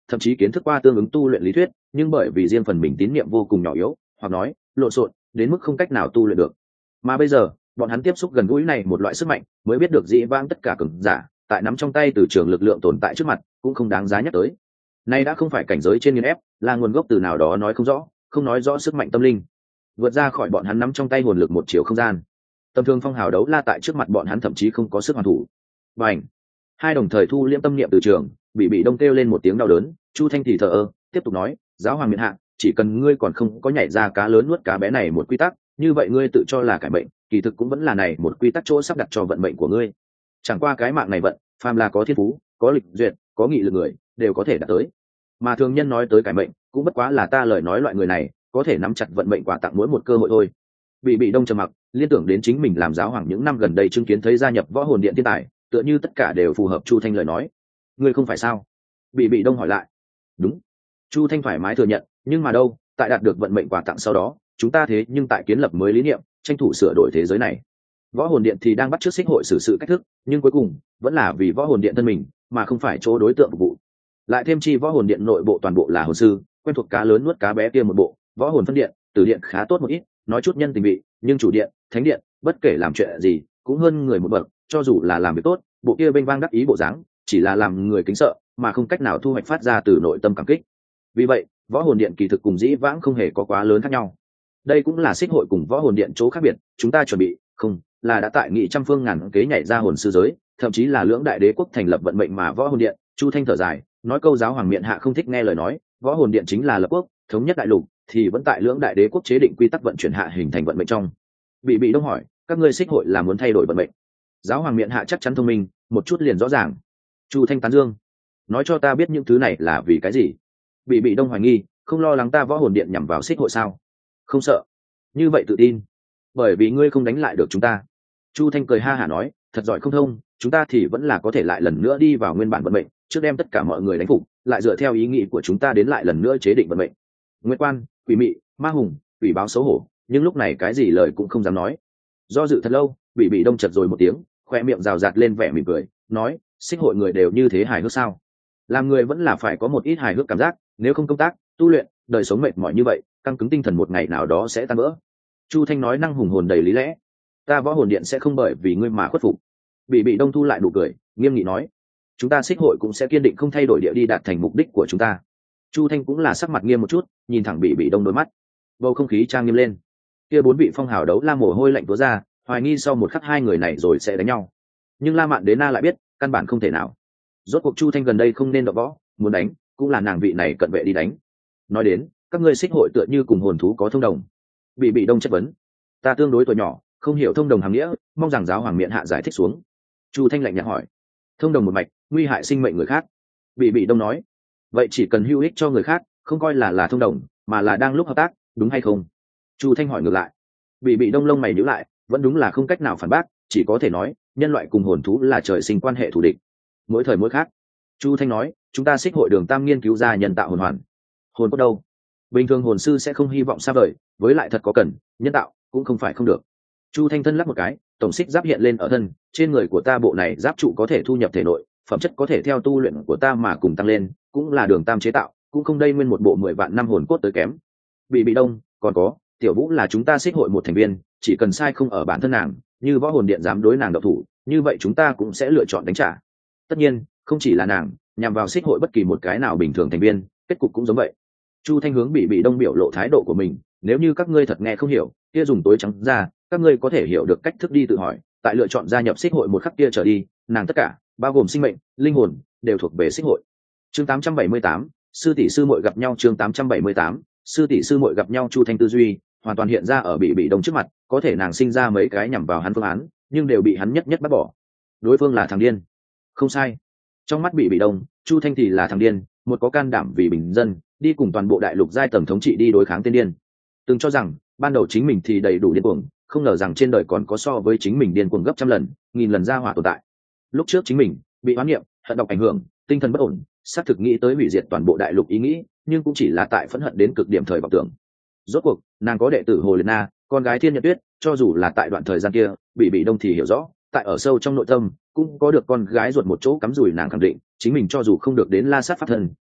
S1: thậm chí kiến thức qua tương ứng tu luyện lý thuyết, nhưng bởi vì riêng phần mình tín niệm vô cùng nhỏ yếu, hoặc nói lộn xộn đến mức không cách nào tu luyện được. Mà bây giờ bọn hắn tiếp xúc gần gũi này một loại sức mạnh, mới biết được dĩ vãng tất cả cường giả tại nắm trong tay từ trường lực lượng tồn tại trước mặt cũng không đáng giá nhắc tới. Nay đã không phải cảnh giới trên nghiền ép, là nguồn gốc từ nào đó nói không rõ, không nói rõ sức mạnh tâm linh vượt ra khỏi bọn hắn nắm trong tay hồn lực một chiều không gian. Tầm thường phong hào đấu la tại trước mặt bọn hắn thậm chí không có sức hoàn thủ. Và ảnh hai đồng thời thu liễm tâm niệm từ trường, bị bị đông kêu lên một tiếng đau đớn. Chu Thanh thì thờ ơ tiếp tục nói, giáo hoàng miện hạ, chỉ cần ngươi còn không có nhảy ra cá lớn nuốt cá bé này một quy tắc, như vậy ngươi tự cho là cải mệnh, kỳ thực cũng vẫn là này một quy tắc chỗ sắp đặt cho vận mệnh của ngươi. Chẳng qua cái mạng này vận, phàm là có thiên phú, có lịch duyệt, có nghị lực người đều có thể đạt tới. Mà thường nhân nói tới cải mệnh, cũng bất quá là ta lời nói loại người này có thể nắm chặt vận mệnh quà tặng mỗi một cơ hội thôi. Bị bị đông trầm mặc, liên tưởng đến chính mình làm giáo hoàng những năm gần đây chứng kiến thấy gia nhập võ hồn điện thiên tài, tựa như tất cả đều phù hợp Chu Thanh lời nói. Ngươi không phải sao? Bị bị đông hỏi lại. Đúng. Chu Thanh thoải mái thừa nhận, nhưng mà đâu, tại đạt được vận mệnh quà tặng sau đó, chúng ta thế nhưng tại kiến lập mới lý niệm, tranh thủ sửa đổi thế giới này. Võ hồn điện thì đang bắt chước xích hội xử sự cách thức, nhưng cuối cùng vẫn là vì võ hồn điện thân mình, mà không phải chỗ đối tượng phục vụ. Lại thêm chi võ hồn điện nội bộ toàn bộ là hồn sư, quen thuộc cá lớn nuốt cá bé kia một bộ, võ hồn phân điện, tử điện khá tốt một ít, nói chút nhân tình vị, nhưng chủ điện, thánh điện, bất kể làm chuyện gì, cũng hơn người một bậc, cho dù là làm việc tốt, bộ kia bênh vang đắc ý bộ dáng, chỉ là làm người kính sợ, mà không cách nào thu hoạch phát ra từ nội tâm cảm kích. Vì vậy, võ hồn điện kỳ thực cùng dĩ vãng không hề có quá lớn khác nhau. Đây cũng là xích hội cùng võ hồn điện chỗ khác biệt, chúng ta chuẩn bị, không, là đã tại nghị trăm phương ngàn kế nhảy ra hồn sư giới, thậm chí là lưỡng đại đế quốc thành lập vận mệnh mà võ hồn điện. Chu Thanh thở dài, nói câu giáo hoàng miện hạ không thích nghe lời nói, võ hồn điện chính là lập quốc, thống nhất đại lục, thì vẫn tại lưỡng đại đế quốc chế định quy tắc vận chuyển hạ hình thành vận mệnh trong. Bị bị đông hỏi, các ngươi xích hội là muốn thay đổi vận mệnh? Giáo hoàng miện hạ chắc chắn thông minh, một chút liền rõ ràng. Chu Thanh tán dương, nói cho ta biết những thứ này là vì cái gì? Bị bị đông hoài nghi, không lo lắng ta võ hồn điện nhằm vào xích hội sao? Không sợ. Như vậy tự tin. Bởi vì ngươi không đánh lại được chúng ta. Chu Thanh cười ha hả nói, thật giỏi không thông, chúng ta thì vẫn là có thể lại lần nữa đi vào nguyên bản vận mệnh, trước đem tất cả mọi người đánh phục, lại dựa theo ý nghĩ của chúng ta đến lại lần nữa chế định vận mệnh. Nguyệt Quan, Quỷ Mị, Ma Hùng, Quỷ Báo xấu hổ, nhưng lúc này cái gì lời cũng không dám nói. Do dự thật lâu, Bị Bị đông chật rồi một tiếng, khoe miệng rào rạt lên vẻ mỉm cười, nói, xích hội người đều như thế hài hước sao? Làm người vẫn là phải có một ít hài hước cảm giác, nếu không công tác, tu luyện, đời sống mệt mỏi như vậy, căng cứng tinh thần một ngày nào đó sẽ tan vỡ. Chu Thanh nói năng hùng hồn đầy lý lẽ. Ta võ hồn điện sẽ không bởi vì ngươi mà khuất phục. Bị Bị đông thu lại nụ cười, nghiêm nghị nói, chúng ta xích hội cũng sẽ kiên định không thay đổi địa đi đạt thành mục đích của chúng ta. Chu Thanh cũng là sắc mặt nghiêm một chút, nhìn thẳng Bị Bị đông đôi mắt, bầu không khí trang nghiêm lên. Kia bốn vị phong hào đấu la mồ hôi lạnh túa ra, hoài nghi sau một khắc hai người này rồi sẽ đánh nhau. Nhưng La Mạn Đế Na lại biết, căn bản không thể nào. Rốt cuộc Chu Thanh gần đây không nên động võ, muốn đánh, cũng là nàng vị này cận vệ đi đánh. Nói đến, các ngươi xích hội tựa như cùng hồn thú có thông đồng. Bị Bị đông chất vấn, ta tương đối tuổi nhỏ, không hiểu thông đồng hàm nghĩa, mong rằng giáo hoàng miện hạ giải thích xuống. Chu Thanh lạnh nhạt hỏi, thông đồng một mạch, nguy hại sinh mệnh người khác. Bị Bị đông nói, vậy chỉ cần hữu ích cho người khác, không coi là là thông đồng, mà là đang lúc hợp tác, đúng hay không? Chu Thanh hỏi ngược lại. Bị Bị đông lông mày nhíu lại, vẫn đúng là không cách nào phản bác, chỉ có thể nói, nhân loại cùng hồn thú là trời sinh quan hệ thù địch, mỗi thời mỗi khác. Chu Thanh nói, chúng ta xích hội đường tam nghiên cứu ra nhân tạo hồn hoàn. Hồn cốt đâu? Bình thường hồn sư sẽ không hy vọng xa vời, với lại thật có cần, nhân tạo cũng không phải không được. Chu Thanh thân lắc một cái, tổng xích giáp hiện lên ở thân, trên người của ta bộ này giáp trụ có thể thu nhập thể nội, phẩm chất có thể theo tu luyện của ta mà cùng tăng lên, cũng là đường tam chế tạo, cũng không đây nguyên một bộ mười vạn năm hồn cốt tới kém. Bị Bị đông, còn có, Tiểu Vũ là chúng ta xích hội một thành viên, chỉ cần sai không ở bản thân nàng, như võ hồn điện dám đối nàng độc thủ, như vậy chúng ta cũng sẽ lựa chọn đánh trả. Tất nhiên, không chỉ là nàng, nhằm vào xích hội bất kỳ một cái nào bình thường thành viên, kết cục cũng giống vậy. Chu Thanh hướng Bị Bị đông biểu lộ thái độ của mình, nếu như các ngươi thật nghe không hiểu, kia dùng tối trắng ra, các ngươi có thể hiểu được cách thức đi tự hỏi, tại lựa chọn gia nhập xích hội một khắc kia trở đi, nàng tất cả, bao gồm sinh mệnh, linh hồn, đều thuộc về xích hội. Chương tám trăm bảy mươi tám, sư tỷ sư muội gặp nhau. Chương tám trăm bảy mươi tám, sư tỷ sư muội gặp nhau. Chu Thanh tư duy hoàn toàn hiện ra ở Bị Bị đông trước mặt, có thể nàng sinh ra mấy cái nhằm vào hắn phương án, nhưng đều bị hắn nhất nhất bắt bỏ. Đối phương là thằng điên. Không sai. Trong mắt Bị Bị đông, Chu Thanh thì là thằng điên, một có can đảm vì bình dân, đi cùng toàn bộ đại lục giai tầng thống trị đi đối kháng tiên điên. Từng cho rằng ban đầu chính mình thì đầy đủ điên cuồng, không ngờ rằng trên đời còn có so với chính mình điên cuồng gấp trăm lần, nghìn lần ra hỏa tồn tại. Lúc trước chính mình bị oán niệm, hận độc ảnh hưởng, tinh thần bất ổn, xác thực nghĩ tới hủy diệt toàn bộ đại lục ý nghĩ, nhưng cũng chỉ là tại phẫn hận đến cực điểm thời vọng tưởng. Rốt cuộc, nàng có đệ tử Hồ Liệt Na, con gái Thiên Nhật Tuyết, cho dù là tại đoạn thời gian kia, Bị Bị đông thì hiểu rõ, tại ở sâu trong nội tâm, cũng có được con gái ruột một chỗ cắm rủi, nàng khẳng định, chính mình cho dù không được đến La Sát pháp thân,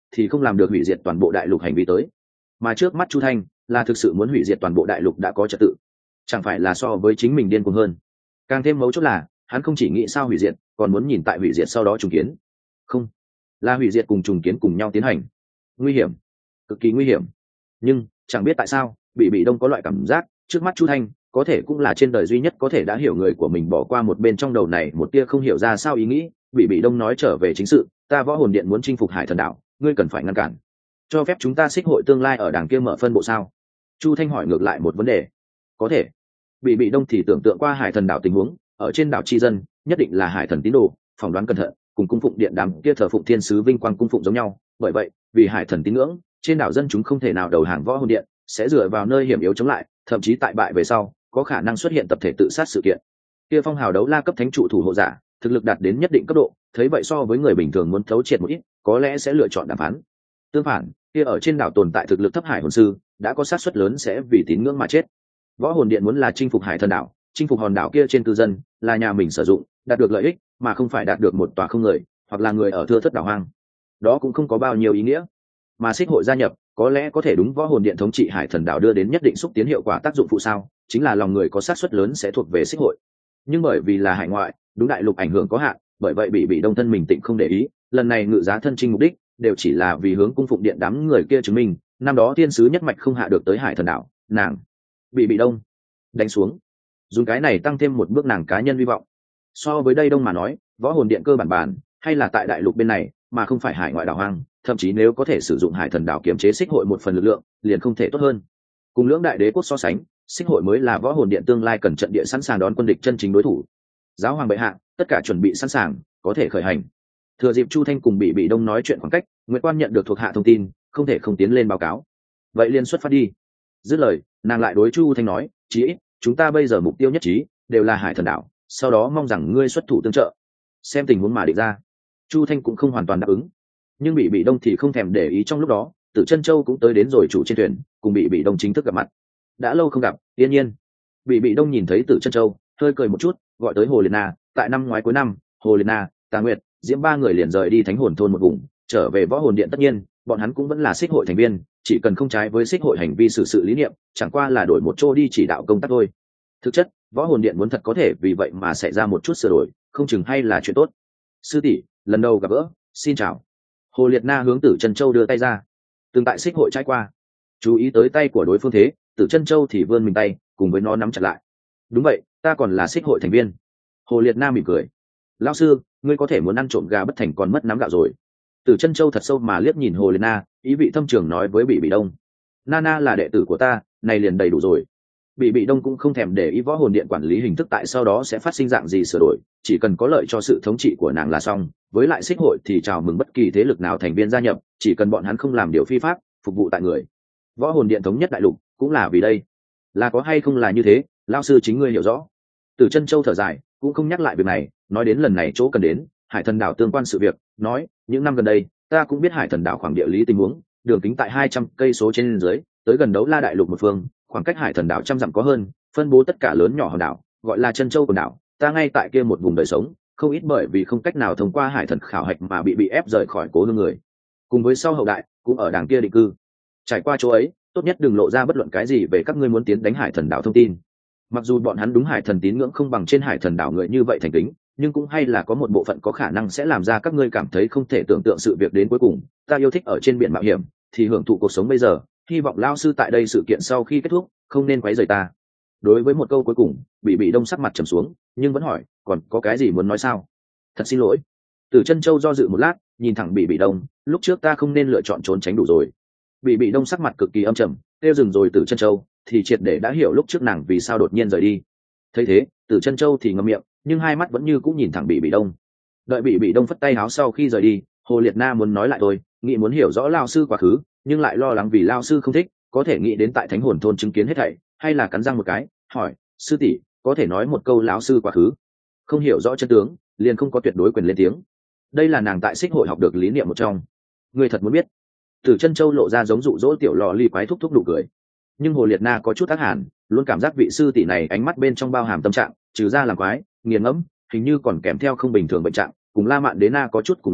S1: thì không làm được hủy diệt toàn bộ đại lục hành vi tới. Mà trước mắt Chu Thanh là thực sự muốn hủy diệt toàn bộ đại lục đã có trật tự, chẳng phải là so với chính mình điên cuồng hơn. Càng thêm mấu chốt là hắn không chỉ nghĩ sao hủy diệt, còn muốn nhìn tại hủy diệt sau đó trùng kiến. Không, là hủy diệt cùng trùng kiến cùng nhau tiến hành. Nguy hiểm, cực kỳ nguy hiểm. Nhưng chẳng biết tại sao bị bị đông có loại cảm giác trước mắt Chu Thanh có thể cũng là trên đời duy nhất có thể đã hiểu người của mình bỏ qua một bên trong đầu này một tia không hiểu ra sao ý nghĩ. Bị bị đông nói trở về chính sự, ta võ hồn điện muốn chinh phục hải thần đảo, ngươi cần phải ngăn cản, cho phép chúng ta xích hội tương lai ở đàng kia mở phân bộ sao? Chu Thanh hỏi ngược lại một vấn đề. Có thể. Bị bị đông thì tưởng tượng qua hải thần đảo tình huống, ở trên đảo chi dân nhất định là hải thần tín đồ, phỏng đoán cẩn thận cùng cung phụng điện đám kia thờ phụng thiên sứ vinh quang cung phụng giống nhau. Bởi vậy vì hải thần tín ngưỡng, trên đảo dân chúng không thể nào đầu hàng võ hồn điện, sẽ dựa vào nơi hiểm yếu chống lại, thậm chí tại bại về sau có khả năng xuất hiện tập thể tự sát sự kiện. Kia phong hào đấu la cấp thánh trụ thủ hộ giả thực lực đạt đến nhất định cấp độ, thấy vậy so với người bình thường muốn thấu triệt một ít, có lẽ sẽ lựa chọn đàm phán. Tương phản, kia ở trên đảo tồn tại thực lực thấp hải hồn sư đã có xác suất lớn sẽ vì tín ngưỡng mà chết. Võ hồn điện muốn là chinh phục hải thần đảo, chinh phục hòn đảo kia trên cư dân, là nhà mình sử dụng, đạt được lợi ích mà không phải đạt được một tòa không người, hoặc là người ở thưa thất đảo hoang. Đó cũng không có bao nhiêu ý nghĩa. Mà xích hội gia nhập có lẽ có thể đúng võ hồn điện thống trị hải thần đảo đưa đến nhất định xúc tiến hiệu quả tác dụng phụ sao, chính là lòng người có xác suất lớn sẽ thuộc về xích hội. Nhưng bởi vì là hải ngoại, đúng đại lục ảnh hưởng có hạn, bởi vậy bị bị đông thân mình tịnh không để ý, lần này ngự giá thân chinh mục đích đều chỉ là vì hướng cung phụng điện đám người kia chứng minh năm đó thiên sứ nhất mạch không hạ được tới hải thần đảo. Nàng bị bị đông đánh xuống, dùng cái này tăng thêm một bước nàng cá nhân hy vọng. So với đây đông mà nói, võ hồn điện cơ bản bản hay là tại đại lục bên này mà không phải hải ngoại đảo hoang, thậm chí nếu có thể sử dụng hải thần đảo kiểm chế xích hội một phần lực lượng liền không thể tốt hơn. Cùng lưỡng đại đế quốc so sánh, xích hội mới là võ hồn điện tương lai cần trận địa sẵn sàng đón quân địch chân chính đối thủ. Giáo hoàng bệ hạ, tất cả chuẩn bị sẵn sàng, có thể khởi hành. Thừa dịp Chu Thanh cùng bị bị đông nói chuyện khoảng cách, Nguyệt Quan nhận được thuộc hạ thông tin, không thể không tiến lên báo cáo. Vậy liền xuất phát đi. Dứt lời, nàng lại đối Chu Thanh nói, chí ít chúng ta bây giờ mục tiêu nhất trí đều là hải thần đảo, sau đó mong rằng ngươi xuất thủ tương trợ, xem tình huống mà định ra. Chu Thanh cũng không hoàn toàn đáp ứng, nhưng bị bị đông thì không thèm để ý. Trong lúc đó Tử Chân Châu cũng tới đến rồi chủ trên thuyền, cùng bị bị đông chính thức gặp mặt. Đã lâu không gặp, yên nhiên. Bị bị đông nhìn thấy Tử Chân Châu hơi cười một chút, gọi tới Hồ Liệt Na. Tại năm ngoái cuối năm, Hồ Liệt Na, Tà Nguyệt, Diễm ba người liền rời đi Thánh Hồn thôn một vùng, trở về võ hồn điện. Tất nhiên bọn hắn cũng vẫn là xích hội thành viên, chỉ cần không trái với xích hội hành vi xử sự lý niệm, chẳng qua là đổi một chỗ đi chỉ đạo công tác thôi. Thực chất võ hồn điện muốn thật có thể vì vậy mà xảy ra một chút sửa đổi, không chừng hay là chuyện tốt. Sư tỷ, lần đầu gặp gỡ, xin chào. Hồ Liệt Na hướng Tử Chân Châu đưa tay ra, từng tại xích hội trải qua, chú ý tới tay của đối phương thế, Tử Chân Châu thì vươn mình tay cùng với nó nắm chặt lại. Đúng vậy, ta còn là xích hội thành viên. Hồ Liệt Na mỉm cười. Lão sư, ngươi có thể muốn ăn trộm gà bất thành còn mất nắm gạo rồi. Tử Chân Châu thật sâu mà liếc nhìn Hồ Liệt Na, ý vị thâm trường nói với Bị Bị Đông, Nana là đệ tử của ta, này liền đầy đủ rồi. Bị Bị Đông cũng không thèm để ý võ hồn điện quản lý hình thức tại sau đó sẽ phát sinh dạng gì sửa đổi, chỉ cần có lợi cho sự thống trị của nàng là xong. Với lại xích hội thì chào mừng bất kỳ thế lực nào thành viên gia nhập, chỉ cần bọn hắn không làm điều phi pháp, phục vụ tại người. Võ hồn điện thống nhất đại lục cũng là vì đây. Là có hay không là như thế, lão sư chính ngươi hiểu rõ. Tử Chân Châu thở dài, cũng không nhắc lại việc này, nói đến lần này chỗ cần đến hải thần đảo tương quan sự việc, nói những năm gần đây ta cũng biết hải thần đảo khoảng địa lý tình huống, đường kính tại hai trăm cây số trên dưới, tới gần đấu la đại lục một phương, khoảng cách hải thần đảo trăm dặm có hơn, phân bố tất cả lớn nhỏ hòn đảo, gọi là Chân Châu quần đảo. Ta ngay tại kia một vùng đời sống, không ít bởi vì không cách nào thông qua hải thần khảo hạch mà bị bị ép rời khỏi cố hương người, cùng với sau hậu đại cũng ở đàng kia định cư. Trải qua chỗ ấy, tốt nhất đừng lộ ra bất luận cái gì về các ngươi muốn tiến đánh hải thần đảo thông tin. Mặc dù bọn hắn đúng hải thần tín ngưỡng không bằng trên hải thần đảo người như vậy thành kính, nhưng cũng hay là có một bộ phận có khả năng sẽ làm ra các ngươi cảm thấy không thể tưởng tượng sự việc đến cuối cùng. Ta yêu thích ở trên biển mạo hiểm, thì hưởng thụ cuộc sống bây giờ, hy vọng lao sư tại đây sự kiện sau khi kết thúc không nên quấy rầy ta. Đối với một câu cuối cùng, bị bị đông sắc mặt trầm xuống, nhưng vẫn hỏi, còn có cái gì muốn nói sao? Thật xin lỗi. Tử Chân Châu do dự một lát, nhìn thẳng bị bị đông, lúc trước ta không nên lựa chọn trốn tránh đủ rồi. Bị bị đông sắc mặt cực kỳ âm trầm, tiêu dừng rồi Tử Chân Châu thì triệt để đã hiểu lúc trước nàng vì sao đột nhiên rời đi. Thấy thế, Tử Chân Châu thì ngậm miệng, nhưng hai mắt vẫn như cũng nhìn thẳng bị bị đông. Đợi bị bị đông phất tay áo sau khi rời đi, Hồ Liệt Na muốn nói lại thôi, nghĩ muốn hiểu rõ lao sư quá khứ, nhưng lại lo lắng vì lao sư không thích, có thể nghĩ đến tại Thánh Hồn thôn chứng kiến hết thảy, hay là cắn răng một cái, hỏi, sư tỷ, có thể nói một câu lão sư quá khứ? Không hiểu rõ chân tướng, liền không có tuyệt đối quyền lên tiếng. Đây là nàng tại xích hội học được lý niệm một trong. Người thật muốn biết? Tử Chân Châu lộ ra giống dụ dỗ tiểu lò ly quái thúc thúc đủ cười. Nhưng Hồ Liệt Na có chút ác hẳn, luôn cảm giác vị sư tỷ này ánh mắt bên trong bao hàm tâm trạng, trừ ra làm quái, nghiền ngẫm, hình như còn kèm theo không bình thường bệnh trạng, cùng La Mạn Đế Na có chút cùng loại,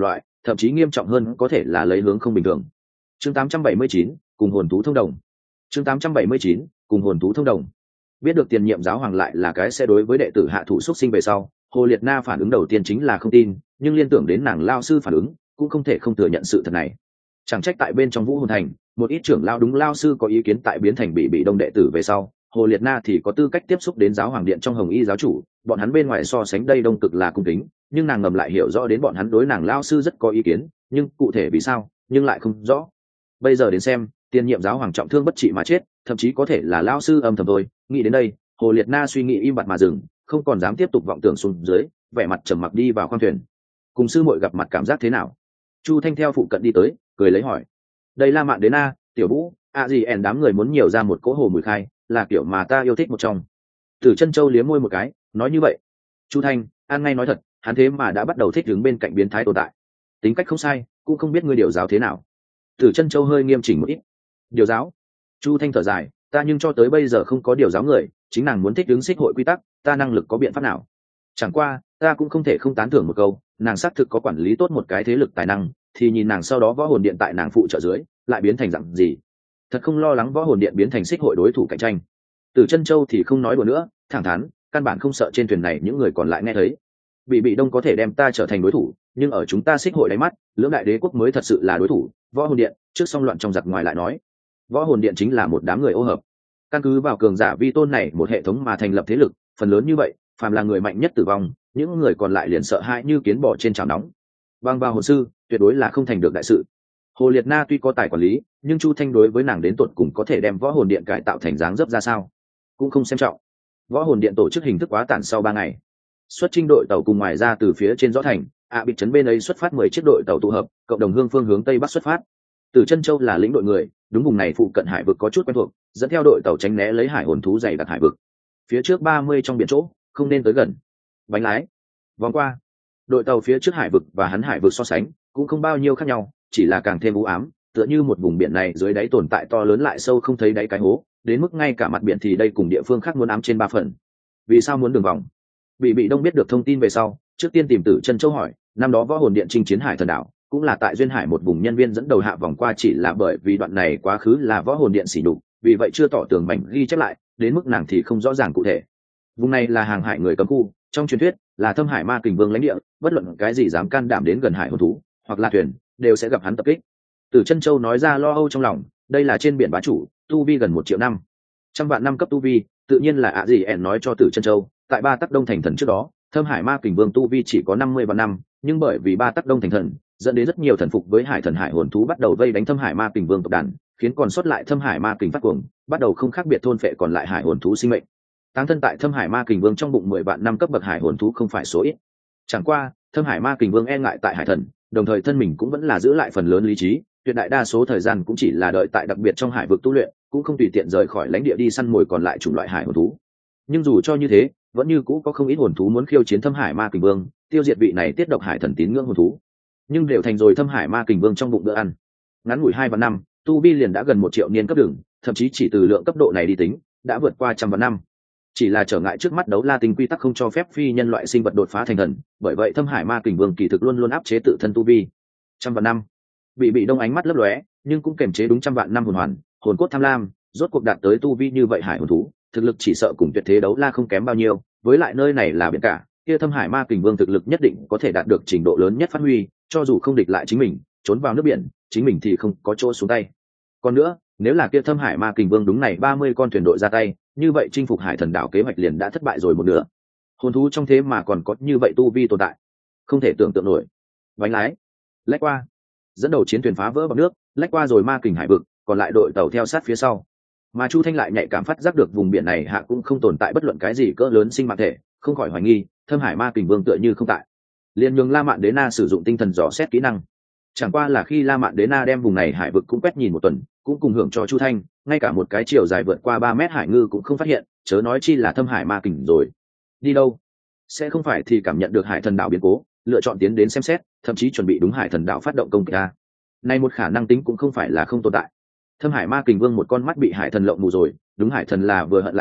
S1: thậm chí nghiêm trọng hơn có thể là lấy hướng không bình thường. Chương tám trăm bảy mươi chín, cùng hồn thú thông đồng. Chương tám trăm bảy mươi chín, cùng hồn thú thông đồng. Biết được tiền nhiệm giáo hoàng lại là cái sẽ đối với đệ tử hạ thủ xuất sinh về sau, Hồ Liệt Na phản ứng đầu tiên chính là không tin, nhưng liên tưởng đến nàng lao sư phản ứng, cũng không thể không thừa nhận sự thật này. Chẳng trách tại bên trong Vũ Hồn Thành, một ít trưởng lao đúng lao sư có ý kiến tại biến thành bị bị đông đệ tử về sau, Hồ Liệt Na thì có tư cách tiếp xúc đến giáo hoàng điện trong Hồng Y giáo chủ, bọn hắn bên ngoài so sánh đây đông cực là cung kính, nhưng nàng ngầm lại hiểu rõ đến bọn hắn đối nàng lao sư rất có ý kiến, nhưng cụ thể vì sao, nhưng lại không rõ. Bây giờ đến xem, tiền nhiệm giáo hoàng trọng thương bất trị mà chết, thậm chí có thể là lao sư âm thầm thôi. Nghĩ đến đây, Hồ Liệt Na suy nghĩ im bặt mà dừng, không còn dám tiếp tục vọng tưởng xuống dưới, vẻ mặt trầm mặc đi vào khoang thuyền. Cùng sư muội gặp mặt cảm giác thế nào? Chu Thanh theo phụ cận đi tới, cười lấy hỏi. Đây La Mạn Đế Na, Tiểu Vũ, a gì ẻn đám người muốn nhiều ra một cỗ hồ mùi khai, là kiểu mà ta yêu thích một trong. Tử Chân Châu liếm môi một cái, nói như vậy. Chu Thanh, an ngay nói thật, hắn thế mà đã bắt đầu thích đứng bên cạnh biến thái tồn tại. Tính cách không sai, cũng không biết ngươi điều giáo thế nào. Tử Chân Châu hơi nghiêm chỉnh một ít. Điều giáo? Chu Thanh thở dài, ta nhưng cho tới bây giờ không có điều giáo người, chính nàng muốn thích đứng xích hội quy tắc, ta năng lực có biện pháp nào? Chẳng qua, ta cũng không thể không tán thưởng một câu, nàng xác thực có quản lý tốt một cái thế lực tài năng, thì nhìn nàng sau đó võ hồn điện tại nàng phụ trợ dưới, lại biến thành dạng gì? Thật không lo lắng võ hồn điện biến thành xích hội đối thủ cạnh tranh. Tử Chân Châu thì không nói đùa nữa, thẳng thắn, căn bản không sợ trên thuyền này những người còn lại nghe thấy. Bị bị đông có thể đem ta trở thành đối thủ, nhưng ở chúng ta xích hội đáy mắt, lưỡng đại đế quốc mới thật sự là đối thủ. Võ hồn điện trước song loạn trong giặc ngoài lại nói, võ hồn điện chính là một đám người ô hợp. Căn cứ vào cường giả vi tôn này một hệ thống mà thành lập thế lực, phần lớn như vậy, phàm là người mạnh nhất tử vong, những người còn lại liền sợ hãi như kiến bò trên chảo nóng. Bang vào hồn sư, tuyệt đối là không thành được đại sự. Hồ Liệt Na tuy có tài quản lý, nhưng Chu Thanh đối với nàng đến tột cùng có thể đem võ hồn điện cải tạo thành dáng dấp ra sao, cũng không xem trọng. Võ hồn điện tổ chức hình thức quá tản sau ba ngày, xuất chinh đội tàu cùng ngoài ra từ phía trên rõ thành, ạ à, bị trấn bên ấy xuất phát mười chiếc đội tàu tụ hợp, cộng đồng hương phương hướng tây bắc xuất phát. Từ Chân Châu là lĩnh đội người, đúng vùng này phụ cận hải vực có chút quen thuộc, dẫn theo đội tàu tránh né lấy hải hồn thú dày đặc hải vực. Phía trước ba mươi trong biển chỗ, không nên tới gần. Bánh lái, vòng qua. Đội tàu phía trước hải vực và hắn hải vực so sánh, cũng không bao nhiêu khác nhau, chỉ là càng thêm u ám, tựa như một vùng biển này dưới đáy tồn tại to lớn lại sâu không thấy đáy cái hố, đến mức ngay cả mặt biển thì đây cùng địa phương khác muốn ám trên ba phần. Vì sao muốn đường vòng? Bị bị đông biết được thông tin về sau, trước tiên tìm Tử Chân Châu hỏi, năm đó võ hồn điện chinh chiến hải thần đảo, cũng là tại duyên hải một vùng nhân viên dẫn đầu hạ vòng qua, chỉ là bởi vì đoạn này quá khứ là võ hồn điện xỉ nhục, vì vậy chưa tỏ tường mảnh ghi chép lại, đến mức nàng thì không rõ ràng cụ thể. Vùng này là hàng hải người cấm khu, trong truyền thuyết là Thâm Hải Ma Kình Vương lãnh địa, bất luận cái gì dám can đảm đến gần hải hồn thú hoặc là thuyền, đều sẽ gặp hắn tập kích. Tử Chân Châu nói ra lo âu trong lòng, đây là trên biển bá chủ, tu vi gần một triệu năm, trăm vạn năm cấp tu vi, tự nhiên là ạ gì ẻn nói cho Tử Chân Châu, tại ba tắc đông thành thần trước đó, Thâm Hải Ma Kình Vương tu vi chỉ có năm mươi vạn năm, nhưng bởi vì ba tắc đông thành thần, dẫn đến rất nhiều thần phục với hải thần hải hồn thú bắt đầu vây đánh Thâm Hải Ma Kình Vương tộc đàn, khiến còn sót lại Thâm Hải Ma Kình phát cuồng, bắt đầu không khác biệt thôn phệ còn lại hải hồn thú sinh mệnh. Táng thân tại Thâm Hải Ma Kình Vương trong bụng mười vạn năm cấp bậc hải hồn thú không phải số ít. Chẳng qua, Thâm Hải Ma Kình Vương e ngại tại hải thần, đồng thời thân mình cũng vẫn là giữ lại phần lớn lý trí, tuyệt đại đa số thời gian cũng chỉ là đợi tại đặc biệt trong hải vực tu luyện, cũng không tùy tiện rời khỏi lãnh địa đi săn mồi còn lại chủng loại hải hồn thú. Nhưng dù cho như thế, vẫn như cũ có không ít hồn thú muốn khiêu chiến Thâm Hải Ma Kình Vương, tiêu diệt vị này tiết độc hải thần tín ngưỡng hồn thú. Nhưng đều thành rồi Thâm Hải Ma Kình Vương trong bụng bữa ăn. Ngắn ngủi hai vạn năm, tu vi liền đã gần một triệu niên cấp đường, thậm chí chỉ từ lượng cấp độ này đi tính, đã vượt qua trăm vạn năm. Chỉ là trở ngại trước mắt đấu la tinh quy tắc không cho phép phi nhân loại sinh vật đột phá thành thần, bởi vậy Thâm Hải Ma Kình Vương kỳ thực luôn luôn áp chế tự thân tu vi. Trăm vạn năm, bị bị đông ánh mắt lấp lóe, nhưng cũng kềm chế đúng trăm vạn năm hồn hoàn, hồn cốt tham lam, rốt cuộc đạt tới tu vi như vậy hải hồn thú, thực lực chỉ sợ cùng tuyệt thế đấu la không kém bao nhiêu, với lại nơi này là biển cả, kia Thâm Hải Ma Kình Vương thực lực nhất định có thể đạt được trình độ lớn nhất phát huy, cho dù không địch lại chính mình, trốn vào nước biển, chính mình thì không có chỗ xuống tay. Còn nữa, nếu là kia Thâm Hải Ma Kình Vương đúng này ba mươi con thuyền đội ra tay, như vậy chinh phục hải thần đảo kế hoạch liền đã thất bại rồi một nửa. Hồn thú trong thế mà còn có như vậy tu vi tồn tại, không thể tưởng tượng nổi. Bánh lái, lách qua, dẫn đầu chiến thuyền phá vỡ bằng nước, lách qua rồi Ma Kình hải vực, còn lại đội tàu theo sát phía sau. Mà Chu Thanh lại nhạy cảm phát giác được vùng biển này hạ cũng không tồn tại bất luận cái gì cỡ lớn sinh mạng thể, không khỏi hoài nghi, Thâm Hải Ma Kình Vương tựa như không tại. Liên nhường La Mạn Đế Na sử dụng tinh thần dò xét kỹ năng. Chẳng qua là khi La Mạn Đế Na đem vùng này hải vực cũng quét nhìn một tuần, cũng cùng hưởng cho Chu Thanh, ngay cả một cái chiều dài vượt qua ba mét hải ngư cũng không phát hiện, chớ nói chi là Thâm Hải Ma Kình rồi. Đi đâu? Sẽ không phải thì cảm nhận được hải thần đảo biến cố, lựa chọn tiến đến xem xét, thậm chí chuẩn bị đúng hải thần đảo phát động công kích a. Này một khả năng tính cũng không phải là không tồn tại. Thâm Hải Ma Kình Vương một con mắt bị hải thần lộng mù rồi, đúng hải thần là vừa hận lại sợ,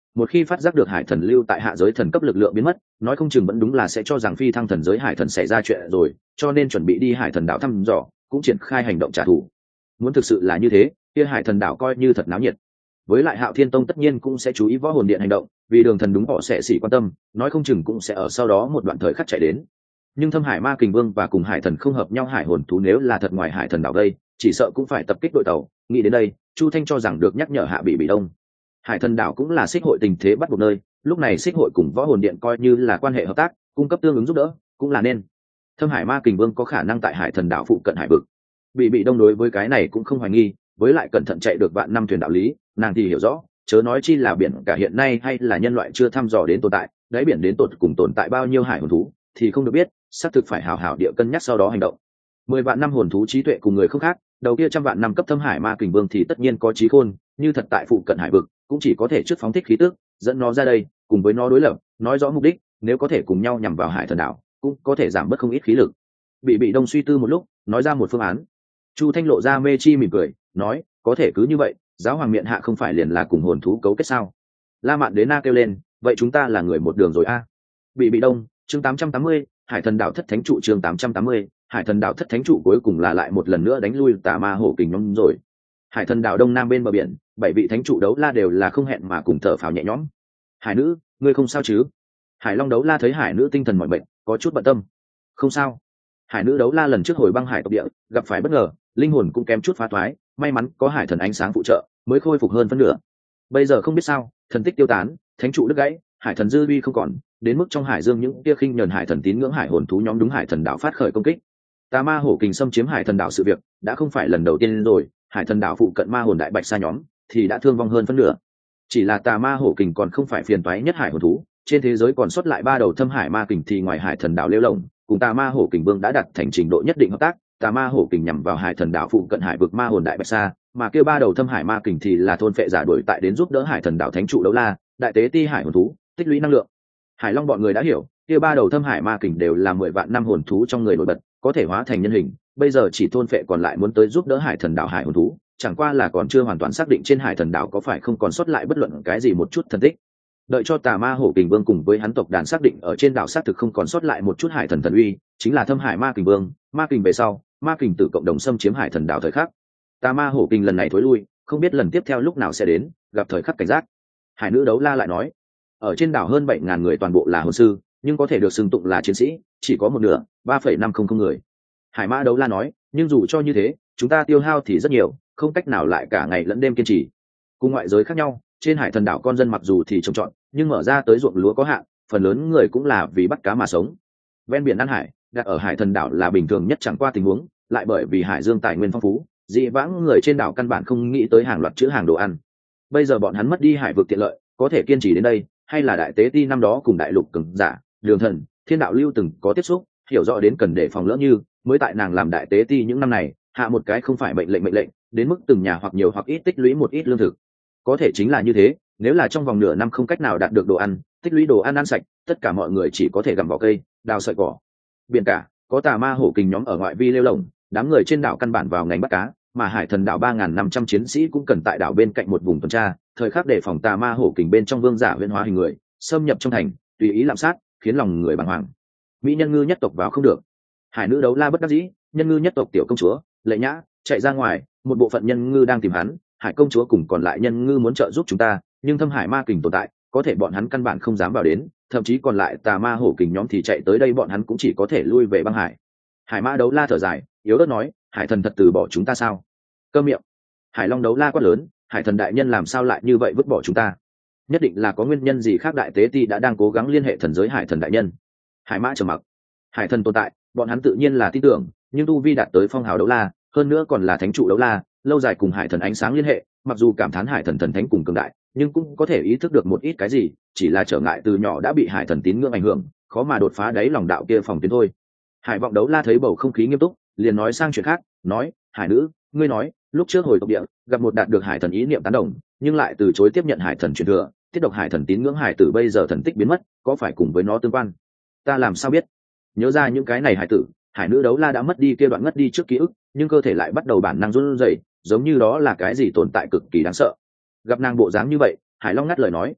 S1: một khi phát giác được hải thần lưu tại hạ giới thần cấp lực lượng biến mất, nói không chừng vẫn đúng là sẽ cho rằng phi thăng thần giới hải thần xảy ra chuyện rồi, cho nên chuẩn bị đi hải thần đảo thăm dò, cũng triển khai hành động trả thù. Muốn thực sự là như thế, kia hải thần đảo coi như thật náo nhiệt. Với lại Hạo Thiên Tông tất nhiên cũng sẽ chú ý võ hồn điện hành động, vì đường thần đúng họ sẽ xỉ quan tâm, nói không chừng cũng sẽ ở sau đó một đoạn thời khắc chạy đến. Nhưng Thâm Hải Ma Kình Vương và cùng hải thần không hợp nhau hải hồn thú nếu là thật ngoài hải thần đảo đây, chỉ sợ cũng phải tập kích đội tàu. Nghĩ đến đây, Chu Thanh cho rằng được nhắc nhở Hạ Bị Bị Đông. Hải thần đảo cũng là xích hội tình thế bắt buộc nơi, lúc này xích hội cùng võ hồn điện coi như là quan hệ hợp tác, cung cấp tương ứng giúp đỡ, cũng là nên. Thâm Hải Ma Kình Vương có khả năng tại hải thần đảo phụ cận hải vực. Bị Bị Đông đối với cái này cũng không hoài nghi, với lại cẩn thận chạy được vạn năm thuyền đạo lý, nàng thì hiểu rõ, chớ nói chi là biển cả hiện nay hay là nhân loại chưa thăm dò đến tồn tại, đáy biển đến tột cùng tồn tại bao nhiêu hải hồn thú thì không được biết, xác thực phải hào hào địa cân nhắc sau đó hành động. Mười vạn năm hồn thú trí tuệ cùng người không khác, đầu kia trăm vạn năm cấp Thâm Hải Ma Kình Vương thì tất nhiên có trí khôn, như thật tại phụ cận hải vực, cũng chỉ có thể trước phóng thích khí tức, dẫn nó ra đây, cùng với nó đối lập, nói rõ mục đích, nếu có thể cùng nhau nhằm vào hải thần đảo, cũng có thể giảm bớt không ít khí lực. Bị Bị Đông suy tư một lúc, nói ra một phương án. Chu Thanh lộ ra mê chi mỉm cười, nói, có thể cứ như vậy, giáo hoàng miện hạ không phải liền là cùng hồn thú cấu kết sao? La Mạn Đế Na kêu lên, vậy chúng ta là người một đường rồi a. À? Bị Bị Đông, chương tám trăm tám mươi, Hải thần đảo thất thánh trụ chương tám trăm tám mươi, Hải thần đảo thất thánh trụ cuối cùng là lại một lần nữa đánh lui tà ma hổ kình nhóm rồi. Hải thần đảo đông nam bên bờ biển, bảy vị thánh trụ đấu la đều là không hẹn mà cùng thở phào nhẹ nhõm. Hải nữ, ngươi không sao chứ? Hải long đấu la thấy hải nữ tinh thần mỏi mệt, có chút bận tâm. Không sao. Hải nữ đấu la lần trước hồi băng hải tộc địa, gặp phải bất ngờ, linh hồn cũng kém chút phá thoái, may mắn có hải thần ánh sáng phụ trợ, mới khôi phục hơn phân nửa. Bây giờ không biết sao, thần tích tiêu tán, thánh trụ đứt gãy, hải thần dư uy không còn, đến mức trong hải dương những tia khinh nhờn hải thần tín ngưỡng hải hồn thú nhóm đúng hải thần đảo phát khởi công kích. Tà ma hổ kình xâm chiếm hải thần đảo sự việc đã không phải lần đầu tiên rồi, hải thần đảo phụ cận ma hồn đại bạch sa nhóm thì đã thương vong hơn phân nửa. Chỉ là tà ma hổ kình còn không phải phiền toái nhất hải hồn thú, trên thế giới còn sót lại ba đầu Thâm Hải Ma Kình thì ngoài hải thần đảo Liêu Lồng, cùng tà ma hổ kình vương đã đạt thành trình độ nhất định hợp tác, tà ma hổ kình nhằm vào hải thần đảo phụ cận hải vực ma hồn đại bạch sa, mà kêu ba đầu Thâm Hải Ma Kình thì là thôn phệ giả đuổi tại đến giúp đỡ hải thần đảo thánh trụ đấu la, đại tế ti hải hồn thú, tích lũy năng lượng. Hải Long bọn người đã hiểu, kia ba đầu Thâm Hải Ma Kình đều là mười vạn năm hồn thú trong người nổi bật, có thể hóa thành nhân hình, bây giờ chỉ thôn phệ còn lại muốn tới giúp đỡ hải thần đảo hải hồn thú, chẳng qua là còn chưa hoàn toàn xác định trên hải thần đảo có phải không còn sót lại bất luận cái gì một chút thần tích. Đợi cho tà ma hổ kình vương cùng với hắn tộc đàn xác định ở trên đảo xác thực không còn sót lại một chút hải thần thần uy, chính là Thâm Hải Ma Kình vương, Ma Kình về sau, Ma Kình tự cộng đồng xâm chiếm hải thần đảo thời khắc. Tà ma hổ kình lần này thối lui, không biết lần tiếp theo lúc nào sẽ đến, gặp thời khắc cảnh giác. Hải nữ đấu la lại nói, ở trên đảo hơn bảy ngàn người toàn bộ là hồn sư, nhưng có thể được xưng tụng là chiến sĩ chỉ có một nửa, ba phẩy năm không không người. Hải mã đấu la nói, nhưng dù cho như thế, chúng ta tiêu hao thì rất nhiều, không cách nào lại cả ngày lẫn đêm kiên trì. Cùng ngoại giới khác nhau, trên hải thần đảo con dân mặc dù thì trồng trọt, nhưng mở ra tới ruộng lúa có hạn, phần lớn người cũng là vì bắt cá mà sống. Ven biển ăn hải, đặt ở hải thần đảo là bình thường nhất chẳng qua tình huống, lại bởi vì hải dương tài nguyên phong phú, dị vãng người trên đảo căn bản không nghĩ tới hàng loạt chữ hàng đồ ăn. Bây giờ bọn hắn mất đi hải vực tiện lợi, có thể kiên trì đến đây, hay là đại tế ti năm đó cùng đại lục cường giả, đường thần, thiên đạo lưu từng có tiếp xúc, hiểu rõ đến cần để phòng lỡ như, mới tại nàng làm đại tế ti những năm này, hạ một cái không phải mệnh lệnh mệnh lệnh, đến mức từng nhà hoặc nhiều hoặc ít tích lũy một ít lương thực. Có thể chính là như thế, nếu là trong vòng nửa năm không cách nào đạt được đồ ăn, tích lũy đồ ăn ăn sạch, tất cả mọi người chỉ có thể gặm vỏ cây, đào sợi cỏ. Biển cả, có tà ma hổ kình nhóm ở ngoại vi lêu lồng, đám người trên đảo căn bản vào ngành bắt cá, mà hải thần đảo ba nghìn năm trăm chiến sĩ cũng cần tại đảo bên cạnh một vùng tuần tra, thời khắc đề phòng tà ma hổ kình bên trong vương giả huyễn hóa hình người, xâm nhập trong thành, tùy ý lạm sát, khiến lòng người bàng hoàng. Mỹ nhân ngư nhất tộc vào không được. Hải nữ đấu la bất đắc dĩ, nhân ngư nhất tộc tiểu công chúa Lệ Nhã chạy ra ngoài, một bộ phận nhân ngư đang tìm hắn, hải công chúa cùng còn lại nhân ngư muốn trợ giúp chúng ta, nhưng Thâm Hải Ma Kình tồn tại, có thể bọn hắn căn bản không dám vào đến, thậm chí còn lại tà ma hổ kình nhóm thì chạy tới đây, bọn hắn cũng chỉ có thể lui về băng hải. Hải mã đấu la thở dài, yếu ớt nói, hải thần thật từ bỏ chúng ta sao? Câm miệng. Hải long đấu la quát lớn, hải thần đại nhân làm sao lại như vậy vứt bỏ chúng ta? Nhất định là có nguyên nhân gì khác, đại tế ti đã đang cố gắng liên hệ thần giới hải thần đại nhân. Hải mã trầm mặc. Hải thần tồn tại, bọn hắn tự nhiên là tin tưởng, nhưng tu vi đạt tới phong hào đấu la, hơn nữa còn là thánh trụ đấu la, lâu dài cùng hải thần ánh sáng liên hệ, mặc dù cảm thán hải thần thần thánh cùng cường đại, nhưng cũng có thể ý thức được một ít cái gì, chỉ là trở ngại từ nhỏ đã bị hải thần tín ngưỡng ảnh hưởng, khó mà đột phá đáy lòng đạo kia phòng tuyến thôi. Hải vọng đấu la thấy bầu không khí nghiêm túc, liền nói sang chuyện khác, nói, hải nữ, ngươi nói, lúc trước hồi tộc địa gặp một đạt được hải thần ý niệm tán đồng, nhưng lại từ chối tiếp nhận hải thần truyền thừa, tiết độc hải thần tín ngưỡng hải tử bây giờ thần tích biến mất, có phải cùng với nó tương quan? Ta làm sao biết? Nhớ ra những cái này hải tử, hải nữ đấu la đã mất đi kia đoạn ngất đi trước ký ức, nhưng cơ thể lại bắt đầu bản năng run rẩy, giống như đó là cái gì tồn tại cực kỳ đáng sợ. Gặp nàng bộ dáng như vậy, Hải Long ngắt lời nói, tốt,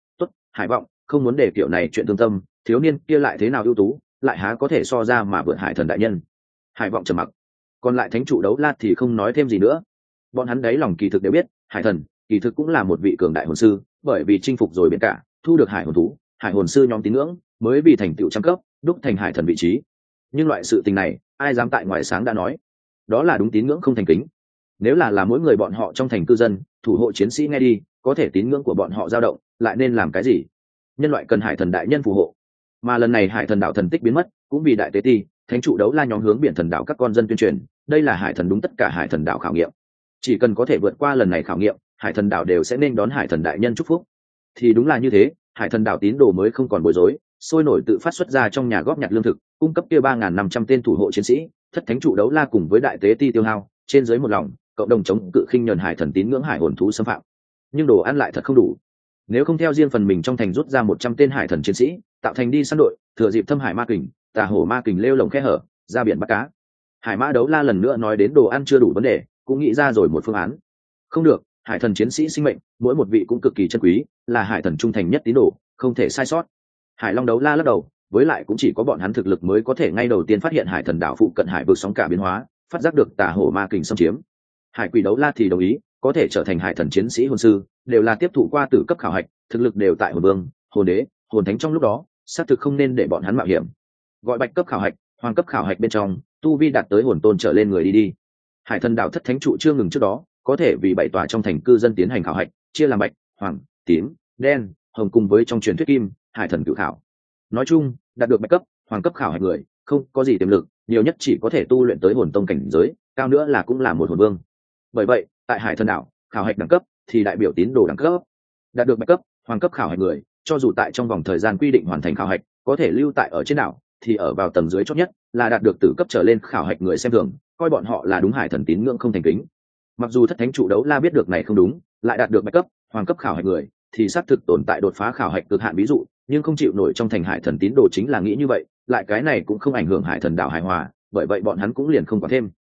S1: hải vọng không muốn để kiểu này chuyện tương tâm, thiếu niên kia lại thế nào ưu tú, lại há có thể so ra mà vượt hải thần đại nhân. Hải vọng trầm mặc, còn lại thánh trụ đấu la thì không nói thêm gì nữa. Bọn hắn đấy lòng kỳ thực đều biết hải thần kỳ thực cũng là một vị cường đại hồn sư, bởi vì chinh phục rồi biển cả, thu được hải hồn thú, hải hồn sư nhóm tín ngưỡng mới vì thành tựu trăm cấp đúc thành hải thần vị trí. Nhưng loại sự tình này ai dám tại ngoài sáng đã nói, đó là đúng tín ngưỡng không thành kính. Nếu là là mỗi người bọn họ trong thành cư dân, thủ hộ chiến sĩ nghe đi, có thể tín ngưỡng của bọn họ dao động, lại nên làm cái gì? Nhân loại cần hải thần đại nhân phù hộ, mà lần này hải thần đạo thần tích biến mất cũng vì đại tế ti thánh trụ đấu la nhóm hướng biển thần đạo các con dân tuyên truyền, đây là hải thần đúng tất cả hải thần đạo khảo nghiệm. Chỉ cần có thể vượt qua lần này khảo nghiệm, hải thần đạo đều sẽ nên đón hải thần đại nhân chúc phúc. Thì đúng là như thế, hải thần đạo tín đồ mới không còn bối rối, sôi nổi tự phát xuất ra trong nhà góp nhặt lương thực, cung cấp kia ba nghìn năm trăm tên thủ hộ chiến sĩ, thất thánh trụ đấu la cùng với đại tế ti tiêu hao, trên dưới một lòng, cộng đồng chống cự khinh nhẫn hải thần tín ngưỡng hải hồn thú xâm phạm. Nhưng đồ ăn lại thật không đủ. Nếu không theo riêng phần mình trong thành rút ra một trăm tên hải thần chiến sĩ, tạo thành đi săn đội, thừa dịp thâm hải ma kình, tà hổ ma kình lêu lồng khe hở, ra biển bắt cá. Hải mã đấu la lần nữa nói đến đồ ăn chưa đủ vấn đề, cũng nghĩ ra rồi một phương án. Không được, hải thần chiến sĩ sinh mệnh, mỗi một vị cũng cực kỳ chân quý, là hải thần trung thành nhất tín đồ, không thể sai sót. Hải long đấu la lắc đầu, với lại cũng chỉ có bọn hắn thực lực mới có thể ngay đầu tiên phát hiện hải thần đảo phụ cận hải vực sóng cả biến hóa, phát giác được tà hổ ma kình xâm chiếm. Hải quỷ đấu la thì đồng ý, có thể trở thành hải thần chiến sĩ hồn sư, đều là tiếp thụ qua tử cấp khảo hạch, thực lực đều tại hồn vương, hồn đế, hồn thánh trong lúc đó, xác thực không nên để bọn hắn mạo hiểm. Gọi bạch cấp khảo hạch, hoàng cấp khảo hạch bên trong, tu vi đạt tới hồn tôn trở lên người đi đi. Hải thần đạo thất thánh trụ chưa ngừng trước đó, có thể vì bảy tòa trong thành cư dân tiến hành khảo hạch, chia làm bạch, hoàng, tím, đen, hồng cùng với trong truyền thuyết kim, hải thần cử khảo. Nói chung, đạt được bạch cấp, hoàng cấp khảo hạch người, không có gì tiềm lực, nhiều nhất chỉ có thể tu luyện tới hồn tông cảnh giới, cao nữa là cũng là một hồn vương. Bởi vậy, tại hải thần đạo, khảo hạch đẳng cấp thì đại biểu tín đồ đẳng cấp. Đạt được bạch cấp, hoàng cấp khảo hạch người, cho dù tại trong vòng thời gian quy định hoàn thành khảo hạch, có thể lưu tại ở trên đảo, thì ở vào tầng dưới chót nhất, là đạt được tử cấp trở lên khảo hạch người xem thường, coi bọn họ là đúng hải thần tín ngưỡng không thành kính. Mặc dù thất thánh trụ đấu la biết được này không đúng, lại đạt được bạch cấp, hoàng cấp khảo hạch người, thì xác thực tồn tại đột phá khảo hạch cực hạn ví dụ, nhưng không chịu nổi trong thành hải thần tín đồ chính là nghĩ như vậy, lại cái này cũng không ảnh hưởng hải thần đảo hài hòa, bởi vậy bọn hắn cũng liền không có thêm.